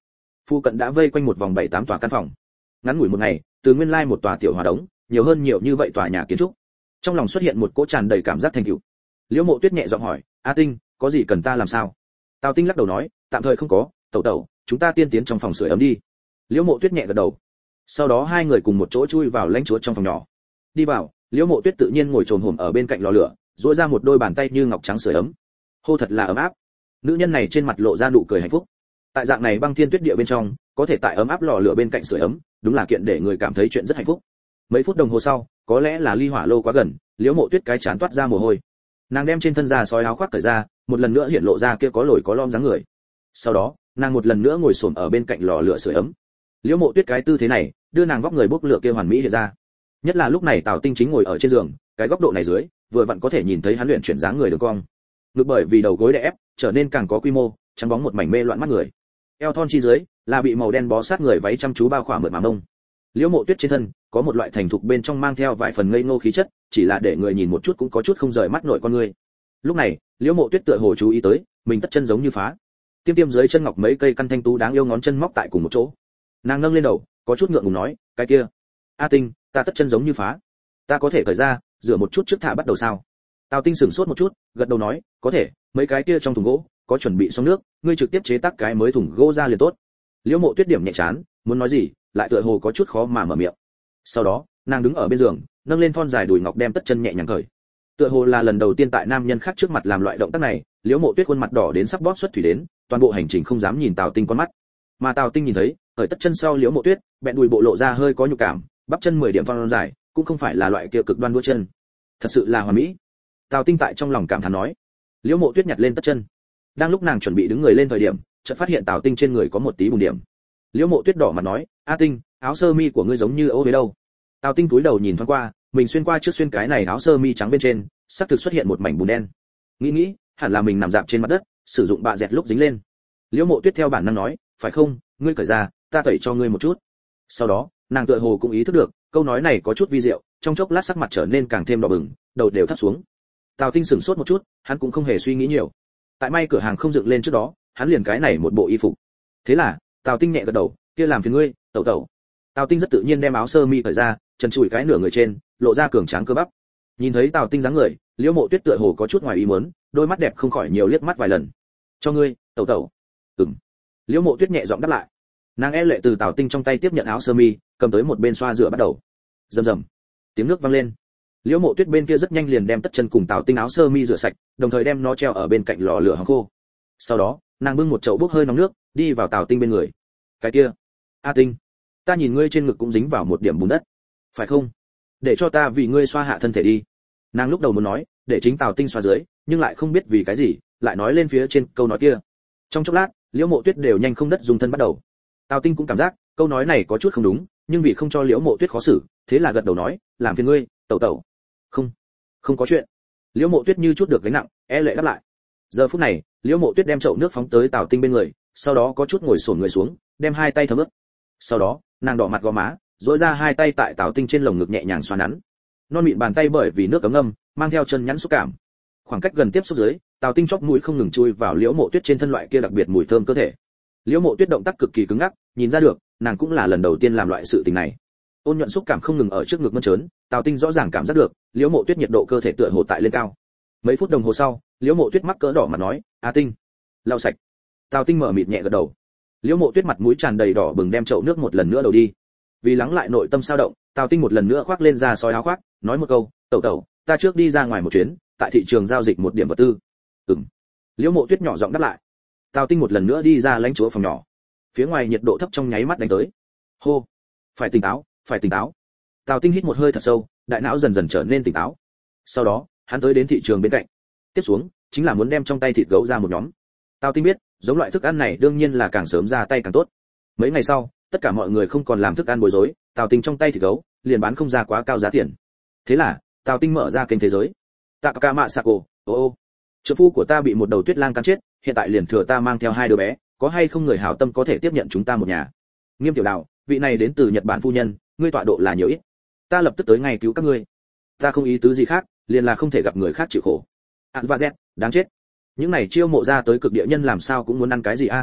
Speaker 1: Phu cận đã vây quanh một vòng bảy tám tòa căn phòng. Ngắn ngủi một ngày, từ nguyên lai một tòa tiểu hòa đống, nhiều hơn nhiều như vậy tòa nhà kiến trúc. Trong lòng xuất hiện một cỗ tràn đầy cảm giác thành tựu. Liễu Mộ Tuyết nhẹ giọng hỏi, "A Tinh, có gì cần ta làm sao?" Tào Tinh lắc đầu nói, "Tạm thời không có, tẩu tẩu, chúng ta tiên tiến trong phòng sưởi ấm đi." Liễu Mộ Tuyết nhẹ gật đầu. Sau đó hai người cùng một chỗ chui vào lãnh chúa trong phòng nhỏ. Đi vào, Liễu Mộ Tuyết tự nhiên ngồi chồm hổm ở bên cạnh lò lửa, duỗi ra một đôi bàn tay như ngọc trắng sưởi ấm. Hô, thật là ấm áp. Nữ nhân này trên mặt lộ ra nụ cười hạnh phúc. Tại dạng này băng thiên tuyết địa bên trong, có thể tại ấm áp lò lửa bên cạnh sưởi ấm, đúng là kiện để người cảm thấy chuyện rất hạnh phúc. Mấy phút đồng hồ sau, có lẽ là ly hỏa lô quá gần, Liễu Mộ Tuyết cái chán toát ra mồ hôi. Nàng đem trên thân da sói áo khoác cởi ra, một lần nữa hiện lộ ra kia có lồi có lõm dáng người. Sau đó, nàng một lần nữa ngồi xổm ở bên cạnh lò lửa sưởi ấm. Liễu Mộ Tuyết cái tư thế này, đưa nàng vóc người bốc lửa kia hoàn mỹ hiện ra. Nhất là lúc này Tào Tinh chính ngồi ở trên giường, cái góc độ này dưới, vừa vặn có thể nhìn thấy hắn luyện chuyển dáng người đường cong. Ngực bởi vì đầu gối đè ép, trở nên càng có quy mô, trắng bóng một mảnh mê loạn mắt người. Eo thon chi dưới, là bị màu đen bó sát người váy chăm chú bao khỏa mượt mà mông. Liễu Mộ Tuyết trên thân, có một loại thành thục bên trong mang theo vài phần ngây ngô khí chất, chỉ là để người nhìn một chút cũng có chút không rời mắt nội con người. Lúc này, Liễu Mộ Tuyết tựa hồ chú ý tới, mình tất chân giống như phá. Tiêm tiêm dưới chân ngọc mấy cây căn thanh tú đáng yêu ngón chân móc tại cùng một chỗ. Nàng nâng lên đầu, có chút ngượng ngùng nói, "Cái kia, A Tinh, ta tất chân giống như phá. Ta có thể cởi ra, rửa một chút trước thả bắt đầu sao?" Tào Tinh sửng sốt một chút, gật đầu nói, "Có thể, mấy cái kia trong thùng gỗ, có chuẩn bị xong nước, ngươi trực tiếp chế tác cái mới thùng gỗ ra liền tốt." Liễu Mộ Tuyết điểm nhẹ chán, muốn nói gì, lại tựa hồ có chút khó mà mở miệng. Sau đó, nàng đứng ở bên giường, nâng lên thon dài đùi ngọc đem tất chân nhẹ nhàng cởi. Tựa hồ là lần đầu tiên tại nam nhân khác trước mặt làm loại động tác này, Liễu Mộ Tuyết khuôn mặt đỏ đến sắp bóp xuất thủy đến, toàn bộ hành trình không dám nhìn Tào Tinh con mắt. Mà Tào Tinh nhìn thấy, cởi tất chân sau Liễu Mộ Tuyết, bẹn đùi bộ lộ ra hơi có nhục cảm, bắp chân mười điểm phong dài, cũng không phải là loại kia cực đoan đua chân. Thật sự là hoàn mỹ. Tào Tinh tại trong lòng cảm thán nói. Liễu Mộ Tuyết nhặt lên tất chân. Đang lúc nàng chuẩn bị đứng người lên thời điểm, chợt phát hiện Tào Tinh trên người có một tí bùn điểm. Liễu Mộ Tuyết đỏ mặt nói, "A Tinh, áo sơ mi của ngươi giống như ố với đâu?" Tào Tinh cúi đầu nhìn thoáng qua, mình xuyên qua trước xuyên cái này áo sơ mi trắng bên trên, sắp thực xuất hiện một mảnh bùn đen. Nghĩ nghĩ, hẳn là mình nằm dạp trên mặt đất, sử dụng bạ dẹt lúc dính lên. Liễu Mộ Tuyết theo bản năng nói, "Phải không, ngươi cởi ra, ta tẩy cho ngươi một chút." Sau đó, nàng tựa hồ cũng ý thức được, câu nói này có chút vi diệu, trong chốc lát sắc mặt trở nên càng thêm đỏ bừng, đầu đều thấp xuống. Tào Tinh sửng sốt một chút, hắn cũng không hề suy nghĩ nhiều. Tại may cửa hàng không dựng lên trước đó, hắn liền cái này một bộ y phục. Thế là, Tào Tinh nhẹ gật đầu, "Kia làm phiền ngươi, tẩu tẩu." Tào Tinh rất tự nhiên đem áo sơ mi cởi ra, chân chùi cái nửa người trên, lộ ra cường tráng cơ bắp. Nhìn thấy Tào Tinh dáng người, Liễu Mộ Tuyết tựa hồ có chút ngoài ý muốn, đôi mắt đẹp không khỏi nhiều liếc mắt vài lần. "Cho ngươi, tẩu tẩu." "Ừm." Liễu Mộ Tuyết nhẹ giọng đáp lại. Nàng e lệ từ Tào Tinh trong tay tiếp nhận áo sơ mi, cầm tới một bên xoa rửa bắt đầu. Rầm rầm, tiếng nước vang lên. Liễu Mộ Tuyết bên kia rất nhanh liền đem tất chân cùng Tào Tinh áo sơ mi rửa sạch, đồng thời đem nó treo ở bên cạnh lò lửa hong khô. Sau đó, nàng bưng một chậu bốc hơi nóng nước, đi vào Tào Tinh bên người. "Cái kia, A Tinh, ta nhìn ngươi trên ngực cũng dính vào một điểm bùn đất, phải không? Để cho ta vì ngươi xoa hạ thân thể đi." Nàng lúc đầu muốn nói, để chính Tào Tinh xoa dưới, nhưng lại không biết vì cái gì, lại nói lên phía trên câu nói kia. Trong chốc lát, Liễu Mộ Tuyết đều nhanh không đất dùng thân bắt đầu. Tào Tinh cũng cảm giác, câu nói này có chút không đúng, nhưng vì không cho Liễu Mộ Tuyết khó xử, thế là gật đầu nói, "Làm phiền ngươi, tẩu tẩu." "Không, không có chuyện." Liễu Mộ Tuyết như chút được gánh nặng, e lệ đáp lại. Giờ phút này, Liễu Mộ Tuyết đem chậu nước phóng tới Tào Tinh bên người, sau đó có chút ngồi xổm người xuống, đem hai tay thấm ướt. Sau đó, nàng đỏ mặt gò má, duỗi ra hai tay tại Tào Tinh trên lồng ngực nhẹ nhàng xoa nắn. Non mịn bàn tay bởi vì nước ấm ngâm, mang theo chân nhẵn xúc cảm. Khoảng cách gần tiếp xúc dưới, Tào Tinh chóp mũi không ngừng chui vào Liễu Mộ Tuyết trên thân loại kia đặc biệt mùi thơm cơ thể. Liễu Mộ Tuyết động tác cực kỳ cứng ngắc, nhìn ra được, nàng cũng là lần đầu tiên làm loại sự tình này. Ôn nhuận xúc cảm không ngừng ở trước ngực mơn trớn, Tào Tinh rõ ràng cảm giác được, Liễu Mộ Tuyết nhiệt độ cơ thể tựa hồ tại lên cao. Mấy phút đồng hồ sau, Liễu Mộ Tuyết mắc cỡ đỏ mặt nói, "A Tinh, lau sạch." Tào Tinh mở mịt nhẹ gật đầu. Liễu Mộ Tuyết mặt mũi tràn đầy đỏ bừng đem chậu nước một lần nữa đầu đi. Vì lắng lại nội tâm sao động, Tào Tinh một lần nữa khoác lên ra sói áo khoác, nói một câu, "Tẩu tẩu, ta trước đi ra ngoài một chuyến, tại thị trường giao dịch một điểm vật tư." "Ừm." Liễu Mộ Tuyết nhỏ giọng đáp lại. Tào Tinh một lần nữa đi ra lãnh chúa phòng nhỏ. Phía ngoài nhiệt độ thấp trong nháy mắt đánh tới. Hô, phải tỉnh táo, phải tỉnh táo. Tào Tinh hít một hơi thật sâu, đại não dần dần trở nên tỉnh táo. Sau đó, hắn tới đến thị trường bên cạnh. Tiếp xuống, chính là muốn đem trong tay thịt gấu ra một nhóm. Tào Tinh biết, giống loại thức ăn này đương nhiên là càng sớm ra tay càng tốt. Mấy ngày sau, tất cả mọi người không còn làm thức ăn bối rối, Tào Tinh trong tay thịt gấu liền bán không ra quá cao giá tiền. Thế là, Tào Tinh mở ra kênh thế giới. Takama Sako, ô ô, trợ phu của ta bị một đầu tuyết lang cắn chết, hiện tại liền thừa ta mang theo hai đứa bé, có hay không người hảo tâm có thể tiếp nhận chúng ta một nhà? Nghiêm Tiểu Đào, vị này đến từ Nhật Bản phu nhân, ngươi tọa độ là nhiều ít, ta lập tức tới ngay cứu các ngươi. Ta không ý tứ gì khác, liền là không thể gặp người khác chịu khổ. An và Z, đáng chết. Những này chiêu mộ ra tới cực địa nhân làm sao cũng muốn ăn cái gì a?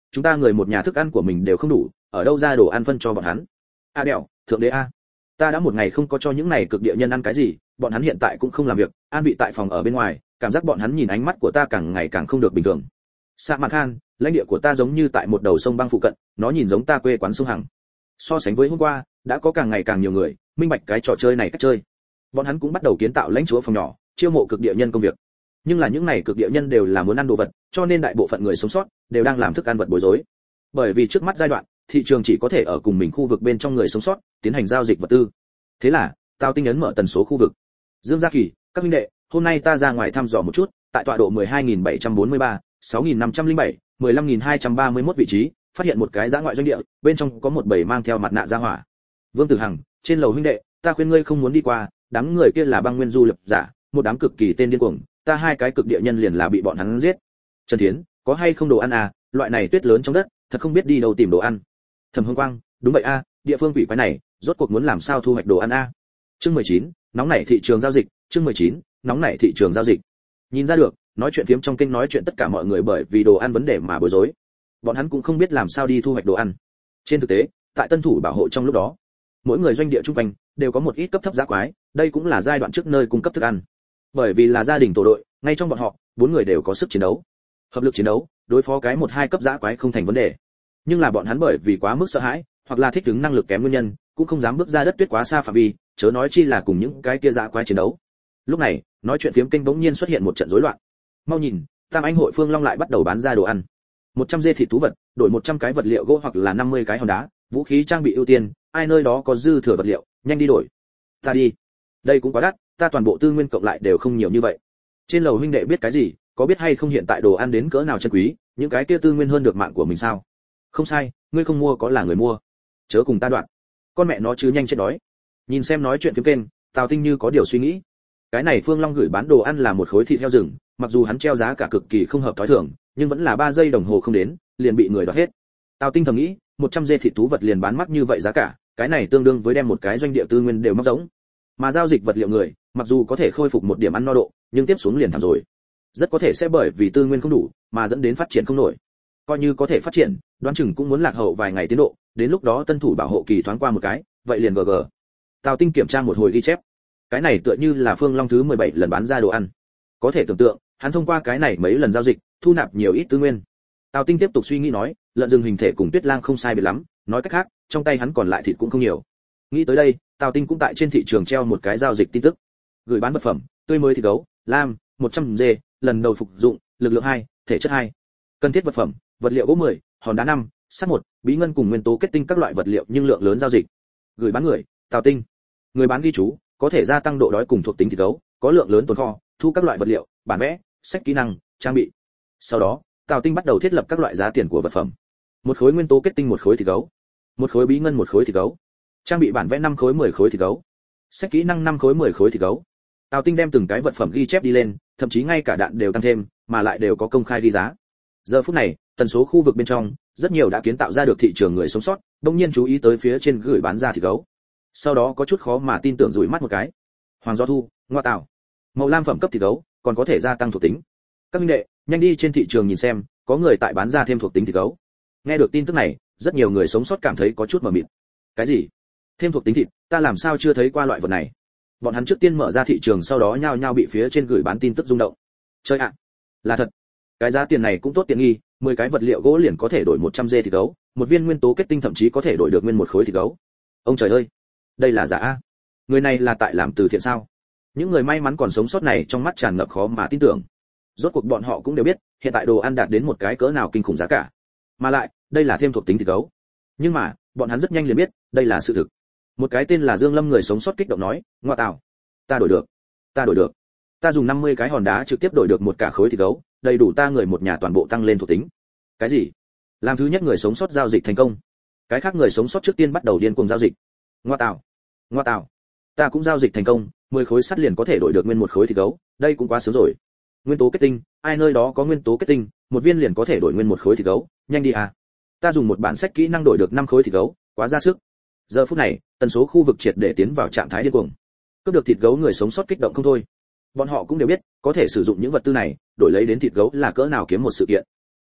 Speaker 1: chúng ta người một nhà thức ăn của mình đều không đủ, ở đâu ra đồ ăn phân cho bọn hắn? A đẹo, thượng đế a, ta đã một ngày không có cho những này cực địa nhân ăn cái gì, bọn hắn hiện tại cũng không làm việc, an vị tại phòng ở bên ngoài, cảm giác bọn hắn nhìn ánh mắt của ta càng ngày càng không được bình thường. Sa Mạc Khan, lãnh địa của ta giống như tại một đầu sông băng phụ cận, nó nhìn giống ta quê quán sông Hằng. So sánh với hôm qua, đã có càng ngày càng nhiều người minh bạch cái trò chơi này cách chơi. Bọn hắn cũng bắt đầu kiến tạo lãnh chúa phòng nhỏ, chiêu mộ cực địa nhân công việc. Nhưng là những này cực địa nhân đều là muốn ăn đồ vật, cho nên đại bộ phận người sống sót đều đang làm thức ăn vật bối rối. Bởi vì trước mắt giai đoạn, thị trường chỉ có thể ở cùng mình khu vực bên trong người sống sót tiến hành giao dịch vật tư. Thế là, Tào Tinh ấn mở tần số khu vực. Dương Gia Kỳ, các huynh đệ, hôm nay ta ra ngoài thăm dò một chút, tại tọa độ mười hai nghìn bảy trăm bốn mươi ba, sáu nghìn năm trăm lẻ bảy, mười lăm nghìn hai trăm ba mươi mốt vị trí, phát hiện một cái dã ngoại doanh địa, bên trong có một bầy mang theo mặt nạ gia hỏa. Vương Tử Hằng, trên lầu huynh đệ, ta khuyên ngươi không muốn đi qua, đám người kia là băng nguyên du lập giả, một đám cực kỳ tên điên cuồng, ta hai cái cực địa nhân liền là bị bọn hắn giết. Trần Thiến, có hay không đồ ăn à, loại này tuyết lớn trong đất, thật không biết đi đâu tìm đồ ăn. Thẩm Hương Quang, đúng vậy a, địa phương quỷ quái này, rốt cuộc muốn làm sao thu hoạch đồ ăn a. Chương mười chín, nóng nảy thị trường giao dịch, chương mười chín, nóng nảy thị trường giao dịch. Nhìn ra được, nói chuyện phiếm trong kênh nói chuyện tất cả mọi người bởi vì đồ ăn vấn đề mà bối rối. Bọn hắn cũng không biết làm sao đi thu hoạch đồ ăn. Trên thực tế, tại tân thủ bảo hộ trong lúc đó, mỗi người doanh địa trung quanh đều có một ít cấp thấp dã quái, đây cũng là giai đoạn trước nơi cung cấp thức ăn. Bởi vì là gia đình tổ đội, ngay trong bọn họ, bốn người đều có sức chiến đấu. Hợp lực chiến đấu, đối phó cái một hai cấp dã quái không thành vấn đề. Nhưng là bọn hắn bởi vì quá mức sợ hãi, hoặc là thích ứng năng lực kém nguyên nhân, cũng không dám bước ra đất tuyết quá xa phạm vi, chớ nói chi là cùng những cái kia dã quái chiến đấu. Lúc này, nói chuyện phiếm kênh bỗng nhiên xuất hiện một trận rối loạn. Mau nhìn, Tam Anh hội Phương Long lại bắt đầu bán ra đồ ăn. một trăm dê thịt thú vật, đổi một trăm cái vật liệu gỗ hoặc là năm mươi cái hòn đá, vũ khí trang bị ưu tiên, ai nơi đó có dư thừa vật liệu, nhanh đi đổi. Ta đi. Đây cũng quá đắt, ta toàn bộ tư nguyên cộng lại đều không nhiều như vậy. Trên lầu huynh đệ biết cái gì, có biết hay không hiện tại đồ ăn đến cỡ nào chân quý, những cái kia tư nguyên hơn được mạng của mình sao? Không sai, ngươi không mua có là người mua. Chớ cùng ta đoạn. Con mẹ nó chứ nhanh chết đói. Nhìn xem nói chuyện phiếm kênh, Tào Tinh như có điều suy nghĩ. Cái này Phương Long gửi bán đồ ăn là một khối thịt heo rừng, mặc dù hắn treo giá cả cực kỳ không hợp thói thường, nhưng vẫn là ba giây đồng hồ không đến, liền bị người đoạt hết. Tào Tinh thầm nghĩ, một trăm dê thịt thú vật liền bán mắc như vậy giá cả, cái này tương đương với đem một cái doanh địa tư nguyên đều móc giống. Mà giao dịch vật liệu người, mặc dù có thể khôi phục một điểm ăn no độ, nhưng tiếp xuống liền thảm rồi. Rất có thể sẽ bởi vì tư nguyên không đủ, mà dẫn đến phát triển không nổi. Coi như có thể phát triển, đoán chừng cũng muốn lạc hậu vài ngày tiến độ, đến lúc đó tân thủ bảo hộ kỳ thoáng qua một cái, vậy liền gg. Tào Tinh kiểm tra một hồi ghi chép. Cái này tựa như là Phương Long thứ mười bảy lần bán ra đồ ăn. Có thể tưởng tượng, hắn thông qua cái này mấy lần giao dịch, thu nạp nhiều ít tư nguyên. Tào Tinh tiếp tục suy nghĩ nói, lợn rừng hình thể cùng Tuyết Lang không sai biệt lắm, nói cách khác, trong tay hắn còn lại thịt cũng không nhiều. Nghĩ tới đây, Tào Tinh cũng tại trên thị trường treo một cái giao dịch tin tức. Gửi bán vật phẩm, tươi mới thịt gấu, lam, một trăm dê, lần đầu phục dụng, lực lượng hai, thể chất hai. Cần thiết vật phẩm, vật liệu gỗ mười, hòn đá năm, sắt một, bí ngân cùng nguyên tố kết tinh các loại vật liệu nhưng lượng lớn giao dịch. Gửi bán người, Tào Tinh. Người bán ghi chú, có thể gia tăng độ đói cùng thuộc tính thịt gấu, có lượng lớn tồn kho, thu các loại vật liệu, bản vẽ, sách kỹ năng, trang bị. Sau đó, Tào Tinh bắt đầu thiết lập các loại giá tiền của vật phẩm. Một khối nguyên tố kết tinh một khối thịt gấu, một khối bí ngân một khối thịt gấu, trang bị bản vẽ năm khối mười khối thịt gấu, sách kỹ năng năm khối mười khối thịt gấu. Tào Tinh đem từng cái vật phẩm ghi chép đi lên, thậm chí ngay cả đạn đều tăng thêm, mà lại đều có công khai ghi giá. Giờ phút này, tần số khu vực bên trong, rất nhiều đã kiến tạo ra được thị trường người sống sót, đột nhiên chú ý tới phía trên gửi bán ra thịt gấu. Sau đó có chút khó mà tin tưởng rủi mắt một cái. Hoàng Do Thu, ngoa tạo. Màu lam phẩm cấp thịt gấu, còn có thể gia tăng thuộc tính. Các minh đệ, nhanh đi trên thị trường nhìn xem, có người tại bán ra thêm thuộc tính thịt gấu. Nghe được tin tức này, rất nhiều người sống sót cảm thấy có chút mờ mịt. Cái gì? Thêm thuộc tính thịt, ta làm sao chưa thấy qua loại vật này? Bọn hắn trước tiên mở ra thị trường, sau đó nhao nhao bị phía trên gửi bán tin tức rung động. Chơi ạ, là thật. Cái giá tiền này cũng tốt tiện nghi, mười cái vật liệu gỗ liền có thể đổi một trăm dê thịt gấu, một viên nguyên tố kết tinh thậm chí có thể đổi được nguyên một khối thịt gấu. Ông trời ơi, đây là giả a. Người này là tại làm từ thiện sao? Những người may mắn còn sống sót này trong mắt tràn ngập khó mà tin tưởng. Rốt cuộc bọn họ cũng đều biết, hiện tại đồ ăn đạt đến một cái cỡ nào kinh khủng giá cả. Mà lại, đây là thêm thuộc tính thịt gấu. Nhưng mà, bọn hắn rất nhanh liền biết, đây là sự thực. Một cái tên là Dương Lâm người sống sót kích động nói, ngoa tạo, ta đổi được, ta đổi được, ta dùng năm mươi cái hòn đá trực tiếp đổi được một cả khối thịt gấu, đầy đủ ta người một nhà toàn bộ tăng lên thuộc tính. Cái gì? Làm thứ nhất người sống sót giao dịch thành công. Cái khác người sống sót trước tiên bắt đầu điên cuồng giao dịch. Ngoa tạo, ngoa tạo, ta cũng giao dịch thành công, mười khối sắt liền có thể đổi được nguyên một khối thịt gấu, đây cũng quá sướng rồi. Nguyên tố kết tinh, ai nơi đó có nguyên tố kết tinh, một viên liền có thể đổi nguyên một khối thịt gấu, nhanh đi à. Ta dùng một bản sách kỹ năng đổi được năm khối thịt gấu, quá ra sức. Giờ phút này, tần số khu vực triệt để tiến vào trạng thái điên cuồng. Cướp được thịt gấu người sống sót kích động không thôi. Bọn họ cũng đều biết, có thể sử dụng những vật tư này, đổi lấy đến thịt gấu là cỡ nào kiếm một sự kiện.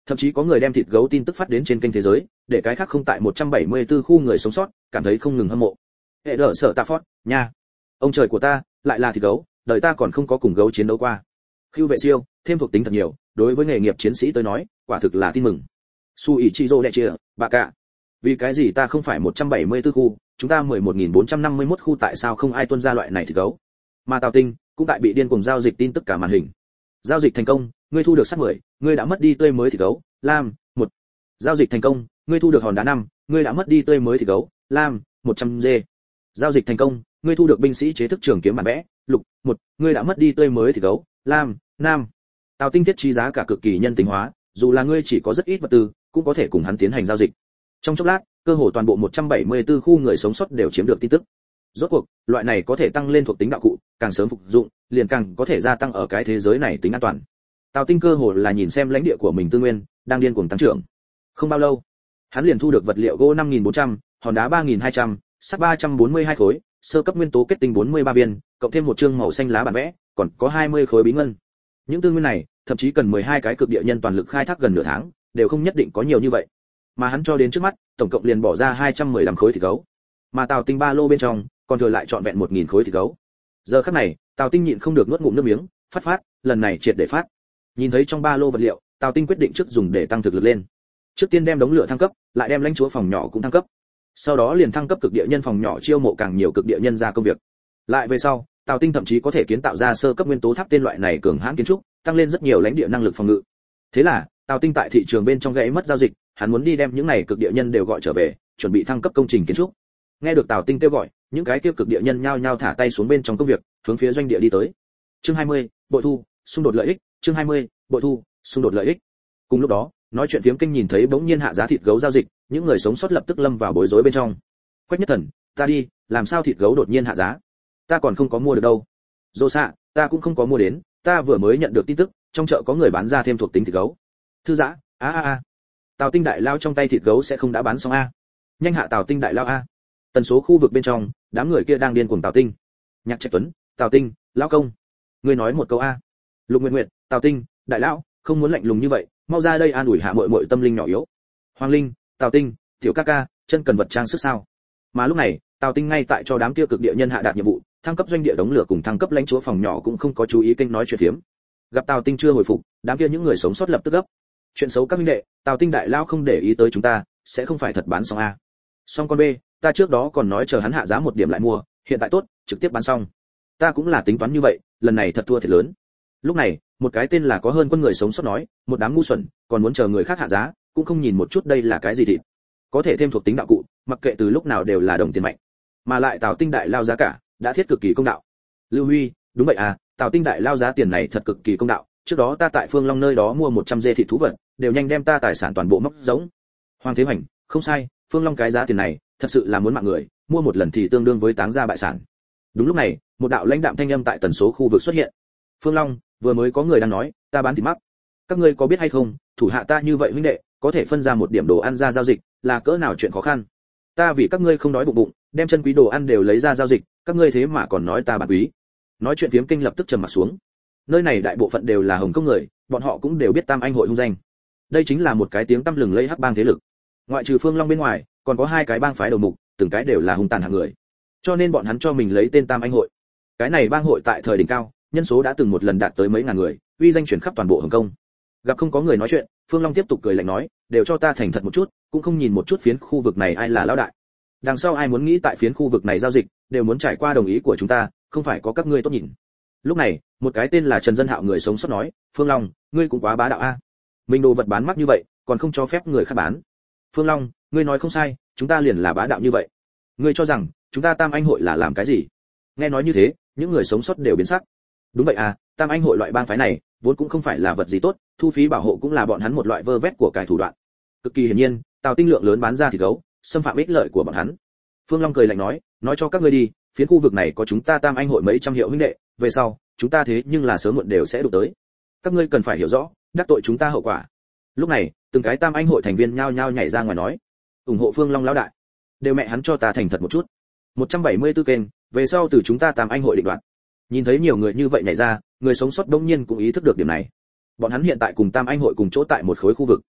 Speaker 1: Thậm chí có người đem thịt gấu tin tức phát đến trên kênh thế giới, để cái khác không tại một trăm bảy mươi tư khu người sống sót cảm thấy không ngừng hâm mộ. Hệ đỡ sợ tạ phót nha, ông trời của ta, lại là thịt gấu, đời ta còn không có cùng gấu chiến đấu qua. Khưu vệ siêu, thêm thuộc tính thật nhiều, đối với nghề nghiệp chiến sĩ tôi nói, quả thực là tin mừng. Su Ichizo đệ chia, bà cả. Vì cái gì ta không phải một trăm bảy mươi tư khu, chúng ta mười một nghìn bốn trăm năm mươi mốt khu, tại sao không ai tuân ra loại này thịt gấu? Mà Tào Tinh cũng tại bị điên cuồng giao dịch tin tức cả màn hình. Giao dịch thành công, ngươi thu được sắt mười, ngươi đã mất đi tươi mới thịt gấu, lam, một. Giao dịch thành công, ngươi thu được hòn đá năm, ngươi đã mất đi tươi mới thịt gấu, lam, một trăm g. Giao dịch thành công, ngươi thu được binh sĩ chế thức trường kiếm bản vẽ, lục, một, ngươi đã mất đi tươi mới thịt gấu, lam, nam. Tào Tinh thiết trí giá cả cực kỳ nhân tính hóa, dù là ngươi chỉ có rất ít vật tư, cũng có thể cùng hắn tiến hành giao dịch. Trong chốc lát, cơ hồ toàn bộ một trăm bảy mươi tư khu người sống sót đều chiếm được tin tức. Rốt cuộc, loại này có thể tăng lên thuộc tính đạo cụ, càng sớm phục dụng, liền càng có thể gia tăng ở cái thế giới này tính an toàn. Tào Tinh cơ hồ là nhìn xem lãnh địa của mình tư nguyên đang điên cuồng tăng trưởng. Không bao lâu, hắn liền thu được vật liệu gỗ năm nghìn bốn trăm, hòn đá ba nghìn hai trăm, sắt ba trăm bốn mươi hai khối, sơ cấp nguyên tố kết tinh bốn mươi ba viên, cộng thêm một chương màu xanh lá bản vẽ, còn có hai mươi khối bí ngân. Những tư nguyên này, thậm chí cần mười hai cái cực địa nhân toàn lực khai thác gần nửa tháng, đều không nhất định có nhiều như vậy. Mà hắn cho đến trước mắt, tổng cộng liền bỏ ra hai trăm mười lăm khối thịt gấu. Mà Tào Tinh ba lô bên trong, còn thừa lại trọn vẹn một nghìn khối thịt gấu. Giờ khắc này, Tào Tinh nhịn không được nuốt ngụm nước miếng, phát phát, lần này triệt để phát. Nhìn thấy trong ba lô vật liệu, Tào Tinh quyết định trước dùng để tăng thực lực lên. Trước tiên đem đống lửa thăng cấp, lại đem lãnh chúa phòng nhỏ cũng thăng cấp. Sau đó liền thăng cấp cực địa nhân phòng nhỏ, chiêu mộ càng nhiều cực địa nhân ra công việc. Lại về sau, Tào Tinh thậm chí có thể kiến tạo ra sơ cấp nguyên tố tháp tên loại này cường hãn kiến trúc, tăng lên rất nhiều lãnh địa năng lực phòng ngự. Thế là, Tào Tinh tại thị trường bên trong gãy mất giao dịch, hắn muốn đi đem những này cực địa nhân đều gọi trở về, chuẩn bị thăng cấp công trình kiến trúc. Nghe được Tào Tinh kêu gọi, những cái kia cực địa nhân nhao nhao thả tay xuống bên trong công việc, hướng phía doanh địa đi tới. Chương hai mươi, bội thu, xung đột lợi ích, chương hai mươi, bội thu, xung đột lợi ích. Cùng lúc đó, nói chuyện phiếm kênh nhìn thấy bỗng nhiên hạ giá thịt gấu giao dịch, những người sống sót lập tức lâm vào bối rối bên trong. Quách Nhất Thần, ta đi, làm sao thịt gấu đột nhiên hạ giá? Ta còn không có mua được đâu. Dô xạ, ta cũng không có mua đến, ta vừa mới nhận được tin tức, trong chợ có người bán ra thêm thuộc tính thịt gấu. Thư giã, a a a. Tào Tinh đại lao trong tay thịt gấu sẽ không đã bán xong a. Nhanh hạ Tào Tinh đại lao a. Tần số khu vực bên trong, đám người kia đang điên cuồng Tào Tinh. Nhạc Trạch Tuấn, Tào Tinh, lão công, ngươi nói một câu a. Lục Nguyệt Nguyệt, Tào Tinh, đại lão, không muốn lạnh lùng như vậy, mau ra đây an ủi hạ muội muội tâm linh nhỏ yếu. Hoàng Linh, Tào Tinh, tiểu ca ca, chân cần vật trang sức sao? Mà lúc này, Tào Tinh ngay tại cho đám kia cực địa nhân hạ đạt nhiệm vụ, thăng cấp doanh địa đống lửa cùng thăng cấp lãnh chúa phòng nhỏ cũng không có chú ý kênh nói chuyện phiếm. Gặp Tào Tinh chưa hồi phục, đám kia những người sống sót lập tức gấp. Chuyện xấu các huynh đệ, Tào Tinh đại lao không để ý tới chúng ta, sẽ không phải thật bán xong a. Xong con B, ta trước đó còn nói chờ hắn hạ giá một điểm lại mua, hiện tại tốt, trực tiếp bán xong. Ta cũng là tính toán như vậy, lần này thật thua thiệt lớn. Lúc này, một cái tên là có hơn quân người sống sót nói, một đám ngu xuẩn, còn muốn chờ người khác hạ giá, cũng không nhìn một chút đây là cái gì thịt. Có thể thêm thuộc tính đạo cụ, mặc kệ từ lúc nào đều là đồng tiền mạnh. Mà lại Tào Tinh đại lao giá cả, đã thiết cực kỳ công đạo. Lưu Huy, đúng vậy à, Tào Tinh đại lao giá tiền này thật cực kỳ công đạo, trước đó ta tại Phương Long nơi đó mua một trăm dê thịt thú vật, đều nhanh đem ta tài sản toàn bộ móc giống. Hoàng Thế Hoành, không sai, Phương Long cái giá tiền này, thật sự là muốn mạng người, mua một lần thì tương đương với táng ra bại sản. Đúng lúc này, một đạo lãnh đạm thanh âm tại tần số khu vực xuất hiện. Phương Long, vừa mới có người đang nói, ta bán thịt mắc. Các ngươi có biết hay không, thủ hạ ta như vậy huynh đệ, có thể phân ra một điểm đồ ăn ra giao dịch, là cỡ nào chuyện khó khăn. Ta vì các ngươi không đói bụng bụng, đem chân quý đồ ăn đều lấy ra giao dịch, các ngươi thế mà còn nói ta bán quý. Nói chuyện phiếm kinh lập tức trầm mặt xuống. Nơi này đại bộ phận đều là Hồng Kông người, bọn họ cũng đều biết Tam Anh hội hung danh. Đây chính là một cái tiếng tăm lừng lẫy hắc bang thế lực. Ngoại trừ Phương Long bên ngoài, còn có hai cái bang phái đầu mục, từng cái đều là hung tàn hạng người. Cho nên bọn hắn cho mình lấy tên Tam Anh hội. Cái này bang hội tại thời đỉnh cao, nhân số đã từng một lần đạt tới mấy ngàn người, uy danh truyền khắp toàn bộ Hồng Kông. Gặp không có người nói chuyện, Phương Long tiếp tục cười lạnh nói, đều cho ta thành thật một chút, cũng không nhìn một chút phiến khu vực này ai là lão đại. Đằng sau ai muốn nghĩ tại phiến khu vực này giao dịch, đều muốn trải qua đồng ý của chúng ta, không phải có các ngươi tốt nhìn. Lúc này, một cái tên là Trần Dân Hạo người sống sót nói, Phương Long, ngươi cũng quá bá đạo a. Mình đồ vật bán mắc như vậy, còn không cho phép người khác bán. Phương Long, ngươi nói không sai, chúng ta liền là bá đạo như vậy. Ngươi cho rằng chúng ta Tam Anh hội là làm cái gì? Nghe nói như thế, những người sống sót đều biến sắc. Đúng vậy à, Tam Anh hội loại bang phái này, vốn cũng không phải là vật gì tốt, thu phí bảo hộ cũng là bọn hắn một loại vơ vét của cải thủ đoạn. Cực kỳ hiển nhiên, Tào Tinh lượng lớn bán ra thịt gấu, xâm phạm ích lợi của bọn hắn. Phương Long cười lạnh nói, nói cho các ngươi đi, phiến khu vực này có chúng ta Tam Anh hội mấy trăm hiệu huynh đệ, về sau, chúng ta thế nhưng là sớm muộn đều sẽ đụng tới. Các ngươi cần phải hiểu rõ, đắc tội chúng ta hậu quả. Lúc này, từng cái Tam Anh hội thành viên nhao nhao nhảy ra ngoài nói, ủng hộ Phương Long lão đại. Đều mẹ hắn cho ta thành thật một chút. một trăm bảy mươi tư kênh, về sau từ chúng ta Tam Anh hội định đoạt. Nhìn thấy nhiều người như vậy nhảy ra, người sống sót đông nhiên cũng ý thức được điểm này. Bọn hắn hiện tại cùng Tam Anh hội cùng chỗ tại một khối khu vực,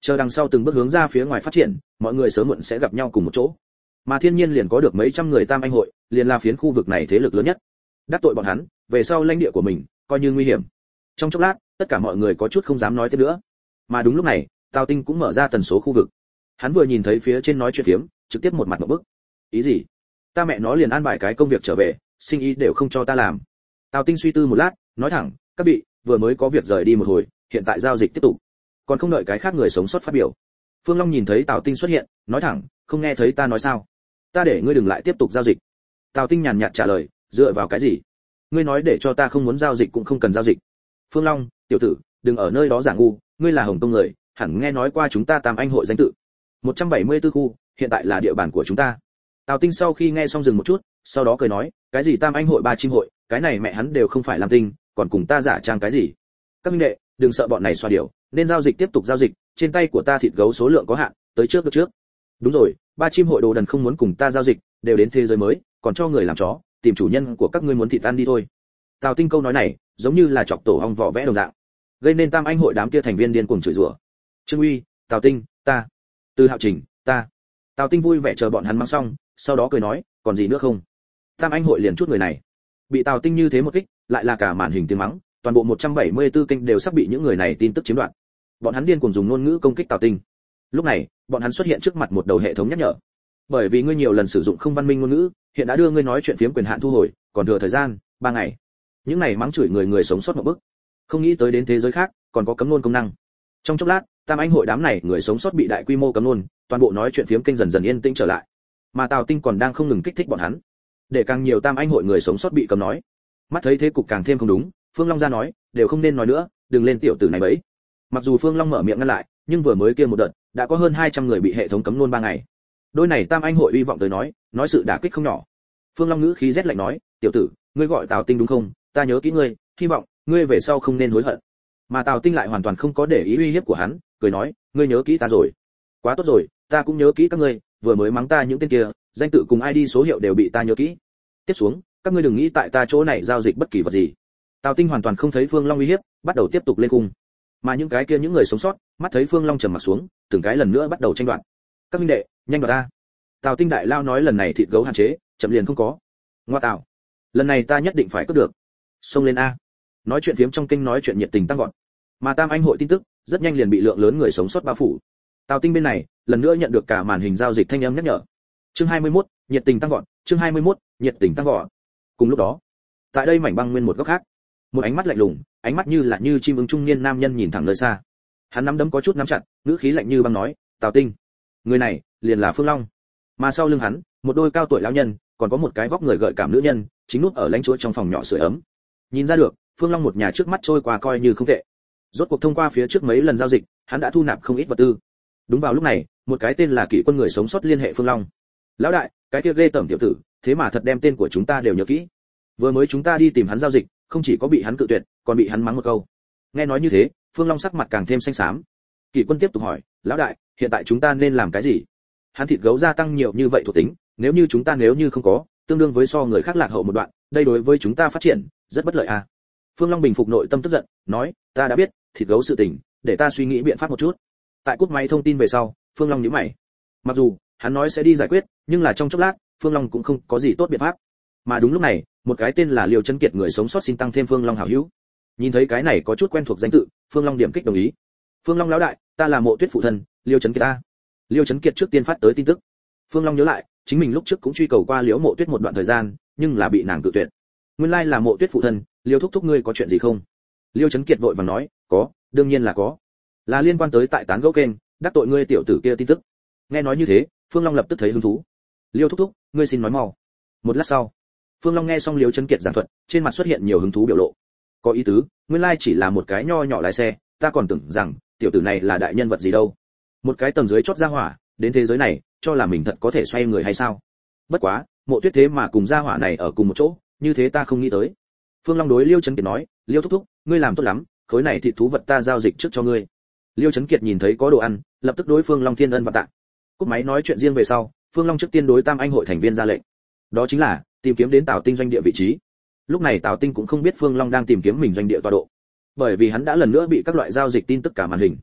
Speaker 1: Chờ đằng sau từng bước hướng ra phía ngoài phát triển, mọi người sớm muộn sẽ gặp nhau cùng một chỗ. Mà thiên nhiên liền có được mấy trăm người tam anh hội, liền là phiến khu vực này thế lực lớn nhất. Đắc tội bọn hắn, về sau lãnh địa của mình coi như nguy hiểm. Trong chốc lát, tất cả mọi người có chút không dám nói tiếp nữa. Mà đúng lúc này, Tào Tinh cũng mở ra tần số khu vực. Hắn vừa nhìn thấy phía trên nói chuyện phiếm, trực tiếp một mặt ngộp bức. Ý gì? Ta mẹ nó liền an bài cái công việc trở về, sinh ý đều không cho ta làm. Tào Tinh suy tư một lát, nói thẳng, các vị, vừa mới có việc rời đi một hồi, hiện tại giao dịch tiếp tục. Còn không đợi cái khác người sống sót phát biểu. Phương Long nhìn thấy Tào Tinh xuất hiện, nói thẳng, không nghe thấy ta nói sao? Ta để ngươi đừng lại tiếp tục giao dịch. Tào Tinh nhàn nhạt trả lời, dựa vào cái gì? Ngươi nói để cho ta không muốn giao dịch cũng không cần giao dịch. Phương Long, tiểu tử, đừng ở nơi đó giả ngu, ngươi là Hồng Tông người, hẳn nghe nói qua chúng ta Tam Anh hội danh tự. một trăm bảy mươi tư khu, hiện tại là địa bàn của chúng ta. Tào Tinh sau khi nghe xong dừng một chút, sau đó cười nói, cái gì Tam Anh hội ba chim hội, cái này mẹ hắn đều không phải làm tinh, còn cùng ta giả trang cái gì? Các minh đệ, đừng sợ bọn này xoa điều, nên giao dịch tiếp tục giao dịch, trên tay của ta thịt gấu số lượng có hạn, tới trước được trước. Đúng rồi, ba chim hội đồ đần không muốn cùng ta giao dịch, đều đến thế giới mới, còn cho người làm chó, tìm chủ nhân của các ngươi muốn thịt ăn đi thôi. Tào Tinh câu nói này, giống như là chọc tổ ong vỏ vẽ đồng dạng, gây nên Tam Anh hội đám kia thành viên điên cuồng chửi rủa. Trương Uy, Tào Tinh, ta. Từ Hạo Trình, ta. Tào Tinh vui vẻ chờ bọn hắn mang xong, sau đó cười nói, còn gì nữa không? Tam Anh hội liền chút người này. Bị Tào Tinh như thế một kích, lại là cả màn hình tiếng mắng, toàn bộ một trăm bảy mươi tư kênh đều sắp bị những người này tin tức chiếm đoạt. Bọn hắn điên cuồng dùng ngôn ngữ công kích Tào Tinh. Lúc này, bọn hắn xuất hiện trước mặt một đầu hệ thống nhắc nhở. Bởi vì ngươi nhiều lần sử dụng không văn minh ngôn ngữ, hiện đã đưa ngươi nói chuyện phiếm quyền hạn thu hồi, còn thừa thời gian ba ngày. Những này mắng chửi người người sống sót một bức. Không nghĩ tới đến thế giới khác, còn có cấm ngôn công năng. Trong chốc lát, Tam Anh hội đám này người sống sót bị đại quy mô cấm ngôn, toàn bộ nói chuyện phiếm kênh dần dần yên tĩnh trở lại. Mà Tào Tinh còn đang không ngừng kích thích bọn hắn, để càng nhiều Tam Anh hội người sống sót bị cấm nói. Mắt thấy thế cục càng thêm không đúng, Phương Long ra nói, đều không nên nói nữa, đừng lên tiểu tử này bẫy. Mặc dù Phương Long mở miệng ngăn lại, nhưng vừa mới kia một đợt, đã có hơn hai trăm người bị hệ thống cấm ngôn ba ngày. Đôi này Tam Anh hội uy vọng tới nói, nói sự đả kích không nhỏ. Phương Long ngữ khí rét lạnh nói, tiểu tử, ngươi gọi Tào Tinh đúng không? Ta nhớ kỹ ngươi, hy vọng ngươi về sau không nên hối hận. Mà Tào Tinh lại hoàn toàn không có để ý uy hiếp của hắn, cười nói, ngươi nhớ kỹ ta rồi. Quá tốt rồi, ta cũng nhớ kỹ các ngươi, vừa mới mắng ta những tên kia, danh tự cùng i đê số hiệu đều bị ta nhớ kỹ. Tiếp xuống, các ngươi đừng nghĩ tại ta chỗ này giao dịch bất kỳ vật gì. Tào Tinh hoàn toàn không thấy Phương Long uy hiếp, bắt đầu tiếp tục lên cung. Mà những cái kia những người sống sót, mắt thấy Phương Long trầm mặt xuống, từng cái lần nữa bắt đầu tranh đoạt. Các minh đệ, nhanh đoạt ta. Tào Tinh đại lao nói lần này thịt gấu hạn chế, chậm liền không có. Ngoa tạo, lần này ta nhất định phải cướp được. Xông lên a. Nói chuyện phiếm trong kênh nói chuyện nhiệt tình tăng vọt. Mà Tam Anh hội tin tức rất nhanh liền bị lượng lớn người sống sót bao phủ. Tào Tinh bên này, lần nữa nhận được cả màn hình giao dịch thanh âm nhắc nhở. Chương hai mươi mốt, nhiệt tình tăng vọt, chương hai mươi mốt, nhiệt tình tăng vọt. Cùng lúc đó, tại đây mảnh băng nguyên một góc khác, một ánh mắt lạnh lùng, ánh mắt như là như chim ưng trung niên nam nhân nhìn thẳng nơi xa. Hắn nắm đấm có chút nắm chặt, ngữ khí lạnh như băng nói, "Tào Tinh, người này liền là Phương Long." Mà sau lưng hắn, một đôi cao tuổi lão nhân, còn có một cái vóc người gợi cảm nữ nhân, chính núp ở lãnh chúa trong phòng nhỏ sưởi ấm. Nhìn ra được, Phương Long một nhà trước mắt trôi qua coi như không tệ. Rốt cuộc thông qua phía trước mấy lần giao dịch, hắn đã thu nạp không ít vật tư. Đúng vào lúc này, một cái tên là Kỵ quân người sống sót liên hệ Phương Long. "Lão đại, cái kia ghê tởm tiểu tử, thế mà thật đem tên của chúng ta đều nhớ kỹ. Vừa mới chúng ta đi tìm hắn giao dịch, không chỉ có bị hắn cự tuyệt, còn bị hắn mắng một câu." Nghe nói như thế, Phương Long sắc mặt càng thêm xanh xám. Kỵ quân tiếp tục hỏi, "Lão đại, hiện tại chúng ta nên làm cái gì? Hắn thịt gấu gia tăng nhiều như vậy thuộc tính, nếu như chúng ta nếu như không có, tương đương với so người khác lạc hậu một đoạn, đây đối với chúng ta phát triển rất bất lợi à?" Phương Long bình phục nội tâm tức giận, nói, "Ta đã biết, thịt gấu sự tình, để ta suy nghĩ biện pháp một chút." Tại cúp máy thông tin về sau, Phương Long nhíu mày. Mặc dù hắn nói sẽ đi giải quyết, nhưng là trong chốc lát, Phương Long cũng không có gì tốt biện pháp. Mà đúng lúc này, một cái tên là Liêu Chấn Kiệt người sống sót xin tăng thêm Phương Long hảo hữu. Nhìn thấy cái này có chút quen thuộc danh tự, Phương Long điểm kích đồng ý. "Phương Long lão đại, ta là Mộ Tuyết phụ thân, Liêu Chấn Kiệt ta." Liêu Chấn Kiệt trước tiên phát tới tin tức. Phương Long nhớ lại, chính mình lúc trước cũng truy cầu qua Liễu Mộ Tuyết một đoạn thời gian, nhưng là bị nàng cự tuyệt. Nguyên lai là Mộ Tuyết phụ thân, Liêu thúc thúc ngươi có chuyện gì không? Liêu Chấn Kiệt vội vàng nói, "Có, đương nhiên là có. Là liên quan tới tại tán gẫu kênh, đắc tội ngươi tiểu tử kia tin tức." Nghe nói như thế, Phương Long lập tức thấy hứng thú. "Liêu thúc thúc, ngươi xin nói mau." Một lát sau, Phương Long nghe xong Liêu Chấn Kiệt giảng thuật, trên mặt xuất hiện nhiều hứng thú biểu lộ. "Có ý tứ, nguyên lai chỉ là một cái nho nhỏ lái xe, ta còn tưởng rằng tiểu tử này là đại nhân vật gì đâu. Một cái tầng dưới chót ra hỏa, đến thế giới này, cho là mình thật có thể xoay người hay sao? Bất quá, Mộ Tuyết thế mà cùng gia hỏa này ở cùng một chỗ, như thế ta không nghĩ tới." Phương Long đối Liêu Chấn Kiệt nói, "Liêu thúc thúc, ngươi làm tốt lắm, khối này thịt thú vật ta giao dịch trước cho ngươi." Liêu Chấn Kiệt nhìn thấy có đồ ăn, lập tức đối Phương Long thiên ân và tạ. Cúp máy nói chuyện riêng về sau, Phương Long trước tiên đối Tam Anh hội thành viên ra lệnh. Đó chính là tìm kiếm đến Tào Tinh doanh địa vị trí. Lúc này Tào Tinh cũng không biết Phương Long đang tìm kiếm mình doanh địa tọa độ, bởi vì hắn đã lần nữa bị các loại giao dịch tin tức cả màn hình.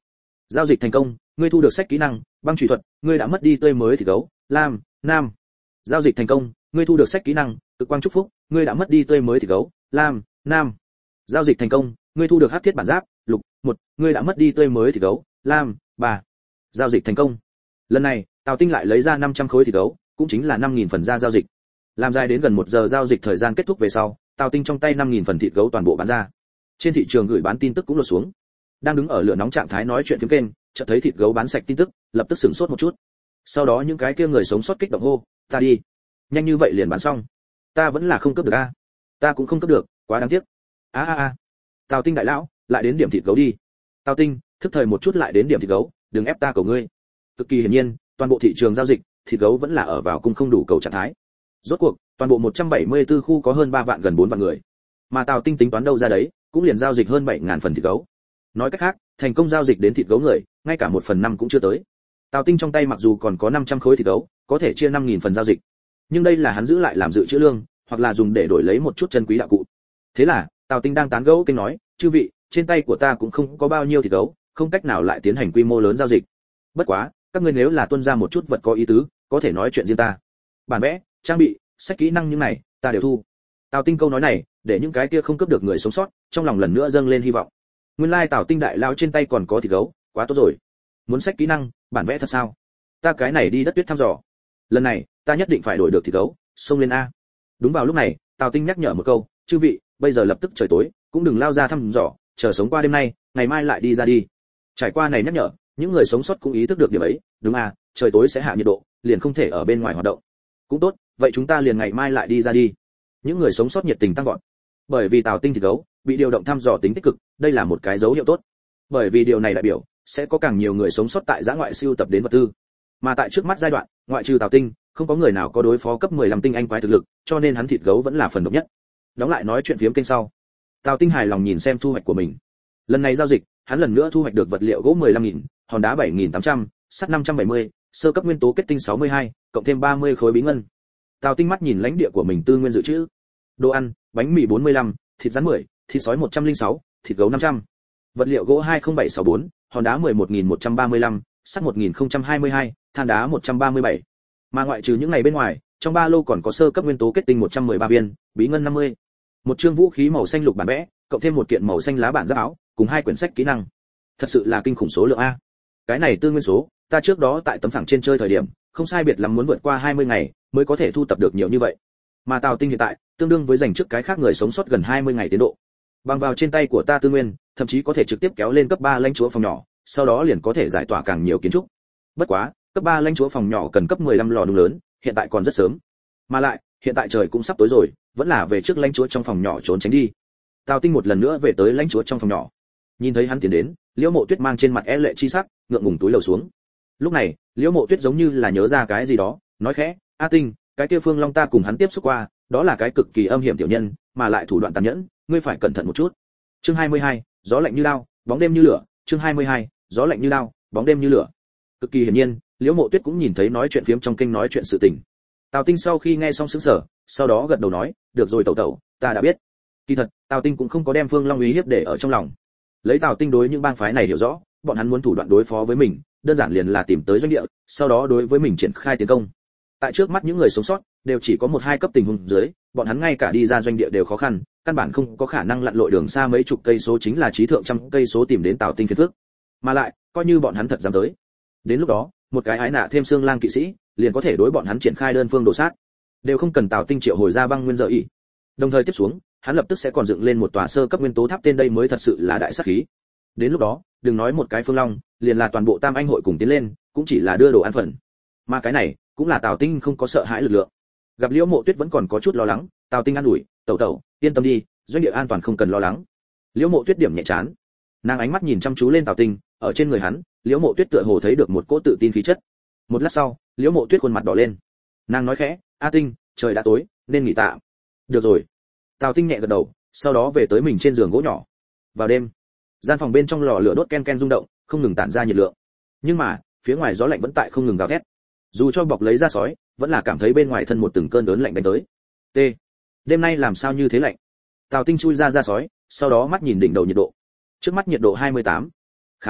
Speaker 1: Giao dịch thành công, ngươi thu được sách kỹ năng, băng chủy thuật, ngươi đã mất đi tươi mới thì gấu, lam, nam. Giao dịch thành công, ngươi thu được sách kỹ năng, cực quang chúc phúc, ngươi đã mất đi tươi mới thì gấu, lam, nam. Giao dịch thành công, ngươi thu được hắc thiết bản giáp, lục, một, ngươi đã mất đi tươi mới thì gấu, lam, ba. Giao dịch thành công. Lần này, Tào Tinh lại lấy ra năm trăm khối thịt gấu, cũng chính là năm nghìn phần ra giao dịch. Làm dài đến gần một giờ giao dịch thời gian kết thúc về sau, Tào Tinh trong tay năm nghìn phần thịt gấu toàn bộ bán ra. Trên thị trường gửi bán tin tức cũng lột xuống. Đang đứng ở lửa nóng trạng thái nói chuyện phiếm kênh, chợt thấy thịt gấu bán sạch tin tức, lập tức sửng sốt một chút. Sau đó những cái kia người sống sót kích động hô, ta đi, nhanh như vậy liền bán xong, ta vẫn là không cướp được a, ta cũng không cướp được, quá đáng tiếc. A a a, Tào Tinh đại lão, lại đến điểm thịt gấu đi. Tào Tinh, thức thời một chút lại đến điểm thịt gấu, đừng ép ta cầu ngươi. Cực kỳ hiển nhiên, toàn bộ thị trường giao dịch, thịt gấu vẫn là ở vào cung không đủ cầu trạng thái. Rốt cuộc, toàn bộ một trăm bảy mươi tư khu có hơn ba vạn gần bốn vạn người, mà Tào Tinh tính toán đâu ra đấy, cũng liền giao dịch hơn bảy nghìn phần thịt gấu. Nói cách khác, thành công giao dịch đến thịt gấu người, ngay cả một phần năm cũng chưa tới. Tào Tinh trong tay mặc dù còn có năm trăm khối thịt gấu, có thể chia năm nghìn phần giao dịch, nhưng đây là hắn giữ lại làm dự trữ lương, hoặc là dùng để đổi lấy một chút chân quý đạo cụ. Thế là, Tào Tinh đang tán gẫu kênh nói, chư vị, trên tay của ta cũng không có bao nhiêu thịt gấu, không cách nào lại tiến hành quy mô lớn giao dịch. Bất quá, các ngươi nếu là tuân ra một chút vật có ý tứ, có thể nói chuyện riêng ta. Bản vẽ, trang bị, sách kỹ năng những này, ta đều thu. Tào Tinh câu nói này, để những cái kia không cướp được người sống sót, trong lòng lần nữa dâng lên hy vọng. Nguyên lai Tào Tinh đại lao trên tay còn có thịt gấu, quá tốt rồi. Muốn sách kỹ năng, bản vẽ thật sao? Ta cái này đi đất tuyết thăm dò. Lần này, ta nhất định phải đổi được thịt gấu, xông lên a. Đúng vào lúc này, Tào Tinh nhắc nhở một câu, chư vị, bây giờ lập tức trời tối, cũng đừng lao ra thăm dò, chờ sống qua đêm nay, ngày mai lại đi ra đi. Trải qua này nhắc nhở, những người sống sót cũng ý thức được điểm ấy, đúng à, trời tối sẽ hạ nhiệt độ, liền không thể ở bên ngoài hoạt động. Cũng tốt, vậy chúng ta liền ngày mai lại đi ra đi. Những người sống sót nhiệt tình tăng vọt. Bởi vì Tào Tinh thịt gấu bị điều động thăm dò tính tích cực, đây là một cái dấu hiệu tốt. Bởi vì điều này đại biểu sẽ có càng nhiều người sống sót tại giã ngoại siêu tập đến vật tư. Mà tại trước mắt giai đoạn, ngoại trừ Tào Tinh, không có người nào có đối phó cấp mười lăm tinh anh quái thực lực, cho nên hắn thịt gấu vẫn là phần độc nhất. Đóng lại nói chuyện phiếm kênh sau. Tào Tinh hài lòng nhìn xem thu hoạch của mình. Lần này giao dịch, hắn lần nữa thu hoạch được vật liệu gỗ mười lăm nghìn, hòn đá bảy nghìn tám trăm, sắt năm trăm bảy mươi, sơ cấp nguyên tố kết tinh sáu mươi hai, cộng thêm ba mươi khối bí ngân. Tào Tinh mắt nhìn lãnh địa của mình tư nguyên dự trữ. Đồ ăn, bánh mì bốn mươi lăm, thịt rắn mười, thịt sói một trăm lẻ sáu, thịt gấu năm trăm. Vật liệu gỗ hai không bảy sáu bốn, hòn đá mười một nghìn một trăm ba mươi lăm, sắt một nghìn không trăm hai mươi hai, than đá một trăm ba mươi bảy. Mà ngoại trừ những này bên ngoài, trong ba lô còn có sơ cấp nguyên tố kết tinh một trăm mười ba viên, bí ngân năm mươi. Một chương vũ khí màu xanh lục bản vẽ, cộng thêm một kiện màu xanh lá bản giáp áo, cùng hai quyển sách kỹ năng. Thật sự là kinh khủng số lượng a. Cái này tư nguyên số, ta trước đó tại tấm phẳng trên chơi thời điểm, không sai biệt lắm muốn vượt qua hai mươi ngày mới có thể thu tập được nhiều như vậy. Mà Tào Tinh hiện tại, tương đương với dành trước cái khác người sống sót gần hai mươi ngày tiến độ. Bằng vào trên tay của ta tư nguyên, thậm chí có thể trực tiếp kéo lên cấp ba lãnh chúa phòng nhỏ, sau đó liền có thể giải tỏa càng nhiều kiến trúc. Bất quá, cấp ba lãnh chúa phòng nhỏ cần cấp mười lăm lò nung lớn, hiện tại còn rất sớm. Mà lại, hiện tại trời cũng sắp tối rồi, vẫn là về trước lãnh chúa trong phòng nhỏ trốn tránh đi. Tào Tinh một lần nữa về tới lãnh chúa trong phòng nhỏ. Nhìn thấy hắn tiến đến, Liễu Mộ Tuyết mang trên mặt e lệ chi sắc, ngượng ngùng túi lầu xuống. Lúc này, Liễu Mộ Tuyết giống như là nhớ ra cái gì đó, nói khẽ, "A Tinh, cái kia Phương Long ta cùng hắn tiếp xúc qua, đó là cái cực kỳ âm hiểm tiểu nhân, mà lại thủ đoạn tàn nhẫn, ngươi phải cẩn thận một chút." Chương hai mươi hai, gió lạnh như đao, bóng đêm như lửa, chương hai mươi hai, gió lạnh như đao, bóng đêm như lửa. Cực kỳ hiển nhiên, Liễu Mộ Tuyết cũng nhìn thấy nói chuyện phiếm trong kênh nói chuyện sự tình. Tào Tinh sau khi nghe xong sững sờ, sau đó gật đầu nói, "Được rồi tẩu tẩu, ta đã biết." Kỳ thật, Tào Tinh cũng không có đem Phương Long uy hiếp để ở trong lòng. Lấy Tào Tinh đối những bang phái này hiểu rõ, bọn hắn muốn thủ đoạn đối phó với mình, đơn giản liền là tìm tới doanh địa, sau đó đối với mình triển khai tiến công. Tại trước mắt những người sống sót, đều chỉ có một hai cấp tình huống dưới, bọn hắn ngay cả đi ra doanh địa đều khó khăn, căn bản không có khả năng lặn lội đường xa mấy chục cây số chính là trí thượng trăm cây số tìm đến Tào Tinh phiền phức. Mà lại, coi như bọn hắn thật dám tới, đến lúc đó, một cái ái nạ thêm xương lang kỵ sĩ, liền có thể đối bọn hắn triển khai đơn phương đổ sát, đều không cần Tào Tinh triệu hồi ra băng nguyên giờ ỉ. Đồng thời tiếp xuống, hắn lập tức sẽ còn dựng lên một tòa sơ cấp nguyên tố tháp, tên đây mới thật sự là đại sát khí. Đến lúc đó, đừng nói một cái Phương Long, liền là toàn bộ Tam Anh hội cùng tiến lên, cũng chỉ là đưa đồ ăn phần. Mà cái này, cũng là Tào Tinh không có sợ hãi lực lượng. Gặp Liễu Mộ Tuyết vẫn còn có chút lo lắng, Tào Tinh an ủi, "Tẩu tẩu, yên tâm đi, doanh địa an toàn không cần lo lắng." Liễu Mộ Tuyết điểm nhẹ chán, nàng ánh mắt nhìn chăm chú lên Tào Tinh, ở trên người hắn, Liễu Mộ Tuyết tựa hồ thấy được một cỗ tự tin khí chất. Một lát sau, Liễu Mộ Tuyết khuôn mặt đỏ lên. Nàng nói khẽ, "A Tinh, trời đã tối, nên nghỉ tạm." "Được rồi." Tào Tinh nhẹ gật đầu, sau đó về tới mình trên giường gỗ nhỏ. Vào đêm, gian phòng bên trong lò lửa đốt ken ken rung động, không ngừng tản ra nhiệt lượng. Nhưng mà, phía ngoài gió lạnh vẫn tại không ngừng gào thét. Dù cho bọc lấy da sói, vẫn là cảm thấy bên ngoài thân một từng cơn đớn lạnh đánh tới. T. Đêm nay làm sao như thế lạnh? Tào Tinh chui ra da sói, sau đó mắt nhìn đỉnh đầu nhiệt độ. Trước mắt nhiệt độ hai mươi tám. Khá lắm,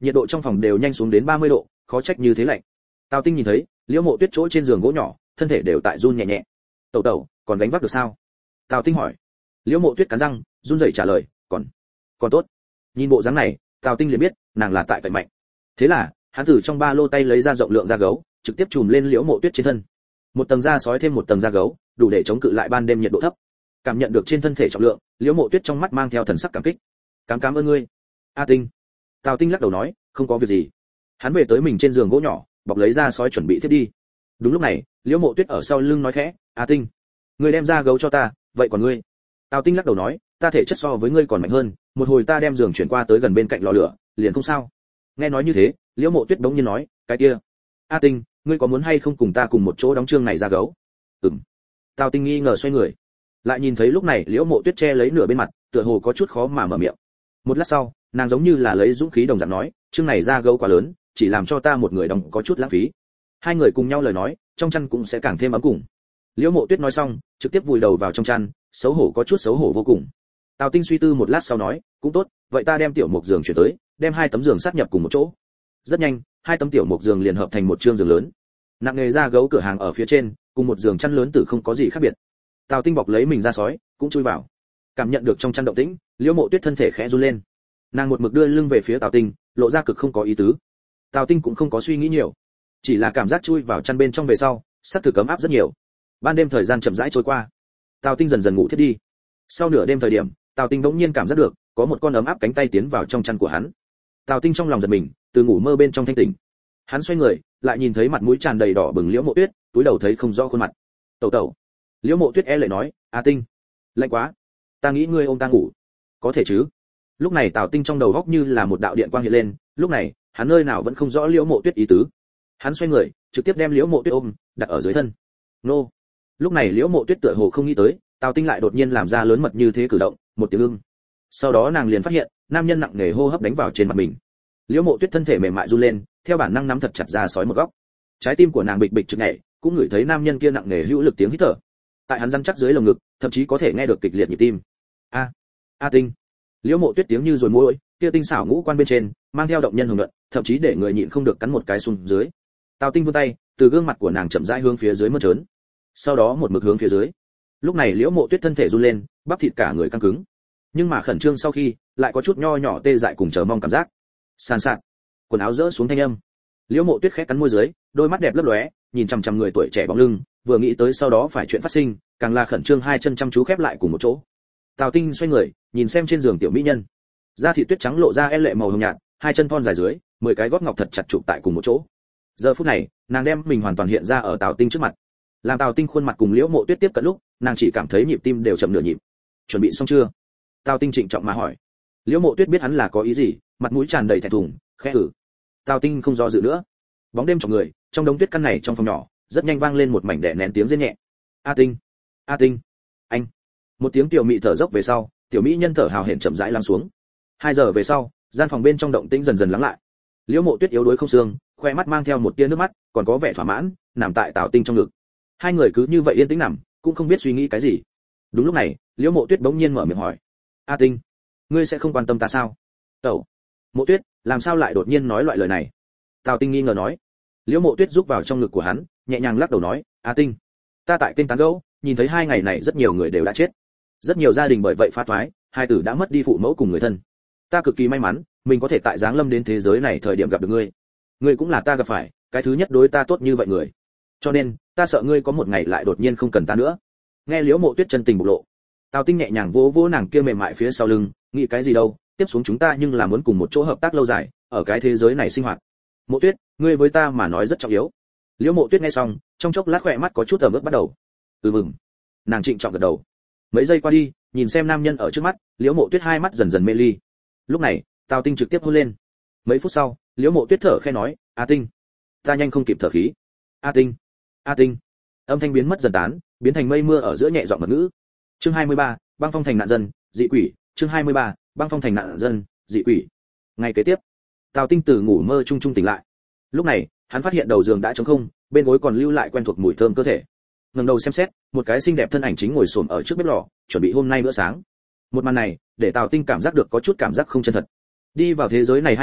Speaker 1: nhiệt độ trong phòng đều nhanh xuống đến ba mươi độ, khó trách như thế lạnh. Tào Tinh nhìn thấy, Liễu Mộ Tuyết chỗ trên giường gỗ nhỏ, thân thể đều tại run nhẹ nhẹ. "Tẩu tẩu, còn gánh vác được sao?" Tào Tinh hỏi. Liễu Mộ Tuyết cắn răng, run rẩy trả lời, "Còn, còn tốt." Nhìn bộ dáng này, Tào Tinh liền biết, nàng là tại cậy mạnh. Thế là, hắn từ trong ba lô tay lấy ra rộng lượng da gấu, trực tiếp chùm lên Liễu Mộ Tuyết trên thân. Một tầng da sói thêm một tầng da gấu, đủ để chống cự lại ban đêm nhiệt độ thấp. Cảm nhận được trên thân thể trọng lượng, Liễu Mộ Tuyết trong mắt mang theo thần sắc cảm kích. "Cảm cảm ơn ngươi." "A Tinh." Tào Tinh lắc đầu nói, "Không có việc gì." Hắn về tới mình trên giường gỗ nhỏ, bọc lấy da sói chuẩn bị thiết đi. Đúng lúc này, Liễu Mộ Tuyết ở sau lưng nói khẽ, "A Tinh, ngươi đem da gấu cho ta, vậy còn ngươi?" Tào Tinh lắc đầu nói, "Ta thể chất so với ngươi còn mạnh hơn, một hồi ta đem giường chuyển qua tới gần bên cạnh lò lửa, liền không sao." Nghe nói như thế, Liễu Mộ Tuyết bỗng nhiên nói, "Cái kia, A Tinh, ngươi có muốn hay không cùng ta cùng một chỗ đóng chương này da gấu?" "Ừm." Tào Tinh nghi ngờ xoay người, lại nhìn thấy lúc này Liễu Mộ Tuyết che lấy nửa bên mặt, tựa hồ có chút khó mà mở miệng. Một lát sau, nàng giống như là lấy dũng khí đồng dạng nói, "Chương này da gấu quá lớn, chỉ làm cho ta một người đóng có chút lãng phí." Hai người cùng nhau lời nói, trong chăn cũng sẽ càng thêm ấm cùng. Liễu Mộ Tuyết nói xong, trực tiếp vùi đầu vào trong chăn, xấu hổ có chút xấu hổ vô cùng. Tào Tinh suy tư một lát sau nói, "Cũng tốt, vậy ta đem tiểu mục giường chuyển tới, đem hai tấm giường sát nhập cùng một chỗ." Rất nhanh, hai tấm tiểu mục giường liền hợp thành một trương giường lớn. Nặng nghề da gấu cửa hàng ở phía trên, cùng một giường chăn lớn tử không có gì khác biệt. Tào Tinh bọc lấy mình ra sói, cũng chui vào. Cảm nhận được trong chăn động tĩnh, Liễu Mộ Tuyết thân thể khẽ run lên. Nàng một mực đưa lưng về phía Tào Tinh, lộ ra cực không có ý tứ. Tào Tinh cũng không có suy nghĩ nhiều, chỉ là cảm giác chui vào chăn bên trong về sau, sắc thực cấm áp rất nhiều. Ban đêm thời gian chậm rãi trôi qua, Tào Tinh dần dần ngủ thiếp đi. Sau nửa đêm thời điểm, Tào Tinh bỗng nhiên cảm giác được có một con ấm áp cánh tay tiến vào trong chăn của hắn. Tào Tinh trong lòng giật mình, từ ngủ mơ bên trong thanh tỉnh. Hắn xoay người, lại nhìn thấy mặt mũi tràn đầy đỏ bừng Liễu Mộ Tuyết, túi đầu thấy không rõ khuôn mặt. "Tẩu tẩu." Liễu Mộ Tuyết e lệ nói, "A Tinh, lạnh quá, ta nghĩ ngươi ôm ta ngủ, có thể chứ?" Lúc này Tào Tinh trong đầu góc như là một đạo điện quang hiện lên, lúc này, hắn nơi nào vẫn không rõ Liễu Mộ Tuyết ý tứ. Hắn xoay người, trực tiếp đem Liễu Mộ Tuyết ôm, đặt ở dưới thân. Nô. Lúc này Liễu Mộ Tuyết tựa hồ không nghĩ tới, Tào Tinh lại đột nhiên làm ra lớn mật như thế cử động, một tiếng ưng. Sau đó nàng liền phát hiện, nam nhân nặng nề hô hấp đánh vào trên mặt mình. Liễu Mộ Tuyết thân thể mềm mại run lên, theo bản năng nắm thật chặt ra sói một góc. Trái tim của nàng bịch bịch chực nhảy, cũng ngửi thấy nam nhân kia nặng nề hữu lực tiếng hít thở. Tại hắn rắn chắc dưới lồng ngực, thậm chí có thể nghe được kịch liệt nhịp tim. "A, A Tinh." Liễu Mộ Tuyết tiếng như rồi môi, kia tinh xảo ngũ quan bên trên, mang theo động nhân hùng luận, thậm chí để người nhịn không được cắn một cái xuống dưới. Tào Tinh vươn tay, từ gương mặt của nàng chậm rãi hướng phía dưới mơn trớn, sau đó một mực hướng phía dưới. Lúc này Liễu Mộ Tuyết thân thể run lên, bắp thịt cả người căng cứng, nhưng mà khẩn trương sau khi, lại có chút nho nhỏ tê dại cùng chờ mong cảm giác. Sàn sạt, quần áo rỡ xuống thanh âm. Liễu Mộ Tuyết khẽ cắn môi dưới, đôi mắt đẹp lấp lóe, nhìn chằm chằm người tuổi trẻ bóng lưng, vừa nghĩ tới sau đó phải chuyện phát sinh, càng là khẩn trương hai chân chăm chú khép lại cùng một chỗ. Tào Tinh xoay người, nhìn xem trên giường tiểu mỹ nhân, da thịt tuyết trắng lộ ra e lệ màu hồng nhạt, hai chân thon dài dưới, mười cái gót ngọc thật chặt chụp tại cùng một chỗ. Giờ phút này, nàng đem mình hoàn toàn hiện ra ở Tào Tinh trước mặt. Làm Tào Tinh khuôn mặt cùng Liễu Mộ Tuyết tiếp cận lúc, nàng chỉ cảm thấy nhịp tim đều chậm nửa nhịp. "Chuẩn bị xong chưa?" Tào Tinh trịnh trọng mà hỏi. Liễu Mộ Tuyết biết hắn là có ý gì, mặt mũi tràn đầy thẹn thùng, khẽ ử. Tào Tinh không do dự nữa. Bóng đêm trong người, trong đống tuyết căn này trong phòng nhỏ, rất nhanh vang lên một mảnh đẻ nén tiếng rên nhẹ. "A Tinh, A Tinh, anh." Một tiếng tiểu mỹ thở dốc về sau, tiểu mỹ nhân thở hào hển chậm rãi lắng xuống. Hai giờ về sau, gian phòng bên trong động tĩnh dần dần lắng lại. Liễu Mộ Tuyết yếu đuối không xương, khoe mắt mang theo một tia nước mắt, còn có vẻ thỏa mãn, nằm tại Tào Tinh trong ngực. Hai người cứ như vậy yên tĩnh nằm, cũng không biết suy nghĩ cái gì. Đúng lúc này, Liễu Mộ Tuyết bỗng nhiên mở miệng hỏi, "A Tinh, ngươi sẽ không quan tâm ta sao?" "Tẩu." "Mộ Tuyết, làm sao lại đột nhiên nói loại lời này?" Tào Tinh nghi ngờ nói. Liễu Mộ Tuyết rúc vào trong ngực của hắn, nhẹ nhàng lắc đầu nói, "A Tinh, ta tại kênh tán gẫu, nhìn thấy hai ngày này rất nhiều người đều đã chết, rất nhiều gia đình bởi vậy phá toái, hai tử đã mất đi phụ mẫu cùng người thân. Ta cực kỳ may mắn, mình có thể tại giáng lâm đến thế giới này thời điểm gặp được ngươi. Ngươi cũng là ta gặp phải, cái thứ nhất đối ta tốt như vậy người. Cho nên, ta sợ ngươi có một ngày lại đột nhiên không cần ta nữa." Nghe Liễu Mộ Tuyết chân tình bộc lộ, Tào Tinh nhẹ nhàng vỗ vỗ nàng kia mềm mại phía sau lưng, "Nghĩ cái gì đâu, tiếp xuống chúng ta nhưng là muốn cùng một chỗ hợp tác lâu dài, ở cái thế giới này sinh hoạt. Mộ Tuyết, ngươi với ta mà nói rất trọng yếu." Liễu Mộ Tuyết nghe xong, trong chốc lát khỏe mắt có chút ẩm ướt bắt đầu. "Ừ mừng." Nàng trịnh trọng gật đầu. Mấy giây qua đi, nhìn xem nam nhân ở trước mắt, Liễu Mộ Tuyết hai mắt dần dần mê ly. Lúc này, Tào Tinh trực tiếp hôn lên. Mấy phút sau, Liễu Mộ Tuyết thở khẽ nói, "A Tinh, ta nhanh không kịp thở khí." "A Tinh, A Tinh." Âm thanh biến mất dần tán, biến thành mây mưa ở giữa nhẹ giọng mật ngữ. Chương hai mươi ba, băng phong thành nạn dân, dị quỷ. Chương hai mươi ba, băng phong thành nạn dân, dị quỷ. Ngày kế tiếp, Tào Tinh từ ngủ mơ chung chung tỉnh lại. Lúc này, hắn phát hiện đầu giường đã trống không, bên gối còn lưu lại quen thuộc mùi thơm cơ thể. Ngẩng đầu xem xét, một cái xinh đẹp thân ảnh chính ngồi xổm ở trước bếp lò, chuẩn bị hôm nay bữa sáng. Một màn này, để Tào Tinh cảm giác được có chút cảm giác không chân thật. Đi vào thế giới này hai ngày,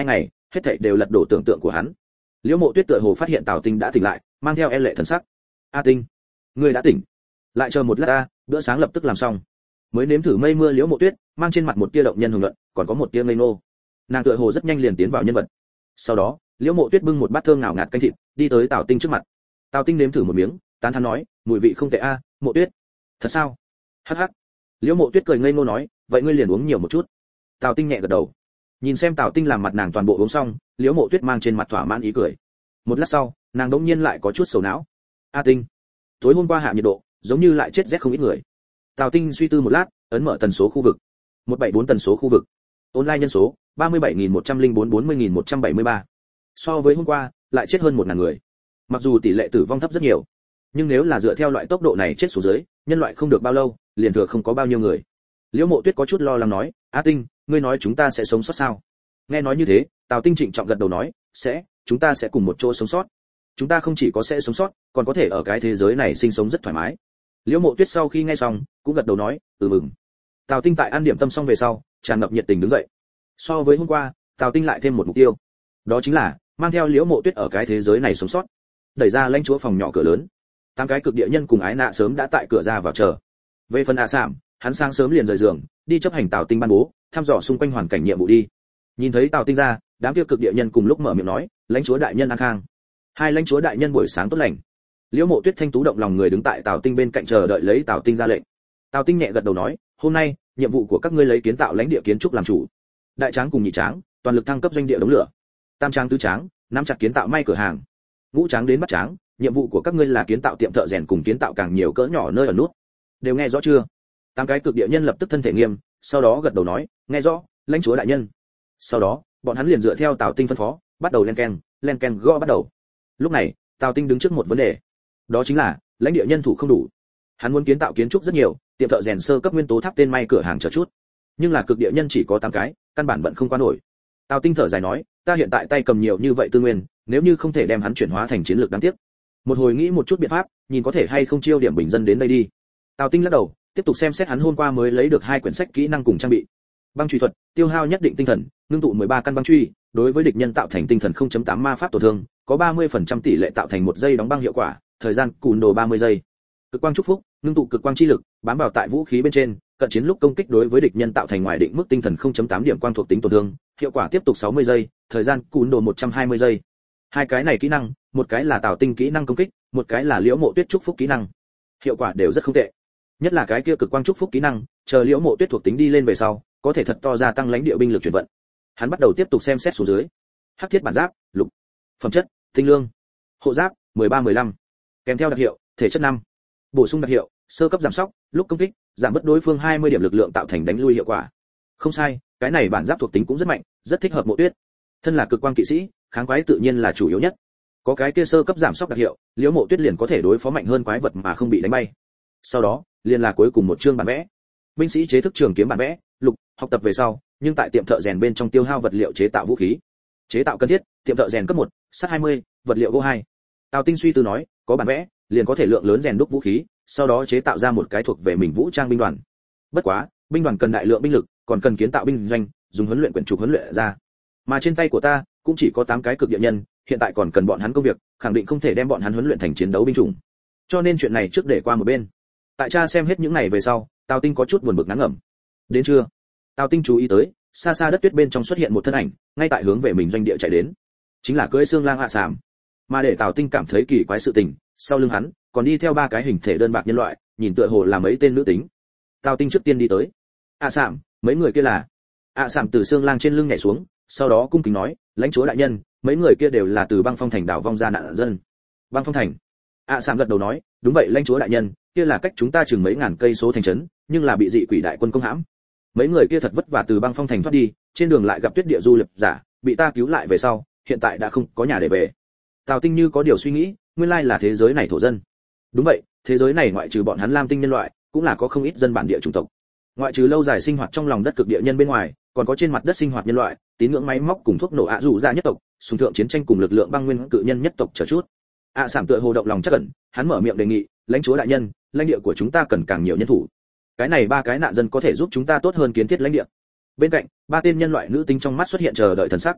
Speaker 1: hết thảy đều lật đổ tưởng tượng của hắn. Liễu Mộ Tuyết tựa hồ phát hiện Tào Tinh đã tỉnh lại, mang theo e lệ thần sắc. "A Tinh, ngươi đã tỉnh. Lại chờ một lát ta, bữa sáng lập tức làm xong." Mới nếm thử mây mưa Liễu Mộ Tuyết, mang trên mặt một tia động nhân hưởng luận, còn có một tia ngây ngô. Nàng tựa hồ rất nhanh liền tiến vào nhân vật. Sau đó, Liễu Mộ Tuyết bưng một bát thơm ngào ngạt canh thịt, đi tới Tào Tinh trước mặt. Tào Tinh nếm thử một miếng, tán thán nói, mùi vị không tệ a, Mộ Tuyết. Thật sao? Hắc hắc. Liễu Mộ Tuyết cười ngây ngô nói, vậy ngươi liền uống nhiều một chút. Tào Tinh nhẹ gật đầu. Nhìn xem Tào Tinh làm mặt nàng toàn bộ uống xong, Liễu Mộ Tuyết mang trên mặt thỏa mãn ý cười. Một lát sau, nàng đống nhiên lại có chút sầu não. A Tinh, tối hôm qua hạ nhiệt độ, giống như lại chết rét không ít người. Tào Tinh suy tư một lát, ấn mở tần số khu vực. một bảy bốn tần số khu vực. Online nhân số ba mươi bảy nghìn một trăm lẻ bốn bốn mươi nghìn một trăm bảy mươi ba. So với hôm qua, lại chết hơn một ngàn người. Mặc dù tỷ lệ tử vong thấp rất nhiều, nhưng nếu là dựa theo loại tốc độ này chết xuống dưới, nhân loại không được bao lâu, liền thừa không có bao nhiêu người. Liễu Mộ Tuyết có chút lo lắng nói, A Tinh, ngươi nói chúng ta sẽ sống sót sao? Nghe nói như thế, Tào Tinh trịnh trọng gật đầu nói, sẽ, chúng ta sẽ cùng một chỗ sống sót. Chúng ta không chỉ có sẽ sống sót, còn có thể ở cái thế giới này sinh sống rất thoải mái. Liễu Mộ Tuyết sau khi nghe xong, cũng gật đầu nói, ừ mừng. Tào Tinh tại ăn điểm tâm xong về sau, tràn ngập nhiệt tình đứng dậy. So với hôm qua, Tào Tinh lại thêm một mục tiêu, đó chính là mang theo Liễu Mộ Tuyết ở cái thế giới này sống sót. Đẩy ra lãnh chúa phòng nhỏ cửa lớn, tám cái cực địa nhân cùng ái nạ sớm đã tại cửa ra vào chờ. Về phần A Sạm, hắn sáng sớm liền rời giường, đi chấp hành Tào Tinh ban bố, thăm dò xung quanh hoàn cảnh nhiệm vụ đi. Nhìn thấy Tào Tinh ra, đám kia cực địa nhân cùng lúc mở miệng nói, lãnh chúa đại nhân an khang. Hai lãnh chúa đại nhân buổi sáng tốt lành. Liễu Mộ Tuyết thanh tú động lòng người đứng tại Tào Tinh bên cạnh chờ đợi lấy Tào Tinh ra lệnh. Tào Tinh nhẹ gật đầu nói, hôm nay nhiệm vụ của các ngươi lấy kiến tạo lãnh địa kiến trúc làm chủ. Đại tráng cùng nhị tráng toàn lực thăng cấp doanh địa đống lửa. Tam tráng tứ tráng nắm chặt kiến tạo may cửa hàng. Ngũ tráng đến bắt tráng, nhiệm vụ của các ngươi là kiến tạo tiệm thợ rèn cùng kiến tạo càng nhiều cỡ nhỏ nơi ở nút. Đều nghe rõ chưa? Tám cái cực địa nhân lập tức thân thể nghiêm, sau đó gật đầu nói, nghe rõ, lãnh chúa đại nhân. Sau đó, bọn hắn liền dựa theo Tào Tinh phân phó, bắt đầu len keng, len keng gõ bắt đầu. Lúc này, Tào Tinh đứng trước một vấn đề, đó chính là lãnh địa nhân thủ không đủ. Hắn muốn kiến tạo kiến trúc rất nhiều, tiệm thợ rèn sơ cấp nguyên tố tháp tên may cửa hàng chờ chút, nhưng là cực địa nhân chỉ có tám cái, căn bản bận không qua nổi. Tào Tinh thở dài nói, ta hiện tại tay cầm nhiều như vậy tư nguyên, nếu như không thể đem hắn chuyển hóa thành chiến lược đáng tiếc. Một hồi nghĩ một chút biện pháp, nhìn có thể hay không chiêu điểm bình dân đến đây đi. Tào Tinh lắc đầu, tiếp tục xem xét hắn hôm qua mới lấy được hai quyển sách kỹ năng cùng trang bị. Băng truy thuật, tiêu hao nhất định tinh thần, ngưng tụ mười ba căn băng truy, đối với địch nhân tạo thành tinh thần không chấm tám ma pháp tổn thương, có ba mươi phần trăm tỷ lệ tạo thành một giây đóng băng hiệu quả, thời gian cùn đồ ba mươi giây. Cực quang chúc phúc, ngưng tụ cực quang chi lực, bám vào tại vũ khí bên trên, cận chiến lúc công kích đối với địch nhân tạo thành ngoài định mức tinh thần không chấm tám điểm quang thuộc tính tổn thương, hiệu quả tiếp tục sáu mươi giây, thời gian cùn đồ một trăm hai mươi giây. Hai cái này kỹ năng, một cái là Tào Tinh kỹ năng công kích, một cái là Liễu Mộ Tuyết chúc phúc kỹ năng. Hiệu quả đều rất không tệ. Nhất là cái kia cực quang chúc phúc kỹ năng, chờ Liễu Mộ Tuyết thuộc tính đi lên về sau, có thể thật to gia tăng lãnh địa binh lực chuyển vận. Hắn bắt đầu tiếp tục xem xét xuống dưới. Hắc thiết bản giáp, lục. Phẩm chất, tinh lương. Hộ giáp, mười ba mười lăm. Kèm theo đặc hiệu, thể chất năm. Bổ sung đặc hiệu, sơ cấp giảm sóc, lúc công kích, giảm bớt đối phương hai mươi điểm lực lượng tạo thành đánh lui hiệu quả. Không sai, cái này bản giáp thuộc tính cũng rất mạnh, rất thích hợp Mộ Tuyết. Thân là cực quang kỵ sĩ, kháng quái tự nhiên là chủ yếu nhất. Có cái kia sơ cấp giảm sóc đặc hiệu, Liễu Mộ Tuyết liền có thể đối phó mạnh hơn quái vật mà không bị đánh bay. Sau đó, liền là cuối cùng một chương bản vẽ. Binh sĩ chế thức trường kiếm bản vẽ, lục, học tập về sau, nhưng tại tiệm thợ rèn bên trong tiêu hao vật liệu chế tạo vũ khí. Chế tạo cần thiết, tiệm thợ rèn cấp một, sắt hai mươi, vật liệu gỗ hai. Tào Tinh suy tư nói, có bản vẽ, liền có thể lượng lớn rèn đúc vũ khí, sau đó chế tạo ra một cái thuộc về mình vũ trang binh đoàn. Bất quá, binh đoàn cần đại lượng binh lực, còn cần kiến tạo binh doanh, dùng huấn luyện quyển trục huấn luyện ra. Mà trên tay của ta cũng chỉ có tám cái cực địa nhân, hiện tại còn cần bọn hắn công việc, khẳng định không thể đem bọn hắn huấn luyện thành chiến đấu binh chủng. Cho nên chuyện này trước để qua một bên. Tại cha xem hết những này về sau, Tào Tinh có chút buồn bực ngán ngẩm. Đến trưa, Tào Tinh chú ý tới, xa xa đất tuyết bên trong xuất hiện một thân ảnh, ngay tại hướng về mình doanh địa chạy đến. Chính là cưỡi xương lang A Sạm. Mà để Tào Tinh cảm thấy kỳ quái sự tình, sau lưng hắn còn đi theo ba cái hình thể đơn bạc nhân loại, nhìn tựa hồ là mấy tên nữ tính. Tào Tinh trước tiên đi tới. A Sạm, mấy người kia là? A Sạm từ xương lang trên lưng nhảy xuống, sau đó cung kính nói, lãnh chúa đại nhân, mấy người kia đều là từ băng phong thành đảo vong ra nạn dân. Băng phong thành? A Sạm gật đầu nói, đúng vậy lãnh chúa đại nhân, kia là cách chúng ta chừng mấy ngàn cây số thành trấn, nhưng là bị dị quỷ đại quân công hãm. Mấy người kia thật vất vả từ băng phong thành thoát đi, trên đường lại gặp tuyết địa du lịch giả, bị ta cứu lại về sau, hiện tại đã không có nhà để về. Tào Tinh như có điều suy nghĩ, nguyên lai là thế giới này thổ dân. Đúng vậy, thế giới này ngoại trừ bọn hắn Lam Tinh nhân loại, cũng là có không ít dân bản địa chủng tộc. Ngoại trừ lâu dài sinh hoạt trong lòng đất cực địa nhân bên ngoài, còn có trên mặt đất sinh hoạt nhân loại, tín ngưỡng máy móc cùng thuốc nổ ạ rủ ra nhất tộc, sùng thượng chiến tranh cùng lực lượng băng nguyên cự nhân nhất tộc chờ chút. ạ Sạm tựa hồ động lòng chắc ẩn, hắn mở miệng đề nghị, lãnh chúa đại nhân, lãnh địa của chúng ta cần càng nhiều nhân thủ. Cái này ba cái nạn dân có thể giúp chúng ta tốt hơn kiến thiết lãnh địa. Bên cạnh, ba tên nhân loại nữ tính trong mắt xuất hiện chờ đợi thần sắc.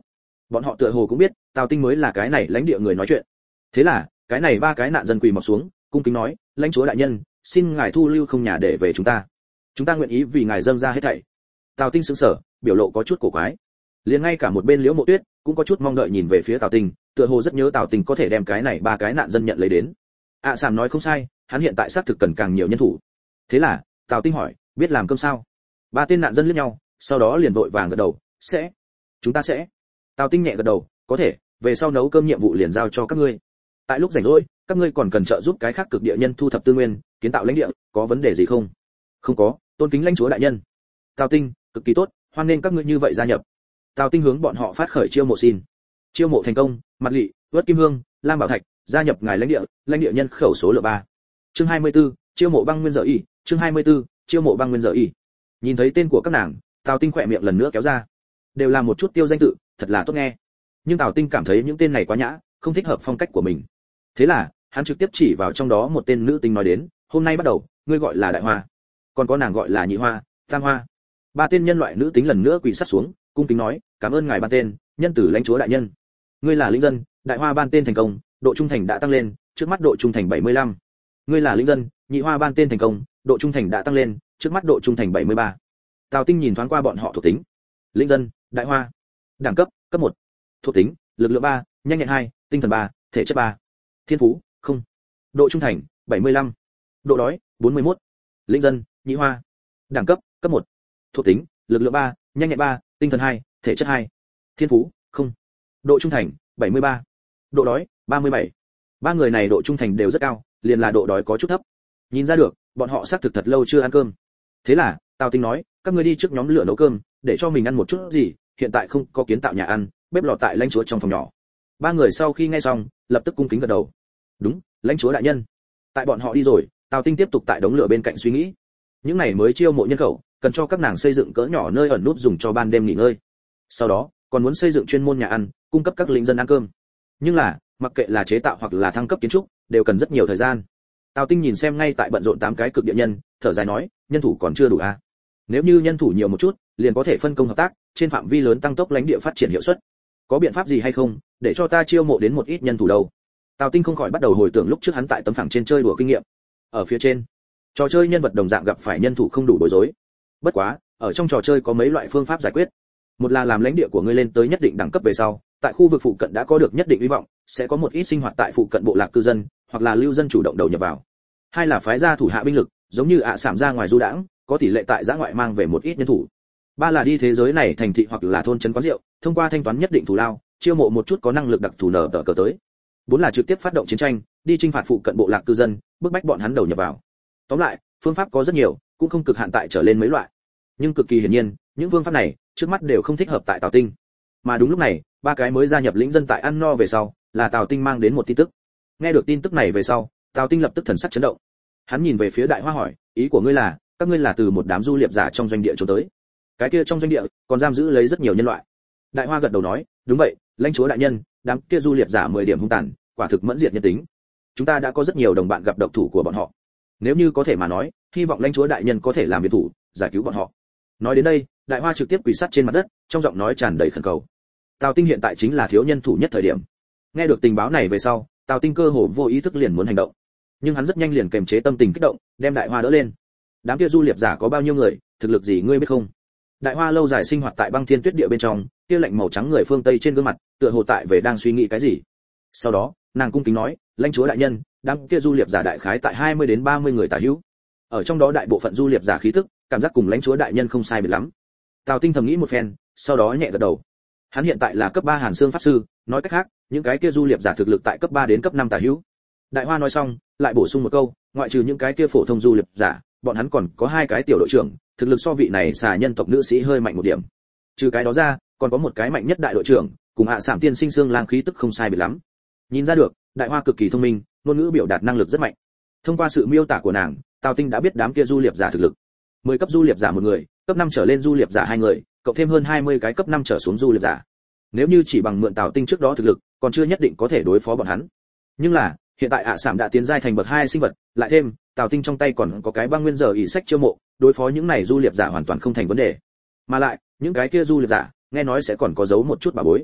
Speaker 1: Bọn họ tựa hồ cũng biết Tào Tinh mới là cái này lãnh địa người nói chuyện. Thế là cái này ba cái nạn dân quỳ mọp xuống, cung kính nói, lãnh chúa đại nhân, xin ngài thu lưu không nhà để về chúng ta. Chúng ta nguyện ý vì ngài dâng ra hết thảy. Tào Tinh sững sờ, biểu lộ có chút cổ quái. Liền ngay cả một bên Liễu Mộ Tuyết cũng có chút mong đợi nhìn về phía Tào Tinh, tựa hồ rất nhớ Tào Tinh có thể đem cái này ba cái nạn dân nhận lấy đến. ạ Sảm nói không sai, hắn hiện tại xác thực cần càng nhiều nhân thủ. Thế là Tào Tinh hỏi, biết làm cơm sao? Ba tên nạn dân liếc nhau, sau đó liền vội vàng gật đầu, sẽ, chúng ta sẽ. Tào Tinh nhẹ gật đầu, có thể, về sau nấu cơm nhiệm vụ liền giao cho các ngươi. Tại lúc rảnh rỗi, các ngươi còn cần trợ giúp cái khác cực địa nhân thu thập tư nguyên, kiến tạo lãnh địa, có vấn đề gì không? Không có, tôn kính lãnh chúa đại nhân. Tào Tinh, cực kỳ tốt, hoan nghênh các ngươi như vậy gia nhập. Tào Tinh hướng bọn họ phát khởi chiêu mộ xin. Chiêu mộ thành công, Mặt Lị, Vất Kim Hương, Lam Bảo Thạch gia nhập ngài lãnh địa, lãnh địa nhân khẩu số lượng ba. Chương hai mươi tư, chiêu mộ băng nguyên giờ y, chương hai mươi tư, chiêu mộ băng nguyên giờ y. Nhìn thấy tên của các nàng, Tào Tinh khỏe miệng lần nữa kéo ra. Đều là một chút tiêu danh tự, thật là tốt nghe. Nhưng Tào Tinh cảm thấy những tên này quá nhã, không thích hợp phong cách của mình. Thế là, hắn trực tiếp chỉ vào trong đó một tên nữ tính nói đến, hôm nay bắt đầu, ngươi gọi là Đại Hoa, còn có nàng gọi là Nhị Hoa, Tam Hoa. Ba tên nhân loại nữ tính lần nữa quỳ sát xuống, cung kính nói, cảm ơn ngài ban tên, nhân tử lãnh chúa đại nhân. Ngươi là lĩnh dân, Đại Hoa ban tên thành công, độ trung thành đã tăng lên, trước mắt độ trung thành bảy mươi lăm. Ngươi là lĩnh dân, Nhị Hoa ban tên thành công, độ trung thành đã tăng lên, trước mắt độ trung thành bảy mươi ba. Tào Tinh nhìn thoáng qua bọn họ thuộc tính. Lĩnh dân, Đại Hoa. Đẳng cấp, cấp một. Thuộc tính, lực lượng ba, nhanh nhẹn hai, tinh thần ba, thể chất ba. Thiên phú, không. Độ trung thành, bảy mươi lăm. Độ đói, bốn mươi mốt. Lĩnh dân, Nhị Hoa. Đẳng cấp, cấp một. Thuộc tính, lực lượng ba, nhanh nhẹn ba, tinh thần hai, thể chất hai. Thiên phú, không. Độ trung thành, bảy mươi ba. Độ đói, ba mươi bảy. Ba người này độ trung thành đều rất cao, liền là độ đói có chút thấp. Nhìn ra được, bọn họ xác thực thật lâu chưa ăn cơm. Thế là, Tào Tinh nói, các ngươi đi trước nhóm lửa nấu cơm, để cho mình ăn một chút gì, hiện tại không có kiến tạo nhà ăn, bếp lò tại lãnh chúa trong phòng nhỏ. Ba người sau khi nghe xong, lập tức cung kính gật đầu. Đúng, lãnh chúa đại nhân. Tại bọn họ đi rồi, Tào Tinh tiếp tục tại đống lửa bên cạnh suy nghĩ. Những này mới chiêu mộ nhân khẩu, cần cho các nàng xây dựng cỡ nhỏ nơi ẩn núp dùng cho ban đêm nghỉ ngơi. Sau đó, còn muốn xây dựng chuyên môn nhà ăn, cung cấp các lính dân ăn cơm. Nhưng là, mặc kệ là chế tạo hoặc là thăng cấp kiến trúc, đều cần rất nhiều thời gian. Tào Tinh nhìn xem ngay tại bận rộn tám cái cực địa nhân, thở dài nói, nhân thủ còn chưa đủ à? Nếu như nhân thủ nhiều một chút, liền có thể phân công hợp tác, trên phạm vi lớn tăng tốc lãnh địa phát triển hiệu suất. Có biện pháp gì hay không, để cho ta chiêu mộ đến một ít nhân thủ đâu? Tào Tinh không khỏi bắt đầu hồi tưởng lúc trước hắn tại tấm phẳng trên chơi đùa kinh nghiệm. Ở phía trên, trò chơi nhân vật đồng dạng gặp phải nhân thủ không đủ bối rối. Bất quá, ở trong trò chơi có mấy loại phương pháp giải quyết. Một là làm lãnh địa của ngươi lên tới nhất định đẳng cấp về sau, tại khu vực phụ cận đã có được nhất định hy vọng, sẽ có một ít sinh hoạt tại phụ cận bộ lạc cư dân, hoặc là lưu dân chủ động đầu nhập vào. Hai là phái ra thủ hạ binh lực, giống như ạ Sảm ra ngoài du đãng, có tỷ lệ tại giã ngoại mang về một ít nhân thủ. Ba là đi thế giới này thành thị hoặc là thôn trấn quán rượu, thông qua thanh toán nhất định thù lao, chiêu mộ một chút có năng lực đặc thù nở tờ cờ tới. Bốn là trực tiếp phát động chiến tranh, đi chinh phạt phụ cận bộ lạc cư dân, bức bách bọn hắn đầu nhập vào. Tóm lại, phương pháp có rất nhiều, cũng không cực hạn tại trở lên mấy loại. Nhưng cực kỳ hiển nhiên, những phương pháp này trước mắt đều không thích hợp tại Tào Tinh. Mà đúng lúc này, ba cái mới gia nhập lĩnh dân tại ăn no về sau, là Tào Tinh mang đến một tin tức. Nghe được tin tức này về sau, Tào Tinh lập tức thần sắc chấn động. Hắn nhìn về phía Đại Hoa hỏi, ý của ngươi là, các ngươi là từ một đám du liệp giả trong doanh địa trốn tới? Cái kia trong doanh địa còn giam giữ lấy rất nhiều nhân loại. Đại Hoa gật đầu nói, đúng vậy, lãnh chúa đại nhân, đám kia du liệp giả mười điểm hung tàn, quả thực mẫn diệt nhân tính. Chúng ta đã có rất nhiều đồng bạn gặp độc thủ của bọn họ. Nếu như có thể mà nói, hy vọng lãnh chúa đại nhân có thể làm việc thủ, giải cứu bọn họ. Nói đến đây, Đại Hoa trực tiếp quỳ sát trên mặt đất, trong giọng nói tràn đầy khẩn cầu. Tào Tinh hiện tại chính là thiếu nhân thủ nhất thời điểm. Nghe được tình báo này về sau, Tào Tinh cơ hồ vô ý thức liền muốn hành động. Nhưng hắn rất nhanh liền kềm chế tâm tình kích động, đem Đại Hoa đỡ lên. Đám kia du liệp giả có bao nhiêu người, thực lực gì ngươi biết không? Đại Hoa lâu dài sinh hoạt tại băng thiên tuyết địa bên trong, kia lạnh màu trắng người phương Tây trên gương mặt, tựa hồ tại về đang suy nghĩ cái gì. Sau đó, nàng cung kính nói, lãnh chúa đại nhân, đám kia du liệp giả đại khái tại hai mươi đến ba mươi người tả hữu. Ở trong đó đại bộ phận du liệp giả khí tức, cảm giác cùng lãnh chúa đại nhân không sai biệt lắm. Tào Tinh thầm nghĩ một phen, sau đó nhẹ gật đầu. Hắn hiện tại là cấp ba Hàn Xương pháp sư, nói cách khác, những cái kia du liệp giả thực lực tại cấp ba đến cấp năm tả hữu. Đại Hoa nói xong, lại bổ sung một câu, ngoại trừ những cái kia phổ thông du liệp giả, bọn hắn còn có hai cái tiểu đội trưởng, thực lực so vị này xà nhân tộc nữ sĩ hơi mạnh một điểm. Trừ cái đó ra, còn có một cái mạnh nhất đại đội trưởng, cùng hạ Sảm tiên sinh xương lang khí tức không sai biệt lắm. Nhìn ra được, Đại Hoa cực kỳ thông minh, ngôn ngữ biểu đạt năng lực rất mạnh. Thông qua sự miêu tả của nàng, Tào Tinh đã biết đám kia du liệp giả thực lực. mười cấp du liệp giả một người, cấp năm trở lên du liệp giả hai người, cộng thêm hơn hai mươi cái cấp năm trở xuống du liệp giả. Nếu như chỉ bằng mượn Tào Tinh trước đó thực lực, còn chưa nhất định có thể đối phó bọn hắn. Nhưng là, hiện tại ạ Sảm đã tiến giai thành bậc hai sinh vật, lại thêm, Tào Tinh trong tay còn có cái băng nguyên giờ ỷ sách chiêu mộ, đối phó những này du liệp giả hoàn toàn không thành vấn đề. Mà lại, những cái kia du liệp giả, nghe nói sẽ còn có giấu một chút bà bối.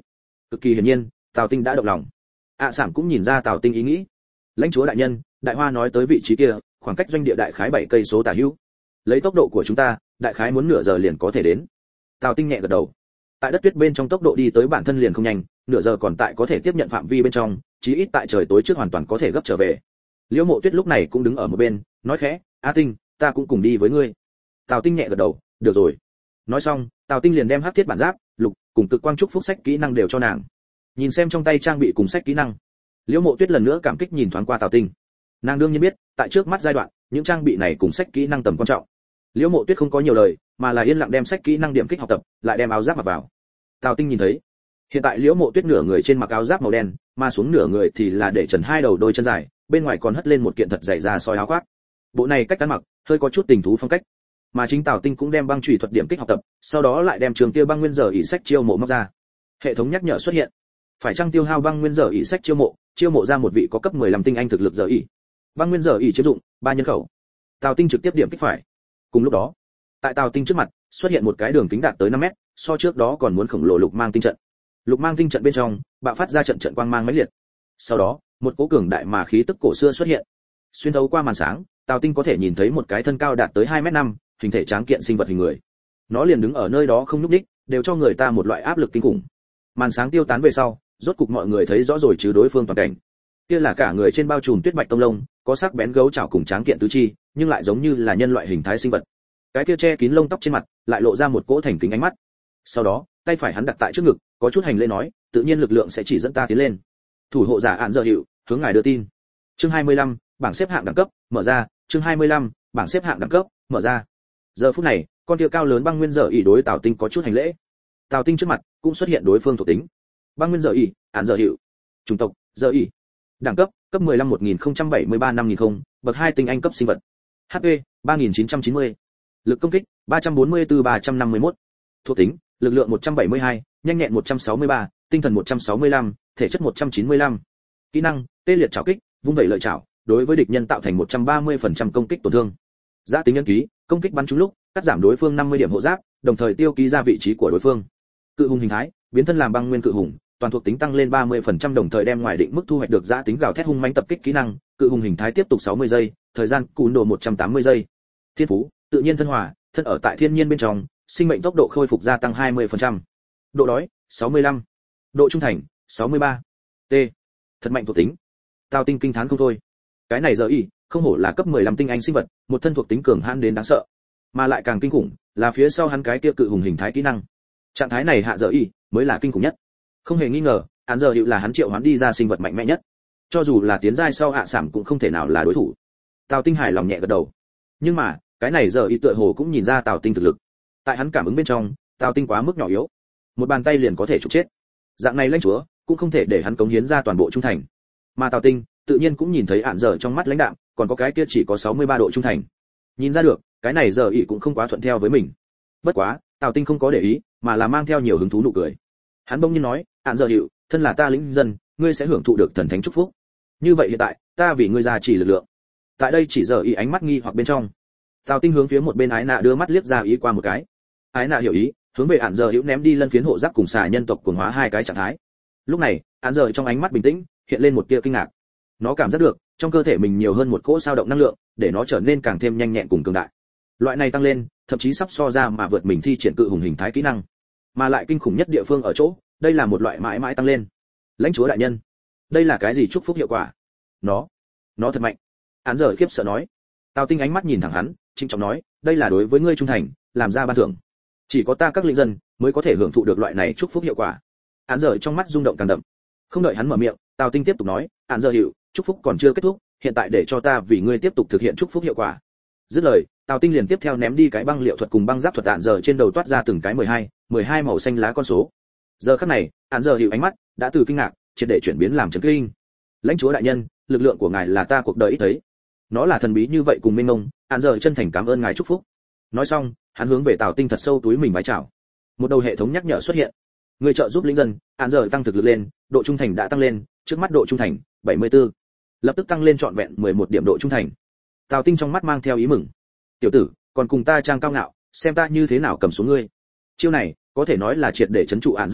Speaker 1: Cực kỳ hiển nhiên, Tào Tinh đã động lòng. ạ Sảm cũng nhìn ra Tào Tinh ý nghĩ. Lãnh chúa đại nhân, đại hoa nói tới vị trí kia, khoảng cách doanh địa đại khái bảy cây số tả hữu. Lấy tốc độ của chúng ta, đại khái muốn nửa giờ liền có thể đến. Tào Tinh nhẹ gật đầu. Tại đất tuyết bên trong tốc độ đi tới bản thân liền không nhanh, nửa giờ còn tại có thể tiếp nhận phạm vi bên trong, chí ít tại trời tối trước hoàn toàn có thể gấp trở về. Liễu Mộ Tuyết lúc này cũng đứng ở một bên, nói khẽ, "A Tinh, ta cũng cùng đi với ngươi." Tào Tinh nhẹ gật đầu, "Được rồi." Nói xong, Tào Tinh liền đem hắc thiết bản giáp, lục, cùng cực quang trúc phúc sách kỹ năng đều cho nàng. Nhìn xem trong tay trang bị cùng sách kỹ năng, Liễu Mộ Tuyết lần nữa cảm kích nhìn thoáng qua Tào Tinh. Nàng đương nhiên biết, tại trước mắt giai đoạn, những trang bị này cùng sách kỹ năng tầm quan trọng. Liễu Mộ Tuyết không có nhiều lời, mà là yên lặng đem sách kỹ năng điểm kích học tập, lại đem áo giáp mặc vào. Tào Tinh nhìn thấy, hiện tại Liễu Mộ Tuyết nửa người trên mặc áo giáp màu đen, mà xuống nửa người thì là để trần hai đầu đôi chân dài, bên ngoài còn hất lên một kiện thật dày da sói áo khoác. Bộ này cách ăn mặc, hơi có chút tình thú phong cách. Mà chính Tào Tinh cũng đem băng chủy thuật điểm kích học tập, sau đó lại đem trường kia băng nguyên giờ ỷ sách chiêu mộ móc ra. Hệ thống nhắc nhở xuất hiện. Phải chăng tiêu hao băng nguyên giờ ỷ sách chiêu mộ, chiêu mộ ra một vị có cấp mười lăm tinh anh thực lực giờ ỷ. Băng nguyên giờ ỷ chiếm dụng, ba nhân khẩu. Tào Tinh trực tiếp điểm kích phải. Cùng lúc đó, tại Tào Tinh trước mặt, xuất hiện một cái đường kính đạt tới năm mét, so trước đó còn muốn khổng lồ lục mang tinh trận. Lục mang tinh trận bên trong, bạo phát ra trận trận quang mang mãnh liệt. Sau đó, một cỗ cường đại mà khí tức cổ xưa xuất hiện. Xuyên thấu qua màn sáng, Tào Tinh có thể nhìn thấy một cái thân cao đạt tới hai mét năm, hình thể tráng kiện sinh vật hình người. Nó liền đứng ở nơi đó không nhúc nhích, đều cho người ta một loại áp lực kinh khủng. Màn sáng tiêu tán về sau, rốt cục mọi người thấy rõ rồi chứ đối phương toàn cảnh. Kia là cả người trên bao trùm tuyết bạch tông lông, có sắc bén gấu chảo cùng tráng kiện tứ chi, nhưng lại giống như là nhân loại hình thái sinh vật. Cái kia che kín lông tóc trên mặt, lại lộ ra một cỗ thành kính ánh mắt. Sau đó, tay phải hắn đặt tại trước ngực, có chút hành lễ nói, tự nhiên lực lượng sẽ chỉ dẫn ta tiến lên. Thủ hộ giả án giờ hiệu, hướng ngài đưa tin. Chương hai mươi lăm, bảng xếp hạng đẳng cấp, mở ra, chương hai mươi lăm, bảng xếp hạng đẳng cấp, mở ra. Giờ phút này, con kia cao lớn băng nguyên giờ ỷ đối Tào Tinh có chút hành lễ. Tào Tinh trước mặt cũng xuất hiện đối phương thuộc tính. Băng nguyên giờ ỷ, án giờ hiệu. Chủng tộc, giờ ỷ. Đẳng cấp, cấp mười lăm một nghìn không trăm bảy mươi ba năm nghìn không, bậc hai tinh anh cấp sinh vật. hát pê, ba nghìn chín trăm chín mươi. Lực công kích, ba trăm bốn mươi tư ba trăm năm mươi mốt. Thuộc tính, lực lượng một trăm bảy mươi hai, nhanh nhẹn một trăm sáu mươi ba, tinh thần một trăm sáu mươi lăm, thể chất một trăm chín mươi lăm. Kỹ năng, tê liệt trảo kích, vung vẩy lợi trảo, đối với địch nhân tạo thành một trăm ba mươi phần trăm công kích tổn thương. Giá tính nhân ký, công kích bắn trúng lúc, cắt giảm đối phương năm mươi điểm hộ giáp, đồng thời tiêu ký ra vị trí của đối phương. Cự hùng hình thái, biến thân làm băng nguyên cự hùng, toàn thuộc tính tăng lên ba mươi phần trăm đồng thời đem ngoài định mức thu hoạch được giá tính gào thét hung mãnh tập kích kỹ năng, cự hùng hình thái tiếp tục sáu mươi giây, thời gian cùn độ một trăm tám mươi giây. Thiên phú, tự nhiên thân hòa, thân ở tại thiên nhiên bên trong, sinh mệnh tốc độ khôi phục gia tăng hai mươi phần trăm. Độ đói, sáu mươi lăm. Độ trung thành, sáu mươi ba. T. Thật mạnh thuộc tính. Tào Tinh kinh thán không thôi. Cái này giờ y, không hổ là cấp mười lăm tinh anh sinh vật, một thân thuộc tính cường hãn đến đáng sợ. Mà lại càng kinh khủng, là phía sau hắn cái kia cự hùng hình thái kỹ năng. Trạng thái này hạ giờ y, mới là kinh khủng nhất. Không hề nghi ngờ, hắn giờ hiệu là hắn triệu hoán đi ra sinh vật mạnh mẽ nhất. Cho dù là tiến giai sau hạ sảm cũng không thể nào là đối thủ. Tào Tinh hài lòng nhẹ gật đầu. Nhưng mà, cái này giờ y tựa hồ cũng nhìn ra Tào Tinh thực lực. Tại hắn cảm ứng bên trong, Tào Tinh quá mức nhỏ yếu, một bàn tay liền có thể trục chết. Dạng này lãnh chúa, cũng không thể để hắn cống hiến ra toàn bộ trung thành. Mà Tào Tinh, tự nhiên cũng nhìn thấy ạn giờ trong mắt lãnh đạm, còn có cái kia chỉ có sáu mươi ba độ trung thành. Nhìn ra được, cái này giờ y cũng không quá thuận theo với mình. Bất quá, Tào Tinh không có để ý, mà là mang theo nhiều hứng thú nụ cười. Hắn bỗng nhiên nói, ạn giờ hiệu, thân là ta lĩnh dân, ngươi sẽ hưởng thụ được thần thánh chúc phúc. Như vậy hiện tại, ta vì ngươi ra chỉ lực lượng. Tại đây chỉ giờ y ánh mắt nghi hoặc bên trong. Tào Tinh hướng phía một bên ái nạ đưa mắt liếc ra ý qua một cái. Ái nạ hiểu ý, hướng về ạn giờ hữu ném đi lân phiến hộ giáp cùng xà nhân tộc cuồng hóa hai cái trạng thái. Lúc này, ạn giờ trong ánh mắt bình tĩnh, hiện lên một tia kinh ngạc. Nó cảm giác được, trong cơ thể mình nhiều hơn một cỗ sao động năng lượng, để nó trở nên càng thêm nhanh nhẹn cùng cường đại. Loại này tăng lên, thậm chí sắp so ra mà vượt mình thi triển cự hùng hình thái kỹ năng. Mà lại kinh khủng nhất địa phương ở chỗ, đây là một loại mãi mãi tăng lên. Lãnh chúa đại nhân, đây là cái gì chúc phúc hiệu quả? Nó, nó thật mạnh. Ạn giờ khiếp sợ nói. Tào Tinh ánh mắt nhìn thẳng hắn, trịnh trọng nói, đây là đối với ngươi trung thành, làm ra ban thưởng. Chỉ có ta các linh dân mới có thể hưởng thụ được loại này chúc phúc hiệu quả. Án giờ trong mắt rung động càng đậm. Không đợi hắn mở miệng, Tào Tinh tiếp tục nói, án giờ hiệu, chúc phúc còn chưa kết thúc, hiện tại để cho ta vì ngươi tiếp tục thực hiện chúc phúc hiệu quả. Dứt lời, Tào Tinh liền tiếp theo ném đi cái băng liệu thuật cùng băng giáp thuật án giờ trên đầu toát ra từng cái mười hai, mười hai màu xanh lá con số. Giờ khắc này, án giờ hiệu ánh mắt đã từ kinh ngạc, triệt để chuyển biến làm chấn kinh. Lãnh chúa đại nhân, lực lượng của ngài là ta cuộc đời ít thấy. Nó là thần bí như vậy cùng mênh mông, án giờ chân thành cảm ơn ngài chúc phúc. Nói xong, hắn hướng về Tào Tinh thật sâu túi mình vái chào. Một đầu hệ thống nhắc nhở xuất hiện. Người trợ giúp lĩnh dân, án giờ tăng thực lực lên, độ trung thành đã tăng lên, trước mắt độ trung thành bảy mươi tư. Lập tức tăng lên trọn vẹn mười một điểm độ trung thành. Tào Tinh trong mắt mang theo ý mừng. Tiểu tử, còn cùng ta trang cao ngạo, xem ta như thế nào cầm xuống ngươi. Chiêu này, có thể nói là triệt để trấn trụ án giờ hiệu,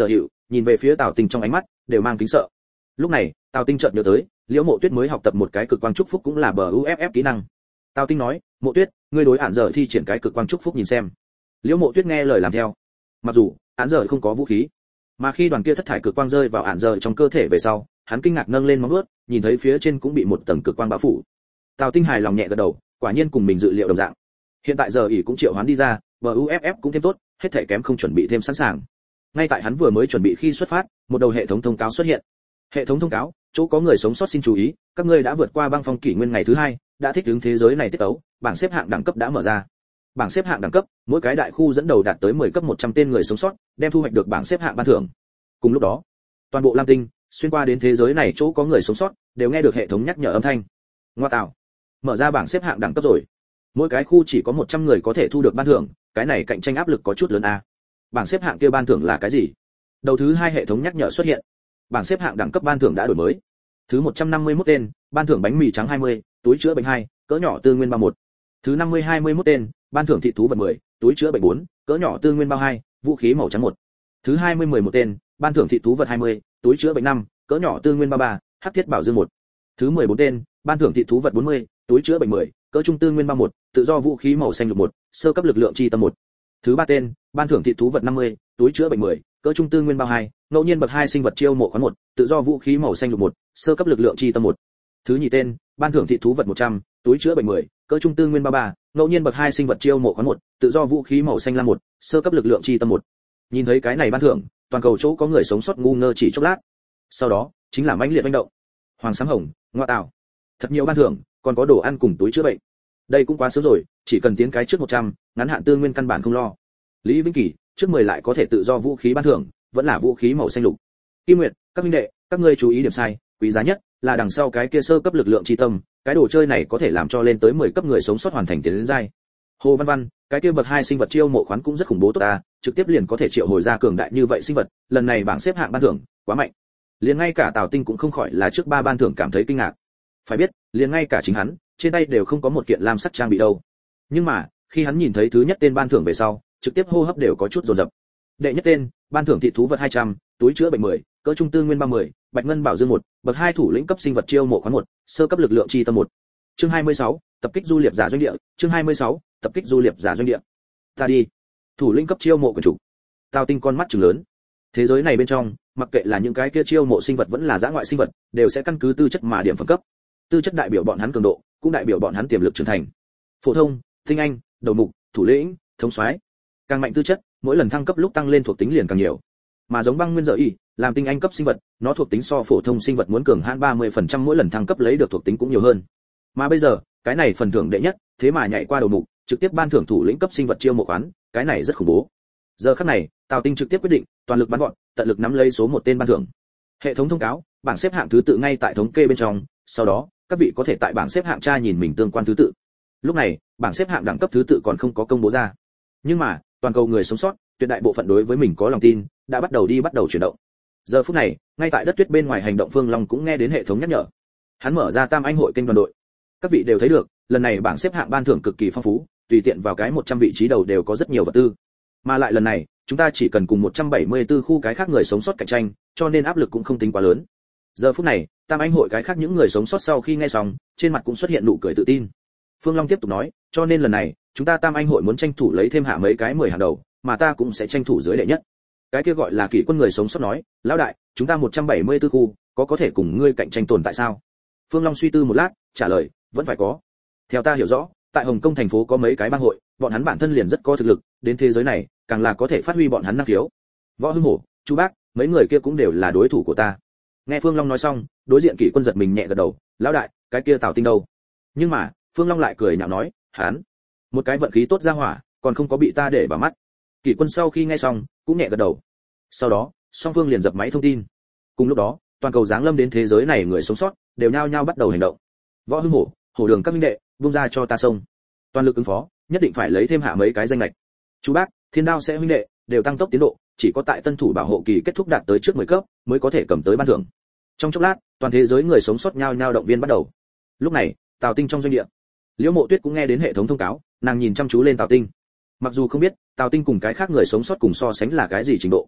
Speaker 1: nhìn về phía Tào Tinh trong ánh mắt đều mang kính sợ. Lúc này, Tào Tinh chợt nhớ tới, Liễu Mộ Tuyết mới học tập một cái cực quang trúc phúc cũng là bờ u ép ép kỹ năng. Tào Tinh nói, "Mộ Tuyết, ngươi đối án giờ thi triển cái cực quang trúc phúc nhìn xem." Liễu Mộ Tuyết nghe lời làm theo. Mặc dù án giờ không có vũ khí, mà khi đoàn kia thất thải cực quang rơi vào án giờ trong cơ thể về sau, hắn kinh ngạc nâng lên móng vuốt, nhìn thấy phía trên cũng bị một tầng cực quang bao phủ. Tào Tinh hài lòng nhẹ gật đầu, quả nhiên cùng mình dự liệu đồng dạng. Hiện tại giờ ỷ cũng triệu hoán đi ra, bờ u ép ép cũng thêm tốt, hết thảy kém không chuẩn bị thêm sẵn sàng. Ngay tại hắn vừa mới chuẩn bị khi xuất phát, một đầu hệ thống thông cáo xuất hiện. Hệ thống thông cáo, chỗ có người sống sót xin chú ý, các ngươi đã vượt qua băng phong kỷ nguyên ngày thứ hai, đã thích ứng thế giới này tiết tấu, bảng xếp hạng đẳng cấp đã mở ra. Bảng xếp hạng đẳng cấp, mỗi cái đại khu dẫn đầu đạt tới mười cấp một trăm tên người sống sót, đem thu hoạch được bảng xếp hạng ban thưởng. Cùng lúc đó, toàn bộ Lam Tinh, xuyên qua đến thế giới này chỗ có người sống sót, đều nghe được hệ thống nhắc nhở âm thanh. Ngoa tạo, mở ra bảng xếp hạng đẳng cấp rồi. Mỗi cái khu chỉ có một trăm người có thể thu được ban thưởng, cái này cạnh tranh áp lực có chút lớn a. Bảng xếp hạng kia ban thưởng là cái gì? Đầu thứ hai hệ thống nhắc nhở xuất hiện. Bảng xếp hạng đẳng cấp ban thưởng đã đổi mới. Thứ một trăm năm mươi mốt tên, ban thưởng bánh mì trắng hai mươi, túi chữa bệnh hai, cỡ nhỏ tư nguyên ba mươi mốt. Thứ năm mươi hai mươi mốt tên, ban thưởng thịt thú vật mười, túi chữa bệnh bốn, cỡ nhỏ tư nguyên bao hai, vũ khí màu trắng một. Thứ hai mươi mười một tên, ban thưởng thịt thú vật hai mươi, túi chữa bệnh năm, cỡ nhỏ tư nguyên ba ba, hắc thiết bảo dương một. Thứ mười bốn tên, ban thưởng thịt thú vật bốn mươi, túi chữa bệnh mười, cỡ trung tư nguyên ba một, tự do vũ khí màu xanh lục một, sơ cấp lực lượng chi tâm một. Thứ ba tên, ban thưởng thịt thú vật năm mươi, túi chữa bệnh mười, cỡ trung tư nguyên bao hai, ngẫu nhiên bậc hai sinh vật chiêu mộ khoán một, tự do vũ khí màu xanh lục một, sơ cấp lực lượng chi tâm một. Thứ nhì tên, ban thưởng thịt thú vật một trăm, túi chữa bệnh mười, cỡ trung tư nguyên ba ba, ngẫu nhiên bậc hai sinh vật chiêu mộ khoán một, tự do vũ khí màu xanh lam một, sơ cấp lực lượng chi tâm một. Nhìn thấy cái này ban thưởng, toàn cầu chỗ có người sống sót ngu ngơ chỉ chốc lát. Sau đó, chính là mãnh liệt manh động. Hoàng sám hồng, ngoa tạo. Thật nhiều ban thưởng, còn có đồ ăn cùng túi chữa bệnh. Đây cũng quá sớm rồi, chỉ cần tiến cái trước một trăm, ngắn hạn tư nguyên căn bản không lo. Lý Vĩnh Kỳ, trước mười lại có thể tự do vũ khí ban thưởng, vẫn là vũ khí màu xanh lục. Kim Nguyệt, các huynh đệ, các ngươi chú ý điểm sai, quý giá nhất là đằng sau cái kia sơ cấp lực lượng chi tâm, cái đồ chơi này có thể làm cho lên tới mười cấp người sống sót hoàn thành tiến đến giai. Hồ Văn Văn, cái kia bậc hai sinh vật chiêu mộ khoán cũng rất khủng bố tốt ta, trực tiếp liền có thể triệu hồi ra cường đại như vậy sinh vật, lần này bảng xếp hạng ban thưởng, quá mạnh. Liền ngay cả Tào Tinh cũng không khỏi là trước ba ban thưởng cảm thấy kinh ngạc. Phải biết, liền ngay cả chính hắn, trên tay đều không có một kiện lam sắc trang bị đâu. Nhưng mà, khi hắn nhìn thấy thứ nhất tên ban thưởng về sau, trực tiếp hô hấp đều có chút dồn dập. Đệ nhất tên, ban thưởng thịt thú vật hai trăm, túi chữa bệnh mười, cỡ trung tư nguyên ba mươi, bạch ngân bảo dương một, bậc hai thủ lĩnh cấp sinh vật chiêu mộ khoán một, sơ cấp lực lượng chi tâm một. Chương hai mươi sáu, tập kích du liệp giả doanh địa, chương hai mươi sáu, tập kích du liệp giả doanh địa. Ta đi. Thủ lĩnh cấp chiêu mộ của chủ. Tào Tinh con mắt trừng lớn. Thế giới này bên trong, mặc kệ là những cái kia chiêu mộ sinh vật vẫn là dã ngoại sinh vật, đều sẽ căn cứ tư chất mà điểm phẩm cấp. Tư chất đại biểu bọn hắn cường độ, cũng đại biểu bọn hắn tiềm lực trưởng thành. Phổ thông, tinh anh, đầu mục, thủ lĩnh, thống soái. Càng mạnh tư chất, mỗi lần thăng cấp lúc tăng lên thuộc tính liền càng nhiều. Mà giống băng nguyên dở y, làm tinh anh cấp sinh vật, nó thuộc tính so phổ thông sinh vật muốn cường hãn ba mươi phần trăm mỗi lần thăng cấp lấy được thuộc tính cũng nhiều hơn. Mà bây giờ, cái này phần thưởng đệ nhất, thế mà nhảy qua đầu mục, trực tiếp ban thưởng thủ lĩnh cấp sinh vật chiêu mộ khoán, cái này rất khủng bố. Giờ khắc này, Tào Tinh trực tiếp quyết định, toàn lực bắn gọn, tận lực nắm lấy số một tên ban thưởng. Hệ thống thông cáo, bảng xếp hạng thứ tự ngay tại thống kê bên trong, sau đó, các vị có thể tại bảng xếp hạng tra nhìn mình tương quan thứ tự. Lúc này, bảng xếp hạng đẳng cấp thứ tự còn không có công bố ra. Nhưng mà, toàn cầu người sống sót, tuyệt đại bộ phận đối với mình có lòng tin, đã bắt đầu đi bắt đầu chuyển động. Giờ phút này, ngay tại đất tuyết bên ngoài hành động Phương Long cũng nghe đến hệ thống nhắc nhở. Hắn mở ra Tam Anh hội kênh đoàn đội. Các vị đều thấy được, lần này bảng xếp hạng ban thưởng cực kỳ phong phú, tùy tiện vào cái một trăm vị trí đầu đều có rất nhiều vật tư. Mà lại lần này, chúng ta chỉ cần cùng một trăm bảy mươi tư khu cái khác người sống sót cạnh tranh, cho nên áp lực cũng không tính quá lớn. Giờ phút này, Tam Anh hội cái khác những người sống sót sau khi nghe xong, trên mặt cũng xuất hiện nụ cười tự tin. Phương Long tiếp tục nói, cho nên lần này, chúng ta Tam Anh hội muốn tranh thủ lấy thêm hạ mấy cái mười hàng đầu, mà ta cũng sẽ tranh thủ dưới đệ nhất. Cái kia gọi là kỷ quân người sống sót nói, lão đại, chúng ta một trăm bảy mươi tư khu, có có thể cùng ngươi cạnh tranh tồn tại sao? Phương Long suy tư một lát, trả lời, vẫn phải có. Theo ta hiểu rõ, tại Hồng Kông thành phố có mấy cái bang hội, bọn hắn bản thân liền rất có thực lực, đến thế giới này, càng là có thể phát huy bọn hắn năng khiếu. Võ Hưng Hổ, Chu Bác, mấy người kia cũng đều là đối thủ của ta. Nghe Phương Long nói xong, đối diện kỷ quân giật mình nhẹ gật đầu, lão đại, cái kia Tào Tinh đâu? Nhưng mà, Phương Long lại cười nhạo nói, hắn, một cái vận khí tốt ra hỏa, còn không có bị ta để vào mắt. Kỷ quân sau khi nghe xong, cũng nhẹ gật đầu. Sau đó, song phương liền dập máy thông tin. Cùng lúc đó, toàn cầu giáng lâm đến thế giới này người sống sót, đều nhao nhao bắt đầu hành động. Võ Hưng Hổ, Hổ Đường các minh đệ, vung ra cho ta xông. Toàn lực ứng phó, nhất định phải lấy thêm hạ mấy cái danh lệch. Chú Bác, Thiên Đao sẽ huynh đệ, đều tăng tốc tiến độ, chỉ có tại tân thủ bảo hộ kỳ kết thúc đạt tới trước mười cấp, mới có thể cầm tới ban thưởng. Trong chốc lát, toàn thế giới người sống sót nhao nhao động viên bắt đầu. Lúc này, Tào Tinh trong doanh địa, Liễu Mộ Tuyết cũng nghe đến hệ thống thông cáo, nàng nhìn chăm chú lên Tào Tinh. Mặc dù không biết, Tào Tinh cùng cái khác người sống sót cùng so sánh là cái gì trình độ,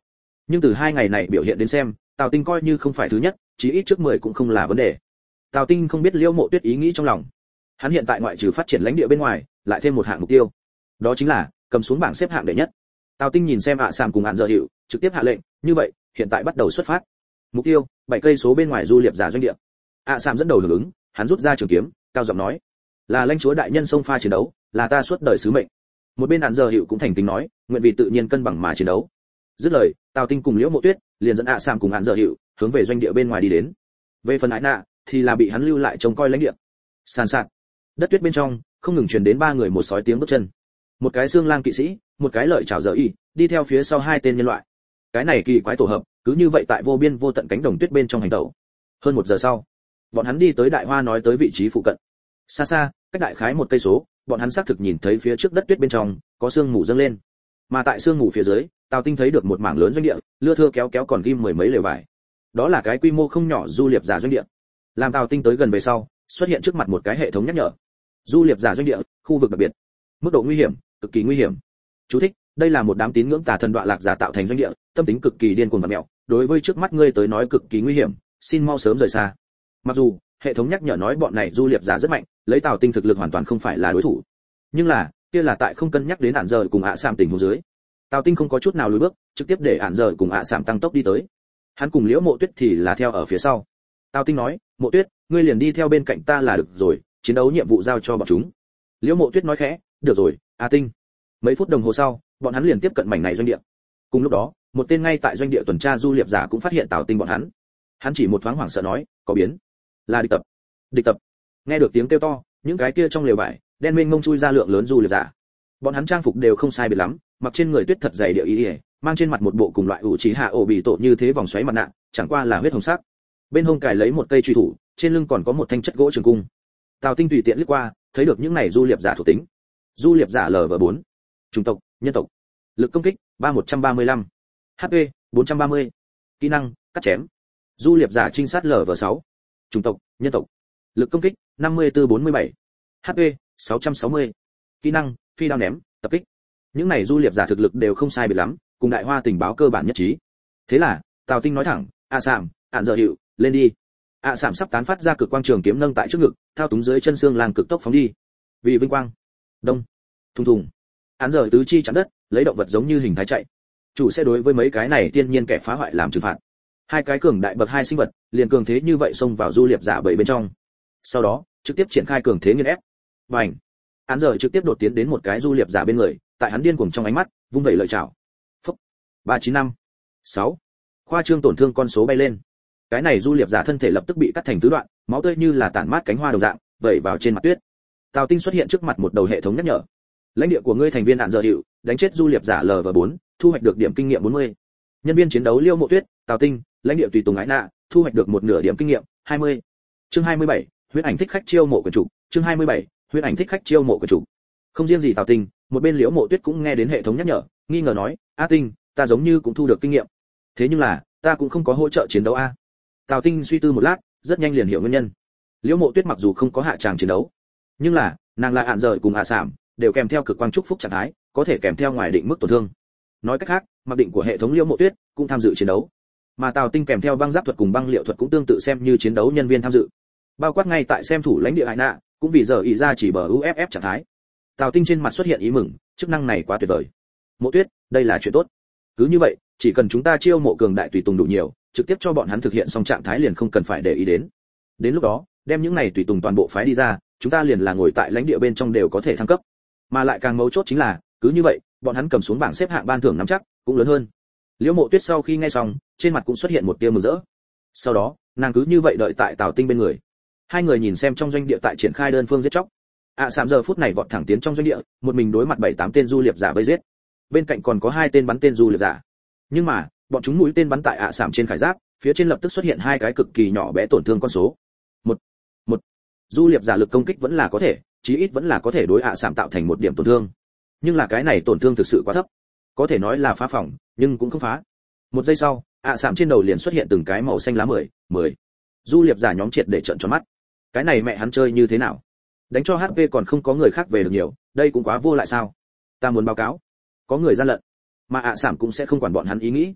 Speaker 1: nhưng từ hai ngày này biểu hiện đến xem, Tào Tinh coi như không phải thứ nhất, chí ít trước mười cũng không là vấn đề. Tào Tinh không biết Liễu Mộ Tuyết ý nghĩ trong lòng. Hắn hiện tại ngoại trừ phát triển lãnh địa bên ngoài, lại thêm một hạng mục tiêu, đó chính là cầm xuống bảng xếp hạng đệ nhất. Tào Tinh nhìn xem ạ Sàm cùng Hạn Giờ Hiệu, trực tiếp hạ lệnh, như vậy, hiện tại bắt đầu xuất phát. Mục tiêu, bảy cây số bên ngoài du liệp giả doanh địa. ạ Sàm dẫn đầu hưởng ứng, hắn rút ra trường kiếm, cao giọng nói, là lãnh chúa đại nhân xông pha chiến đấu, là ta suốt đời sứ mệnh. Một bên Hạn Giờ Hiệu cũng thành kính nói, nguyện vì tự nhiên cân bằng mà chiến đấu. Dứt lời, Tào Tinh cùng Liễu Mộ Tuyết liền dẫn ạ Sàm cùng Hạn Giờ Hiệu hướng về doanh địa bên ngoài đi đến. Về phần Ái Nạ thì là bị hắn lưu lại trông coi lãnh địa. Sàn sạt, đất tuyết bên trong không ngừng truyền đến ba người một sói tiếng bước chân. Một cái xương lang kỵ sĩ, một cái lợi chảo giờ y, đi theo phía sau hai tên nhân loại. Cái này kỳ quái tổ hợp, cứ như vậy tại vô biên vô tận cánh đồng tuyết bên trong hành tẩu. Hơn một giờ sau, bọn hắn đi tới đại hoa nói tới vị trí phụ cận. Xa xa, cách đại khái một cây số, bọn hắn xác thực nhìn thấy phía trước đất tuyết bên trong có sương mù dâng lên. Mà tại sương mù phía dưới, Tào Tinh thấy được một mảng lớn doanh địa, lưa thưa kéo kéo còn ghim mười mấy lều vải. Đó là cái quy mô không nhỏ du liệp giả doanh địa. Làm Tào Tinh tới gần về sau, xuất hiện trước mặt một cái hệ thống nhắc nhở. Du liệp giả doanh địa, khu vực đặc biệt. Mức độ nguy hiểm, cực kỳ nguy hiểm. Chú thích: đây là một đám tín ngưỡng tà thần đọa lạc giả tạo thành doanh địa, tâm tính cực kỳ điên cuồng và mẹo, đối với trước mắt ngươi tới nói cực kỳ nguy hiểm, xin mau sớm rời xa. Mặc dù hệ thống nhắc nhở nói bọn này du liệp giả rất mạnh, lấy Tào Tinh thực lực hoàn toàn không phải là đối thủ, nhưng là kia là tại không cân nhắc đến Hạn Giờ cùng ạ Sàm tình huống dưới. Tào Tinh không có chút nào lùi bước, trực tiếp để Hạn Giờ cùng ạ Sàm tăng tốc đi tới. Hắn cùng Liễu Mộ Tuyết thì là theo ở phía sau. Tào Tinh nói, Mộ Tuyết, ngươi liền đi theo bên cạnh ta là được rồi, chiến đấu nhiệm vụ giao cho bọn chúng. Liễu Mộ Tuyết nói khẽ, được rồi, A Tinh. Mấy phút đồng hồ sau, bọn hắn liền tiếp cận mảnh này doanh địa. Cùng lúc đó, một tên ngay tại doanh địa tuần tra du liệp giả cũng phát hiện Tào Tinh bọn hắn. Hắn chỉ một thoáng hoảng sợ nói, có biến, là địch tập. Địch tập. Nghe được tiếng kêu to, những cái kia trong lều vải, đen mênh mông chui ra lượng lớn du liệp giả. Bọn hắn trang phục đều không sai biệt lắm, mặc trên người tuyết thật dày địa y, mang trên mặt một bộ cùng loại ủ trí hạ ổ bị tổ như thế vòng xoáy mặt nạ, chẳng qua là huyết hồng sắc. Bên hông cài lấy một cây truy thủ, trên lưng còn có một thanh chất gỗ trường cung. Tào Tinh tùy tiện liếc qua, thấy được những này du liệp giả thuộc tính. Du liệp giả L V bốn, chủng tộc, nhân tộc, lực công kích ba một trăm ba mươi lăm, H P bốn trăm ba mươi, kỹ năng cắt chém. Du liệp giả trinh sát L V sáu, chủng tộc, nhân tộc, lực công kích năm mươi tư bốn mươi bảy, H P sáu trăm sáu mươi, kỹ năng phi đao ném, tập kích. Những này du liệp giả thực lực đều không sai biệt lắm, cùng đại hoa tình báo cơ bản nhất trí. Thế là Tào Tinh nói thẳng, a Sàm, Hạn Giờ Hiệu, lên đi. A Sàm sắp tán phát ra cực quang trường kiếm nâng tại trước ngực, thao túng dưới chân xương lang cực tốc phóng đi. Vì vinh quang. Đông. Thùng thùng. Hạn Giờ tứ chi chạm đất, lấy động vật giống như hình thái chạy. Chủ sẽ đối với mấy cái này tiên nhiên kẻ phá hoại làm trừng phạt. Hai cái cường đại bậc hai sinh vật, liền cường thế như vậy xông vào du liệp giả bảy bên trong. Sau đó, trực tiếp triển khai cường thế nghiền ép. Bành. Hạn Giờ trực tiếp đột tiến đến một cái du liệp giả bên người, tại hắn điên cuồng trong ánh mắt, vung vẩy lợi chảo. Phốc. ba chín năm. sáu. Khoa trương tổn thương con số bay lên. Cái này du liệp giả thân thể lập tức bị cắt thành tứ đoạn, máu tươi như là tản mát cánh hoa đồng dạng, vẩy vào trên mặt tuyết. Tào Tinh xuất hiện trước mặt một đầu hệ thống nhắc nhở. Lãnh địa của ngươi thành viên Hạn Giờ Hiệu, đánh chết du liệp giả L V bốn, thu hoạch được điểm kinh nghiệm bốn mươi. Nhân viên chiến đấu Liễu Mộ Tuyết, Tào Tinh, lãnh địa tùy tùng Ái Nạ, thu hoạch được một nửa điểm kinh nghiệm, hai mươi. Chương hai mươi bảy, huyết ảnh thích khách chiêu mộ quyền chủ. Chương hai mươi bảy, huyết ảnh thích khách chiêu mộ quyền chủ. Không riêng gì Tào Tinh, một bên Liễu Mộ Tuyết cũng nghe đến hệ thống nhắc nhở, nghi ngờ nói, A Tinh, ta giống như cũng thu được kinh nghiệm. Thế nhưng là, ta cũng không có hỗ trợ chiến đấu a. Tào Tinh suy tư một lát, rất nhanh liền hiểu nguyên nhân. Liễu Mộ Tuyết mặc dù không có hạ tràng chiến đấu, nhưng là nàng lại Hạn Giờ cùng hạ Sảm đều kèm theo cực quang chúc phúc trạng thái, có thể kèm theo ngoài định mức tổn thương. Nói cách khác, mặc định của hệ thống Liễu Mộ Tuyết cũng tham dự chiến đấu, mà Tào Tinh kèm theo băng giáp thuật cùng băng liệu thuật cũng tương tự xem như chiến đấu nhân viên tham dự. Bao quát ngay tại xem thủ lãnh địa Hải Nạ, cũng vì giờ ý ra chỉ bờ u ép ép trạng thái. Tào Tinh trên mặt xuất hiện ý mừng, chức năng này quá tuyệt vời. Mộ Tuyết, đây là chuyện tốt. Cứ như vậy, chỉ cần chúng ta chiêu mộ cường đại tùy tùng đủ nhiều, trực tiếp cho bọn hắn thực hiện xong trạng thái liền không cần phải để ý đến. Đến lúc đó, đem những này tùy tùng toàn bộ phái đi ra, chúng ta liền là ngồi tại lãnh địa bên trong đều có thể thăng cấp. Mà lại càng mấu chốt chính là, cứ như vậy, bọn hắn cầm xuống bảng xếp hạng ban thưởng nắm chắc cũng lớn hơn. Liễu Mộ Tuyết sau khi nghe xong, trên mặt cũng xuất hiện một tia mừng rỡ. Sau đó, nàng cứ như vậy đợi tại Tào Tinh bên người. Hai người nhìn xem trong doanh địa tại triển khai đơn phương giết chóc. ạ Sảm giờ phút này vọt thẳng tiến trong doanh địa, một mình đối mặt bảy tám tên du liệp giả vây giết. Bên cạnh còn có hai tên bắn tên du liệp giả. Nhưng mà, bọn chúng mũi tên bắn tại ạ Sảm trên khải giáp, phía trên lập tức xuất hiện hai cái cực kỳ nhỏ bé tổn thương con số. Một, một. Du liệp giả lực công kích vẫn là có thể, chí ít vẫn là có thể đối ạ Sảm tạo thành một điểm tổn thương. Nhưng là cái này tổn thương thực sự quá thấp, có thể nói là phá phòng, nhưng cũng không phá. Một giây sau, ạ Sảm trên đầu liền xuất hiện từng cái màu xanh lá mười, mười. Du liệp giả nhóm triệt để trợn tròn mắt. Cái này mẹ hắn chơi như thế nào? Đánh cho hát pê còn không có người khác về được nhiều, đây cũng quá vô lại sao? Ta muốn báo cáo, có người gian lận, mà ạ Sảm cũng sẽ không quản bọn hắn ý nghĩ.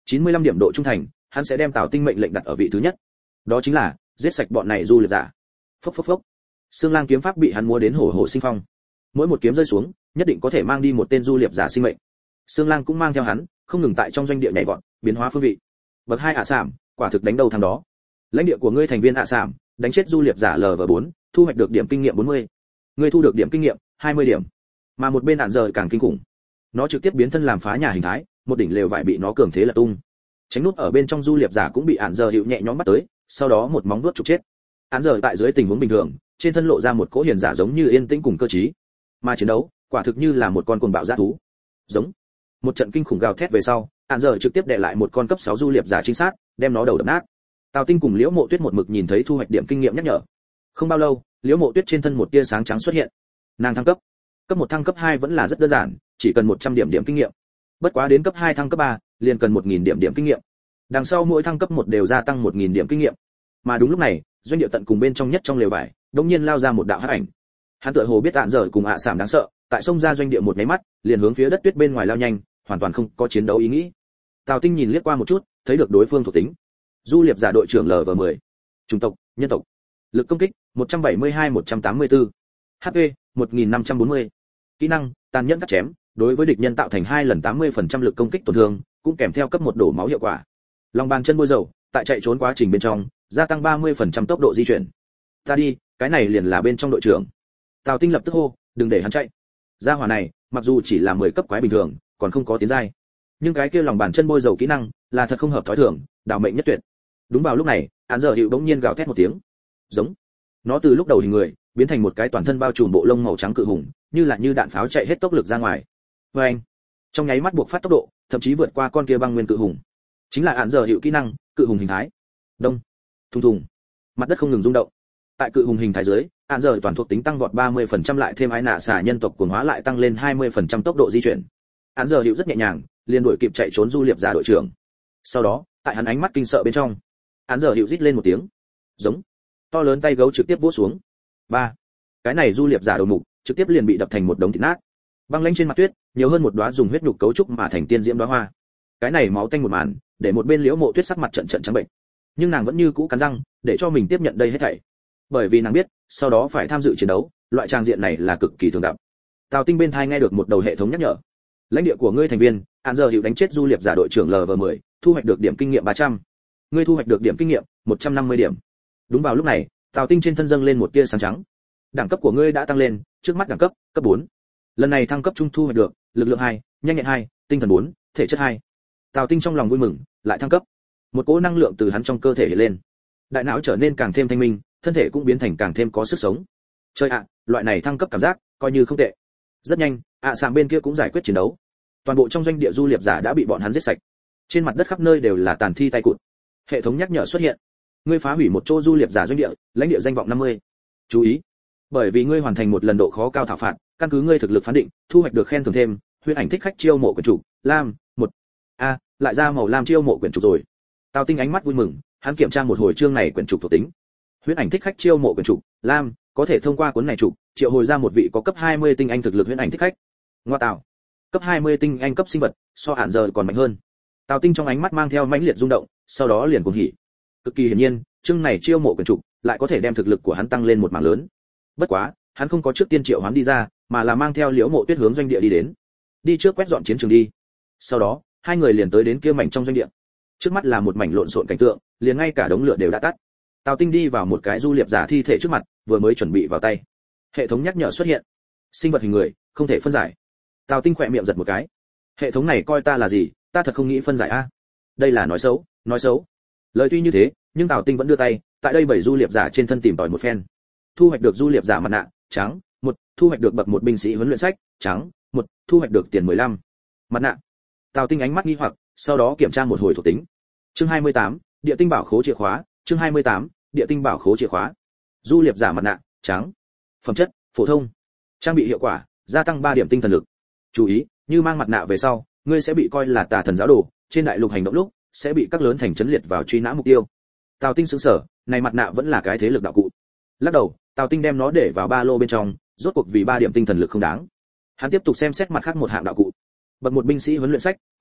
Speaker 1: chín mươi lăm điểm độ trung thành, hắn sẽ đem Tào Tinh mệnh lệnh đặt ở vị thứ nhất. Đó chính là giết sạch bọn này du liệp giả. Phốc phốc phốc. Xương Lang kiếm pháp bị hắn múa đến hổ hổ sinh phong. Mỗi một kiếm rơi xuống, nhất định có thể mang đi một tên du liệp giả sinh mệnh. Xương Lang cũng mang theo hắn, không ngừng tại trong doanh địa nhảy vọt, biến hóa phương vị. Bậc hai ạ sảm, quả thực đánh đầu thằng đó. Lãnh địa của ngươi thành viên ạ sảm, đánh chết du liệp giả L V bốn, thu hoạch được điểm kinh nghiệm bốn mươi. Ngươi thu được điểm kinh nghiệm hai mươi điểm. Mà một bên ạn giờ càng kinh khủng. Nó trực tiếp biến thân làm phá nhà hình thái, một đỉnh lều vải bị nó cường thế lật tung. Tránh nút ở bên trong du liệp giả cũng bị ạn giờ hiệu nhẹ nhõm bắt tới, sau đó một móng vuốt trục chết. Ạn giờ tại dưới tình huống bình thường, trên thân lộ ra một cỗ hiền giả giống như yên tĩnh cùng cơ trí. Mà chiến đấu, quả thực như là một con cuồng bạo dã thú. Giống. Một trận kinh khủng gào thét về sau, ạn giờ trực tiếp đè lại một con cấp sáu du liệp giả chính xác, đem nó đầu đập nát. Tào Tinh cùng Liễu Mộ Tuyết một mực nhìn thấy thu hoạch điểm kinh nghiệm nhắc nhở. Không bao lâu, Liễu Mộ Tuyết trên thân một tia sáng trắng xuất hiện. Nàng thăng cấp. Cấp một thăng cấp hai vẫn là rất đơn giản, chỉ cần một trăm điểm điểm kinh nghiệm. Bất quá đến cấp hai thăng cấp ba, liền cần một nghìn điểm điểm kinh nghiệm. Đằng sau mỗi thăng cấp một đều gia tăng một nghìn điểm kinh nghiệm. Mà đúng lúc này, doanh địa tận cùng bên trong nhất trong lều vải, đột nhiên lao ra một đạo hắc ảnh. Hắn tựa hồ biết ạn giờ cùng ạ à sảm đáng sợ, tại sông ra doanh địa một cái mắt, liền hướng phía đất tuyết bên ngoài lao nhanh, hoàn toàn không có chiến đấu ý nghĩ. Tào Tinh nhìn liếc qua một chút, thấy được đối phương thuộc tính. Du liệp giả đội trưởng L V mười. Chủng tộc, nhân tộc. Lực công kích, một trăm bảy mươi hai một trăm tám mươi tư. hát pê, một nghìn năm trăm bốn mươi. Kỹ năng, tàn nhẫn cắt chém, đối với địch nhân tạo thành hai lần tám mươi phần trăm lực công kích tổn thương, cũng kèm theo cấp một đổ máu hiệu quả. Lòng bàn chân bôi dầu, tại chạy trốn quá trình bên trong, gia tăng ba mươi phần trăm tốc độ di chuyển. Ta đi, cái này liền là bên trong đội trưởng. Tào Tinh lập tức hô, đừng để hắn chạy. Gia hỏa này, mặc dù chỉ là mười cấp quái bình thường, còn không có tiến giai, nhưng cái kia lòng bàn chân bôi dầu kỹ năng, là thật không hợp thói thường, đào mệnh nhất tuyệt. Đúng vào lúc này, án giờ hiệu đống nhiên gào thét một tiếng. Giống. Nó từ lúc đầu hình người, biến thành một cái toàn thân bao trùm bộ lông màu trắng cự hùng, như là như đạn pháo chạy hết tốc lực ra ngoài. Và anh, trong nháy mắt buộc phát tốc độ, thậm chí vượt qua con kia băng nguyên cự hùng. Chính là án giờ hiệu kỹ năng, cự hùng hình thái. Đông. Thùng thùng. Mặt đất không ngừng rung động. Tại cự hùng hình thái dưới, án giờ toàn thuộc tính tăng vọt ba mươi phần trăm lại thêm ái nạ xả nhân tộc cuồng hóa lại tăng lên hai mươi phần trăm tốc độ di chuyển. Án giờ hiệu rất nhẹ nhàng, liền đuổi kịp chạy trốn du liệp giả đội trưởng. Sau đó, tại hắn ánh mắt kinh sợ bên trong, án giờ hiệu rít lên một tiếng. Giống. To lớn tay gấu trực tiếp vỗ xuống. Ba. Cái này du liệp giả đầu mục, trực tiếp liền bị đập thành một đống thịt nát. Băng lãnh trên mặt tuyết, nhiều hơn một đóa dùng huyết nhục cấu trúc mà thành tiên diễm đóa hoa. Cái này máu tanh một màn, để một bên Liễu Mộ Tuyết sắc mặt trận trận trắng bệnh. Nhưng nàng vẫn như cũ cắn răng, để cho mình tiếp nhận đây hết thảy. Bởi vì nàng biết, sau đó phải tham dự chiến đấu, loại trang diện này là cực kỳ thường gặp. Tào Tinh bên tai nghe được một đầu hệ thống nhắc nhở. Lãnh địa của ngươi thành viên, án giờ hiệu đánh chết du liệp giả đội trưởng L V mười, thu hoạch được điểm kinh nghiệm ba trăm. Ngươi thu hoạch được điểm kinh nghiệm một trăm năm mươi điểm. Đúng vào lúc này, Tào Tinh trên thân dâng lên một tia sáng trắng. Đẳng cấp của ngươi đã tăng lên, trước mắt đẳng cấp, cấp bốn. Lần này thăng cấp trung thu hoạch được, lực lượng hai, nhanh nhẹn hai, tinh thần bốn, thể chất hai. Tào Tinh trong lòng vui mừng, lại thăng cấp. Một cỗ năng lượng từ hắn trong cơ thể hiện lên. Đại não trở nên càng thêm thanh minh, thân thể cũng biến thành càng thêm có sức sống. Chơi ạ, loại này thăng cấp cảm giác, coi như không tệ. Rất nhanh, ạ à sạm bên kia cũng giải quyết chiến đấu. Toàn bộ trong doanh địa du liệp giả đã bị bọn hắn giết sạch. Trên mặt đất khắp nơi đều là tàn thi tay cụt. Hệ thống nhắc nhở xuất hiện. Ngươi phá hủy một chỗ du liệp giả doanh địa, lãnh địa danh vọng năm mươi. Chú ý, bởi vì ngươi hoàn thành một lần độ khó cao thảo phạt, căn cứ ngươi thực lực phán định, thu hoạch được khen thưởng thêm, huyễn ảnh thích khách chiêu mộ quyển chủ, lam, một. A, lại ra màu lam chiêu mộ quyển chủ rồi. Tào Tinh ánh mắt vui mừng, hắn kiểm tra một hồi chương này quyển chủ thuộc tính. Huyễn ảnh thích khách chiêu mộ quyển chủ, lam, có thể thông qua cuốn này chủ, triệu hồi ra một vị có cấp hai mươi tinh anh thực lực huyễn ảnh thích khách. Ngoa tạo, cấp hai mươi tinh anh cấp sinh vật, so hạn giờ còn mạnh hơn. Tào Tinh trong ánh mắt mang theo mãnh liệt rung động, sau đó liền cuồng hỉ. Cực kỳ hiển nhiên, chương này chiêu mộ quyển chủ, lại có thể đem thực lực của hắn tăng lên một mảng lớn. Bất quá, hắn không có trước tiên triệu hắn đi ra, mà là mang theo Liễu Mộ Tuyết hướng doanh địa đi đến. Đi trước quét dọn chiến trường đi. Sau đó, hai người liền tới đến kia mảnh trong doanh địa. Trước mắt là một mảnh lộn xộn cảnh tượng, liền ngay cả đống lửa đều đã tắt. Tào Tinh đi vào một cái du liệp giả thi thể trước mặt, vừa mới chuẩn bị vào tay. Hệ thống nhắc nhở xuất hiện. Sinh vật hình người, không thể phân giải. Tào Tinh khỏe miệng giật một cái. Hệ thống này coi ta là gì, ta thật không nghĩ phân giải a. Đây là nói xấu, nói xấu. Lời tuy như thế, nhưng Tào Tinh vẫn đưa tay, tại đây bảy du liệp giả trên thân tìm tòi một phen. Thu hoạch được du liệp giả mặt nạ, trắng, một, thu hoạch được bậc một binh sĩ huấn luyện sách, trắng, một, thu hoạch được tiền mười lăm. Mặt nạ. Tào Tinh ánh mắt nghi hoặc, sau đó kiểm tra một hồi thuộc tính. Chương hai mươi tám, địa tinh bảo khố chìa khóa, chương hai mươi tám, địa tinh bảo khố chìa khóa. Du liệp giả mặt nạ, trắng. Phẩm chất, phổ thông. Trang bị hiệu quả, gia tăng ba điểm tinh thần lực. Chú ý, như mang mặt nạ về sau, ngươi sẽ bị coi là tà thần giáo đồ, trên đại lục hành động lúc sẽ bị các lớn thành trấn liệt vào truy nã mục tiêu. Tào Tinh sững sờ, này mặt nạ vẫn là cái thế lực đạo cụ. Lắc đầu, Tào Tinh đem nó để vào ba lô bên trong, rốt cuộc vì ba điểm tinh thần lực không đáng. Hắn tiếp tục xem xét mặt khác một hạng đạo cụ. Bậc một binh sĩ huấn luyện sách, trắng,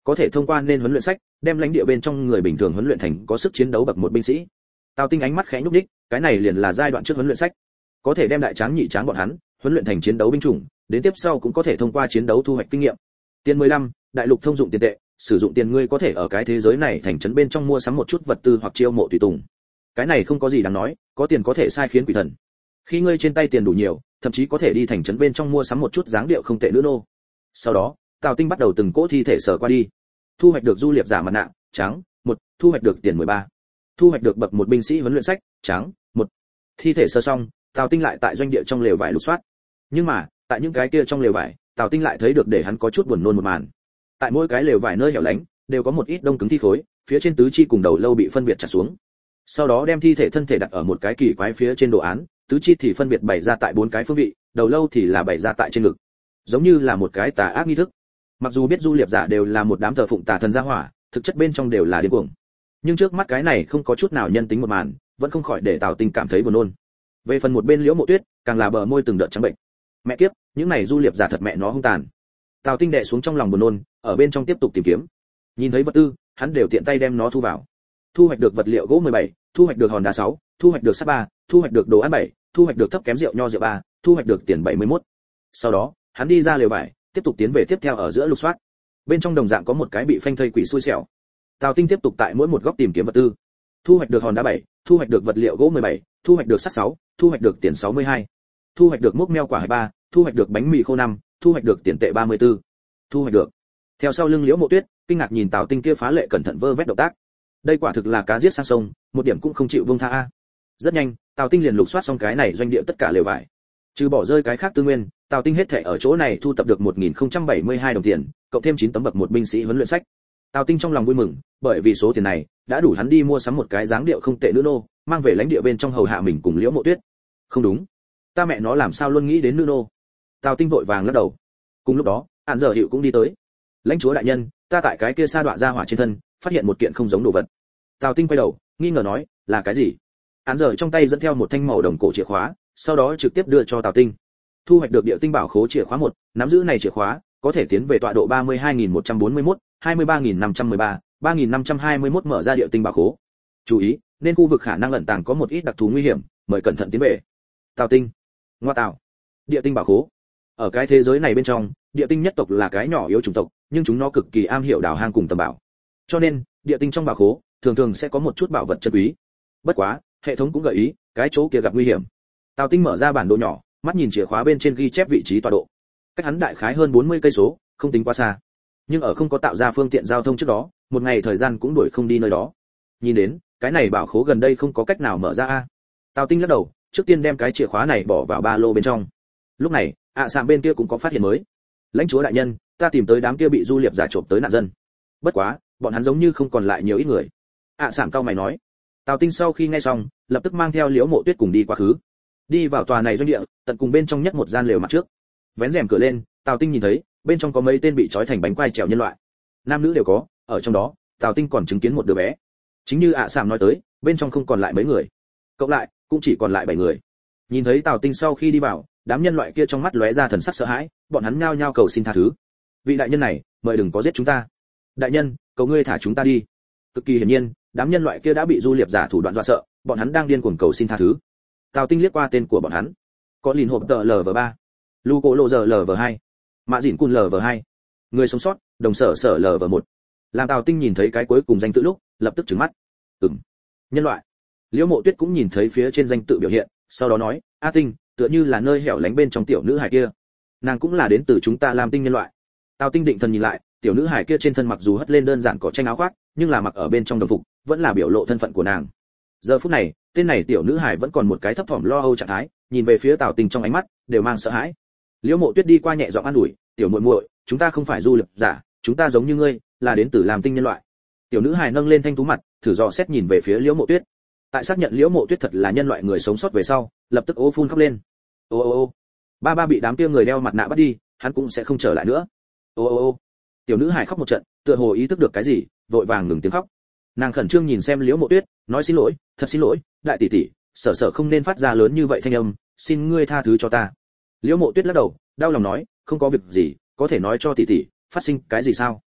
Speaker 1: có thể thông qua nên huấn luyện sách đem lãnh địa bên trong người bình thường huấn luyện thành có sức chiến đấu bậc một binh sĩ. Tào Tinh ánh mắt khẽ nhúc nhích, cái này liền là giai đoạn trước huấn luyện sách, có thể đem đại tráng nhị tráng bọn hắn huấn luyện thành chiến đấu binh chủng, đến tiếp sau cũng có thể thông qua chiến đấu thu hoạch kinh nghiệm. Tiền mười lăm, đại lục thông dụng tiền tệ, sử dụng tiền ngươi có thể ở cái thế giới này thành trấn bên trong mua sắm một chút vật tư hoặc chiêu mộ tùy tùng. Cái này không có gì đáng nói, có tiền có thể sai khiến quỷ thần. Khi ngươi trên tay tiền đủ nhiều, thậm chí có thể đi thành trấn bên trong mua sắm một chút dáng điệu không tệ nữa nô. Sau đó, Tào Tinh bắt đầu từng cỗ thi thể sờ qua đi. Thu hoạch được du liệp giả mặt nạ, trắng, một, thu hoạch được tiền mười ba. Thu hoạch được bậc một binh sĩ huấn luyện sách, trắng, một. Thi thể sơ xong, Tào Tinh lại tại doanh địa trong lều vải lục soát. Nhưng mà, tại những cái kia trong lều vải, Tào Tinh lại thấy được để hắn có chút buồn nôn một màn. Tại mỗi cái lều vải nơi hẻo lánh, đều có một ít đông cứng thi khối, phía trên tứ chi cùng đầu lâu bị phân biệt chặt xuống. Sau đó đem thi thể thân thể đặt ở một cái kỳ quái phía trên đồ án, tứ chi thì phân biệt bày ra tại bốn cái phương vị, đầu lâu thì là bày ra tại trên ngực, giống như là một cái tà ác nghi thức. Mặc dù biết du liệp giả đều là một đám thờ phụng tà thần gia hỏa, thực chất bên trong đều là điên cuồng, nhưng trước mắt cái này không có chút nào nhân tính một màn, vẫn không khỏi để Tào Tinh cảm thấy buồn nôn. Về phần một bên Liễu Mộ Tuyết, càng là bờ môi từng đợt trắng bệnh. Mẹ kiếp, những này du liệp giả thật mẹ nó hung tàn. Tào Tinh đè xuống trong lòng buồn nôn, ở bên trong tiếp tục tìm kiếm. Nhìn thấy vật tư, hắn đều tiện tay đem nó thu vào. Thu hoạch được vật liệu gỗ mười bảy, thu hoạch được hòn đá sáu, thu hoạch được sắt ba, thu hoạch được đồ ăn bảy, thu hoạch được thấp kém rượu nho rượu ba, thu hoạch được tiền bảy mươi mốt. Sau đó, hắn đi ra lều vải, tiếp tục tiến về tiếp theo ở giữa lục soát. Bên trong đồng dạng có một cái bị phanh thây quỷ xui xẻo. Tào Tinh tiếp tục tại mỗi một góc tìm kiếm vật tư. Thu hoạch được hòn đá bảy, thu hoạch được vật liệu gỗ mười bảy, thu hoạch được sắt sáu, thu hoạch được tiền sáu mươi hai. Thu hoạch được mốc meo quả ba, thu hoạch được bánh mì khô năm, thu hoạch được tiền tệ ba mươi tư. Thu hoạch được. Theo sau lưng Liễu Mộ Tuyết, kinh ngạc nhìn Tào Tinh kia phá lệ cẩn thận vơ vét động tác. Đây quả thực là cá giết sang sông, một điểm cũng không chịu buông tha a. Rất nhanh, Tào Tinh liền lục soát xong cái này doanh địa tất cả lều vải. Trừ bỏ rơi cái khác tư nguyên, Tào Tinh hết thảy ở chỗ này thu tập được một nghìn không trăm bảy mươi hai đồng tiền, cộng thêm chín tấm bậc một binh sĩ huấn luyện sách. Tào Tinh trong lòng vui mừng, bởi vì số tiền này đã đủ hắn đi mua sắm một cái dáng điệu không tệ nữ nô, mang về lãnh địa bên trong hầu hạ mình cùng Liễu Mộ Tuyết. Không đúng, ta mẹ nó làm sao luôn nghĩ đến nữ nô. Tào Tinh vội vàng lắc đầu. Cùng lúc đó, Án Giờ Hiệu cũng đi tới. Lãnh chúa đại nhân, ta tại cái kia sa đọa ra hỏa trên thân, phát hiện một kiện không giống đồ vật. Tào Tinh quay đầu, nghi ngờ nói, là cái gì? Án Giờ trong tay dẫn theo một thanh màu đồng cổ chìa khóa, sau đó trực tiếp đưa cho Tào Tinh. Thu hoạch được địa tinh bảo khố chìa khóa một, nắm giữ này chìa khóa, có thể tiến về tọa độ ba mươi hai nghìn một trăm bốn mươi mốt, hai mươi ba nghìn năm trăm mười ba, ba nghìn năm trăm hai mươi mốt mở ra địa tinh bảo khố. Chú ý, nên khu vực khả năng ẩn tàng có một ít đặc thù nguy hiểm, mời cẩn thận tiến về. Tào Tinh. Ngoa tạo. Địa tinh bảo khố. Ở cái thế giới này bên trong, địa tinh nhất tộc là cái nhỏ yếu chủng tộc, nhưng chúng nó cực kỳ am hiểu đào hang cùng tầm bảo. Cho nên, địa tinh trong bảo khố thường thường sẽ có một chút bảo vật chân quý. Bất quá, hệ thống cũng gợi ý, cái chỗ kia gặp nguy hiểm. Tào Tinh mở ra bản đồ nhỏ, mắt nhìn chìa khóa bên trên ghi chép vị trí tọa độ. Cách hắn đại khái hơn bốn mươi cây số, không tính quá xa. Nhưng ở không có tạo ra phương tiện giao thông trước đó, một ngày thời gian cũng đuổi không đi nơi đó. Nhìn đến, cái này bảo khố gần đây không có cách nào mở ra a. Tào Tinh lắc đầu, trước tiên đem cái chìa khóa này bỏ vào ba lô bên trong. Lúc này, ạ à sạm bên kia cũng có phát hiện mới. Lãnh chúa đại nhân, ta tìm tới đám kia bị du liệp giả trộm tới nạn dân. Bất quá, bọn hắn giống như không còn lại nhiều ít người. ạ à sạm cao mày nói. Tào Tinh sau khi nghe xong, lập tức mang theo Liễu Mộ Tuyết cùng đi quá khứ. Đi vào tòa này doanh địa, tận cùng bên trong nhất một gian lều mặt trước. Vén rèm cửa lên, Tào Tinh nhìn thấy, bên trong có mấy tên bị trói thành bánh quai trèo nhân loại. Nam nữ đều có, ở trong đó, Tào Tinh còn chứng kiến một đứa bé. Chính như ạ à sạm nói tới, bên trong không còn lại mấy người. Cộng lại, cũng chỉ còn lại bảy người. Nhìn thấy Tào Tinh sau khi đi vào, đám nhân loại kia trong mắt lóe ra thần sắc sợ hãi, bọn hắn nhao nhao cầu xin tha thứ. Vị đại nhân này, mời đừng có giết chúng ta. Đại nhân, cầu ngươi thả chúng ta đi. Cực kỳ hiển nhiên, đám nhân loại kia đã bị du liệp giả thủ đoạn dọa sợ, bọn hắn đang điên cuồng cầu xin tha thứ. Tào Tinh liếc qua tên của bọn hắn. Có Lìn hộp tờ lv ba, Lu Cổ Lộ giờ lv hai, Mã Dĩn Cun lv hai, người sống sót, Đồng Sở Sở lv một. Làm Tào Tinh nhìn thấy cái cuối cùng danh tự lúc, lập tức trừng mắt. Ừm, nhân loại. Liễu Mộ Tuyết cũng nhìn thấy phía trên danh tự biểu hiện, sau đó nói, A Tinh, tựa như là nơi hẻo lánh bên trong tiểu nữ hài kia. Nàng cũng là đến từ chúng ta làm tinh nhân loại. Tào Tinh định thần nhìn lại, tiểu nữ hài kia trên thân mặc dù hất lên đơn giản cỏ tranh áo khoác, nhưng là mặc ở bên trong đồng phục, vẫn là biểu lộ thân phận của nàng. Giờ phút này, tên này tiểu nữ hài vẫn còn một cái thấp thỏm lo âu trạng thái, nhìn về phía Tào Tinh trong ánh mắt đều mang sợ hãi. Liễu Mộ Tuyết đi qua nhẹ giọng an ủi, "Tiểu muội muội, chúng ta không phải du liệp giả, chúng ta giống như ngươi, là đến từ làm tinh nhân loại." Tiểu nữ hài nâng lên thanh tú mặt, thử dò xét nhìn về phía Liễu Mộ Tuyết. Tại xác nhận Liễu Mộ Tuyết thật là nhân loại người sống sót về sau, lập tức ô phun khóc lên. Ô ô ô, ba ba bị đám kia người đeo mặt nạ bắt đi, hắn cũng sẽ không trở lại nữa. Ô ô ô. Tiểu nữ hài khóc một trận, tựa hồ ý thức được cái gì, vội vàng ngừng tiếng khóc. Nàng khẩn trương nhìn xem Liễu Mộ Tuyết, nói xin lỗi, thật xin lỗi, đại tỷ tỷ, Sở Sở không nên phát ra lớn như vậy thanh âm, xin ngươi tha thứ cho ta. Liễu Mộ Tuyết lắc đầu, đau lòng nói, không có việc gì, có thể nói cho tỷ tỷ, phát sinh cái gì sao?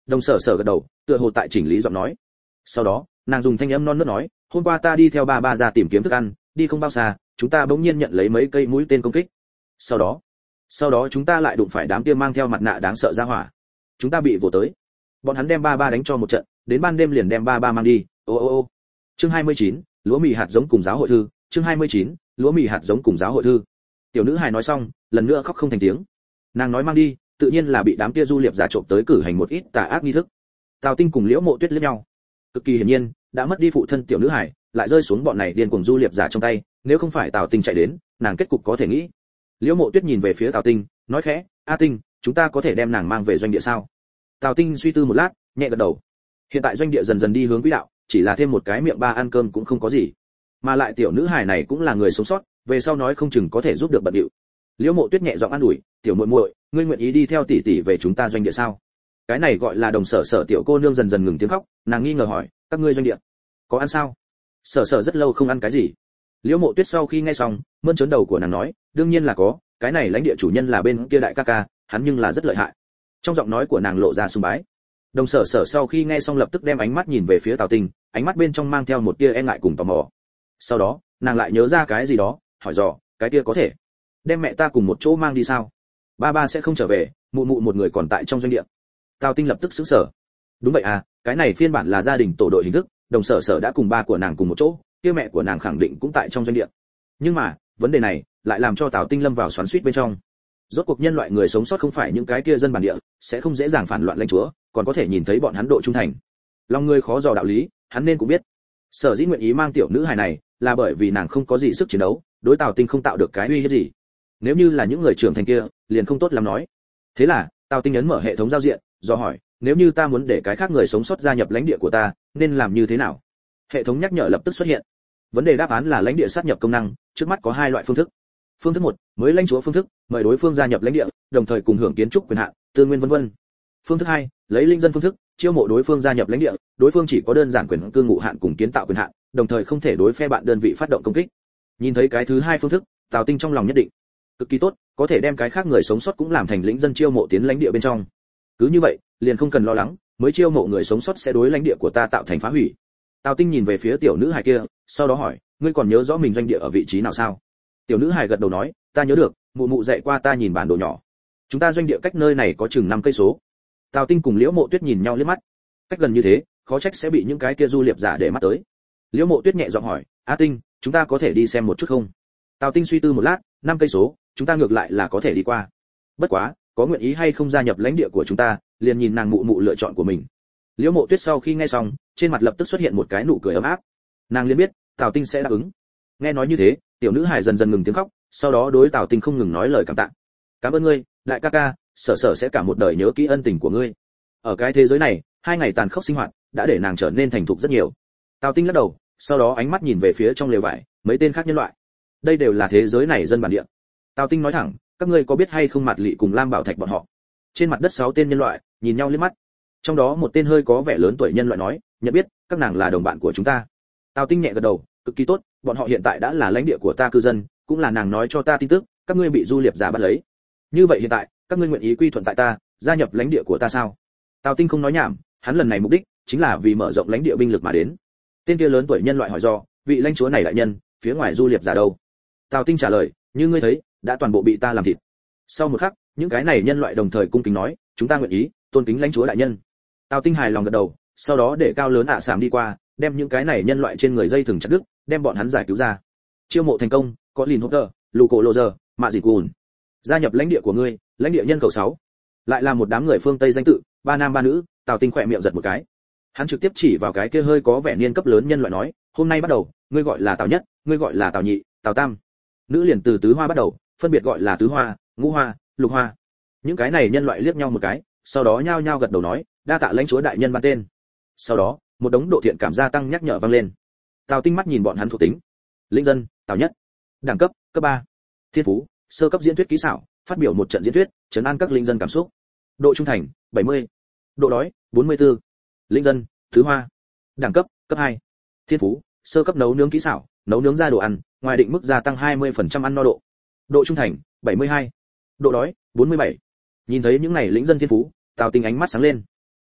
Speaker 1: Đồng Sở Sở gật đầu, tựa hồ tại chỉnh lý giọng nói. Sau đó, nàng dùng thanh âm non nớt nói, hôm qua ta đi theo ba ba ra tìm kiếm thức ăn, đi không bao xa, chúng ta bỗng nhiên nhận lấy mấy cây mũi tên công kích. Sau đó, sau đó chúng ta lại đụng phải đám kia mang theo mặt nạ đáng sợ ra hỏa. Chúng ta bị vồ tới. Bọn hắn đem ba ba đánh cho một trận, đến ban đêm liền đem ba ba mang đi. Ô ô ô. Chương hai mươi chín, lúa mì hạt giống cùng giáo hội thư, chương hai mươi chín, lúa mì hạt giống cùng giáo hội thư. Tiểu nữ hài nói xong, lần nữa khóc không thành tiếng. Nàng nói mang đi, tự nhiên là bị đám kia du liệp giả trộm tới cử hành một ít tà ác nghi thức. Tào Tinh cùng Liễu Mộ Tuyết liếc nhau. Cực kỳ hiển nhiên, đã mất đi phụ thân tiểu nữ hài, lại rơi xuống bọn này điên cuồng du liệp giả trong tay, nếu không phải Tào Tinh chạy đến, nàng kết cục có thể nghĩ. Liễu Mộ Tuyết nhìn về phía Tào Tinh, nói khẽ, "A Tinh, chúng ta có thể đem nàng mang về doanh địa sao?" Tào Tinh suy tư một lát, nhẹ gật đầu. Hiện tại doanh địa dần dần đi hướng quỹ đạo, chỉ là thêm một cái miệng ba ăn cơm cũng không có gì. Mà lại tiểu nữ hài này cũng là người sống sót, về sau nói không chừng có thể giúp được bận điệu. Liễu Mộ Tuyết nhẹ giọng an ủi, "Tiểu muội muội, ngươi nguyện ý đi theo tỷ tỷ về chúng ta doanh địa sao?" Cái này gọi là Đồng Sở Sở tiểu cô nương dần dần ngừng tiếng khóc, nàng nghi ngờ hỏi, "Các ngươi doanh địa có ăn sao?" Sở Sở rất lâu không ăn cái gì. Liễu Mộ Tuyết sau khi nghe xong, mơn trớn đầu của nàng nói, "Đương nhiên là có, cái này lãnh địa chủ nhân là bên kia đại ca ca, hắn nhưng là rất lợi hại." Trong giọng nói của nàng lộ ra sùng bái. Đồng Sở Sở sau khi nghe xong lập tức đem ánh mắt nhìn về phía Tào Tinh, ánh mắt bên trong mang theo một tia e ngại cùng tò mò. Sau đó, nàng lại nhớ ra cái gì đó, hỏi dò, "Cái kia có thể đem mẹ ta cùng một chỗ mang đi sao? Ba ba sẽ không trở về, mụ mụ một người còn tại trong doanh địa." Tào Tinh lập tức sững sờ. Đúng vậy à, cái này phiên bản là gia đình tổ đội hình thức, Đồng Sở Sở đã cùng ba của nàng cùng một chỗ, kia mẹ của nàng khẳng định cũng tại trong doanh địa. Nhưng mà, vấn đề này lại làm cho Tào Tinh lâm vào xoắn xuýt bên trong. Rốt cuộc nhân loại người sống sót không phải những cái kia dân bản địa, sẽ không dễ dàng phản loạn lãnh chúa, còn có thể nhìn thấy bọn hắn độ trung thành. Lòng người khó dò đạo lý, hắn nên cũng biết. Sở dĩ nguyện ý mang tiểu nữ hài này, là bởi vì nàng không có gì sức chiến đấu, đối Tào Tinh không tạo được cái uy hiếp gì. Nếu như là những người trưởng thành kia, liền không tốt lắm nói. Thế là, Tào Tinh ấn mở hệ thống giao diện, do hỏi, nếu như ta muốn để cái khác người sống sót gia nhập lãnh địa của ta, nên làm như thế nào? Hệ thống nhắc nhở lập tức xuất hiện. Vấn đề đáp án là lãnh địa sát nhập công năng, trước mắt có hai loại phương thức. Phương thức một, mới lãnh chúa phương thức, mời đối phương gia nhập lãnh địa, đồng thời cùng hưởng kiến trúc quyền hạn, tư nguyên vân vân. Phương thức hai, lấy linh dân phương thức, chiêu mộ đối phương gia nhập lãnh địa, đối phương chỉ có đơn giản quyền cư ngụ hạn cùng kiến tạo quyền hạn, đồng thời không thể đối phe bạn đơn vị phát động công kích. Nhìn thấy cái thứ hai phương thức, Tào Tinh trong lòng nhất định, cực kỳ tốt, có thể đem cái khác người sống sót cũng làm thành lĩnh dân chiêu mộ tiến lãnh địa bên trong. Cứ như vậy, liền không cần lo lắng, mới chiêu mộ người sống sót sẽ đối lãnh địa của ta tạo thành phá hủy. Tào Tinh nhìn về phía tiểu nữ hài kia, sau đó hỏi, ngươi còn nhớ rõ mình doanh địa ở vị trí nào sao? Tiểu nữ hài gật đầu nói, ta nhớ được, mụ mụ dạy qua ta nhìn bản đồ nhỏ. Chúng ta doanh địa cách nơi này có chừng năm cây số. Tào Tinh cùng Liễu Mộ Tuyết nhìn nhau liếc mắt. Cách gần như thế, khó trách sẽ bị những cái kia du liệp giả để mắt tới. Liễu Mộ Tuyết nhẹ giọng hỏi, A Tinh, chúng ta có thể đi xem một chút không? Tào Tinh suy tư một lát, năm cây số, chúng ta ngược lại là có thể đi qua. Bất quá, có nguyện ý hay không gia nhập lãnh địa của chúng ta, liền nhìn nàng mụ mụ lựa chọn của mình. Liễu Mộ Tuyết sau khi nghe xong, trên mặt lập tức xuất hiện một cái nụ cười ấm áp. Nàng liền biết, Tào Tinh sẽ đáp ứng. Nghe nói như thế, tiểu nữ hài dần dần ngừng tiếng khóc, sau đó đối Tào Tinh không ngừng nói lời cảm tạ. Cảm ơn ngươi, đại ca ca, Sở Sở sẽ cả một đời nhớ kỹ ân tình của ngươi. Ở cái thế giới này, hai ngày tàn khốc sinh hoạt đã để nàng trở nên thành thục rất nhiều. Tào Tinh lắc đầu, sau đó ánh mắt nhìn về phía trong lều vải, mấy tên khác nhân loại. Đây đều là thế giới này dân bản địa. Tào Tinh nói thẳng, các ngươi có biết hay không Mạt Lị cùng Lam Bảo Thạch bọn họ? Trên mặt đất sáu tên nhân loại nhìn nhau liếc mắt. Trong đó một tên hơi có vẻ lớn tuổi nhân loại nói, nhận biết, các nàng là đồng bạn của chúng ta. Tào Tinh nhẹ gật đầu, cực kỳ tốt, bọn họ hiện tại đã là lãnh địa của ta cư dân, cũng là nàng nói cho ta tin tức, các ngươi bị du liệp giả bắt lấy. Như vậy hiện tại, các ngươi nguyện ý quy thuận tại ta, gia nhập lãnh địa của ta sao? Tào Tinh không nói nhảm, hắn lần này mục đích chính là vì mở rộng lãnh địa binh lực mà đến. Tên kia lớn tuổi nhân loại hỏi do, vị lãnh chúa này đại nhân, phía ngoài du liệp giả đâu? Tào Tinh trả lời, như ngươi thấy, đã toàn bộ bị ta làm thịt. Sau một khắc, những cái này nhân loại đồng thời cung kính nói, chúng ta nguyện ý tôn kính lãnh chúa đại nhân. Tào Tinh hài lòng gật đầu, sau đó để cao lớn ạ à sàm đi qua, đem những cái này nhân loại trên người dây thừng chặt đứt, đem bọn hắn giải cứu ra. Chiêu mộ thành công, có Lin Hopper, Luco Lozer, Mạ Dị Cùn. Gia nhập lãnh địa của ngươi, lãnh địa nhân khẩu sáu. Lại là một đám người phương Tây danh tự, ba nam ba nữ, Tào Tinh khỏe miệng giật một cái. Hắn trực tiếp chỉ vào cái kia hơi có vẻ niên cấp lớn nhân loại nói, hôm nay bắt đầu, ngươi gọi là Tào Nhất, ngươi gọi là Tào Nhị, Tào Tam. Nữ liền từ tứ hoa bắt đầu, phân biệt gọi là tứ hoa, ngũ hoa, lục hoa. Những cái này nhân loại liếc nhau một cái, sau đó nhao nhao gật đầu nói, đa tạ lãnh chúa đại nhân ban tên. Sau đó, một đống độ thiện cảm gia tăng nhắc nhở vang lên. Tào Tinh mắt nhìn bọn hắn thuộc tính. Lĩnh dân, Tào Nhất. Đẳng cấp, cấp ba. Thiên phú, sơ cấp diễn thuyết kỹ xảo, phát biểu một trận diễn thuyết, trấn an các linh dân cảm xúc. Độ trung thành, bảy mươi. Độ đói, bốn mươi tư. Lĩnh dân, thứ hoa. Đẳng cấp, cấp hai. Thiên phú, sơ cấp nấu nướng kỹ xảo, nấu nướng ra đồ ăn, ngoài định mức gia tăng hai mươi phần trăm ăn no độ. Độ trung thành, bảy mươi hai. Độ đói, bốn mươi bảy. Nhìn thấy những này lĩnh dân thiên phú, Tào Tinh ánh mắt sáng lên.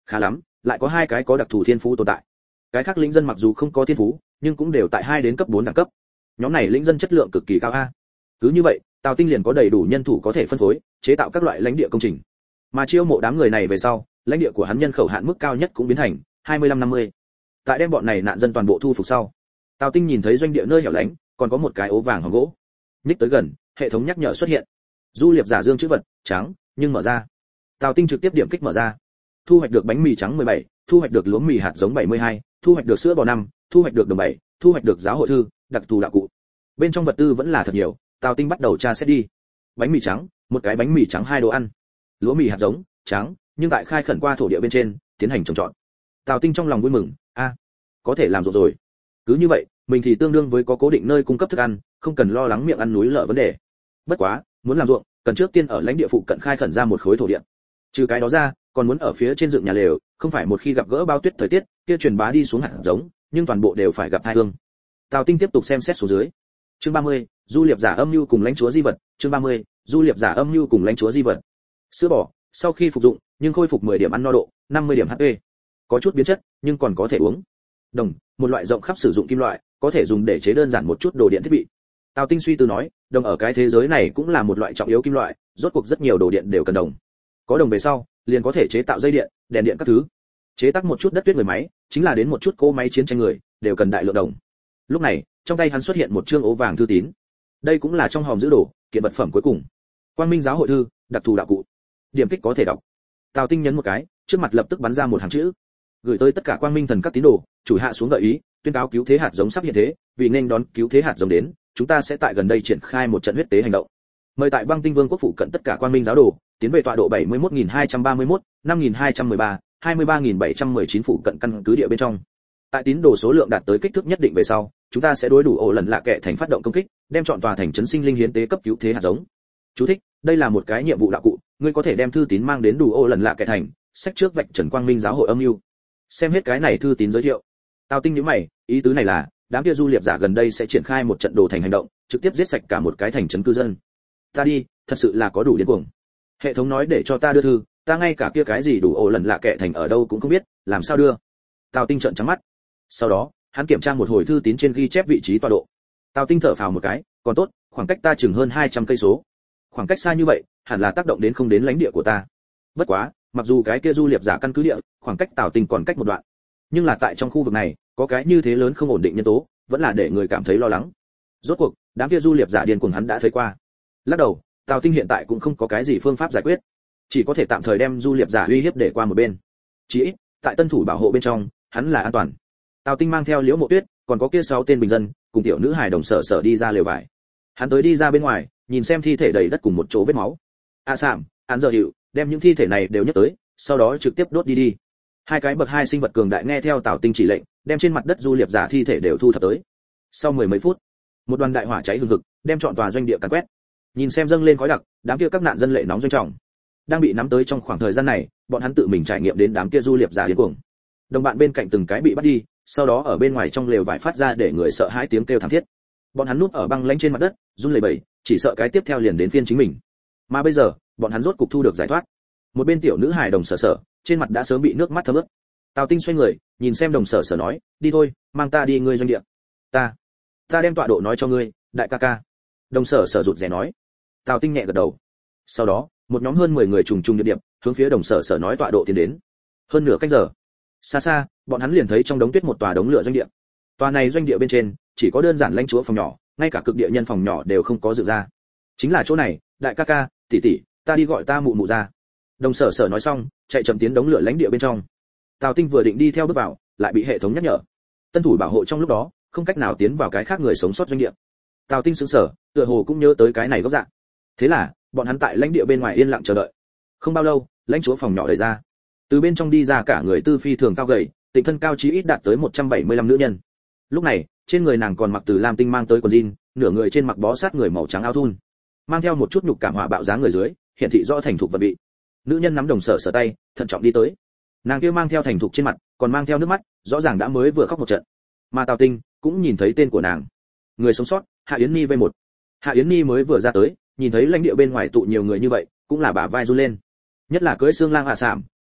Speaker 1: Khá lắm, lại có hai cái có đặc thù thiên phú tồn tại. Cái khác lĩnh dân mặc dù không có thiên phú, nhưng cũng đều tại hai đến cấp bốn đẳng cấp. Nhóm này lĩnh dân chất lượng cực kỳ cao a. Cứ như vậy, Tào Tinh liền có đầy đủ nhân thủ có thể phân phối, chế tạo các loại lãnh địa công trình. Mà chiêu mộ đám người này về sau, lãnh địa của hắn nhân khẩu hạn mức cao nhất cũng biến thành hai mươi lăm năm mươi. Tại đem bọn này nạn dân toàn bộ thu phục sau, Tào Tinh nhìn thấy doanh địa nơi hẻo lánh, còn có một cái ố vàng hòm gỗ. Nhích tới gần, hệ thống nhắc nhở xuất hiện. Du liệp giả dương chữ vật, trắng, nhưng mở ra. Tào Tinh trực tiếp điểm kích mở ra. Thu hoạch được bánh mì trắng mười bảy, thu hoạch được lúa mì hạt giống bảy mươi hai, thu hoạch được sữa bò năm, thu hoạch được đồng bảy, thu hoạch được giáo hội thư, đặc thù đạo cụ. Bên trong vật tư vẫn là thật nhiều, Tào Tinh bắt đầu tra xét đi. Bánh mì trắng, một cái bánh mì trắng hai đồ ăn. Lúa mì hạt giống, trắng, nhưng tại khai khẩn qua thổ địa bên trên, tiến hành trồng trọt. Tào Tinh trong lòng vui mừng, a, có thể làm ruộng rồi. Cứ như vậy, mình thì tương đương với có cố định nơi cung cấp thức ăn, không cần lo lắng miệng ăn núi lở vấn đề. Bất quá, muốn làm ruộng, cần trước tiên ở lãnh địa phụ cận khai khẩn ra một khối thổ địa. Trừ cái đó ra, còn muốn ở phía trên dựng nhà lều, không phải một khi gặp gỡ bao tuyết thời tiết, kia truyền bá đi xuống hạt giống, nhưng toàn bộ đều phải gặp hai hương. Tào Tinh tiếp tục xem xét xuống dưới. Chương ba mươi, du liệp giả âm nhu cùng lãnh chúa di vật. Chương ba mươi, du liệp giả âm nhu cùng lãnh chúa di vật. Sữa bò, sau khi phục dụng, nhưng khôi phục mười điểm ăn no độ, năm mươi điểm hát pê. Có chút biến chất, nhưng còn có thể uống. Đồng, một loại rộng khắp sử dụng kim loại, có thể dùng để chế đơn giản một chút đồ điện thiết bị. Tào Tinh suy tư nói, đồng ở cái thế giới này cũng là một loại trọng yếu kim loại, rốt cuộc rất nhiều đồ điện đều cần đồng. Có đồng về sau, liền có thể chế tạo dây điện, đèn điện các thứ. Chế tác một chút đất tuyết người máy, chính là đến một chút cỗ máy chiến tranh người, đều cần đại lượng đồng. Lúc này, trong tay hắn xuất hiện một chương ố vàng thư tín. Đây cũng là trong hòm giữ đồ, kiện vật phẩm cuối cùng. Quang Minh giáo hội thư, đặc thù đạo cụ. Điểm kích có thể đọc. Tào Tinh nhấn một cái, trước mặt lập tức bắn ra một hàng chữ. Gửi tới tất cả Quang Minh thần các tín đồ, chủ hạ xuống gợi ý, tuyên cáo cứu thế hạt giống sắp hiện thế, vì nên đón cứu thế hạt giống đến, chúng ta sẽ tại gần đây triển khai một trận huyết tế hành động. Mời tại Băng Tinh Vương quốc phụ cận tất cả Quang Minh giáo đồ, tiến về tọa độ bảy mươi mốt nghìn hai trăm ba mươi mốt, năm nghìn hai trăm mười ba, hai mươi ba nghìn bảy trăm mười chín phụ cận căn cứ địa bên trong. Tại tín đồ số lượng đạt tới kích thước nhất định về sau, chúng ta sẽ đối đủ ổ lần lạ kệ thành phát động công kích, đem chọn tòa thành trấn sinh linh hiến tế cấp cứu thế hạt giống. Chú thích: đây là một cái nhiệm vụ đạo cụ, ngươi có thể đem thư tín mang đến đủ ổ lần lạ kệ thành, sách trước vạch trần Quang Minh giáo hội âm mưu. Xem hết cái này thư tín giới thiệu, Tào Tinh nhíu mày, ý tứ này là, đám kia du liệp giả gần đây sẽ triển khai một trận đồ thành hành động, trực tiếp giết sạch cả một cái thành trấn cư dân. Ta đi, thật sự là có đủ điên cuồng. Hệ thống nói để cho ta đưa thư, ta ngay cả kia cái gì đủ ổ lần lạ kệ thành ở đâu cũng không biết, làm sao đưa? Tào Tinh trợn trắng mắt. Sau đó, hắn kiểm tra một hồi thư tín trên ghi chép vị trí tọa độ. Tào Tinh thở phào một cái, còn tốt, khoảng cách ta chừng hơn hai trăm cây số. Khoảng cách xa như vậy, hẳn là tác động đến không đến lãnh địa của ta. Bất quá, mặc dù cái kia du liệp giả căn cứ địa, khoảng cách Tào Tinh còn cách một đoạn, nhưng là tại trong khu vực này, có cái như thế lớn không ổn định nhân tố, vẫn là để người cảm thấy lo lắng. Rốt cuộc, đám kia du liệp giả điên cuồng hắn đã thấy qua. Lắc đầu, Tào Tinh hiện tại cũng không có cái gì phương pháp giải quyết, chỉ có thể tạm thời đem du liệp giả uy hiếp để qua một bên. Chỉ ít, tại tân thủ bảo hộ bên trong, hắn là an toàn. Tào Tinh mang theo Liễu Mộ Tuyết, còn có kia sáu tên bình dân, cùng tiểu nữ hài đồng sở sở đi ra lều vải. Hắn tới đi ra bên ngoài, nhìn xem thi thể đầy đất cùng một chỗ vết máu. A Sạm, hắn giờ hiệu, đem những thi thể này đều nhấc tới, sau đó trực tiếp đốt đi đi. Hai cái bậc hai sinh vật cường đại nghe theo Tào Tinh chỉ lệnh, đem trên mặt đất du liệp giả thi thể đều thu thập tới. Sau mười mấy phút, một đoàn đại hỏa cháy hừng hực, đem trọn tòa doanh địa càn quét. Nhìn xem dâng lên khói đặc, đám kia các nạn dân lệ nóng doanh trọng. Đang bị nắm tới trong khoảng thời gian này, bọn hắn tự mình trải nghiệm đến đám kia du liệp giả điên cuồng. Đồng bạn bên cạnh từng cái bị bắt đi, sau đó ở bên ngoài trong lều vải phát ra để người sợ hãi tiếng kêu thảm thiết. Bọn hắn núp ở băng lãnh trên mặt đất, run lẩy bẩy, chỉ sợ cái tiếp theo liền đến phiên chính mình. Mà bây giờ, bọn hắn rốt cục thu được giải thoát. Một bên tiểu nữ hài đồng sở sở, trên mặt đã sớm bị nước mắt thấm ướt. Tào Tinh xoay người, nhìn xem đồng sở sở nói, đi thôi, mang ta đi ngươi doanh địa. Ta, ta đem tọa độ nói cho ngươi, đại ca ca. Đồng sở sở rụt rè nói. Tào Tinh nhẹ gật đầu. Sau đó, một nhóm hơn mười người trùng trùng điệp điệp, hướng phía đồng sở sở nói tọa độ tiến đến. Hơn nửa cách giờ, xa xa, bọn hắn liền thấy trong đống tuyết một tòa đống lửa doanh địa. Tòa này doanh địa bên trên, chỉ có đơn giản lãnh chúa phòng nhỏ, ngay cả cực địa nhân phòng nhỏ đều không có dựng ra. Chính là chỗ này, đại ca ca, tỷ tỷ, ta đi gọi ta mụ mụ ra. Đồng sở sở nói xong, chạy chậm tiến đống lửa lãnh địa bên trong. Tào Tinh vừa định đi theo bước vào, lại bị hệ thống nhắc nhở. Tân thủ bảo hộ trong lúc đó, không cách nào tiến vào cái khác người sống sót doanh địa. Tào Tinh sững sờ, tựa hồ cũng nhớ tới cái này góc dạng. Thế là, bọn hắn tại lãnh địa bên ngoài yên lặng chờ đợi. Không bao lâu, lãnh chúa phòng nhỏ đẩy ra. Từ bên trong đi ra cả người tư phi thường cao gầy, tịnh thân cao chí ít đạt tới một trăm bảy mươi lăm nữ nhân. Lúc này, trên người nàng còn mặc từ lam tinh mang tới quần jean, nửa người trên mặc bó sát người màu trắng áo thun, mang theo một chút nhục cảm hỏa bạo dáng người dưới, hiện thị rõ thành thục vật vị. Nữ nhân nắm đồng sở sở tay, thận trọng đi tới. Nàng kia mang theo thành thục trên mặt, còn mang theo nước mắt, rõ ràng đã mới vừa khóc một trận. Mà Tào Tinh cũng nhìn thấy tên của nàng, người sống sót, Hạ Yến Nhi vê một. Hạ Yến Nhi mới vừa ra tới, nhìn thấy lãnh địa bên ngoài tụ nhiều người như vậy, cũng là bả vai run lên. Nhất là cưỡi xương lang Hạ Sạm,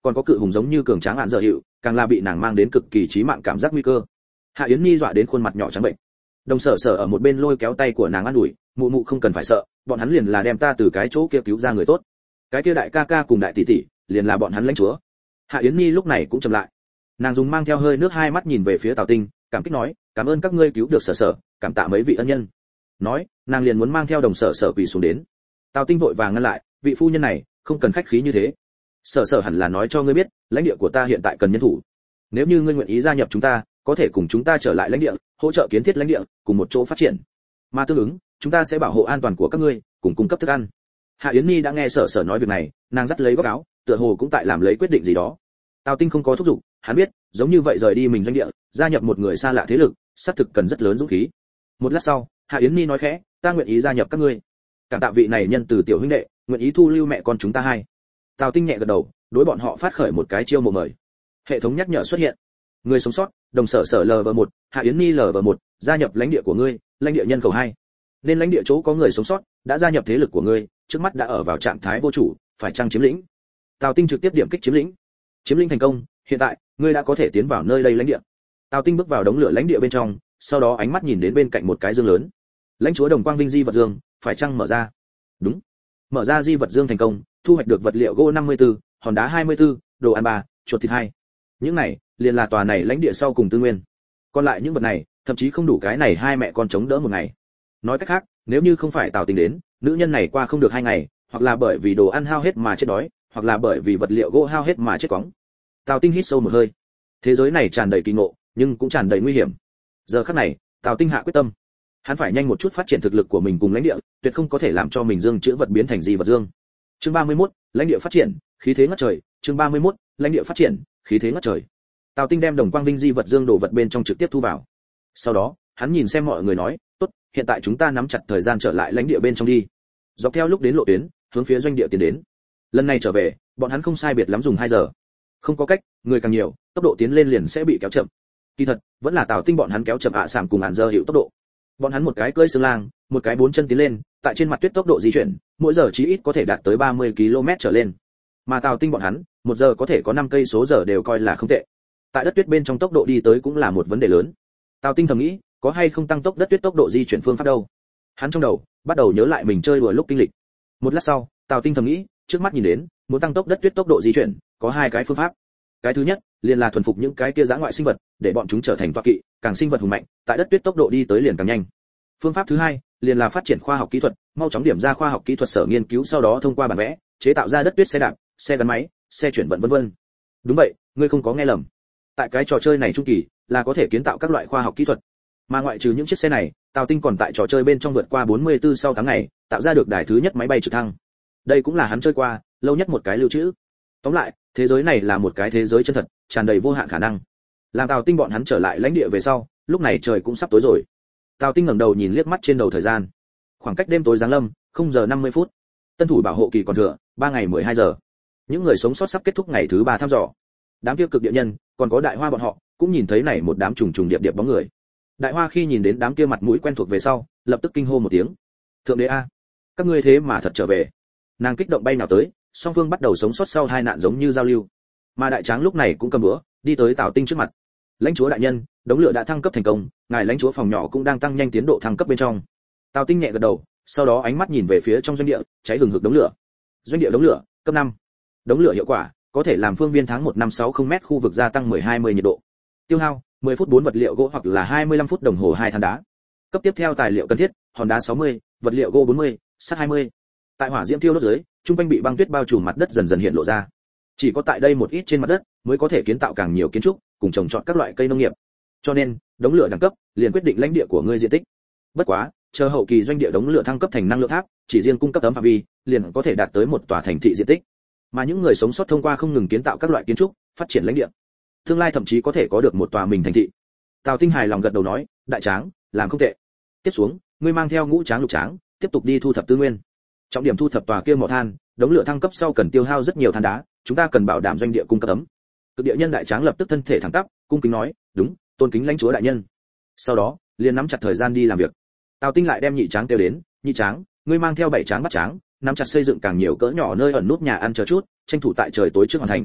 Speaker 1: còn có cự hùng giống như cường tráng hạn dở hiệu, càng là bị nàng mang đến cực kỳ chí mạng cảm giác nguy cơ. Hạ Yến Nhi dọa đến khuôn mặt nhỏ trắng bệnh. Đồng Sở Sở ở một bên lôi kéo tay của nàng an ủi, mụ mụ không cần phải sợ, bọn hắn liền là đem ta từ cái chỗ kia cứu ra người tốt. Cái kia đại ca ca cùng đại tỷ tỷ, liền là bọn hắn lãnh chúa. Hạ Yến Nhi lúc này cũng trầm lại. Nàng dùng mang theo hơi nước hai mắt nhìn về phía Tào Tinh, cảm kích nói, cảm ơn các ngươi cứu được Sở Sở, cảm tạ mấy vị ân nhân. Nói, nàng liền muốn mang theo Đồng Sở Sở quỳ xuống đến. Tào Tinh vội vàng ngăn lại, vị phu nhân này, không cần khách khí như thế. Sở Sở hẳn là nói cho ngươi biết, lãnh địa của ta hiện tại cần nhân thủ. Nếu như ngươi nguyện ý gia nhập chúng ta, có thể cùng chúng ta trở lại lãnh địa, hỗ trợ kiến thiết lãnh địa, cùng một chỗ phát triển. Mà tương ứng, chúng ta sẽ bảo hộ an toàn của các ngươi, cùng cung cấp thức ăn. Hạ Yến Nhi đã nghe Sở Sở nói việc này, nàng dắt lấy góc áo, tựa hồ cũng tại làm lấy quyết định gì đó. Tào Tinh không có thúc giục, hắn biết, giống như vậy rời đi mình doanh địa, gia nhập một người xa lạ thế lực, xác thực cần rất lớn dũng khí. Một lát sau, Hạ Yến Nhi nói khẽ, ta nguyện ý gia nhập các ngươi. Cảm tạ vị này nhân từ tiểu huynh đệ, nguyện ý thu lưu mẹ con chúng ta hai. Tào Tinh nhẹ gật đầu, đối bọn họ phát khởi một cái chiêu mộ mời. Hệ thống nhắc nhở xuất hiện. Người sống sót, Đồng Sở Sở lv một, Hạ Yến Nhi lv một, gia nhập lãnh địa của ngươi, lãnh địa nhân khẩu hai. Nên lãnh địa chỗ có người sống sót, đã gia nhập thế lực của ngươi, trước mắt đã ở vào trạng thái vô chủ, phải chăng chiếm lĩnh. Tào Tinh trực tiếp điểm kích chiếm lĩnh. Chiếm lĩnh thành công, hiện tại, ngươi đã có thể tiến vào nơi đây lãnh địa. Tào Tinh bước vào đống lửa lãnh địa bên trong, sau đó ánh mắt nhìn đến bên cạnh một cái dương lớn. Lãnh chúa Đồng Quang Vinh Di vật dương, phải chăng mở ra? Đúng. Mở ra Di vật dương thành công, thu hoạch được vật liệu gỗ năm mươi tư, hòn đá hai mươi tư, đồ ăn ba, chuột thịt hai. Những này, liền là tòa này lãnh địa sau cùng tư nguyên. Còn lại những vật này, thậm chí không đủ cái này hai mẹ con chống đỡ một ngày. Nói cách khác, nếu như không phải Tào Tinh đến, nữ nhân này qua không được hai ngày, hoặc là bởi vì đồ ăn hao hết mà chết đói, hoặc là bởi vì vật liệu gỗ hao hết mà chết quóng. Tào Tinh hít sâu một hơi. Thế giới này tràn đầy kỳ ngộ, nhưng cũng tràn đầy nguy hiểm. Giờ khắc này, Tào Tinh hạ quyết tâm, hắn phải nhanh một chút phát triển thực lực của mình cùng lãnh địa, tuyệt không có thể làm cho mình dương chữa vật biến thành Di vật dương. Chương ba mươi mốt, lãnh địa phát triển, khí thế ngất trời. Chương ba mươi mốt, lãnh địa phát triển, khí thế ngất trời. Tào Tinh đem Đồng Quang Vinh Di vật dương đồ vật bên trong trực tiếp thu vào. Sau đó, hắn nhìn xem mọi người nói, tốt, hiện tại chúng ta nắm chặt thời gian trở lại lãnh địa bên trong đi. Dọc theo lúc đến lộ tuyến, hướng phía doanh địa tiến đến. Lần này trở về, bọn hắn không sai biệt lắm dùng hai giờ. Không có cách, người càng nhiều, tốc độ tiến lên liền sẽ bị kéo chậm. Kỳ thật, vẫn là Tào Tinh bọn hắn kéo chậm ạ à sảm cùng Hàn Dơ hiệu tốc độ. Bọn hắn một cái cưỡi xương lang, một cái bốn chân tiến lên, tại trên mặt tuyết tốc độ di chuyển, mỗi giờ chí ít có thể đạt tới ba mươi ki lô mét trở lên. Mà Tào Tinh bọn hắn, một giờ có thể có năm cây số giờ đều coi là không tệ. Tại đất tuyết bên trong tốc độ đi tới cũng là một vấn đề lớn. Tào Tinh thầm nghĩ, có hay không tăng tốc đất tuyết tốc độ di chuyển phương pháp đâu? Hắn trong đầu bắt đầu nhớ lại mình chơi đùa lúc kinh lịch. Một lát sau, Tào Tinh thầm nghĩ, trước mắt nhìn đến, muốn tăng tốc đất tuyết tốc độ di chuyển, có hai cái phương pháp. Cái thứ nhất, liền là thuần phục những cái kia dã ngoại sinh vật, để bọn chúng trở thành toa kỵ, càng sinh vật hùng mạnh, tại đất tuyết tốc độ đi tới liền càng nhanh. Phương pháp thứ hai, liền là phát triển khoa học kỹ thuật, mau chóng điểm ra khoa học kỹ thuật sở nghiên cứu, sau đó thông qua bản vẽ, chế tạo ra đất tuyết xe đạp, xe gắn máy, xe chuyển vận vân vân. Đúng vậy, ngươi không có nghe lầm. Tại cái trò chơi này trung kỳ, là có thể kiến tạo các loại khoa học kỹ thuật. Mà ngoại trừ những chiếc xe này, Tào Tinh còn tại trò chơi bên trong vượt qua bốn mươi tư sau tháng ngày, tạo ra được đài thứ nhất máy bay trực thăng. Đây cũng là hắn chơi qua lâu nhất một cái lưu trữ. Tóm lại, thế giới này là một cái thế giới chân thật, tràn đầy vô hạn khả năng. Làm Tào Tinh bọn hắn trở lại lãnh địa về sau, lúc này trời cũng sắp tối rồi. Tào Tinh ngẩng đầu nhìn liếc mắt trên đầu thời gian. Khoảng cách đêm tối giáng lâm, không giờ năm mươi phút. Tân thủ bảo hộ kỳ còn thừa, ba ngày mười hai giờ. Những người sống sót sắp kết thúc ngày thứ ba thăm dò. Đám kia cực địa nhân, còn có Đại Hoa bọn họ, cũng nhìn thấy này một đám trùng trùng điệp điệp bóng người. Đại Hoa khi nhìn đến đám kia mặt mũi quen thuộc về sau, lập tức kinh hô một tiếng. Thượng đế a, các ngươi thế mà thật trở về. Nàng kích động bay nào tới, song phương bắt đầu sống sót sau hai nạn giống như giao lưu. Mà Đại Tráng lúc này cũng cầm búa, đi tới Tào Tinh trước mặt. Lãnh chúa đại nhân, đống lửa đã thăng cấp thành công, ngài lãnh chúa phòng nhỏ cũng đang tăng nhanh tiến độ thăng cấp bên trong. Tào Tinh nhẹ gật đầu, sau đó ánh mắt nhìn về phía trong doanh địa, cháy hừng hực đống lửa. Doanh địa đống lửa, cấp năm. Đống lửa hiệu quả, có thể làm phương viên tháng một năm sáu mươi mét khu vực gia tăng mười hai mươi nhiệt độ. Tiêu hao, mười phút bốn vật liệu gỗ hoặc là hai mươi lăm phút đồng hồ hai than đá. Cấp tiếp theo tài liệu cần thiết, hòn đá sáu mươi, vật liệu gỗ bốn mươi, sắt hai mươi. Tại hỏa diễm thiêu đốt dưới, trung quanh bị băng tuyết bao trùm mặt đất dần dần hiện lộ ra. Chỉ có tại đây một ít trên mặt đất mới có thể kiến tạo càng nhiều kiến trúc, cùng trồng trọt các loại cây nông nghiệp. Cho nên, đống lửa đẳng cấp liền quyết định lãnh địa của ngươi diện tích. Bất quá, chờ hậu kỳ doanh địa đống lửa thăng cấp thành năng lượng tháp, chỉ riêng cung cấp tấm phạm vi, liền có thể đạt tới một tòa thành thị diện tích. Mà những người sống sót thông qua không ngừng kiến tạo các loại kiến trúc, phát triển lãnh địa. Tương lai thậm chí có thể có được một tòa mình thành thị. Tào Tinh hài lòng gật đầu nói, đại tráng, làm không tệ. Tiếp xuống, ngươi mang theo ngũ tráng lục tráng, tiếp tục đi thu thập tư nguyên. Trọng điểm thu thập tòa kia mỏ than, đống lửa thăng cấp sau cần tiêu hao rất nhiều than đá, chúng ta cần bảo đảm doanh địa cung cấp ấm. Cực địa nhân đại tráng lập tức thân thể thẳng tắp, cung kính nói, đúng, tôn kính lãnh chúa đại nhân. Sau đó, liền nắm chặt thời gian đi làm việc. Tào Tinh lại đem nhị tráng kêu đến, nhị tráng, ngươi mang theo bảy tráng bắt tráng, nắm chặt xây dựng càng nhiều cỡ nhỏ nơi ẩn nút nhà ăn chờ chút, tranh thủ tại trời tối trước hoàn thành.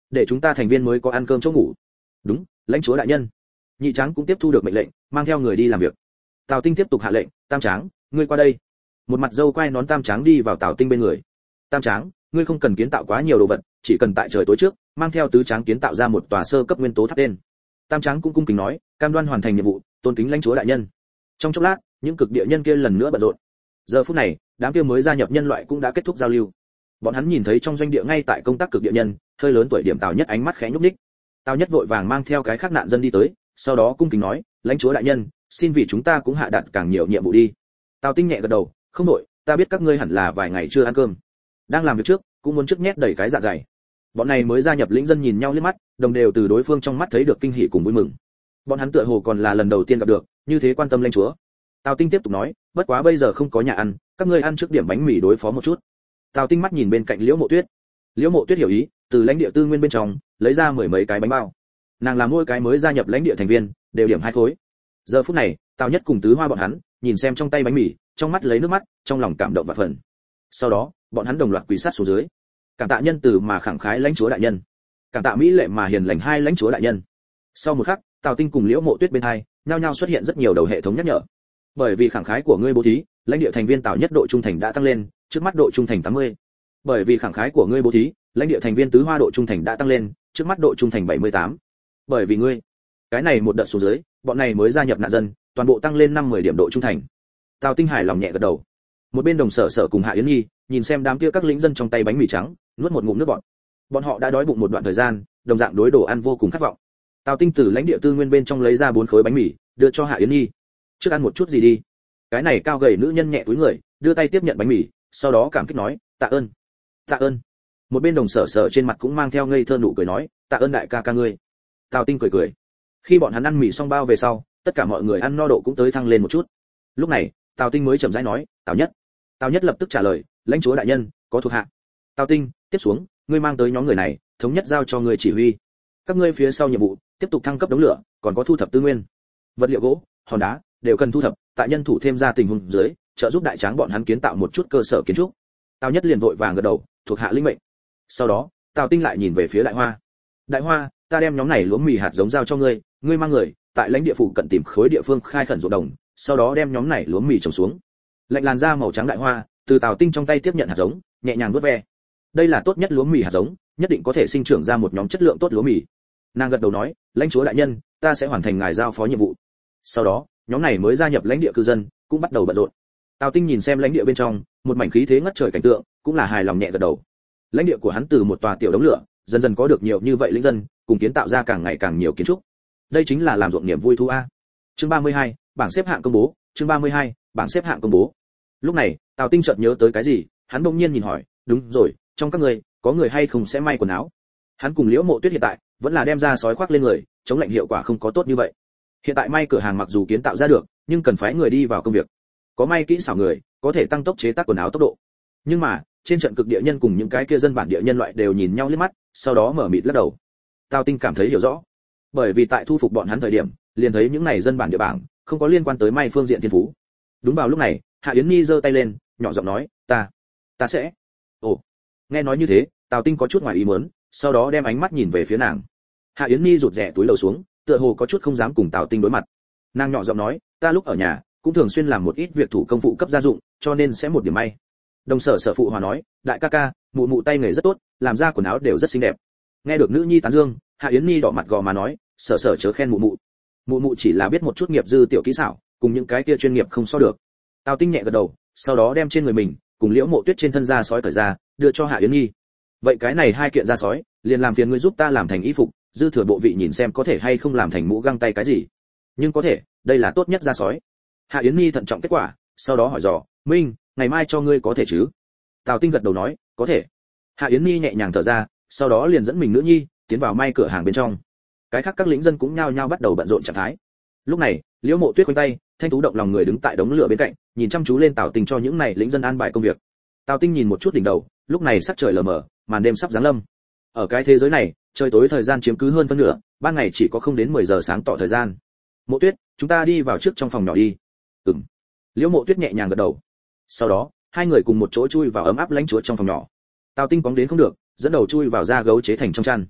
Speaker 1: để chúng ta thành viên mới có ăn cơm chỗ ngủ. Đúng, lãnh chúa đại nhân. Nhị Tráng cũng tiếp thu được mệnh lệnh, mang theo người đi làm việc. Tào Tinh tiếp tục hạ lệnh, Tam Tráng, ngươi qua đây. Một mặt dâu quay nón Tam Tráng đi vào Tào Tinh bên người. Tam Tráng, ngươi không cần kiến tạo quá nhiều đồ vật, chỉ cần tại trời tối trước mang theo tứ tráng kiến tạo ra một tòa sơ cấp nguyên tố tháp tên. Tam Tráng cũng cung kính nói, cam đoan hoàn thành nhiệm vụ, tôn kính lãnh chúa đại nhân. Trong chốc lát, những cực địa nhân kia lần nữa bận rộn. Giờ phút này, đám kia mới gia nhập nhân loại cũng đã kết thúc giao lưu. Bọn hắn nhìn thấy trong doanh địa ngay tại công tác cực địa nhân, hơi lớn tuổi điểm Tào Nhất ánh mắt khẽ nhúc nhích. Tào Nhất vội vàng mang theo cái khác nạn dân đi tới, sau đó cung kính nói, lãnh chúa đại nhân, xin vì chúng ta cũng hạ đặt càng nhiều nhiệm vụ đi. Tào Tinh nhẹ gật đầu, không đổi, ta biết các ngươi hẳn là vài ngày chưa ăn cơm, đang làm việc trước cũng muốn trước nhét đầy cái dạ dày. Bọn này mới gia nhập lĩnh dân nhìn nhau liếc mắt, đồng đều từ đối phương trong mắt thấy được kinh hỉ cùng vui mừng. Bọn hắn tựa hồ còn là lần đầu tiên gặp được như thế quan tâm lãnh chúa. Tào Tinh tiếp tục nói, bất quá bây giờ không có nhà ăn, các ngươi ăn trước điểm bánh mì đối phó một chút. Tào Tinh mắt nhìn bên cạnh Liễu Mộ Tuyết. Liễu Mộ Tuyết hiểu ý, từ lãnh địa tư nguyên bên trong lấy ra mười mấy cái bánh bao. Nàng làm mỗi cái mới gia nhập lãnh địa thành viên đều điểm hai khối. Giờ phút này, Tào Nhất cùng Tứ Hoa bọn hắn nhìn xem trong tay bánh mì, trong mắt lấy nước mắt, trong lòng cảm động và phần. Sau đó, bọn hắn đồng loạt quỳ sát xuống dưới. Cảm tạ nhân từ mà khẳng khái lãnh chúa đại nhân, cảm tạ mỹ lệ mà hiền lành hai lãnh chúa đại nhân. Sau một khắc, Tào Tinh cùng Liễu Mộ Tuyết bên hai nhao nhao xuất hiện rất nhiều đầu hệ thống nhắc nhở. Bởi vì khẳng khái của ngươi bố thí, lãnh địa thành viên Tào Nhất độ trung thành đã tăng lên, trước mắt độ trung thành tám mươi. Bởi vì khẳng khái của ngươi bố thí, lãnh địa thành viên Tứ Hoa độ trung thành đã tăng lên, trước mắt độ trung thành bảy mươi tám. Bởi vì ngươi, cái này một đợt xuống dưới, bọn này mới gia nhập nạn dân, toàn bộ tăng lên năm mười điểm độ trung thành. Tào Tinh hài lòng nhẹ gật đầu. Một bên Đồng Sở Sở cùng Hạ Yến Nhi nhìn xem đám kia các lính dân trong tay bánh mì trắng, nuốt một ngụm nước bọt. Bọn họ đã đói bụng một đoạn thời gian, đồng dạng đối đồ ăn vô cùng khát vọng. Tào Tinh từ lãnh địa tư nguyên bên trong lấy ra bốn khối bánh mì, đưa cho Hạ Yến Nhi. Trước ăn một chút gì đi. Cái này cao gầy nữ nhân nhẹ túi người, đưa tay tiếp nhận bánh mì, sau đó cảm kích nói, tạ ơn, tạ ơn. Một bên Đồng Sở Sở trên mặt cũng mang theo ngây thơ nụ cười nói, tạ ơn đại ca ca ngươi. Tào Tinh cười cười. Khi bọn hắn ăn mì xong bao về sau, tất cả mọi người ăn no độ cũng tới thăng lên một chút. Lúc này, Tào Tinh mới chậm rãi nói, Tào Nhất. Tào Nhất lập tức trả lời, lãnh chúa đại nhân, có thuộc hạ. Tào Tinh, tiếp xuống, ngươi mang tới nhóm người này, thống nhất giao cho ngươi chỉ huy. Các ngươi phía sau nhiệm vụ, tiếp tục thăng cấp đống lửa, còn có thu thập tư nguyên, vật liệu gỗ, hòn đá, đều cần thu thập, tại nhân thủ thêm ra tình huống dưới, trợ giúp đại tráng bọn hắn kiến tạo một chút cơ sở kiến trúc. Tào Nhất liền vội vàng gật đầu, thuộc hạ linh mệnh. Sau đó, Tào Tinh lại nhìn về phía Đại Hoa. Đại Hoa, ta đem nhóm này lúa mì hạt giống giao cho ngươi, ngươi mang người tại lãnh địa phủ cận tìm khối địa phương khai khẩn ruộng đồng, sau đó đem nhóm này lúa mì trồng xuống. Lạnh làn da màu trắng Đại Hoa từ Tào Tinh trong tay tiếp nhận hạt giống, nhẹ nhàng vuốt ve. Đây là tốt nhất lúa mì hạt giống, nhất định có thể sinh trưởng ra một nhóm chất lượng tốt lúa mì. Nàng gật đầu nói, lãnh chúa đại nhân, ta sẽ hoàn thành ngài giao phó nhiệm vụ. Sau đó, nhóm này mới gia nhập lãnh địa cư dân cũng bắt đầu bận rộn. Tào Tinh nhìn xem lãnh địa bên trong, một mảnh khí thế ngất trời cảnh tượng, cũng là hài lòng nhẹ gật đầu. Lãnh địa của hắn từ một tòa tiểu đống lửa, dần dần có được nhiều như vậy lính dân, cùng kiến tạo ra càng ngày càng nhiều kiến trúc. Đây chính là làm ruộng niềm vui thú a. Chương ba mươi hai, bảng xếp hạng công bố, chương ba mươi hai, bảng xếp hạng công bố. Lúc này, Tào Tinh chợt nhớ tới cái gì, hắn bỗng nhiên nhìn hỏi, đúng rồi, trong các người, có người hay không sẽ may quần áo? Hắn cùng Liễu Mộ Tuyết hiện tại vẫn là đem ra sói khoác lên người, chống lạnh hiệu quả không có tốt như vậy. Hiện tại may cửa hàng mặc dù kiến tạo ra được, nhưng cần phái người đi vào công việc. Có may kỹ xảo người, có thể tăng tốc chế tác quần áo tốc độ. Nhưng mà, trên trận cực địa nhân cùng những cái kia dân bản địa nhân loại đều nhìn nhau liếc mắt, sau đó mở mịt lắc đầu. Tào Tinh cảm thấy hiểu rõ, bởi vì tại thu phục bọn hắn thời điểm, liền thấy những này dân bản địa bảng, không có liên quan tới may phương diện thiên phú. Đúng vào lúc này, Hạ Yến Nhi giơ tay lên, nhỏ giọng nói, ta, ta sẽ. Ồ, nghe nói như thế, Tào Tinh có chút ngoài ý muốn, sau đó đem ánh mắt nhìn về phía nàng. Hạ Yến Nhi rụt rè túi lầu xuống, tựa hồ có chút không dám cùng Tào Tinh đối mặt. Nàng nhỏ giọng nói, ta lúc ở nhà cũng thường xuyên làm một ít việc thủ công phụ cấp gia dụng, cho nên sẽ một điểm may. Đồng Sở Sở phụ hòa nói, đại ca ca, mụ mụ tay nghề rất tốt, làm ra quần áo đều rất xinh đẹp. Nghe được nữ nhi tán dương, Hạ Yến Nhi đỏ mặt gò mà nói, Sở Sở chớ khen mụ mụ. Mụ mụ chỉ là biết một chút nghiệp dư tiểu kỹ xảo, cùng những cái kia chuyên nghiệp không so được. Tào Tinh nhẹ gật đầu, sau đó đem trên người mình cùng Liễu Mộ Tuyết trên thân da sói cởi ra, đưa cho Hạ Yến Nhi. Vậy cái này hai kiện da sói, liền làm phiền ngươi giúp ta làm thành y phục, dư thừa bộ vị nhìn xem có thể hay không làm thành mũ găng tay cái gì. Nhưng có thể, đây là tốt nhất da sói. Hạ Yến Nhi thận trọng kết quả, sau đó hỏi dò, Minh, ngày mai cho ngươi có thể chứ? Tào Tinh gật đầu nói, có thể. Hạ Yến Nhi nhẹ nhàng thở ra, sau đó liền dẫn mình nữ nhi tiến vào may cửa hàng bên trong. Cái khác các lính dân cũng nhao nhao bắt đầu bận rộn trạng thái. Lúc này, Liễu Mộ Tuyết quanh tay, thanh tú động lòng người đứng tại đống lửa bên cạnh, nhìn chăm chú lên Tào Tinh cho những này lính dân an bài công việc. Tào Tinh nhìn một chút đỉnh đầu, lúc này sắc trời lờ mờ, màn đêm sắp giáng lâm. Ở cái thế giới này, trời tối thời gian chiếm cứ hơn phân nửa, ban ngày chỉ có không đến mười giờ sáng tỏ thời gian. Mộ Tuyết, chúng ta đi vào trước trong phòng nhỏ đi. Ừm. Liễu Mộ Tuyết nhẹ nhàng gật đầu. Sau đó, hai người cùng một chỗ chui vào ấm áp lãnh chúa trong phòng nhỏ. Tào Tinh cóng đến không được, dẫn đầu chui vào da gấu chế thành trong chăn.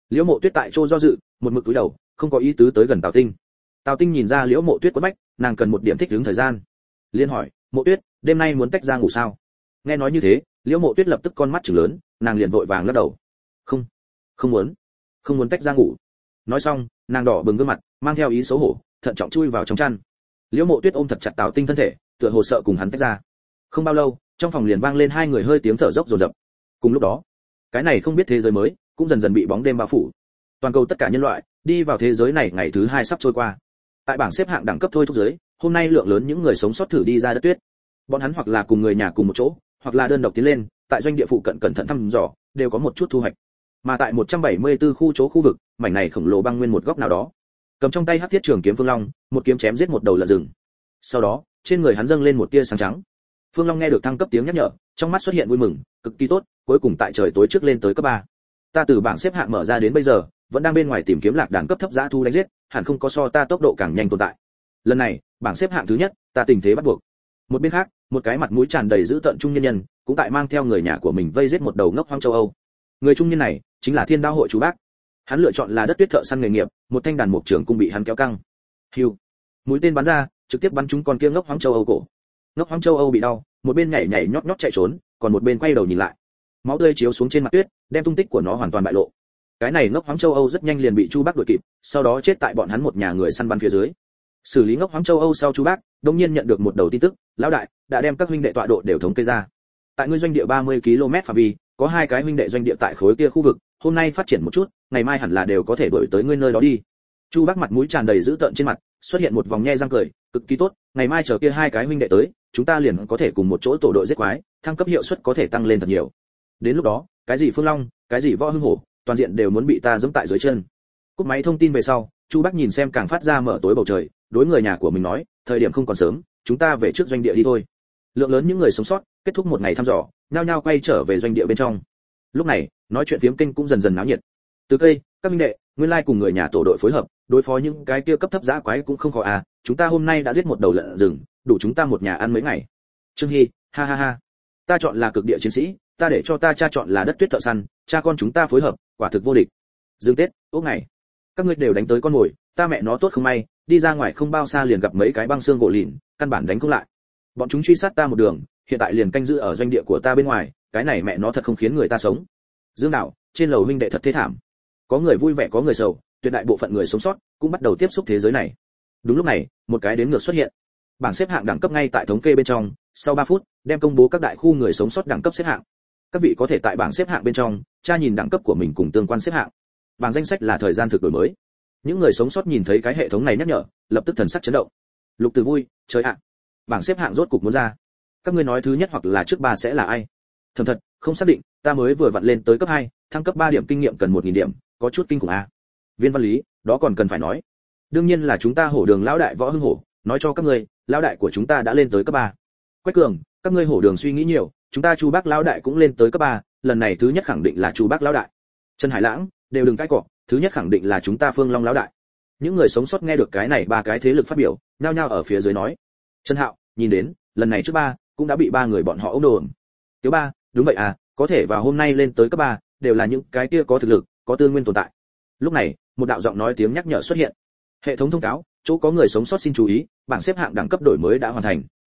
Speaker 1: Liễu Mộ Tuyết tại chỗ do dự, một mực cúi đầu, không có ý tứ tới gần Tào Tinh. Tào Tinh nhìn ra Liễu Mộ Tuyết quất bách, nàng cần một điểm thích ứng thời gian. Liên hỏi, Mộ Tuyết, đêm nay muốn tách ra ngủ sao? Nghe nói như thế, Liễu Mộ Tuyết lập tức con mắt trừng lớn, nàng liền vội vàng lắc đầu. Không, không muốn, không muốn tách ra ngủ. Nói xong, nàng đỏ bừng gương mặt, mang theo ý xấu hổ, thận trọng chui vào trong chăn. Liễu Mộ Tuyết ôm thật chặt Tào Tinh thân thể, tựa hồ sợ cùng hắn tách ra. Không bao lâu, trong phòng liền vang lên hai người hơi tiếng thở dốc dồn dập. Cùng lúc đó, cái này không biết thế giới mới cũng dần dần bị bóng đêm bao phủ. Toàn cầu tất cả nhân loại đi vào thế giới này ngày thứ hai sắp trôi qua. Tại bảng xếp hạng đẳng cấp thôi thúc giới, hôm nay lượng lớn những người sống sót thử đi ra đất tuyết. Bọn hắn hoặc là cùng người nhà cùng một chỗ, hoặc là đơn độc tiến lên, tại doanh địa phụ cận cẩn thận thăm dò, đều có một chút thu hoạch. Mà tại một trăm bảy mươi tư khu chỗ khu vực, mảnh này khổng lồ băng nguyên một góc nào đó, cầm trong tay hắc thiết trường kiếm Phương Long, một kiếm chém giết một đầu lợn rừng. Sau đó, trên người hắn dâng lên một tia sáng trắng. Phương Long nghe được thăng cấp tiếng nhắc nhở, trong mắt xuất hiện vui mừng, cực kỳ tốt, cuối cùng tại trời tối trước lên tới cấp ba. Ta từ bảng xếp hạng mở ra đến bây giờ, vẫn đang bên ngoài tìm kiếm lạc đàn cấp thấp dã thu đánh giết, hẳn không có so ta tốc độ càng nhanh tồn tại. Lần này, bảng xếp hạng thứ nhất, ta tình thế bắt buộc. Một bên khác, một cái mặt mũi tràn đầy dữ tợn trung nhân nhân, cũng tại mang theo người nhà của mình vây giết một đầu ngốc hoang châu Âu. Người trung nhân này chính là Thiên Đao hội chú bác. Hắn lựa chọn là đất tuyết thợ săn nghề nghiệp, một thanh đàn mục trường cung bị hắn kéo căng. Hưu, mũi tên bắn ra, trực tiếp bắn trúng con kia ngốc hoang châu Âu cổ. Ngốc hoang châu Âu bị đau, một bên nhảy nhảy nhót nhót chạy trốn, còn một bên quay đầu nhìn lại. Máu tươi chiếu xuống trên mặt tuyết, đem tung tích của nó hoàn toàn bại lộ. Cái này ngốc hoang châu Âu rất nhanh liền bị Chu Bác đuổi kịp, sau đó chết tại bọn hắn một nhà người săn bắn phía dưới. Xử lý ngốc hoang châu Âu sau Chu Bác, đột nhiên nhận được một đầu tin tức, lão đại đã đem các huynh đệ tọa độ đều thống kê ra. Tại ngươi doanh địa ba mươi ki lô mét phạm vi, có hai cái huynh đệ doanh địa tại khối kia khu vực, hôm nay phát triển một chút, ngày mai hẳn là đều có thể đuổi tới ngươi nơi đó đi. Chu Bác mặt mũi tràn đầy dữ tợn trên mặt, xuất hiện một vòng nhe răng cười, cực kỳ tốt, ngày mai chờ kia hai cái huynh đệ tới, chúng ta liền có thể cùng một chỗ tổ đội giết quái, thăng cấp hiệu suất có thể tăng lên thật nhiều. Đến lúc đó, cái gì Phương Long, cái gì Võ Hưng Hổ, toàn diện đều muốn bị ta giẫm tại dưới chân. Cúp máy thông tin về sau, Chu Bác nhìn xem càng phát ra mở tối bầu trời, đối người nhà của mình nói, thời điểm không còn sớm, chúng ta về trước doanh địa đi thôi. Lượng lớn những người sống sót, kết thúc một ngày thăm dò, nhao nhao quay trở về doanh địa bên trong. Lúc này, nói chuyện phiếm kinh cũng dần dần náo nhiệt. Từ cây, các minh đệ, nguyên lai cùng người nhà tổ đội phối hợp, đối phó những cái kia cấp thấp dã quái cũng không khó à, chúng ta hôm nay đã giết một đầu lợn rừng, đủ chúng ta một nhà ăn mấy ngày. Trương Hy, ha ha ha. Ta chọn là cực địa chiến sĩ, ta để cho ta cha chọn là đất tuyết thợ săn, cha con chúng ta phối hợp, quả thực vô địch. Dương Tết, ốc ngày. Các ngươi đều đánh tới con mồi, ta mẹ nó tốt không may, đi ra ngoài không bao xa liền gặp mấy cái băng xương gỗ lìn, căn bản đánh không lại. Bọn chúng truy sát ta một đường, hiện tại liền canh giữ ở doanh địa của ta bên ngoài, cái này mẹ nó thật không khiến người ta sống. Dương Đạo, trên lầu huynh đệ thật thế thảm. Có người vui vẻ có người sầu, tuyệt đại bộ phận người sống sót cũng bắt đầu tiếp xúc thế giới này. Đúng lúc này, một cái đếm ngược xuất hiện. Bảng xếp hạng đẳng cấp ngay tại thống kê bên trong, sau ba phút, đem công bố các đại khu người sống sót đẳng cấp xếp hạng. Các vị có thể tại bảng xếp hạng bên trong, tra nhìn đẳng cấp của mình cùng tương quan xếp hạng. Bảng danh sách là thời gian thực đổi mới. Những người sống sót nhìn thấy cái hệ thống này nhắc nhở, lập tức thần sắc chấn động. Lục Từ vui, trời ạ. Bảng xếp hạng rốt cục muốn ra. Các ngươi nói thứ nhất hoặc là trước ba sẽ là ai? Thầm thật, không xác định, ta mới vừa vặn lên tới cấp hai, thăng cấp ba điểm kinh nghiệm cần một nghìn điểm, có chút kinh khủng a. Viên văn lý, đó còn cần phải nói. Đương nhiên là chúng ta Hổ Đường lão đại Võ Hưng Hổ, nói cho các ngươi, lão đại của chúng ta đã lên tới cấp ba. Quách Cường, các ngươi Hổ Đường suy nghĩ nhiều, chúng ta Chu Bác lão đại cũng lên tới cấp ba, lần này thứ nhất khẳng định là Chu Bác lão đại. Trần Hải Lãng, đều đừng cãi cọ, thứ nhất khẳng định là chúng ta Phương Long lão đại. Những người sống sót nghe được cái này ba cái thế lực phát biểu, nhao nhao ở phía dưới nói. Trần Hạo, nhìn đến, lần này trước ba, cũng đã bị ba người bọn họ ôm đồn. Tiểu ba, đúng vậy à, có thể vào hôm nay lên tới cấp ba, đều là những cái kia có thực lực, có tư nguyên tồn tại. Lúc này, một đạo giọng nói tiếng nhắc nhở xuất hiện. Hệ thống thông cáo, chỗ có người sống sót xin chú ý, bảng xếp hạng đẳng cấp đổi mới đã hoàn thành.